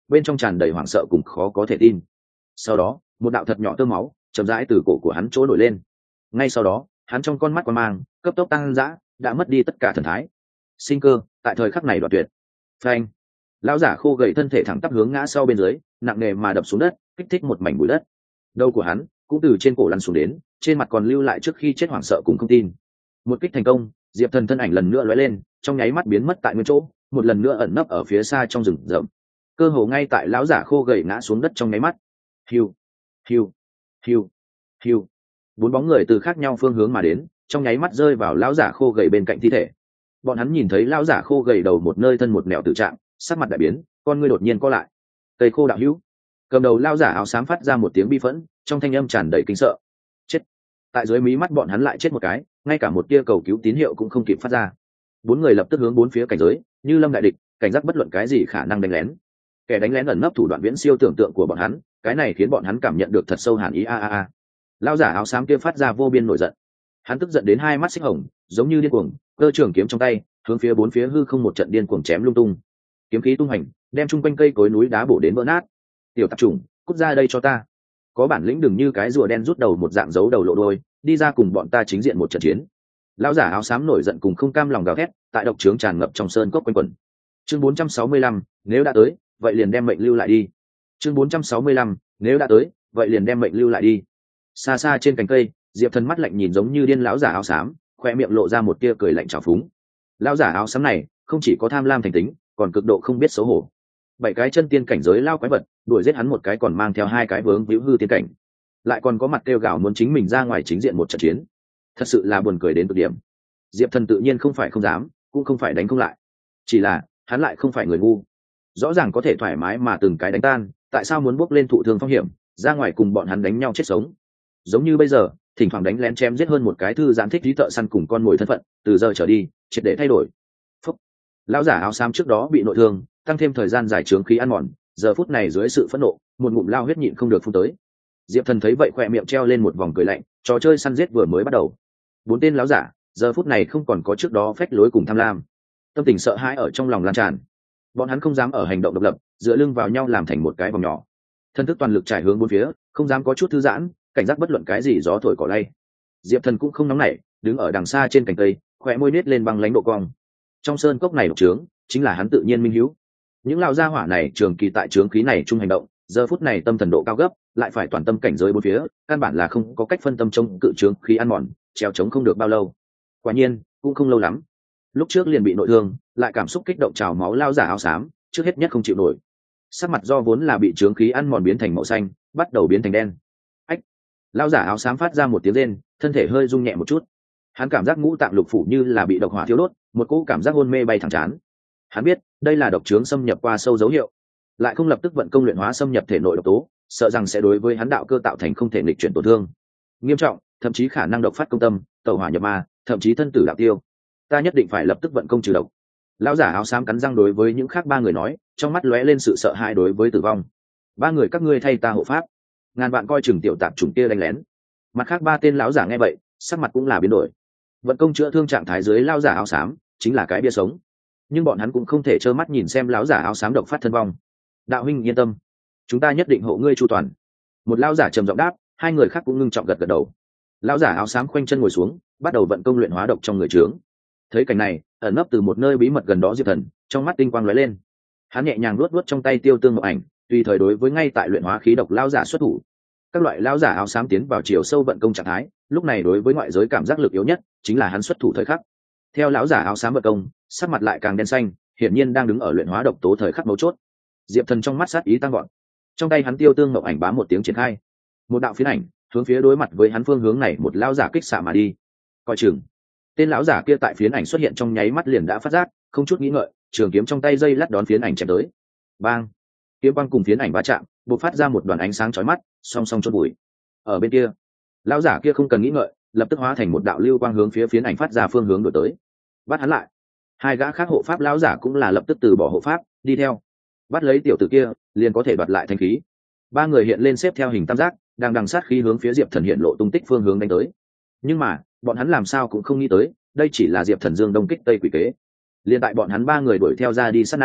bên trong tràn đầy hoảng sợ cùng khó có thể tin. Sau đó một đạo thật nhỏ tơ máu chậm rãi từ cổ của hắn chỗ nổi lên, ngay sau đó hắn trong con mắt quan mang cấp tốc tăng dã, đã mất đi tất cả thần thái, sinh cơ tại thời khắc này đoạn tuyệt. Phanh! Lão giả khô gầy thân thể thẳng tắp hướng ngã sau bên dưới, nặng nề mà đập xuống đất, kích thích một mảnh bụi đất. Đầu của hắn cũng từ trên cổ lăn xuống đến, trên mặt còn lưu lại trước khi chết hoảng sợ cùng không tin. Một kích thành công, Diệp Thần thân ảnh lần nữa lóe lên, trong nháy mắt biến mất tại nguyên chỗ, một lần nữa ẩn nấp ở phía xa trong rừng rậm. Cơ hồ ngay tại lão giả khô gầy ngã xuống đất trong nháy mắt. Hiu, hiu, hiu, hiu. Bốn bóng người từ khác nhau phương hướng mà đến, trong nháy mắt rơi vào lão giả khô gầy bên cạnh thi thể. Bọn hắn nhìn thấy lão giả khô gầy đầu một nơi thân một nẻo tự trạng, sắc mặt đại biến, con ngươi đột nhiên co lại. Cây khô đạo hữu. Cầm đầu lão giả áo xám phát ra một tiếng bi phẫn, trong thanh âm tràn đầy kinh sợ. Chết. Tại dưới mí mắt bọn hắn lại chết một cái, ngay cả một tia cầu cứu tín hiệu cũng không kịp phát ra. Bốn người lập tức hướng bốn phía cảnh giới, như lâm đại địch, cảnh giác bất luận cái gì khả năng đánh lén. Kẻ đánh lén ẩn nấp thủ đoạn viễn siêu tưởng tượng của bọn hắn, cái này khiến bọn hắn cảm nhận được thật sâu hàn ý. A a a. Lão giả áo xám kia phát ra vô biên nổi giận. Hắn tức giận đến hai mắt xích hồng, giống như điên cuồng, cơ trường kiếm trong tay, hướng phía bốn phía hư không một trận điên cuồng chém lung tung. Kiếm khí tung hành, đem chung quanh cây cối núi đá bổ đến vỡ nát. Tiểu tạp chủng, cút ra đây cho ta. Có bản lĩnh đừng như cái rùa đen rút đầu một dạng giấu đầu lộ đôi, đi ra cùng bọn ta chính diện một trận chiến. Lão giả áo xám nổi giận cùng không cam lòng gào thét, tại độc trướng tràn ngập trong sơn cốc quanh quẩn. Chương bốn trăm sáu mươi lăm, nếu đã tới, vậy liền đem mệnh lưu lại đi. Chương bốn trăm sáu mươi lăm, nếu đã tới, vậy liền đem mệnh lưu lại đi. Xa xa trên cành cây, Diệp Thần mắt lạnh nhìn giống như điên lão giả áo xám, khoe miệng lộ ra một tia cười lạnh trào phúng. Lão giả áo xám này không chỉ có tham lam thành tính, còn cực độ không biết xấu hổ. Bảy cái chân tiên cảnh giới lao quái vật, đuổi giết hắn một cái còn mang theo hai cái vướng víu hư tiên cảnh, lại còn có mặt kêu gào muốn chính mình ra ngoài chính diện một trận chiến, thật sự là buồn cười đến cực điểm. Diệp Thần tự nhiên không phải không dám, cũng không phải đánh không lại, chỉ là hắn lại không phải người ngu, rõ ràng có thể thoải mái mà từng cái đánh tan, tại sao muốn bước lên thụ thương phong hiểm ra ngoài cùng bọn hắn đánh nhau chết sống. Giống như bây giờ thỉnh thoảng đánh lén chém giết hơn một cái thư giãn thích trí thợ săn cùng con mồi thân phận, từ giờ trở đi triệt để thay đổi. Phúc. Lão giả áo xám trước đó bị nội thương, tăng thêm thời gian giải trướng khí ăn mòn, giờ phút này dưới sự phẫn nộ, một ngụm lao huyết nhịn không được phun tới. Diệp Thần thấy vậy khỏe miệng treo lên một vòng cười lạnh, trò chơi săn giết vừa mới bắt đầu. Bốn tên lão giả giờ phút này không còn có trước đó phách lối cùng tham lam, tâm tình sợ hãi ở trong lòng lan tràn. Bọn hắn không dám ở hành động độc lập, dựa lưng vào nhau làm thành một cái vòng nhỏ, thân thức toàn lực trải hướng bốn phía, không dám có chút thư giãn, cảnh giác bất luận cái gì gió thổi cỏ lay. Diệp Thần cũng không nóng nảy, đứng ở đằng xa trên cành cây, khỏe môi nết lên băng lãnh độ cong. Trong sơn cốc này độc trướng chính là hắn tự nhiên minh hiếu. Những lão gia hỏa này trường kỳ tại trướng khí này chung hành động, giờ phút này tâm thần độ cao gấp, lại phải toàn tâm cảnh giới bốn phía, căn bản là không có cách phân tâm chống cự trướng khí ăn mòn, treo chống không được bao lâu. Quả nhiên cũng không lâu lắm, lúc trước liền bị nội thương, lại cảm xúc kích động trào máu lao giả áo xám, trước hết nhất không chịu nổi, sắc mặt do vốn là bị trướng khí ăn mòn biến thành màu xanh, bắt đầu biến thành đen. Ách! Lao giả áo xám phát ra một tiếng rên, thân thể hơi rung nhẹ một chút. Hắn cảm giác ngũ tạng lục phủ như là bị độc hỏa thiêu đốt, một cỗ cảm giác hôn mê bay thẳng chán. Hắn biết đây là độc trướng xâm nhập qua sâu dấu hiệu, lại không lập tức vận công luyện hóa xâm nhập thể nội độc tố, sợ rằng sẽ đối với hắn đạo cơ tạo thành không thể nghịch chuyển tổn thương nghiêm trọng, thậm chí khả năng độc phát công tâm, tẩu hỏa nhập ma, thậm chí thân tử đạo tiêu. Ta nhất định phải lập tức vận công trừ độc. Lão giả áo xám cắn răng đối với những khác ba người nói, trong mắt lóe lên sự sợ hãi đối với tử vong. Ba người các ngươi thay ta hộ pháp, ngàn vạn coi chừng tiểu tạp chủng kia đánh lén. Mặt khác ba tên lão giả nghe vậy, sắc mặt cũng là biến đổi. Vận công chữa thương trạng thái dưới lão giả áo xám chính là cái bia sống, nhưng bọn hắn cũng không thể trơ mắt nhìn xem lão giả áo xám độc phát thân vong. Đạo huynh yên tâm, chúng ta nhất định hộ ngươi chu toàn. Một lão giả trầm giọng đáp, hai người khác cũng ngưng trọng gật gật đầu. Lão giả áo xám khoanh chân ngồi xuống, bắt đầu vận công luyện hóa độc trong người trướng. Thấy cảnh này, ẩn nấp từ một nơi bí mật gần đó Diệp Thần trong mắt tinh quang lóe lên. Hắn nhẹ nhàng luốt luốt trong tay tiêu tương ngọc ảnh, tùy thời đối với ngay tại luyện hóa khí độc lão giả xuất thủ. Các loại lão giả áo xám tiến vào chiều sâu vận công trạng thái, lúc này đối với ngoại giới cảm giác lực yếu nhất chính là hắn xuất thủ thời khắc. Theo lão giả áo xám vận công, sắc mặt lại càng đen xanh, hiển nhiên đang đứng ở luyện hóa độc tố thời khắc mấu chốt. Diệp Thần trong mắt sát ý tăng gọn, trong tay hắn tiêu tương ngọc ảnh bám một tiếng triển khai, một đạo phiến ảnh hướng phía đối mặt với hắn phương hướng này một lão giả kích xạ mà đi. Coi chừng! Tên lão giả kia tại phiến ảnh xuất hiện trong nháy mắt liền đã phát giác, không chút nghĩ ngợi, trường kiếm trong tay dây lắt đón phiến ảnh chém tới. Bang! Kiếm quang cùng phiến ảnh va chạm, bộc phát ra một đoàn ánh sáng chói mắt, song song chôn bụi. Ở bên kia, lão giả kia không cần nghĩ ngợi, lập tức hóa thành một đạo lưu quang hướng phía phiến ảnh phát ra phương hướng đuổi tới. Bắt hắn lại! Hai gã khác hộ pháp lão giả cũng là lập tức từ bỏ hộ pháp, đi theo. Bắt lấy tiểu tử kia, liền có thể đoạt lại thanh khí. Ba người hiện lên xếp theo hình tam giác, đang đằng sát khí hướng phía Diệp Thần hiện lộ tung tích phương hướng đánh tới. Nhưng mà, bọn hắn làm sao cũng không nghĩ tới, đây chỉ là Diệp Thần dương đông kích tây quỷ kế. Liên tại bọn hắn ba người đuổi theo ra đi sát na,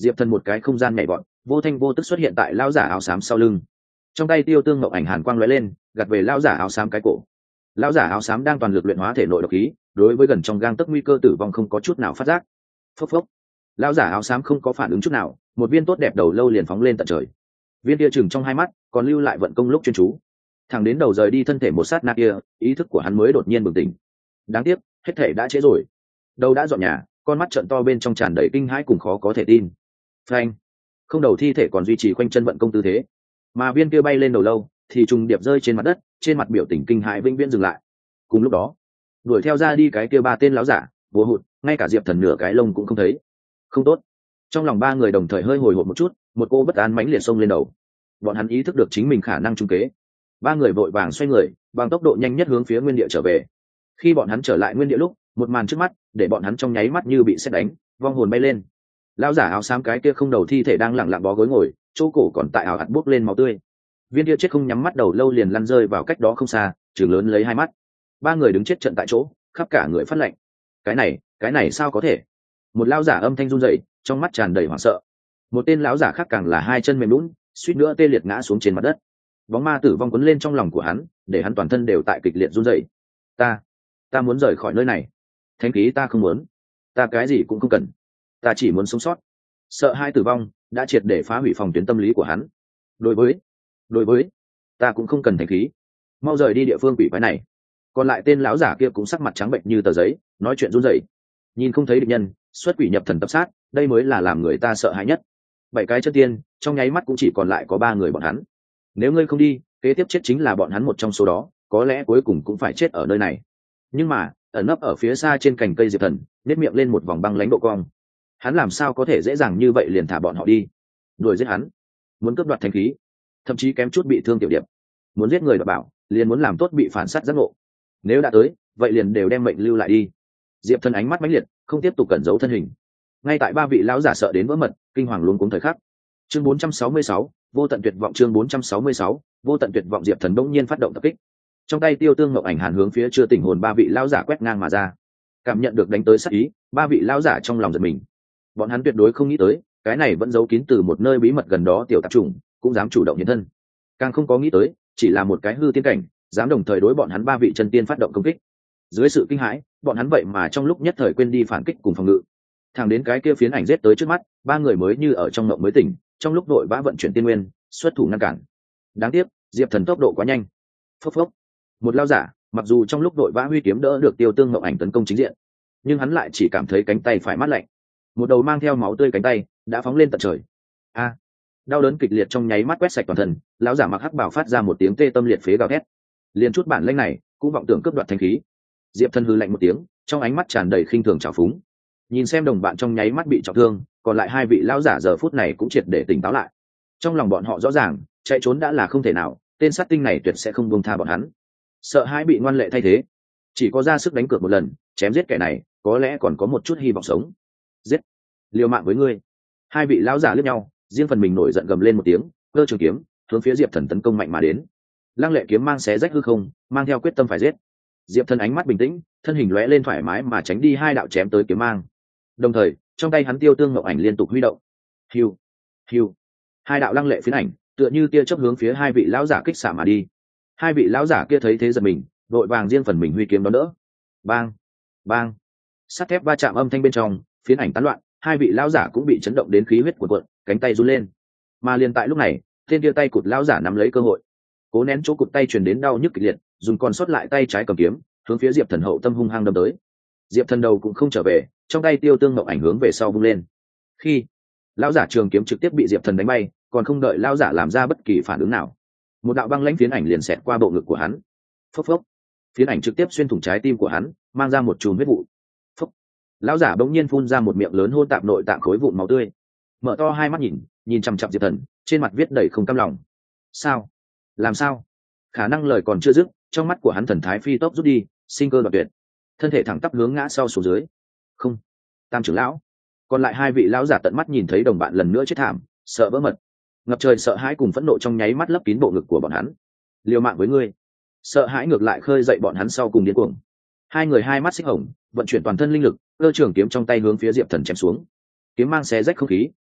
diệp thần một cái không gian nhảy vọt, vô thanh vô tức xuất hiện tại lão giả áo xám sau lưng. Trong tay tiêu tương ngọc ảnh hàn quang lóe lên, gạt về lão giả áo xám cái cổ. Lão giả áo xám đang toàn lực luyện hóa thể nội độc khí, đối với gần trong gang tấc nguy cơ tử vong không có chút nào phát giác. Phốc phốc. Lão giả áo xám không có phản ứng chút nào, một viên tốt đẹp đầu lâu liền phóng lên tận trời. Viên kia chừng trong hai mắt, còn lưu lại vận công lúc chuyên chú. Thẳng đến đầu rời đi thân thể một sát na kia, ý thức của hắn mới đột nhiên bừng tỉnh. Đáng tiếc, hết thể đã trễ rồi. Đầu đã dọn nhà, con mắt trợn to bên trong tràn đầy kinh hãi cùng khó có thể tin. Phanh. Không đầu thi thể còn duy trì khoanh chân vận công tư thế, mà viên kia bay lên đầu lâu thì trùng điệp rơi trên mặt đất, trên mặt biểu tình kinh hãi vĩnh viễn dừng lại. Cùng lúc đó, đuổi theo ra đi cái kia ba tên láo giả, vô hụt, ngay cả diệp thần nửa cái lông cũng không thấy. Không tốt. Trong lòng ba người đồng thời hơi hồi hộp một chút, một cô bất an mãnh liệt xông lên đầu. Bọn hắn ý thức được chính mình khả năng trung kế, ba người vội vàng xoay người, bằng tốc độ nhanh nhất hướng phía nguyên địa trở về. Khi bọn hắn trở lại nguyên địa lúc, một màn trước mắt để bọn hắn trong nháy mắt như bị sét đánh, vong hồn bay lên. Lão giả áo xám cái kia không đầu thi thể đang lặng lặng bó gối ngồi, chỗ cổ còn tại ảo hạt buốc lên máu tươi. Viên kia chết không nhắm mắt đầu lâu liền lăn rơi vào cách đó không xa, trừng lớn lấy hai mắt. Ba người đứng chết trận tại chỗ, khắp cả người phát lạnh. Cái này, cái này sao có thể? Một lão giả âm thanh run rẩy, trong mắt tràn đầy hoảng sợ. Một tên lão giả khác càng là hai chân mềm nhũn, suýt nữa tê liệt ngã xuống trên mặt đất. Bóng ma tử vong quấn lên trong lòng của hắn, để hắn toàn thân đều tại kịch liệt run rẩy. Ta, ta muốn rời khỏi nơi này. Thánh khí ta không muốn, ta cái gì cũng không cần, ta chỉ muốn sống sót. Sợ hai tử vong đã triệt để phá hủy phòng tuyến tâm lý của hắn. Đối với, đối với, ta cũng không cần thánh khí, mau rời đi địa phương quỷ quái này. Còn lại tên lão giả kia cũng sắc mặt trắng bệnh như tờ giấy, nói chuyện run rẩy. Nhìn không thấy địch nhân, xuất quỷ nhập thần tập sát, đây mới là làm người ta sợ hãi nhất. Bảy cái chất tiên, trong nháy mắt cũng chỉ còn lại có ba người bọn hắn. Nếu ngươi không đi, kế tiếp chết chính là bọn hắn một trong số đó, có lẽ cuối cùng cũng phải chết ở nơi này. Nhưng mà, ẩn nấp ở phía xa trên cành cây diệp thần, nét miệng lên một vòng băng lãnh độ cong. Hắn làm sao có thể dễ dàng như vậy liền thả bọn họ đi? Đuổi giết hắn, muốn cướp đoạt thanh khí, thậm chí kém chút bị thương tiểu điệp, muốn giết người đoạt bảo, liền muốn làm tốt bị phản sát giác ngộ. Nếu đã tới, vậy liền đều đem mệnh lưu lại đi. Diệp thần ánh mắt mãnh liệt, không tiếp tục cẩn giấu thân hình. Ngay tại ba vị lão giả sợ đến vỡ mật, kinh hoàng luống cuống thời khắc. Chương bốn trăm sáu mươi sáu, vô tận tuyệt vọng. Chương bốn trăm sáu mươi sáu, vô tận tuyệt vọng. Diệp thần bỗng nhiên phát động tập kích. Trong tay tiêu tương ngọc ảnh hàn hướng phía chưa tỉnh hồn ba vị lão giả quét ngang mà ra. Cảm nhận được đánh tới sát ý, ba vị lão giả trong lòng giật mình. Bọn hắn tuyệt đối không nghĩ tới, cái này vẫn giấu kín từ một nơi bí mật gần đó tiểu tạp chủng, cũng dám chủ động hiện thân. Càng không có nghĩ tới, chỉ là một cái hư tiên cảnh, dám đồng thời đối bọn hắn ba vị chân tiên phát động công kích. Dưới sự kinh hãi, bọn hắn vậy mà trong lúc nhất thời quên đi phản kích cùng phòng ngự. Thẳng đến cái kia phiến ảnh giết tới trước mắt, ba người mới như ở trong mộng mới tỉnh, trong lúc đội vã vận chuyển tiên nguyên, xuất thủ ngăn cản. Đáng tiếc, diệp thần tốc độ quá nhanh. Phốc phốc. Một lao giả, mặc dù trong lúc đội vã huy kiếm đỡ được tiêu tương ngọc ảnh tấn công chính diện, nhưng hắn lại chỉ cảm thấy cánh tay phải mát lạnh, một đầu mang theo máu tươi cánh tay đã phóng lên tận trời. A! Đau đớn kịch liệt trong nháy mắt quét sạch toàn thân, lão giả mặc hắc bào phát ra một tiếng tê tâm liệt phế gào thét. Liền chút bản lĩnh này cũng vọng tưởng cướp đoạt thanh khí. Diệp thần hừ lạnh một tiếng, trong ánh mắt tràn đầy khinh thường trào phúng. Nhìn xem đồng bạn trong nháy mắt bị trọng thương, còn lại hai vị lão giả giờ phút này cũng triệt để tỉnh táo lại. Trong lòng bọn họ rõ ràng, chạy trốn đã là không thể nào, tên sát tinh này tuyệt sẽ không buông tha bọn hắn. Sợ hãi bị ngoan lệ thay thế, chỉ có ra sức đánh cược một lần, chém giết kẻ này, có lẽ còn có một chút hy vọng sống. Giết, liều mạng với ngươi. Hai vị lão giả liếc nhau, riêng phần mình nổi giận gầm lên một tiếng, cơ trường kiếm hướng phía diệp thần tấn công mạnh mà đến. Lăng lệ kiếm mang xé rách hư không, mang theo quyết tâm phải giết. Diệp thần ánh mắt bình tĩnh, thân hình lóe lên thoải mái mà tránh đi hai đạo chém tới kiếm mang. Đồng thời, trong tay hắn tiêu tương ngọc ảnh liên tục huy động. Hiu, hiu. Hai đạo lăng lệ phiến ảnh, tựa như tia chớp hướng phía hai vị lão giả kích xạ mà đi. Hai vị lão giả kia thấy thế giật mình, vội vàng riêng phần mình huy kiếm đón đỡ. Bang, bang. Sắt thép va chạm âm thanh bên trong, phiến ảnh tán loạn, hai vị lão giả cũng bị chấn động đến khí huyết cuộn cuộn, cánh tay run lên. Mà liền tại lúc này, tên kia tay cụt lão giả nắm lấy cơ hội, cố nén chỗ cụt tay truyền đến đau nhức kịch liệt, dùng còn sót lại tay trái cầm kiếm, hướng phía diệp thần hậu tâm hung hăng đâm tới. Diệp thần đầu cũng không trở về, trong tay tiêu tương ngọc ảnh hướng về sau vung lên. Khi lão giả trường kiếm trực tiếp bị diệp thần đánh bay, còn không đợi lão giả làm ra bất kỳ phản ứng nào, một đạo băng lãnh phiến ảnh liền xẹt qua bộ ngực của hắn. Phốc phốc. Phiến ảnh trực tiếp xuyên thủng trái tim của hắn, mang ra một chùm huyết vụ. Phốc. Lão giả bỗng nhiên phun ra một miệng lớn hôn tạp nội tạng khối vụn máu tươi, mở to hai mắt nhìn, nhìn chằm chằm diệp thần, trên mặt viết đầy không cam lòng. Sao? Làm sao? Khả năng lời còn chưa dứt, trong mắt của hắn thần thái phi tốc rút đi, sinh cơ đoạt tuyệt, thân thể thẳng tắp hướng ngã sau xuống dưới. Không, tam trưởng lão. Còn lại hai vị lão giả tận mắt nhìn thấy đồng bạn lần nữa chết thảm, sợ vỡ mật, ngập trời sợ hãi cùng phẫn nộ trong nháy mắt lấp kín bộ ngực của bọn hắn. Liều mạng với ngươi. Sợ hãi ngược lại khơi dậy bọn hắn sau cùng điên cuồng. Hai người hai mắt xích hồng, vận chuyển toàn thân linh lực, cơ trường kiếm trong tay hướng phía diệp thần chém xuống. Kiếm mang xé rách không khí,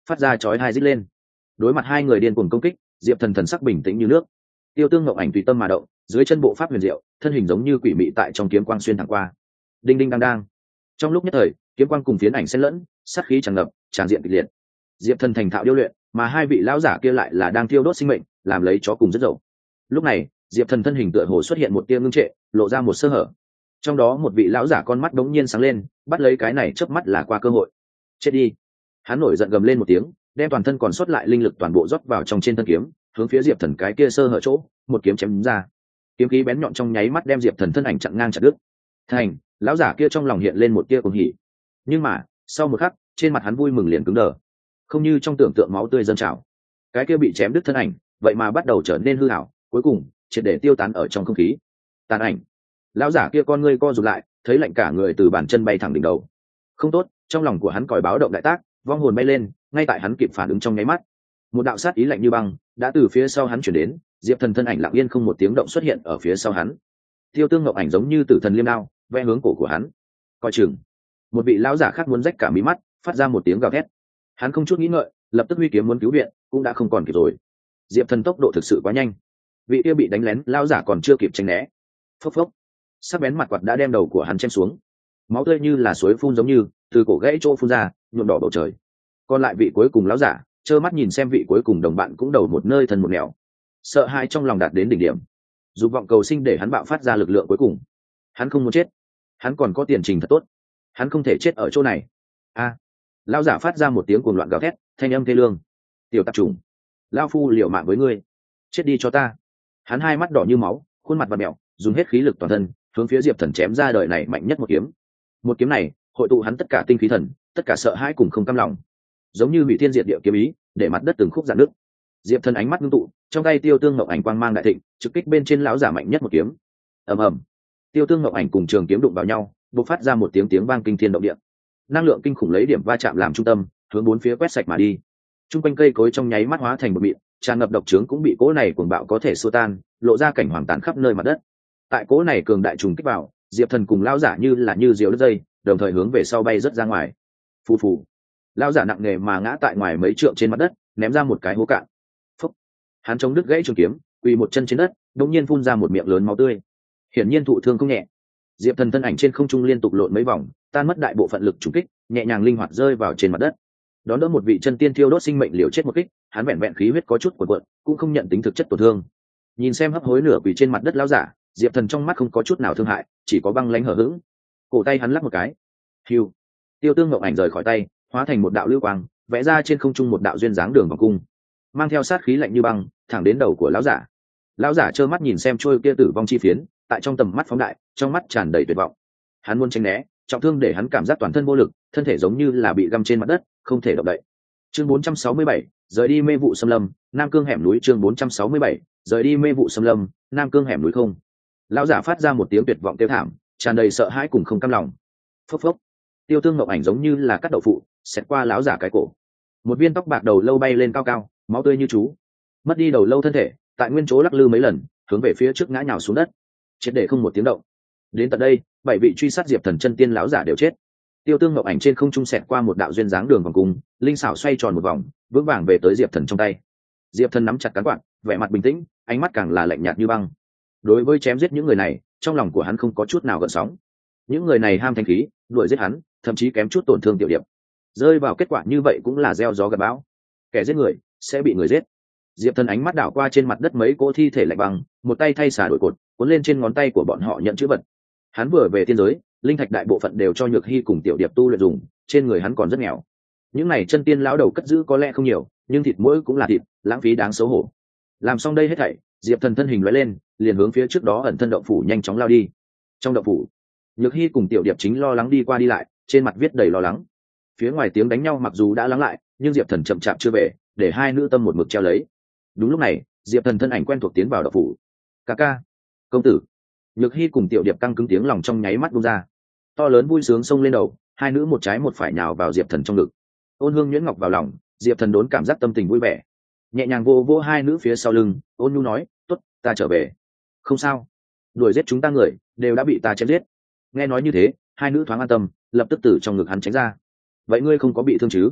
phát ra chói hai rít lên. Đối mặt hai người điên cuồng công kích, Diệp Thần thần sắc bình tĩnh như nước. Tiêu Tương Ngọc Ảnh tùy tâm mà động, dưới chân bộ pháp huyền diệu, thân hình giống như quỷ mị tại trong kiếm quang xuyên thẳng qua. Đinh đinh đang đang. Trong lúc nhất thời, kiếm quang cùng phiến ảnh xen lẫn, sát khí tràn ngập, tràn diện kịch liệt. Diệp Thần thành thạo điêu luyện, mà hai vị lão giả kia lại là đang thiêu đốt sinh mệnh, làm lấy chó cùng rất dậu. Lúc này, Diệp Thần thân hình tựa hồ xuất hiện một tia ngưng trệ, lộ ra một sơ hở. Trong đó một vị lão giả con mắt đống nhiên sáng lên, bắt lấy cái này chớp mắt là qua cơ hội. Chết đi. Hắn nổi giận gầm lên một tiếng, đem toàn thân còn sót lại linh lực toàn bộ rót vào trong trên thân kiếm, hướng phía Diệp Thần cái kia sơ hở chỗ, một kiếm chém đúng ra. Kiếm khí bén nhọn trong nháy mắt đem Diệp Thần thân ảnh chặn ngang chặt đứt. Thành, lão giả kia trong lòng hiện lên một tia cuồng hỉ. Nhưng mà, sau một khắc, trên mặt hắn vui mừng liền cứng đờ. Không như trong tưởng tượng máu tươi dâng trào. Cái kia bị chém đứt thân ảnh, vậy mà bắt đầu trở nên hư ảo, cuối cùng triệt để tiêu tán ở trong không khí. Tàn ảnh. Lão giả kia con ngươi co rụt lại, thấy lạnh cả người từ bàn chân bay thẳng đỉnh đầu. Không tốt, trong lòng của hắn còi báo động đại tác, vong hồn bay lên, ngay tại hắn kịp phản ứng trong nháy mắt, một đạo sát ý lạnh như băng đã từ phía sau hắn chuyển đến. Diệp Thần thân ảnh lặng yên không một tiếng động xuất hiện ở phía sau hắn. Tiêu Tương Ngọc Ảnh giống như tử thần liêm đao vẽ hướng cổ của hắn. Coi chừng. Một vị lão giả khác muốn rách cả mí mắt, phát ra một tiếng gào thét. Hắn không chút nghĩ ngợi, lập tức huy kiếm muốn cứu viện, cũng đã không còn kịp rồi. Diệp Thần tốc độ thực sự quá nhanh, vị kia bị đánh lén lão giả còn chưa kịp tránh né. Phốc phốc. Sắc bén mặt quạt đã đem đầu của hắn chém xuống, máu tươi như là suối phun giống như từ cổ gãy chỗ phun ra, nhuộm đỏ bầu trời. Còn lại vị cuối cùng lão giả trơ mắt nhìn xem vị cuối cùng đồng bạn cũng đầu một nơi thân một nẻo, sợ hãi trong lòng đạt đến đỉnh điểm, dục vọng cầu sinh để hắn bạo phát ra lực lượng cuối cùng. Hắn không muốn chết, hắn còn có tiền trình thật tốt, hắn không thể chết ở chỗ này. A! Lão giả phát ra một tiếng cuồng loạn gào thét, thanh âm thê lương. Tiểu tạp trùng, lão phu liều mạng với ngươi, chết đi cho ta. Hắn hai mắt đỏ như máu, khuôn mặt vặn mèo, dùng hết khí lực toàn thân hướng phía Diệp Thần chém ra đời này mạnh nhất một kiếm. Một kiếm này hội tụ hắn tất cả tinh khí thần, tất cả sợ hãi cùng không cam lòng, giống như hủy thiên diệt địa kiếm ý, để mặt đất từng khúc rạn nứt. Diệp Thần ánh mắt ngưng tụ, trong tay Tiêu Tương Ngọc Ảnh quang mang đại thịnh, trực kích bên trên lão giả mạnh nhất một kiếm. Ầm ầm. Tiêu Tương Ngọc Ảnh cùng trường kiếm đụng vào nhau, bộc phát ra một tiếng tiếng vang kinh thiên động địa. Năng lượng kinh khủng lấy điểm va chạm làm trung tâm, hướng bốn phía quét sạch mà đi. Trung quanh cây cối trong nháy mắt hóa thành một mịn, tràn ngập độc trướng cũng bị cỗ này cuồng bạo có thể xua tan, lộ ra cảnh hoàng tàn khắp nơi mặt đất. Tại cỗ này cường đại trùng kích vào, Diệp Thần cùng lão giả như là như diều đứt dây, đồng thời hướng về sau bay rất ra ngoài. Phù phù. Lão giả nặng nề mà ngã tại ngoài mấy trượng trên mặt đất, ném ra một cái hố cạn. Phúc. Hắn chống đứt gãy trường kiếm, quỳ một chân trên đất, đột nhiên phun ra một miệng lớn máu tươi. Hiển nhiên thụ thương không nhẹ. Diệp Thần thân ảnh trên không trung liên tục lộn mấy vòng, tan mất đại bộ phận lực trùng kích, nhẹ nhàng linh hoạt rơi vào trên mặt đất. Đón đỡ một vị chân tiên thiêu đốt sinh mệnh liều chết một kích, hắn vẹn vẹn khí huyết có chút cuộn cuộn, cũng không nhận tính thực chất tổn thương. Nhìn xem hấp hối nửa quỳ trên mặt đất lão giả, Diệp Thần trong mắt không có chút nào thương hại, chỉ có băng lãnh hở hững. Cổ tay hắn lắc một cái, hiu, Tiêu Tương Ngọc Ảnh rời khỏi tay, hóa thành một đạo lưu quang, vẽ ra trên không trung một đạo duyên dáng đường vòng cung, mang theo sát khí lạnh như băng, thẳng đến đầu của lão giả. Lão giả trơ mắt nhìn xem trôi kia tử vong chi phiến, tại trong tầm mắt phóng đại, trong mắt tràn đầy tuyệt vọng. Hắn muốn tránh né, trọng thương để hắn cảm giác toàn thân vô lực, thân thể giống như là bị găm trên mặt đất, không thể động đậy. Chương bốn trăm sáu mươi bảy, rời đi mê vụ xâm lâm, Nam Cương hẻm núi. Chương bốn trăm sáu mươi bảy, rời đi mê vụ xâm lâm, Nam Cương hẻm núi. Không. Lão giả phát ra một tiếng tuyệt vọng kêu thảm, tràn đầy sợ hãi cùng không cam lòng. Phốc phốc. Tiêu Tương Ngọc Ảnh giống như là cắt đậu phụ, xẹt qua lão giả cái cổ. Một viên tóc bạc đầu lâu bay lên cao cao, máu tươi như chú. Mất đi đầu lâu thân thể, tại nguyên chỗ lắc lư mấy lần, hướng về phía trước ngã nhào xuống đất, triệt để không một tiếng động. Đến tận đây, bảy vị truy sát Diệp Thần chân tiên lão giả đều chết. Tiêu Tương Ngọc Ảnh trên không trung xẹt qua một đạo duyên dáng đường vòng cung, linh xảo xoay tròn một vòng, vững vàng về tới Diệp Thần trong tay. Diệp Thần nắm chặt cán quạt, vẻ mặt bình tĩnh, ánh mắt càng là lạnh nhạt như băng. Đối với chém giết những người này, trong lòng của hắn không có chút nào gợn sóng. Những người này ham thanh khí, đuổi giết hắn, thậm chí kém chút tổn thương tiểu điệp. Rơi vào kết quả như vậy cũng là gieo gió gặt bão. Kẻ giết người sẽ bị người giết. Diệp Thần ánh mắt đảo qua trên mặt đất mấy cỗ thi thể lạnh băng, một tay thay xả đổi cột, cuốn lên trên ngón tay của bọn họ nhận chữ vật. Hắn vừa về tiên giới, linh thạch đại bộ phận đều cho Nhược Hy cùng tiểu điệp tu luyện dùng, trên người hắn còn rất nghèo. Những này chân tiên lão đầu cất giữ có lẽ không nhiều, nhưng thịt mỗi cũng là thịt, lãng phí đáng xấu hổ. Làm xong đây hết thảy, Diệp Thần thân hình lóe lên, liền hướng phía trước đó ẩn thân động phủ nhanh chóng lao đi. Trong động phủ, Nhược Hy cùng tiểu điệp chính lo lắng đi qua đi lại, trên mặt viết đầy lo lắng. Phía ngoài tiếng đánh nhau mặc dù đã lắng lại, nhưng Diệp Thần chậm chạp chưa về, để hai nữ tâm một mực treo lấy. Đúng lúc này, Diệp Thần thân ảnh quen thuộc tiến vào động phủ. "Ca ca, công tử." Nhược Hy cùng tiểu điệp căng cứng tiếng lòng trong nháy mắt bung ra. To lớn vui sướng xông lên đầu, hai nữ một trái một phải nhào vào Diệp Thần trong ngực. Ôn Hương nhuyễn ngọc vào lòng, Diệp Thần đốn cảm giác tâm tình vui vẻ, nhẹ nhàng vô vô hai nữ phía sau lưng, ôn nhu nói, "Tốt, ta trở về." "Không sao, đuổi giết chúng ta người đều đã bị ta chém giết." Nghe nói như thế, hai nữ thoáng an tâm, lập tức từ trong ngực hắn tránh ra. "Vậy ngươi không có bị thương chứ?"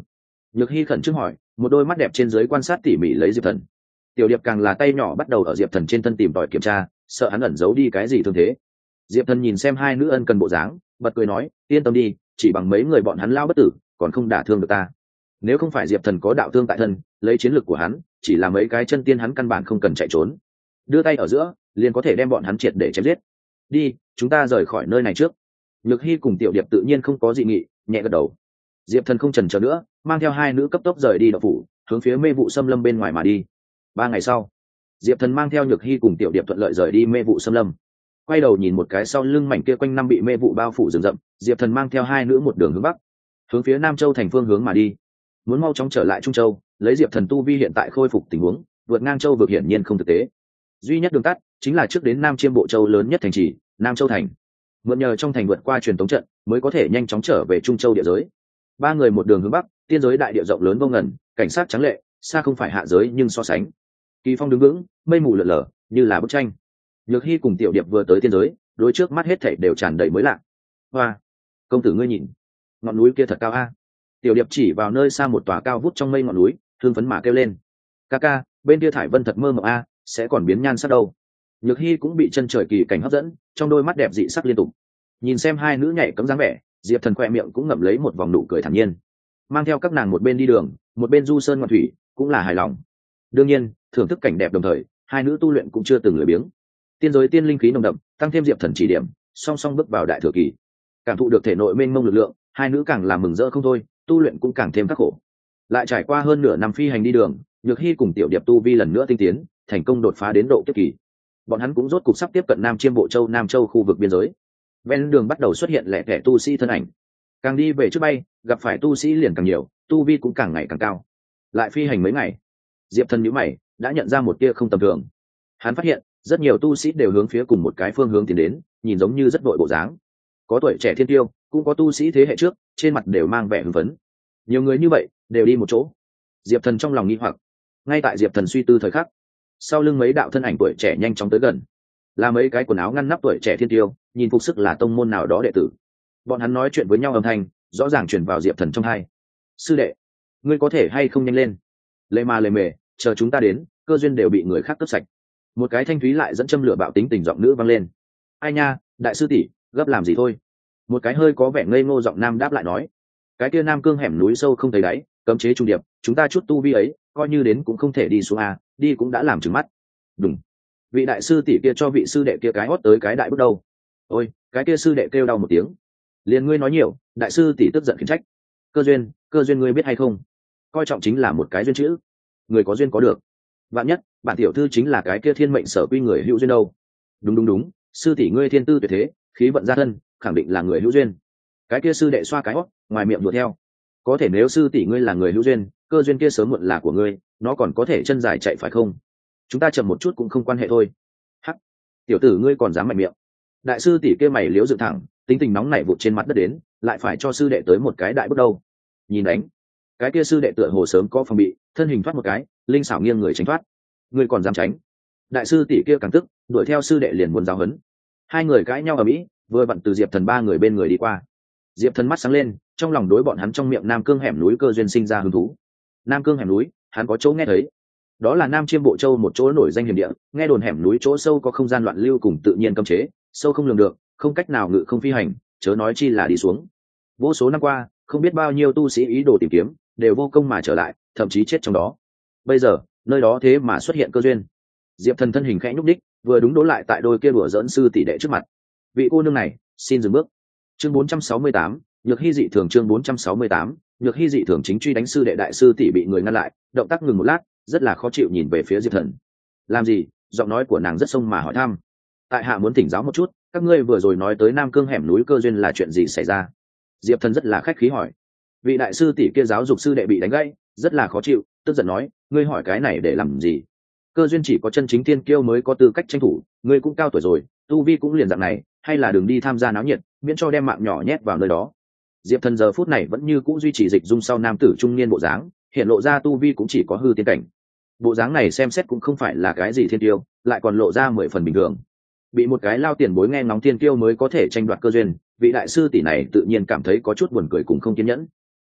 Nhược Hy khẩn trương hỏi, một đôi mắt đẹp trên dưới quan sát tỉ mỉ lấy Diệp Thần. Tiểu Điệp càng là tay nhỏ bắt đầu ở Diệp Thần trên thân tìm tòi kiểm tra, sợ hắn ẩn giấu đi cái gì thương thế. Diệp Thần nhìn xem hai nữ ân cần bộ dáng, bật cười nói, yên tâm đi, chỉ bằng mấy người bọn hắn lao bất tử, còn không đả thương được ta. Nếu không phải Diệp Thần có đạo thương tại thân, lấy chiến lược của hắn, chỉ là mấy cái chân tiên hắn căn bản không cần chạy trốn. Đưa tay ở giữa, liền có thể đem bọn hắn triệt để chém giết. Đi, chúng ta rời khỏi nơi này trước. Nhược Hy cùng Tiểu Điệp tự nhiên không có dị nghị, nhẹ gật đầu. Diệp Thần không chần chờ nữa, mang theo hai nữ cấp tốc rời đi động phủ, hướng phía mê vụ xâm lâm bên ngoài mà đi. Ba ngày sau, Diệp Thần mang theo Nhược Hy cùng Tiểu Điệp thuận lợi rời đi mê vụ xâm lâm. Quay đầu nhìn một cái sau lưng mảnh kia quanh năm bị mê vụ bao phủ rừng rậm, Diệp Thần mang theo hai nữ một đường hướng bắc, hướng phía Nam Châu thành phương hướng mà đi. Muốn mau chóng trở lại Trung Châu, lấy Diệp Thần tu vi hiện tại khôi phục tình huống, vượt ngang châu vực hiển nhiên không thực tế. Duy nhất đường tắt chính là trước đến Nam Chiêm Bộ Châu lớn nhất thành trì, Nam Châu thành. Mượn nhờ trong thành vượt qua truyền tống trận, mới có thể nhanh chóng trở về Trung Châu địa giới. Ba người một đường hướng bắc, tiên giới đại địa rộng lớn vô ngần, cảnh sát trắng lệ, xa không phải hạ giới nhưng so sánh. Kỳ phong đứng vững, mây mù lượn lờ, như là bức tranh. Nhược Hy cùng Tiểu Điệp vừa tới tiên giới, đối trước mắt hết thảy đều tràn đầy mới lạ. Hoa, công tử ngươi nhìn, ngọn núi kia thật cao a. Tiểu Điệp chỉ vào nơi xa một tòa cao vút trong mây ngọn núi, thương phấn mà kêu lên. Ca ca, bên kia thải vân thật mơ mộng a, sẽ còn biến nhan sắc đâu. Nhược Hy cũng bị chân trời kỳ cảnh hấp dẫn, trong đôi mắt đẹp dị sắc liên tục. Nhìn xem hai nữ nhảy cấm dáng vẻ, Diệp Thần khoe miệng cũng ngậm lấy một vòng nụ cười thản nhiên. Mang theo các nàng một bên đi đường, một bên du sơn ngoạn thủy, cũng là hài lòng. Đương nhiên, thưởng thức cảnh đẹp đồng thời, hai nữ tu luyện cũng chưa từng lười biếng. Tiên giới tiên linh khí nồng đậm, tăng thêm Diệp Thần chỉ điểm, song song bước vào đại thừa kỳ. Cảm thụ được thể nội mênh mông lực lượng, hai nữ càng làm mừng rỡ không thôi, tu luyện cũng càng thêm khắc khổ. Lại trải qua hơn nửa năm phi hành đi đường, Nhược Hy cùng Tiểu Điệp tu vi lần nữa tinh tiến, thành công đột phá đến độ kiếp kỳ. Bọn hắn cũng rốt cục sắp tiếp cận Nam Chiêm Bộ Châu, Nam Châu khu vực biên giới. Ven đường bắt đầu xuất hiện lẻ tẻ tu sĩ thân ảnh. Càng đi về trước bay, gặp phải tu sĩ liền càng nhiều, tu vi cũng càng ngày càng cao. Lại phi hành mấy ngày, Diệp Thần nhíu mày, đã nhận ra một tia không tầm thường. Hắn phát hiện, rất nhiều tu sĩ đều hướng phía cùng một cái phương hướng tiến đến, nhìn giống như rất đội bộ dáng. Có tuổi trẻ thiên tiêu, cũng có tu sĩ thế hệ trước, trên mặt đều mang vẻ hưng phấn. Nhiều người như vậy, đều đi một chỗ. Diệp Thần trong lòng nghi hoặc. Ngay tại Diệp Thần suy tư thời khắc, sau lưng mấy đạo thân ảnh tuổi trẻ nhanh chóng tới gần, là mấy cái quần áo ngăn nắp tuổi trẻ thiên tiêu, nhìn phục sức là tông môn nào đó đệ tử. Bọn hắn nói chuyện với nhau âm thanh rõ ràng truyền vào Diệp Thần trong tai. Sư đệ, ngươi có thể hay không nhanh lên, lề mà lề mề, chờ chúng ta đến, cơ duyên đều bị người khác cướp sạch. Một cái thanh thúy lại dẫn châm lửa bạo tính tình giọng nữ vang lên. Ai nha, đại sư tỷ, gấp làm gì thôi. Một cái hơi có vẻ ngây ngô giọng nam đáp lại nói. Cái kia Nam Cương hẻm núi sâu không thấy đáy, cấm chế trung điệp, chúng ta chút tu vi ấy, coi như đến cũng không thể đi xuống a, đi cũng đã làm trừng mắt. Đúng, vị đại sư tỷ kia cho vị sư đệ kia cái hót tới cái đại bước đầu. Ôi, cái kia sư đệ kêu đau một tiếng. Liền ngươi nói nhiều, đại sư tỷ tức giận khiển trách. Cơ duyên, cơ duyên ngươi biết hay không, coi trọng chính là một cái duyên chữ, người có duyên có được. Vạn nhất bản tiểu thư chính là cái kia thiên mệnh sở quy người hữu duyên đâu. Đúng đúng đúng, sư tỷ ngươi thiên tư tuyệt thế, khí vận gia thân, khẳng định là người hữu duyên. Cái kia sư đệ xoa cái hót, ngoài miệng đùa theo. Có thể nếu sư tỷ ngươi là người hữu duyên, cơ duyên kia sớm muộn là của ngươi, nó còn có thể chân dài chạy phải không? Chúng ta chậm một chút cũng không quan hệ thôi. Hắc, tiểu tử ngươi còn dám mạnh miệng. Đại sư tỷ kia mày liếu dựng thẳng, tính tình nóng nảy vụt trên mặt đất đến, lại phải cho sư đệ tới một cái đại bước đầu. Nhìn đánh, cái kia sư đệ tựa hồ sớm có phòng bị, thân hình thoát một cái, linh xảo nghiêng người tránh thoát. Ngươi còn dám tránh? Đại sư tỷ kia càng tức, đuổi theo sư đệ liền muốn giáo huấn. Hai người cãi nhau ở mỹ, vừa vặn từ Diệp Thần ba người bên người đi qua. Diệp Thần mắt sáng lên, trong lòng đối bọn hắn trong miệng Nam Cương hẻm núi cơ duyên sinh ra hứng thú. Nam Cương hẻm núi, hắn có chỗ nghe thấy. Đó là Nam Chiêm Bộ Châu một chỗ nổi danh hiểm địa, nghe đồn hẻm núi chỗ sâu có không gian loạn lưu cùng tự nhiên cấm chế, sâu không lường được, không cách nào ngự không phi hành, chớ nói chi là đi xuống. Vô số năm qua, không biết bao nhiêu tu sĩ ý đồ tìm kiếm, đều vô công mà trở lại, thậm chí chết trong đó. Bây giờ, nơi đó thế mà xuất hiện cơ duyên. Diệp Thần thân hình khẽ nhúc đích, vừa đúng đố lại tại đôi kia đùa giỡn sư tỷ đệ trước mặt. Vị cô nương này, xin dừng bước. Chương bốn trăm sáu mươi tám, Nhược Hy dị thường chương bốn trăm sáu mươi tám, Nhược Hy dị thường chính truy đánh sư đệ đại sư tỷ bị người ngăn lại, động tác ngừng một lát, rất là khó chịu nhìn về phía Diệp Thần. Làm gì? Giọng nói của nàng rất sông mà hỏi thăm. Tại hạ muốn thỉnh giáo một chút, các ngươi vừa rồi nói tới Nam Cương hẻm núi cơ duyên là chuyện gì xảy ra? Diệp Thần rất là khách khí hỏi. Vị đại sư tỷ kia giáo dục sư đệ bị đánh gãy, rất là khó chịu, tức giận nói, ngươi hỏi cái này để làm gì? Cơ duyên chỉ có chân chính tiên kiêu mới có tư cách tranh thủ, ngươi cũng cao tuổi rồi, tu vi cũng liền dạng này, hay là đừng đi tham gia náo nhiệt, miễn cho đem mạng nhỏ nhét vào nơi đó. Diệp Thần giờ phút này vẫn như cũ duy trì dịch dung sau nam tử trung niên bộ dáng, hiện lộ ra tu vi cũng chỉ có hư tiên cảnh. Bộ dáng này xem xét cũng không phải là cái gì thiên tiêu, lại còn lộ ra mười phần bình thường. Bị một cái lao tiền bối nghe ngóng thiên tiêu mới có thể tranh đoạt cơ duyên, vị đại sư tỷ này tự nhiên cảm thấy có chút buồn cười cùng không kiên nhẫn.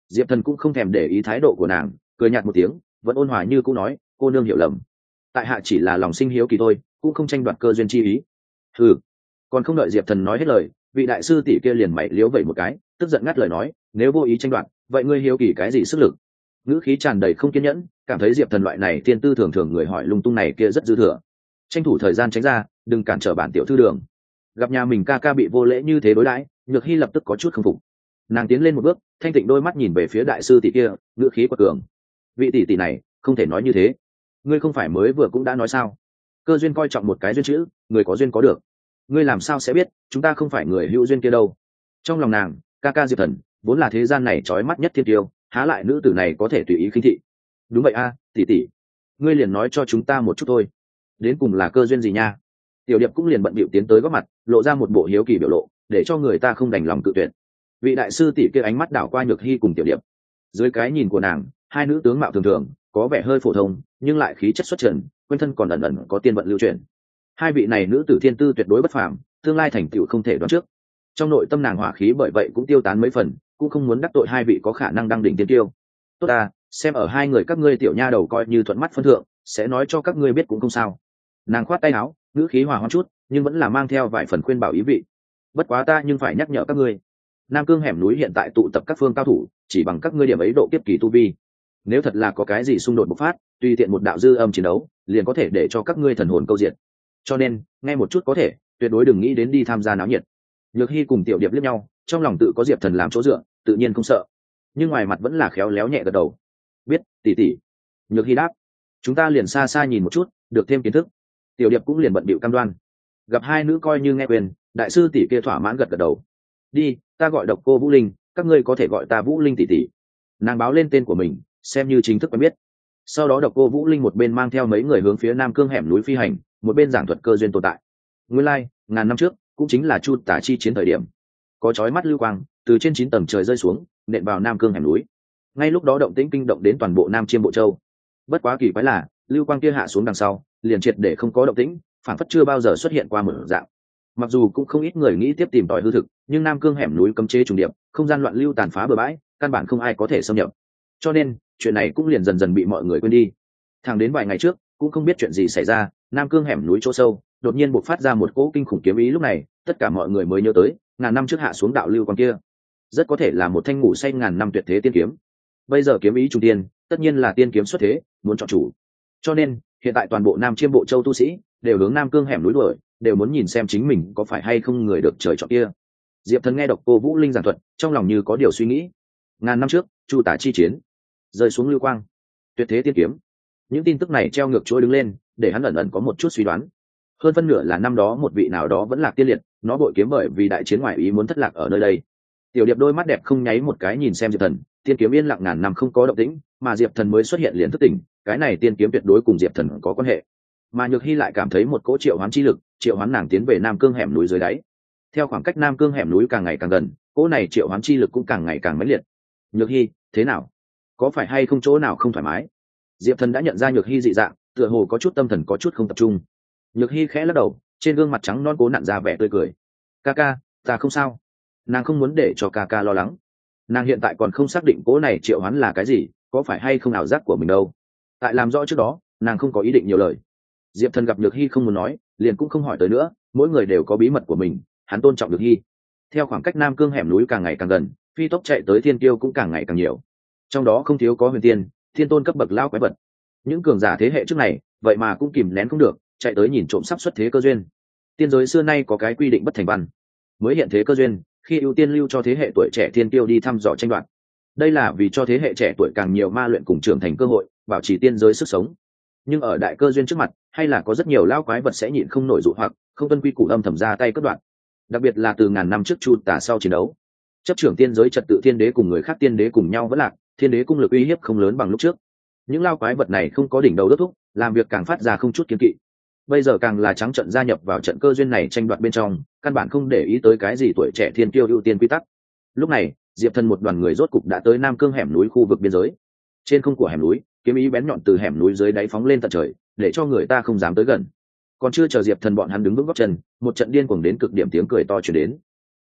Diệp Thần cũng không thèm để ý thái độ của nàng, cười nhạt một tiếng, vẫn ôn hòa như cũ nói, cô nương hiểu lầm, tại hạ chỉ là lòng sinh hiếu kỳ thôi, cũng không tranh đoạt cơ duyên chi ý. Ừ. Còn không đợi Diệp Thần nói hết lời, vị đại sư tỷ kia liền mày liếu vậy một cái, tức giận ngắt lời nói, nếu vô ý tranh đoạt, vậy ngươi hiếu kỳ cái gì sức lực? Ngữ khí tràn đầy không kiên nhẫn, cảm thấy Diệp Thần loại này tiên tư thường thường người hỏi lung tung này kia rất dư thừa, tranh thủ thời gian tránh ra, đừng cản trở bản tiểu thư đường. Gặp nhà mình ca ca bị vô lễ như thế đối đãi, Nhược Hy lập tức có chút không phục. Nàng tiến lên một bước, thanh tịnh đôi mắt nhìn về phía đại sư tỷ kia, ngữ khí quật cường, vị tỷ tỷ này không thể nói như thế, ngươi không phải mới vừa cũng đã nói sao, cơ duyên coi trọng một cái duyên chữ, người có duyên có được, ngươi làm sao sẽ biết chúng ta không phải người hữu duyên kia đâu? Trong lòng nàng, ca ca Diệp Thần vốn là thế gian này trói mắt nhất thiên tiêu, há lại nữ tử này có thể tùy ý khinh thị. Đúng vậy a, tỷ tỷ, ngươi liền nói cho chúng ta một chút thôi, đến cùng là cơ duyên gì nha? Tiểu Điệp cũng liền bận bịu tiến tới góp mặt, lộ ra một bộ hiếu kỳ biểu lộ, để cho người ta không đành lòng tự tuyệt. Vị đại sư tỷ kia ánh mắt đảo qua Nhược Hy cùng Tiểu Điệp, dưới cái nhìn của nàng, hai nữ tướng mạo thường thường, có vẻ hơi phổ thông, nhưng lại khí chất xuất trần, quanh thân còn ẩn ẩn có tiên vận lưu truyền. Hai vị này nữ tử thiên tư tuyệt đối bất phàm, tương lai thành tựu không thể đoán trước. Trong nội tâm nàng hỏa khí bởi vậy cũng tiêu tán mấy phần, cũng không muốn đắc tội hai vị có khả năng đăng đỉnh tiên tiêu. Tốt ta, xem ở hai người các ngươi tiểu nha đầu coi như thuận mắt phân thượng, sẽ nói cho các ngươi biết cũng không sao. Nàng khoát tay áo, ngữ khí hòa hoãn chút, nhưng vẫn là mang theo vài phần khuyên bảo ý vị. Bất quá ta nhưng phải nhắc nhở các ngươi, Nam Cương hẻm núi hiện tại tụ tập các phương cao thủ, chỉ bằng các ngươi điểm ấy độ kiếp kỳ tu vi, nếu thật là có cái gì xung đột bộc phát, tùy tiện một đạo dư âm chiến đấu, liền có thể để cho các ngươi thần hồn câu diệt. Cho nên, nghe một chút có thể, tuyệt đối đừng nghĩ đến đi tham gia náo nhiệt. Nhược Hy cùng Tiểu Điệp liếc nhau, trong lòng tự có Diệp Thần làm chỗ dựa, tự nhiên không sợ, nhưng ngoài mặt vẫn là khéo léo nhẹ gật đầu. Biết, tỷ tỷ. Nhược Hy đáp. Chúng ta liền xa xa nhìn một chút, được thêm kiến thức. Tiểu Điệp cũng liền bận bịu cam đoan. Gặp hai nữ coi như nghe quyền, đại sư tỷ kia thỏa mãn gật gật đầu. Đi, ta gọi Độc Cô Vũ Linh, các ngươi có thể gọi ta Vũ Linh tỷ tỷ. Nàng báo lên tên của mình, xem như chính thức quen biết. Sau đó Độc Cô Vũ Linh một bên mang theo mấy người hướng phía Nam Cương hẻm núi phi hành, một bên giảng thuật cơ duyên tồn tại. Nguyên lai, like, ngàn năm trước, cũng chính là Chu Tả chi chiến thời điểm, có chói mắt lưu quang từ trên chín tầng trời rơi xuống, nện vào Nam Cương hẻm núi. Ngay lúc đó động tĩnh kinh động đến toàn bộ Nam Chiêm Bộ Châu. Bất quá kỳ quái là, lưu quang kia hạ xuống đằng sau, liền triệt để không có động tĩnh, phản phất chưa bao giờ xuất hiện qua một dạng. Mặc dù cũng không ít người nghĩ tiếp tìm tòi hư thực, nhưng Nam Cương hẻm núi cấm chế trùng điệp, không gian loạn lưu tàn phá bừa bãi, căn bản không ai có thể xâm nhập. Cho nên, chuyện này cũng liền dần dần bị mọi người quên đi. Thẳng đến vài ngày trước, cũng không biết chuyện gì xảy ra, Nam Cương hẻm núi chỗ sâu, đột nhiên bộc phát ra một cỗ kinh khủng kiếm ý, lúc này, tất cả mọi người mới nhớ tới, ngàn năm trước hạ xuống đạo lưu quang kia, rất có thể là một thanh ngủ say ngàn năm tuyệt thế tiên kiếm. Bây giờ kiếm ý trung tiên, tất nhiên là tiên kiếm xuất thế, muốn chọn chủ. Cho nên, hiện tại toàn bộ Nam Chiêm Bộ Châu tu sĩ đều hướng Nam Cương hẻm núi đuổi, đều muốn nhìn xem chính mình có phải hay không người được trời chọn kia. Diệp Thần nghe Độc Cô Vũ Linh giảng thuật, trong lòng như có điều suy nghĩ. Ngàn năm trước, Chu Tả chi chiến, rơi xuống lưu quang, tuyệt thế tiên kiếm. Những tin tức này treo ngược chuỗi đứng lên, để hắn ẩn ẩn có một chút suy đoán. Hơn phân nửa là năm đó một vị nào đó vẫn lạc tiên liệt, nó bội kiếm bởi vì đại chiến ngoại ý muốn thất lạc ở nơi đây. Tiểu Điệp đôi mắt đẹp không nháy một cái nhìn xem Diệp Thần, tiên kiếm yên lặng ngàn năm không có động tĩnh, mà Diệp Thần mới xuất hiện liền thức tỉnh, cái này tiên kiếm tuyệt đối cùng Diệp Thần có quan hệ. Mà Nhược Hy lại cảm thấy một cỗ triệu hoán chi lực, triệu hoán nàng tiến về Nam Cương hẻm núi dưới đáy. Theo khoảng cách Nam Cương hẻm núi càng ngày càng gần, cỗ này triệu hoán chi lực cũng càng ngày càng mãnh liệt. Nhược Hy, thế nào? Có phải hay không chỗ nào không thoải mái? Diệp Thần đã nhận ra Nhược Hy dị dạng, tựa hồ có chút tâm thần có chút không tập trung. Nhược Hy khẽ lắc đầu, trên gương mặt trắng non cố nặn ra vẻ tươi cười. Ca ca, ta không sao. Nàng không muốn để cho ca ca lo lắng. Nàng hiện tại còn không xác định cỗ này triệu hoán là cái gì, có phải hay không ảo giác của mình đâu. Tại làm rõ trước đó, nàng không có ý định nhiều lời. Diệp Thần gặp Nhược Hy không muốn nói, liền cũng không hỏi tới nữa, mỗi người đều có bí mật của mình, hắn tôn trọng Nhược Hy. Theo khoảng cách Nam Cương hẻm núi càng ngày càng gần, phi tốc chạy tới thiên kiêu cũng càng ngày càng nhiều. Trong đó không thiếu có huyền tiên, thiên tôn cấp bậc lao quái vật. Những cường giả thế hệ trước này, vậy mà cũng kìm nén không được, chạy tới nhìn trộm sắp xuất thế cơ duyên. Tiên giới xưa nay có cái quy định bất thành văn, mới hiện thế cơ duyên, khi ưu tiên lưu cho thế hệ tuổi trẻ thiên kiêu đi thăm dò tranh đoạt. Đây là vì cho thế hệ trẻ tuổi càng nhiều ma luyện cùng trưởng thành cơ hội, bảo trì tiên giới sức sống. Nhưng ở đại cơ duyên trước mặt, hay là có rất nhiều lao quái vật sẽ nhịn không nổi dụ hoặc, không tuân quy củ âm thầm ra tay cất đoạn. Đặc biệt là từ ngàn năm trước Chu Tả sau chiến đấu, chấp trưởng tiên giới trật tự thiên đế cùng người khác tiên đế cùng nhau vẫn lạc, thiên đế cung lực uy hiếp không lớn bằng lúc trước. Những lao quái vật này không có đỉnh đầu đốt thúc, làm việc càng phát ra không chút kiên kỵ. Bây giờ càng là trắng trận gia nhập vào trận cơ duyên này tranh đoạt bên trong, căn bản không để ý tới cái gì tuổi trẻ thiên kiêu ưu tiên quy tắc. Lúc này, Diệp Thần một đoàn người rốt cục đã tới Nam Cương hẻm núi khu vực biên giới. Trên không của hẻm núi, kiếm ý bén nhọn từ hẻm núi dưới đáy phóng lên tận trời, để cho người ta không dám tới gần. Còn chưa chờ Diệp Thần bọn hắn đứng vững gót chân, một trận điên cuồng đến cực điểm tiếng cười to truyền đến.